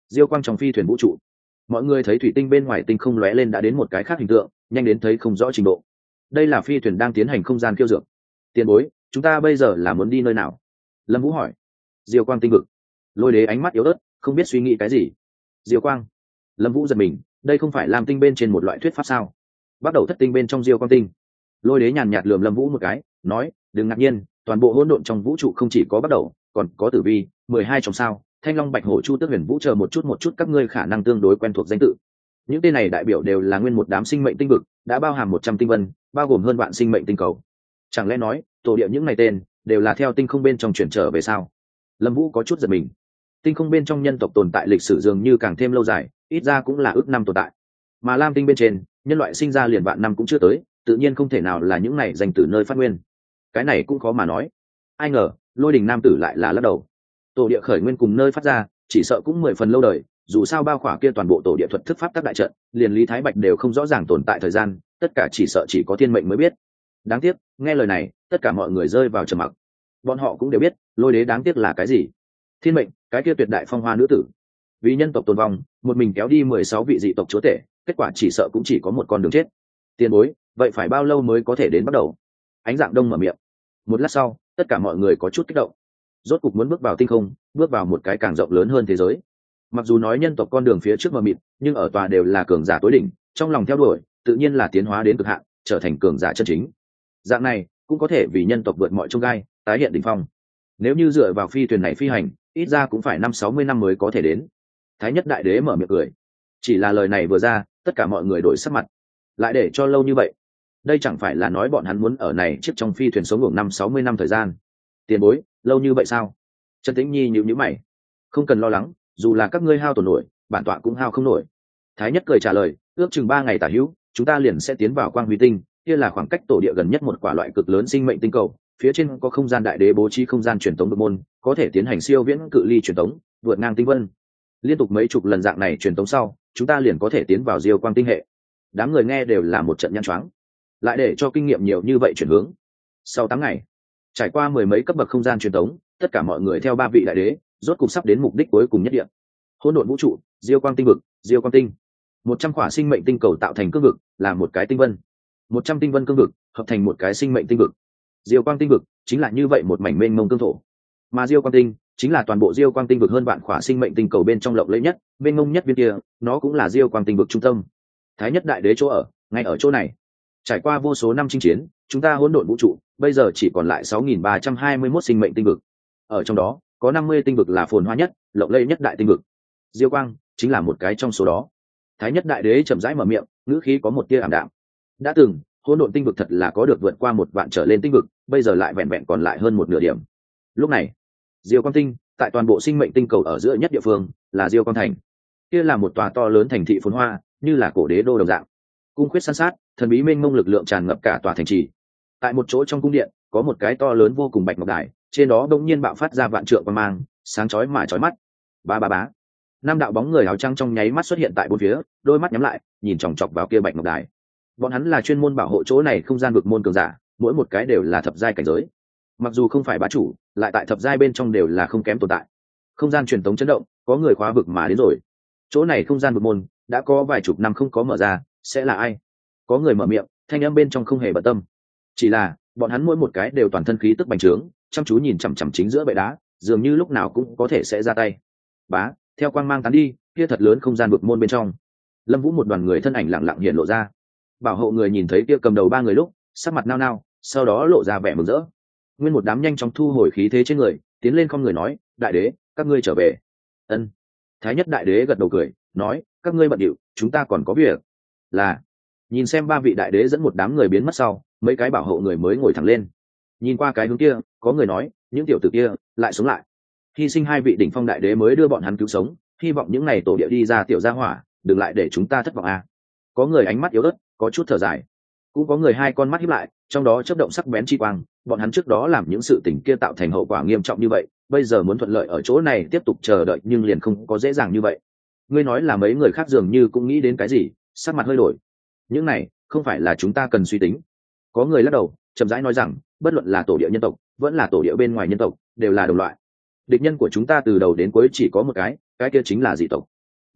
diêu quang trong phi thuyền vũ trụ, mọi người thấy thủy tinh bên ngoài tinh không lóe lên đã đến một cái khác hình tượng, nhanh đến thấy không rõ trình độ. Đây là phi thuyền đang tiến hành không gian khiêu dược. Tiền bối, chúng ta bây giờ là muốn đi nơi nào? Lâm Vũ hỏi. Diêu quang tinh vực. Lôi Đế ánh mắt yếu ớt, không biết suy nghĩ cái gì. Diêu quang. Lâm Vũ giật mình, đây không phải làm tinh bên trên một loại thuyết pháp sao? Bắt đầu thất tinh bên trong diêu quang tinh. Lôi Đế nhàn nhạt lườm Lâm Vũ một cái, nói, đừng ngạc nhiên, toàn bộ hỗn độn trong vũ trụ không chỉ có bắt đầu, còn có tử vi, mười hai trong sao, thanh long bạch hổ chu tước huyền vũ chờ một chút một chút các ngươi khả năng tương đối quen thuộc danh tự. Những tên này đại biểu đều là nguyên một đám sinh mệnh tinh vực, đã bao hàm một trăm tinh vân, bao gồm hơn vạn sinh mệnh tinh cầu. Chẳng lẽ nói, tổ địa những này tên đều là theo tinh không bên trong chuyển trở về sao? Lâm Vũ có chút giật mình. Tinh không bên trong nhân tộc tồn tại lịch sử dường như càng thêm lâu dài, ít ra cũng là ước năm tồn tại. Mà lam tinh bên trên, nhân loại sinh ra liền vạn năm cũng chưa tới, tự nhiên không thể nào là những này dành từ nơi phát nguyên. Cái này cũng khó mà nói. Ai ngờ, Lôi Đình nam tử lại là lắc đầu. Tổ địa khởi nguyên cùng nơi phát ra, chỉ sợ cũng mười phần lâu đời, dù sao bao khỏa kia toàn bộ tổ địa thuật thức pháp tác đại trận, liền Lý Thái Bạch đều không rõ ràng tồn tại thời gian, tất cả chỉ sợ chỉ có thiên mệnh mới biết. Đáng tiếc, nghe lời này, tất cả mọi người rơi vào trầm mặc. Bọn họ cũng đều biết, Lôi Đế đáng tiếc là cái gì. Thiên mệnh, cái kia tuyệt đại phong hoa nữ tử, vì nhân tộc tồn vong, một mình kéo đi mười sáu vị dị tộc chúa tể, kết quả chỉ sợ cũng chỉ có một con đường chết. Tiền bối, vậy phải bao lâu mới có thể đến bắt đầu? Ánh Dạng Đông mở miệng. Một lát sau, tất cả mọi người có chút kích động. Rốt cục muốn bước vào tinh không, bước vào một cái càng rộng lớn hơn thế giới. Mặc dù nói nhân tộc con đường phía trước mờ mịt, nhưng ở tòa đều là cường giả tối đỉnh, trong lòng theo đuổi, tự nhiên là tiến hóa đến cực hạn, trở thành cường giả chân chính. Dạng này cũng có thể vì nhân tộc vượt mọi chông gai, tái hiện đỉnh phong. Nếu như dựa vào phi thuyền này phi hành, ít ra cũng phải năm sáu mươi năm mới có thể đến. Thái Nhất Đại Đế mở miệng cười. Chỉ là lời này vừa ra, tất cả mọi người đổi sắc mặt. Lại để cho lâu như vậy, đây chẳng phải là nói bọn hắn muốn ở này chiếc trong phi thuyền sống ngủ năm sáu mươi năm thời gian? Tiền bối, lâu như vậy sao? Trần Tĩnh Nhi nhíu nhíu mày. Không cần lo lắng, dù là các ngươi hao tổn nổi, bản tọa cũng hao không nổi. Thái Nhất cười trả lời, ước chừng ba ngày tả hữu, chúng ta liền sẽ tiến vào Quang Huy Tinh, kia là khoảng cách tổ địa gần nhất một quả loại cực lớn sinh mệnh tinh cầu, phía trên có không gian đại đế bố trí không gian truyền tống độc môn, có thể tiến hành siêu viễn cự ly truyền tống, vượt ngang tinh vân. Liên tục mấy chục lần dạng này truyền tống sau, chúng ta liền có thể tiến vào Diêu Quang tinh hệ. Đám người nghe đều là một trận nhăn choáng. Lại để cho kinh nghiệm nhiều như vậy chuyển hướng. Sau tám ngày, trải qua mười mấy cấp bậc không gian truyền tống, tất cả mọi người theo ba vị đại đế, rốt cục sắp đến mục đích cuối cùng nhất địa. Hỗn độn vũ trụ, Diêu Quang tinh vực, Diêu Quang tinh. một trăm quả sinh mệnh tinh cầu tạo thành cương vực, là một cái tinh vân. một trăm tinh vân cương vực, hợp thành một cái sinh mệnh tinh vực. Diêu Quang tinh vực chính là như vậy một mảnh mênh mông cương thổ. Mà Diêu Quang tinh chính là toàn bộ Diêu Quang tinh vực hơn vạn quả sinh mệnh tinh cầu bên trong lộng lẫy nhất, mênh mông nhất viên kia, nó cũng là Diêu Quang tinh vực trung tâm. Thái Nhất Đại Đế chỗ ở, ngay ở chỗ này. Trải qua vô số năm chinh chiến, chúng ta hỗn độn vũ trụ, bây giờ chỉ còn lại sáu nghìn ba trăm hai mươi mốt sinh mệnh tinh vực. Ở trong đó, có năm mươi tinh vực là phồn hoa nhất, lộng lẫy nhất đại tinh vực. Diêu Quang chính là một cái trong số đó. Thái Nhất Đại Đế chậm rãi mở miệng, ngữ khí có một tia ảm đạm. Đã từng, hỗn độn tinh vực thật là có được vượt qua một vạn trở lên tinh vực, bây giờ lại vẹn vẹn còn lại hơn một nửa điểm. Lúc này, Diêu Quang tinh, tại toàn bộ sinh mệnh tinh cầu ở giữa nhất địa phương, là Diêu Quang thành. Kia là một tòa to lớn thành thị phồn hoa, như là cổ đế đô đồng dạng. Cung khuyết san sát, thần bí mênh mông lực lượng tràn ngập cả tòa thành trì. Tại một chỗ trong cung điện, có một cái to lớn vô cùng bạch ngọc đài, trên đó đột nhiên bạo phát ra vạn trượng quang mang, sáng chói mà chói mắt. Ba ba bá. Năm đạo bóng người áo trắng trong nháy mắt xuất hiện tại bốn phía, đôi mắt nhắm lại, nhìn chòng chọc vào kia bạch ngọc đài. Bọn hắn là chuyên môn bảo hộ chỗ này không gian vực môn cường giả, mỗi một cái đều là thập giai cảnh giới. Mặc dù không phải bá chủ, lại tại thập giai bên trong đều là không kém tồn tại. Không gian truyền tống chấn động, có người khóa vực mà đến rồi. Chỗ này không gian vực môn đã có vài chục năm không có mở ra, sẽ là ai? Có người mở miệng, thanh âm bên trong không hề bận tâm. Chỉ là, bọn hắn mỗi một cái đều toàn thân khí tức bành trướng, chăm chú nhìn chằm chằm chính giữa bệ đá, dường như lúc nào cũng có thể sẽ ra tay. Bá, theo quang mang tán đi, kia thật lớn không gian vực môn bên trong. Lâm Vũ một đoàn người thân ảnh lặng lặng hiện lộ ra. Bảo hộ người nhìn thấy kia cầm đầu ba người lúc, sắc mặt nao nao, sau đó lộ ra vẻ mừng rỡ. Nguyên một đám nhanh chóng thu hồi khí thế trên người, tiến lên không người nói, đại đế, các ngươi trở về. Ân. Thái Nhất Đại Đế gật đầu cười, nói, các ngươi bận điệu, chúng ta còn có việc. Là. Nhìn xem ba vị đại đế dẫn một đám người biến mất sau, mấy cái bảo hộ người mới ngồi thẳng lên. Nhìn qua cái hướng kia, có người nói, những tiểu tử kia lại sống lại. Hy sinh hai vị đỉnh phong đại đế mới đưa bọn hắn cứu sống, hy vọng những ngày tổ địa đi ra tiểu gia hỏa, đừng lại để chúng ta thất vọng a. À. Có người ánh mắt yếu ớt, có chút thở dài. Cũng có người hai con mắt híp lại, trong đó chớp động sắc bén chi quang, bọn hắn trước đó làm những sự tình kia tạo thành hậu quả nghiêm trọng như vậy, bây giờ muốn thuận lợi ở chỗ này tiếp tục chờ đợi nhưng liền không có dễ dàng như vậy. Ngươi nói là mấy người khác dường như cũng nghĩ đến cái gì, sắc mặt hơi đổi. Những này không phải là chúng ta cần suy tính. Có người lắc đầu, chậm rãi nói rằng, bất luận là tổ địa nhân tộc, vẫn là tổ địa bên ngoài nhân tộc, đều là đồng loại. Địch nhân của chúng ta từ đầu đến cuối chỉ có một cái, cái kia chính là dị tộc.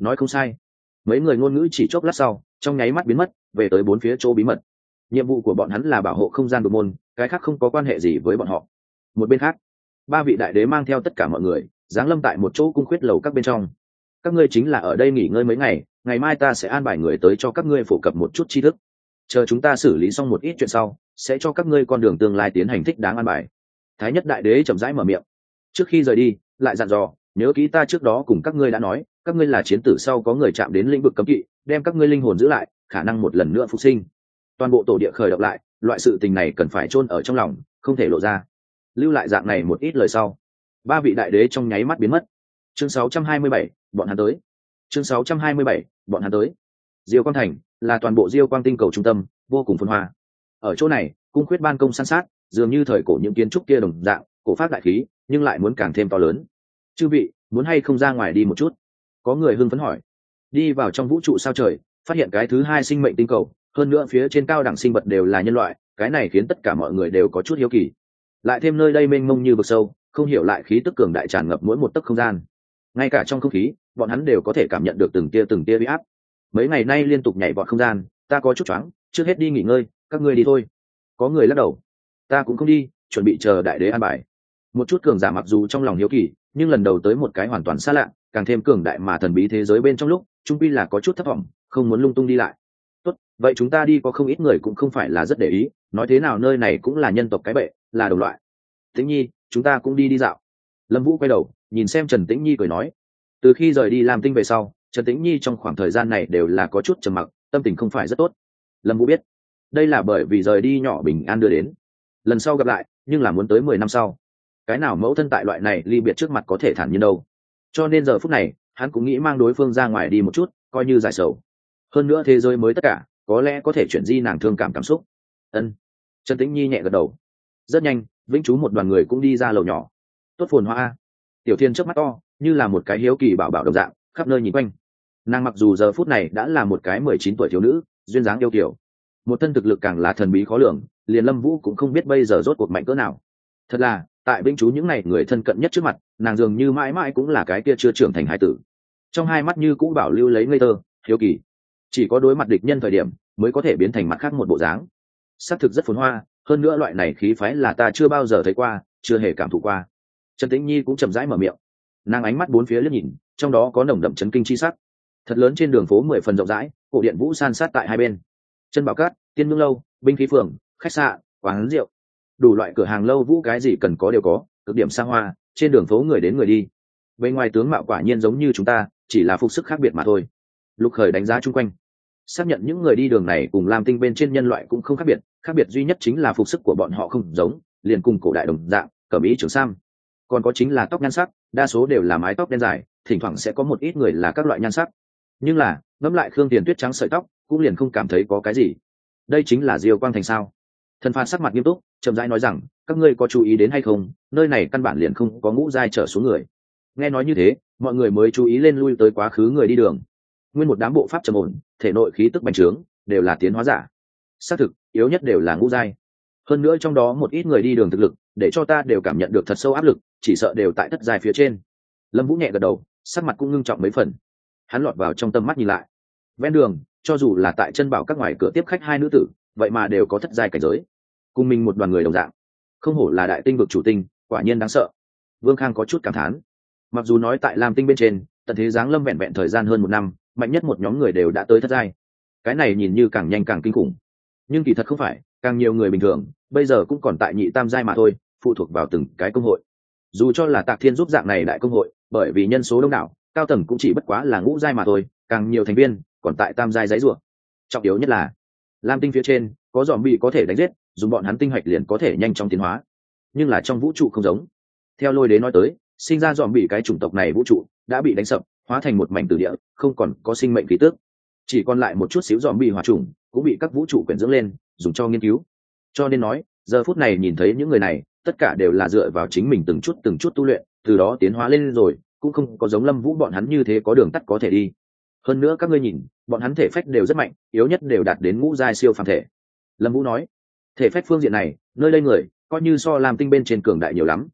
nói không sai. Mấy người ngôn ngữ chỉ chốc lát sau trong nháy mắt biến mất, về tới bốn phía chỗ bí mật. Nhiệm vụ của bọn hắn là bảo hộ không gian đột môn, cái khác không có quan hệ gì với bọn họ. Một bên khác, ba vị đại đế mang theo tất cả mọi người giáng lâm tại một chỗ cung khuyết lầu các bên trong. Các ngươi chính là ở đây nghỉ ngơi mấy ngày, ngày mai ta sẽ an bài người tới cho các ngươi phổ cập một chút tri thức. Chờ chúng ta xử lý xong một ít chuyện sau, sẽ cho các ngươi con đường tương lai tiến hành thích đáng an bài. Thái nhất đại đế chậm rãi mở miệng. Trước khi rời đi, lại dặn dò, nhớ kỹ ta trước đó cùng các ngươi đã nói, các ngươi là chiến tử sau có người chạm đến lĩnh vực cấm kỵ, đem các ngươi linh hồn giữ lại, khả năng một lần nữa phục sinh. Toàn bộ tổ địa khởi động lại, loại sự tình này cần phải chôn ở trong lòng, không thể lộ ra. Lưu lại dạng này một ít lời sau, ba vị đại đế trong nháy mắt biến mất. Chương sáu trăm hai mươi bảy, bọn hắn tới. Chương sáu trăm hai mươi bảy, bọn hắn tới. Diêu Quang Thành là toàn bộ Diêu Quang tinh cầu trung tâm, vô cùng phồn hoa. Ở chỗ này, cung khuyết ban công san sát, dường như thời cổ những kiến trúc kia đồng dạng, cổ pháp đại khí, nhưng lại muốn càng thêm to lớn. Chư vị, muốn hay không ra ngoài đi một chút? Có người hưng phấn hỏi. Đi vào trong vũ trụ sao trời, phát hiện cái thứ hai sinh mệnh tinh cầu, hơn nữa phía trên cao đẳng sinh vật đều là nhân loại, cái này khiến tất cả mọi người đều có chút hiếu kỳ. Lại thêm nơi đây mênh mông như vực sâu, không hiểu lại khí tức cường đại tràn ngập mỗi một tấc không gian. Ngay cả trong không khí, bọn hắn đều có thể cảm nhận được từng tia từng tia uy áp. Mấy ngày nay liên tục nhảy vọt không gian, ta có chút choáng, trước hết đi nghỉ ngơi, các ngươi đi thôi. Có người lắc đầu. Ta cũng không đi, chuẩn bị chờ đại đế an bài. Một chút cường giả mặc dù trong lòng hiếu kỳ, nhưng lần đầu tới một cái hoàn toàn xa lạ, càng thêm cường đại mà thần bí thế giới bên trong lúc, trung quy là có chút thất vọng, không muốn lung tung đi lại. Tốt, vậy chúng ta đi, có không ít người cũng không phải là rất để ý, nói thế nào nơi này cũng là nhân tộc cái bệ, là đồng loại. Tĩnh Nhi, chúng ta cũng đi đi dạo. Lâm Vũ quay đầu, nhìn xem Trần Tĩnh Nhi cười nói. Từ khi rời đi làm tinh về sau, Trần Tĩnh Nhi trong khoảng thời gian này đều là có chút trầm mặc, tâm tình không phải rất tốt. Lâm Vũ biết, đây là bởi vì rời đi nhỏ bình an đưa đến. Lần sau gặp lại, nhưng là muốn tới mười năm sau. Cái nào mẫu thân tại loại này ly biệt trước mặt có thể thản nhiên đâu. Cho nên giờ phút này, hắn cũng nghĩ mang đối phương ra ngoài đi một chút, coi như giải sầu. Hơn nữa thế giới mới tất cả, có lẽ có thể chuyển di nàng thương cảm cảm xúc. Ân. Trần Tĩnh Nhi nhẹ gật đầu. Rất nhanh, Vĩnh Chú một đoàn người cũng đi ra lầu nhỏ. Tốt phồn hoa. Tiểu Thiên chớp mắt to, như là một cái hiếu kỳ bảo bảo đồng dạng, khắp nơi nhìn quanh. Nàng mặc dù giờ phút này đã là một cái mười chín tuổi thiếu nữ, duyên dáng yêu kiều, một thân thực lực càng là thần bí khó lường, liền Lâm Vũ cũng không biết bây giờ rốt cuộc mạnh cỡ nào. Thật là, tại Vĩnh Chú những này người thân cận nhất trước mặt, nàng dường như mãi mãi cũng là cái kia chưa trưởng thành hải tử. Trong hai mắt như cũ bảo lưu lấy ngây thơ, hiếu kỳ. Chỉ có đối mặt địch nhân thời điểm, mới có thể biến thành mặt khác một bộ dáng. Sắc thực rất phồn hoa, hơn nữa loại này khí phái là ta chưa bao giờ thấy qua, chưa hề cảm thụ qua. Trần Tĩnh Nhi cũng chậm rãi mở miệng. Nàng ánh mắt bốn phía liếc nhìn, trong đó có nồng đậm chấn kinh chi sắc. Thật lớn trên đường phố mười phần rộng rãi, cổ điện vũ san sát tại hai bên. Chân bảo cát, tiên nương lâu, binh khí phường, khách sạn, quán rượu, đủ loại cửa hàng lâu vũ cái gì cần có đều có, cực điểm xa hoa, trên đường phố người đến người đi. Bên ngoài tướng mạo quả nhiên giống như chúng ta, chỉ là phục sức khác biệt mà thôi. Lục Khởi đánh giá chung quanh, xác nhận những người đi đường này cùng Lam Tinh bên trên nhân loại cũng không khác biệt, khác biệt duy nhất chính là phục sức của bọn họ không giống, liền cùng cổ đại đồng dạng, cẩm ý trường sam. Còn có chính là tóc nhan sắc, đa số đều là mái tóc đen dài, thỉnh thoảng sẽ có một ít người là các loại nhan sắc. Nhưng là, ngẫm lại Khương Tiền Tuyết trắng sợi tóc, cũng liền không cảm thấy có cái gì. Đây chính là Diêu Quang Thành sao? Thần Phan sắc mặt nghiêm túc, chậm rãi nói rằng, các ngươi có chú ý đến hay không, nơi này căn bản liền không có ngũ giai trở xuống người. Nghe nói như thế, mọi người mới chú ý lên lui tới quá khứ người đi đường. Nguyên một đám bộ pháp trầm ổn, thể nội khí tức bành trướng, đều là tiến hóa giả. Xác thực, yếu nhất đều là ngũ giai. Hơn nữa trong đó một ít người đi đường thực lực, để cho ta đều cảm nhận được thật sâu áp lực, chỉ sợ đều tại thất giai phía trên. Lâm Vũ nhẹ gật đầu, sắc mặt cũng ngưng trọng mấy phần. Hắn lọt vào trong tâm mắt nhìn lại. Ven đường, cho dù là tại chân bảo các ngoài cửa tiếp khách hai nữ tử, vậy mà đều có thất giai cảnh giới. Cùng mình một đoàn người đồng dạng. Không hổ là đại tinh vực chủ tinh, quả nhiên đáng sợ. Vương Khang có chút cảm thán. Mặc dù nói tại Lam Tinh bên trên, tận thế giáng lâm vẹn vẹn thời gian hơn một năm, mạnh nhất một nhóm người đều đã tới thất giai. Cái này nhìn như càng nhanh càng kinh khủng, nhưng kỳ thật không phải, càng nhiều người bình thường bây giờ cũng còn tại nhị tam giai mà thôi, phụ thuộc vào từng cái công hội. Dù cho là Tạc Thiên giúp dạng này đại công hội, bởi vì nhân số đông đảo, cao tầng cũng chỉ bất quá là ngũ giai mà thôi, càng nhiều thành viên còn tại tam giai giấy rùa. Trọng yếu nhất là Lam Tinh phía trên có dòm bị có thể đánh giết, dùng bọn hắn tinh hạch liền có thể nhanh chóng tiến hóa. Nhưng là trong vũ trụ không giống. Theo Lôi Đế nói tới, sinh ra dòm bị cái chủng tộc này vũ trụ đã bị đánh sập, hóa thành một mảnh tử địa, không còn có sinh mệnh khí tức, chỉ còn lại một chút xíu dòm bị hỏa trùng, cũng bị các vũ trụ quyển dưỡng lên, dùng cho nghiên cứu. Cho nên nói, giờ phút này nhìn thấy những người này, tất cả đều là dựa vào chính mình từng chút từng chút tu luyện, từ đó tiến hóa lên rồi, cũng không có giống Lâm Vũ bọn hắn như thế có đường tắt có thể đi. Hơn nữa các ngươi nhìn, bọn hắn thể phách đều rất mạnh, yếu nhất đều đạt đến ngũ giai siêu phàm thể. Lâm Vũ nói, thể phách phương diện này, nơi đây người coi như so làm tinh bên trên cường đại nhiều lắm.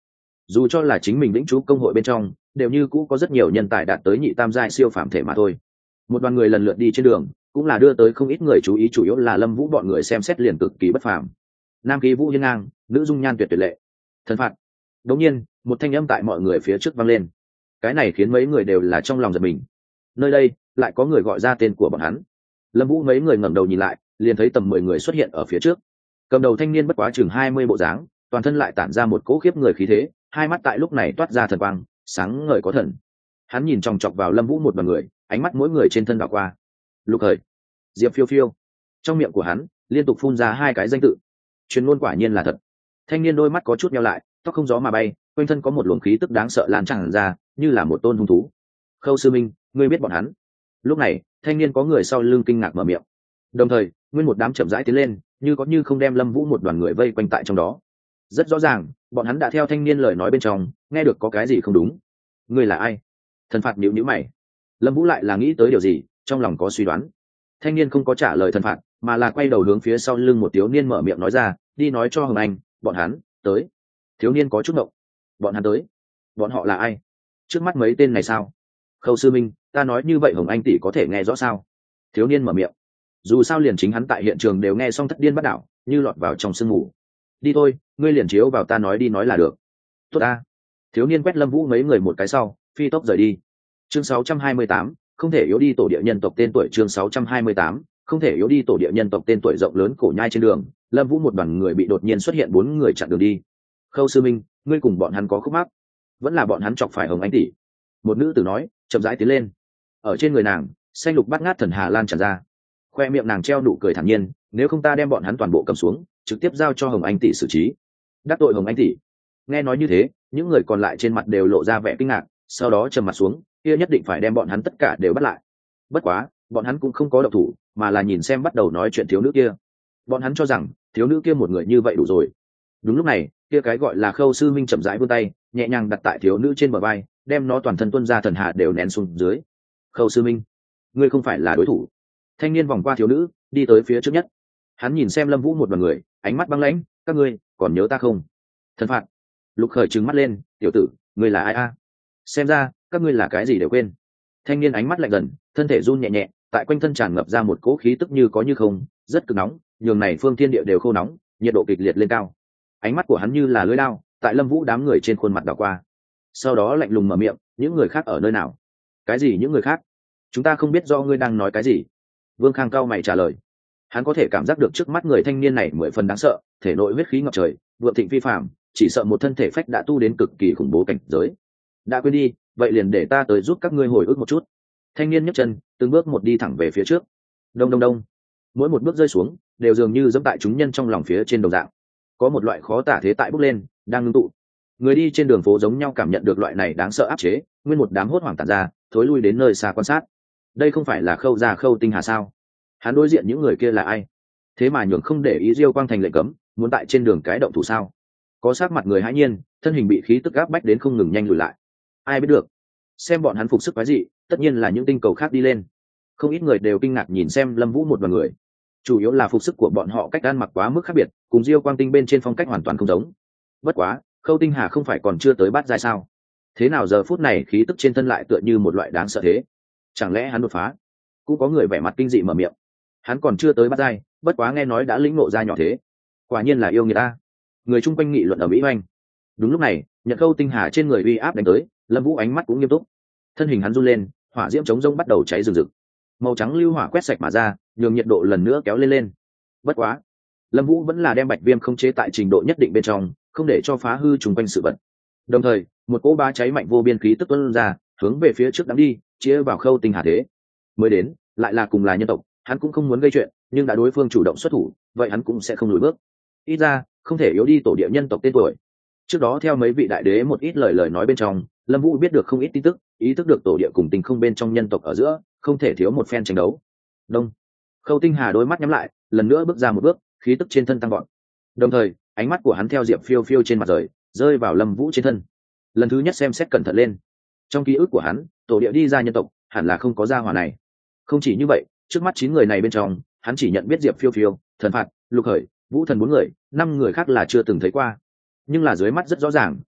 dù cho là chính mình lĩnh chú công hội bên trong đều như cũ có rất nhiều nhân tài đạt tới nhị tam giai siêu phạm thể mà thôi. Một đoàn người lần lượt đi trên đường cũng là đưa tới không ít người chú ý, chủ yếu là Lâm Vũ bọn người xem xét liền cực kỳ bất phàm. Nam khí vũ hiên ngang, nữ dung nhan tuyệt tuyệt lệ. Thần phạt. Đống nhiên, một thanh âm tại mọi người phía trước vang lên. Cái này khiến mấy người đều là trong lòng giật mình. Nơi đây lại có người gọi ra tên của bọn hắn. Lâm Vũ mấy người ngẩng đầu nhìn lại, liền thấy tầm mười người xuất hiện ở phía trước. Cầm đầu thanh niên bất quá chừng hai mươi bộ dáng, toàn thân lại tản ra một cỗ khiếp người khí thế, hai mắt tại lúc này toát ra thần quang, sáng ngời có thần. Hắn nhìn chòng chọc vào Lâm Vũ một đoàn người, ánh mắt mỗi người trên thân đảo qua. Lục Hời, Diệp Phiêu Phiêu. Trong miệng của hắn liên tục phun ra hai cái danh tự. Truyền ngôn quả nhiên là thật. Thanh niên đôi mắt có chút nheo lại, tóc không gió mà bay, quanh thân có một luồng khí tức đáng sợ lan tràn ra, như là một tôn hung thú. Khâu sư minh, ngươi biết bọn hắn? Lúc này, thanh niên có người sau lưng kinh ngạc mở miệng. Đồng thời, nguyên một đám chậm rãi tiến lên, như có như không đem Lâm Vũ một đoàn người vây quanh tại trong đó. Rất rõ ràng, bọn hắn đã theo thanh niên lời nói bên trong, nghe được có cái gì không đúng. Ngươi là ai? Thần phạt nhíu nhíu mày. Lâm Vũ lại là nghĩ tới điều gì, trong lòng có suy đoán. Thanh niên không có trả lời thần phạt, mà là quay đầu hướng phía sau lưng một thiếu niên mở miệng nói ra, đi nói cho Hồng Anh, bọn hắn tới. Thiếu niên có chút động. Bọn hắn tới? Bọn họ là ai? Trước mắt mấy tên này sao? Khâu sư minh, ta nói như vậy Hồng Anh tỷ có thể nghe rõ sao? Thiếu niên mở miệng. Dù sao liền chính hắn tại hiện trường đều nghe xong thất điên bắt đảo, như lọt vào trong sương mù. Đi thôi, ngươi liền chiếu vào ta nói đi nói là được. Tốt ta. Thiếu niên quét Lâm Vũ mấy người một cái sau, phi tốc rời đi. Chương sáu trăm hai mươi tám, không thể yếu đi tổ địa nhân tộc tên tuổi. Chương sáu trăm hai mươi tám, không thể yếu đi tổ địa nhân tộc tên tuổi. Rộng lớn cổ nhai trên đường, Lâm Vũ một đoàn người bị đột nhiên xuất hiện bốn người chặn đường đi. Khâu sư minh, ngươi cùng bọn hắn có khúc mắc? Vẫn là bọn hắn chọc phải Hồng Anh tỷ? Một nữ tử nói, chậm rãi tiến lên. Ở trên người nàng, xanh lục bát ngát thần hà lan tràn ra. Khoe miệng nàng treo nụ cười thản nhiên, nếu không ta đem bọn hắn toàn bộ cầm xuống, trực tiếp giao cho Hồng Anh tỷ xử trí. Đắc tội Hồng Anh tỷ? Nghe nói như thế, những người còn lại trên mặt đều lộ ra vẻ kinh ngạc, sau đó trầm mặt xuống, kia nhất định phải đem bọn hắn tất cả đều bắt lại. Bất quá, bọn hắn cũng không có động thủ, mà là nhìn xem bắt đầu nói chuyện thiếu nữ kia. Bọn hắn cho rằng, thiếu nữ kia một người như vậy đủ rồi. Đúng lúc này, kia cái gọi là Khâu sư minh chậm rãi vươn tay, nhẹ nhàng đặt tại thiếu nữ trên bờ vai, đem nó toàn thân tuôn ra thần hà đều nén xuống dưới. Khâu sư minh, ngươi không phải là đối thủ. Thanh niên vòng qua thiếu nữ, đi tới phía trước nhất. Hắn nhìn xem Lâm Vũ một đoàn người, ánh mắt băng lãnh, các ngươi còn nhớ ta không? Thần phạt. Lục Khởi trừng mắt lên, tiểu tử, ngươi là ai a? Xem ra các ngươi là cái gì đều quên. Thanh niên ánh mắt lạnh dần, thân thể run nhẹ nhẹ, tại quanh thân tràn ngập ra một cỗ khí tức như có như không, rất cực nóng, nhường này phương thiên địa đều khô nóng, nhiệt độ kịch liệt lên cao. Ánh mắt của hắn như là lưỡi dao, tại Lâm Vũ đám người trên khuôn mặt đảo qua. Sau đó lạnh lùng mở miệng, những người khác ở nơi nào? Cái gì những người khác? Chúng ta không biết do ngươi đang nói cái gì. Vương Khang cao mày trả lời. Hắn có thể cảm giác được trước mắt người thanh niên này mười phần đáng sợ, thể nội huyết khí ngập trời, vượng thịnh phi phàm, chỉ sợ một thân thể phách đã tu đến cực kỳ khủng bố cảnh giới. Đã quên đi, vậy liền để ta tới giúp các ngươi hồi ức một chút. Thanh niên nhấc chân, từng bước một đi thẳng về phía trước. Đông đông đông. Mỗi một bước rơi xuống, đều dường như dẫm tại chúng nhân trong lòng phía trên đồng dạng. Có một loại khó tả thế tại bốc lên, đang ngưng tụ. Người đi trên đường phố giống nhau cảm nhận được loại này đáng sợ áp chế, nguyên một đám hốt hoảng tản ra, thối lui đến nơi xa quan sát. Đây không phải là Khâu gia Khâu Tinh Hà sao? Hắn đối diện những người kia là ai? Thế mà nhường không để ý Diêu Quang thành lệnh cấm, muốn tại trên đường cái động thủ sao? Có sắc mặt người hãi nhiên, thân hình bị khí tức áp bách đến không ngừng nhanh lùi lại. Ai biết được? Xem bọn hắn phục sức quái dị, tất nhiên là những tinh cầu khác đi lên. Không ít người đều kinh ngạc nhìn xem Lâm Vũ một đoàn người. Chủ yếu là phục sức của bọn họ cách ăn mặc quá mức khác biệt, cùng Diêu Quang Tinh bên trên phong cách hoàn toàn không giống. Bất quá, Khâu Tinh Hà không phải còn chưa tới bát giai sao? Thế nào giờ phút này khí tức trên thân lại tựa như một loại đáng sợ thế? Chẳng lẽ hắn đột phá? Cũng có người vẻ mặt kinh dị mở miệng. Hắn còn chưa tới bát giai, bất quá nghe nói đã lĩnh ngộ ra nhỏ thế. Quả nhiên là yêu người ta. Người chung quanh nghị luận ở mỹ hoành. Đúng lúc này, nhận Khâu Tinh Hà trên người uy áp đánh tới, Lâm Vũ ánh mắt cũng nghiêm túc. Thân hình hắn run lên, hỏa diễm chống rông bắt đầu cháy rừng rực. Màu trắng lưu hỏa quét sạch mà ra, nhường nhiệt độ lần nữa kéo lên lên. Bất quá, Lâm Vũ vẫn là đem bạch viêm không chế tại trình độ nhất định bên trong, không để cho phá hư trùng quanh sự vật. Đồng thời, một cỗ bá cháy mạnh vô biên khí tức tuôn ra, hướng về phía trước đắm đi, chia vào Khâu Tinh Hà thế. Mới đến, lại là cùng là nhân tộc, hắn cũng không muốn gây chuyện, nhưng đã đối phương chủ động xuất thủ, vậy hắn cũng sẽ không lùi bước. Ít ra, không thể yếu đi tổ địa nhân tộc tên tuổi. Trước đó theo mấy vị đại đế một ít lời lời nói bên trong, Lâm Vũ biết được không ít tin tức, ý thức được tổ địa cùng tình không bên trong nhân tộc ở giữa, không thể thiếu một phen tranh đấu. Đông. Khâu Tinh Hà đôi mắt nhắm lại, lần nữa bước ra một bước, khí tức trên thân tăng vọt. Đồng thời, ánh mắt của hắn theo Diệp Phiêu Phiêu trên mặt rời, rơi vào Lâm Vũ trên thân. Lần thứ nhất xem xét cẩn thận lên. Trong ký ức của hắn, tổ địa đi ra nhân tộc, hẳn là không có gia hỏa này. Không chỉ như vậy, trước mắt chín người này bên trong, hắn chỉ nhận biết Diệp Phiêu Phiêu, Thần Phạt, Lục Khởi, Vũ Thần bốn người, năm người khác là chưa từng thấy qua. Nhưng là dưới mắt rất rõ ràng,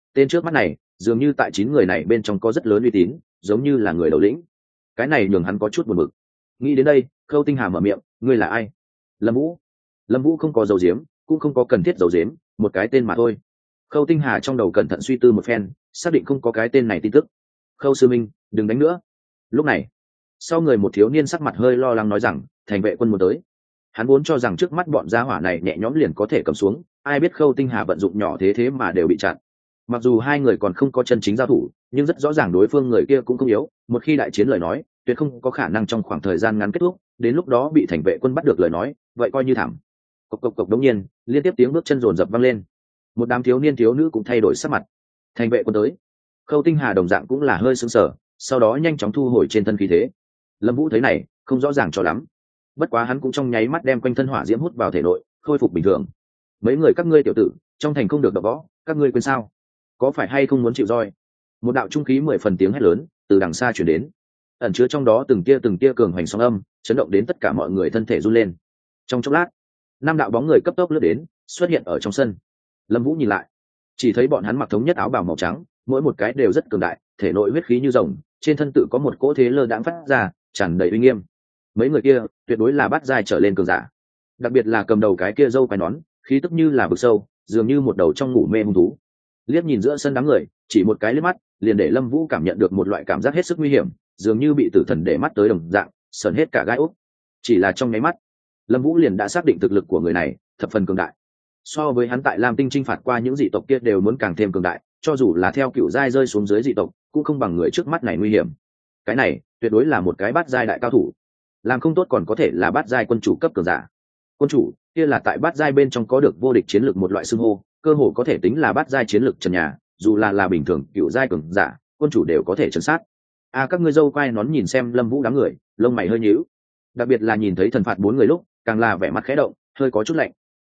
tên trước mắt này dường như tại chín người này bên trong có rất lớn uy tín, giống như là người đầu lĩnh. Cái này nhường hắn có chút buồn bực. Nghĩ đến đây, Khâu Tinh Hà mở miệng, ngươi là ai? Lâm Vũ. Lâm Vũ không có dấu diếm, cũng không có cần thiết dấu diếm, một cái tên mà thôi. Khâu Tinh Hà trong đầu cẩn thận suy tư một phen, xác định không có cái tên này tin tức. Khâu sư minh, đừng đánh nữa. Lúc này, sau người một thiếu niên sắc mặt hơi lo lắng nói rằng, thành vệ quân muốn tới. Hắn vốn cho rằng trước mắt bọn gia hỏa này nhẹ nhõm liền có thể cầm xuống, ai biết Khâu Tinh Hà vận dụng nhỏ thế thế mà đều bị chặn. Mặc dù hai người còn không có chân chính giao thủ, nhưng rất rõ ràng đối phương người kia cũng không yếu, một khi đại chiến lời nói, tuyệt không có khả năng trong khoảng thời gian ngắn kết thúc, đến lúc đó bị thành vệ quân bắt được lời nói, vậy coi như thảm. Cộc cộc cộc, đống nhiên, liên tiếp tiếng bước chân rồn rập vang lên. Một đám thiếu niên thiếu nữ cũng thay đổi sắc mặt. Thành vệ quân tới. Khâu Tinh Hà đồng dạng cũng là hơi sững sờ, sau đó nhanh chóng thu hồi trên thân khí thế. Lâm Vũ thấy này, không rõ ràng cho lắm. Bất quá hắn cũng trong nháy mắt đem quanh thân hỏa diễm hút vào thể nội, khôi phục bình thường. Mấy người các ngươi tiểu tử, trong thành không được đọ võ, các ngươi quên sao? Có phải hay không muốn chịu roi? Một đạo trung khí mười phần tiếng hét lớn từ đằng xa truyền đến, ẩn chứa trong đó từng tia từng tia cường hoành sóng âm, chấn động đến tất cả mọi người thân thể run lên. Trong chốc lát, năm đạo bóng người cấp tốc lướt đến, xuất hiện ở trong sân. Lâm Vũ nhìn lại, chỉ thấy bọn hắn mặc thống nhất áo bào màu trắng, mỗi một cái đều rất cường đại, thể nội huyết khí như rồng, trên thân tự có một cỗ thế lơ đãng phát ra, tràn đầy uy nghiêm. Mấy người kia tuyệt đối là bát giai trở lên cường giả, đặc biệt là cầm đầu cái kia râu quai nón, khí tức như là vực sâu, dường như một đầu trong ngủ mê hung thú. Liếc nhìn giữa sân đám người, chỉ một cái liếc mắt, liền để Lâm Vũ cảm nhận được một loại cảm giác hết sức nguy hiểm, dường như bị tử thần để mắt tới đồng dạng, sờn hết cả gai ốc. Chỉ là trong nháy mắt, Lâm Vũ liền đã xác định thực lực của người này thập phần cường đại. So với hắn tại Lam Tinh chinh phạt qua những dị tộc kia đều muốn càng thêm cường đại, cho dù là theo cựu giai rơi xuống dưới dị tộc, cũng không bằng người trước mắt này nguy hiểm. Cái này, tuyệt đối là một cái bát giai đại cao thủ. Làm không tốt còn có thể là bát giai quân chủ cấp cường giả. Quân chủ, kia là tại bát giai bên trong có được vô địch chiến lược một loại xưng hô, cơ hồ có thể tính là bát giai chiến lược trần nhà, dù là là bình thường cựu giai cường giả, quân chủ đều có thể trấn sát. A à, các ngươi dâu quai nón nhìn xem Lâm Vũ đám người, lông mày hơi nhíu. Đặc biệt là nhìn thấy thần phạt bốn người lúc, càng là vẻ mặt khẽ động, hơi có chút lạnh.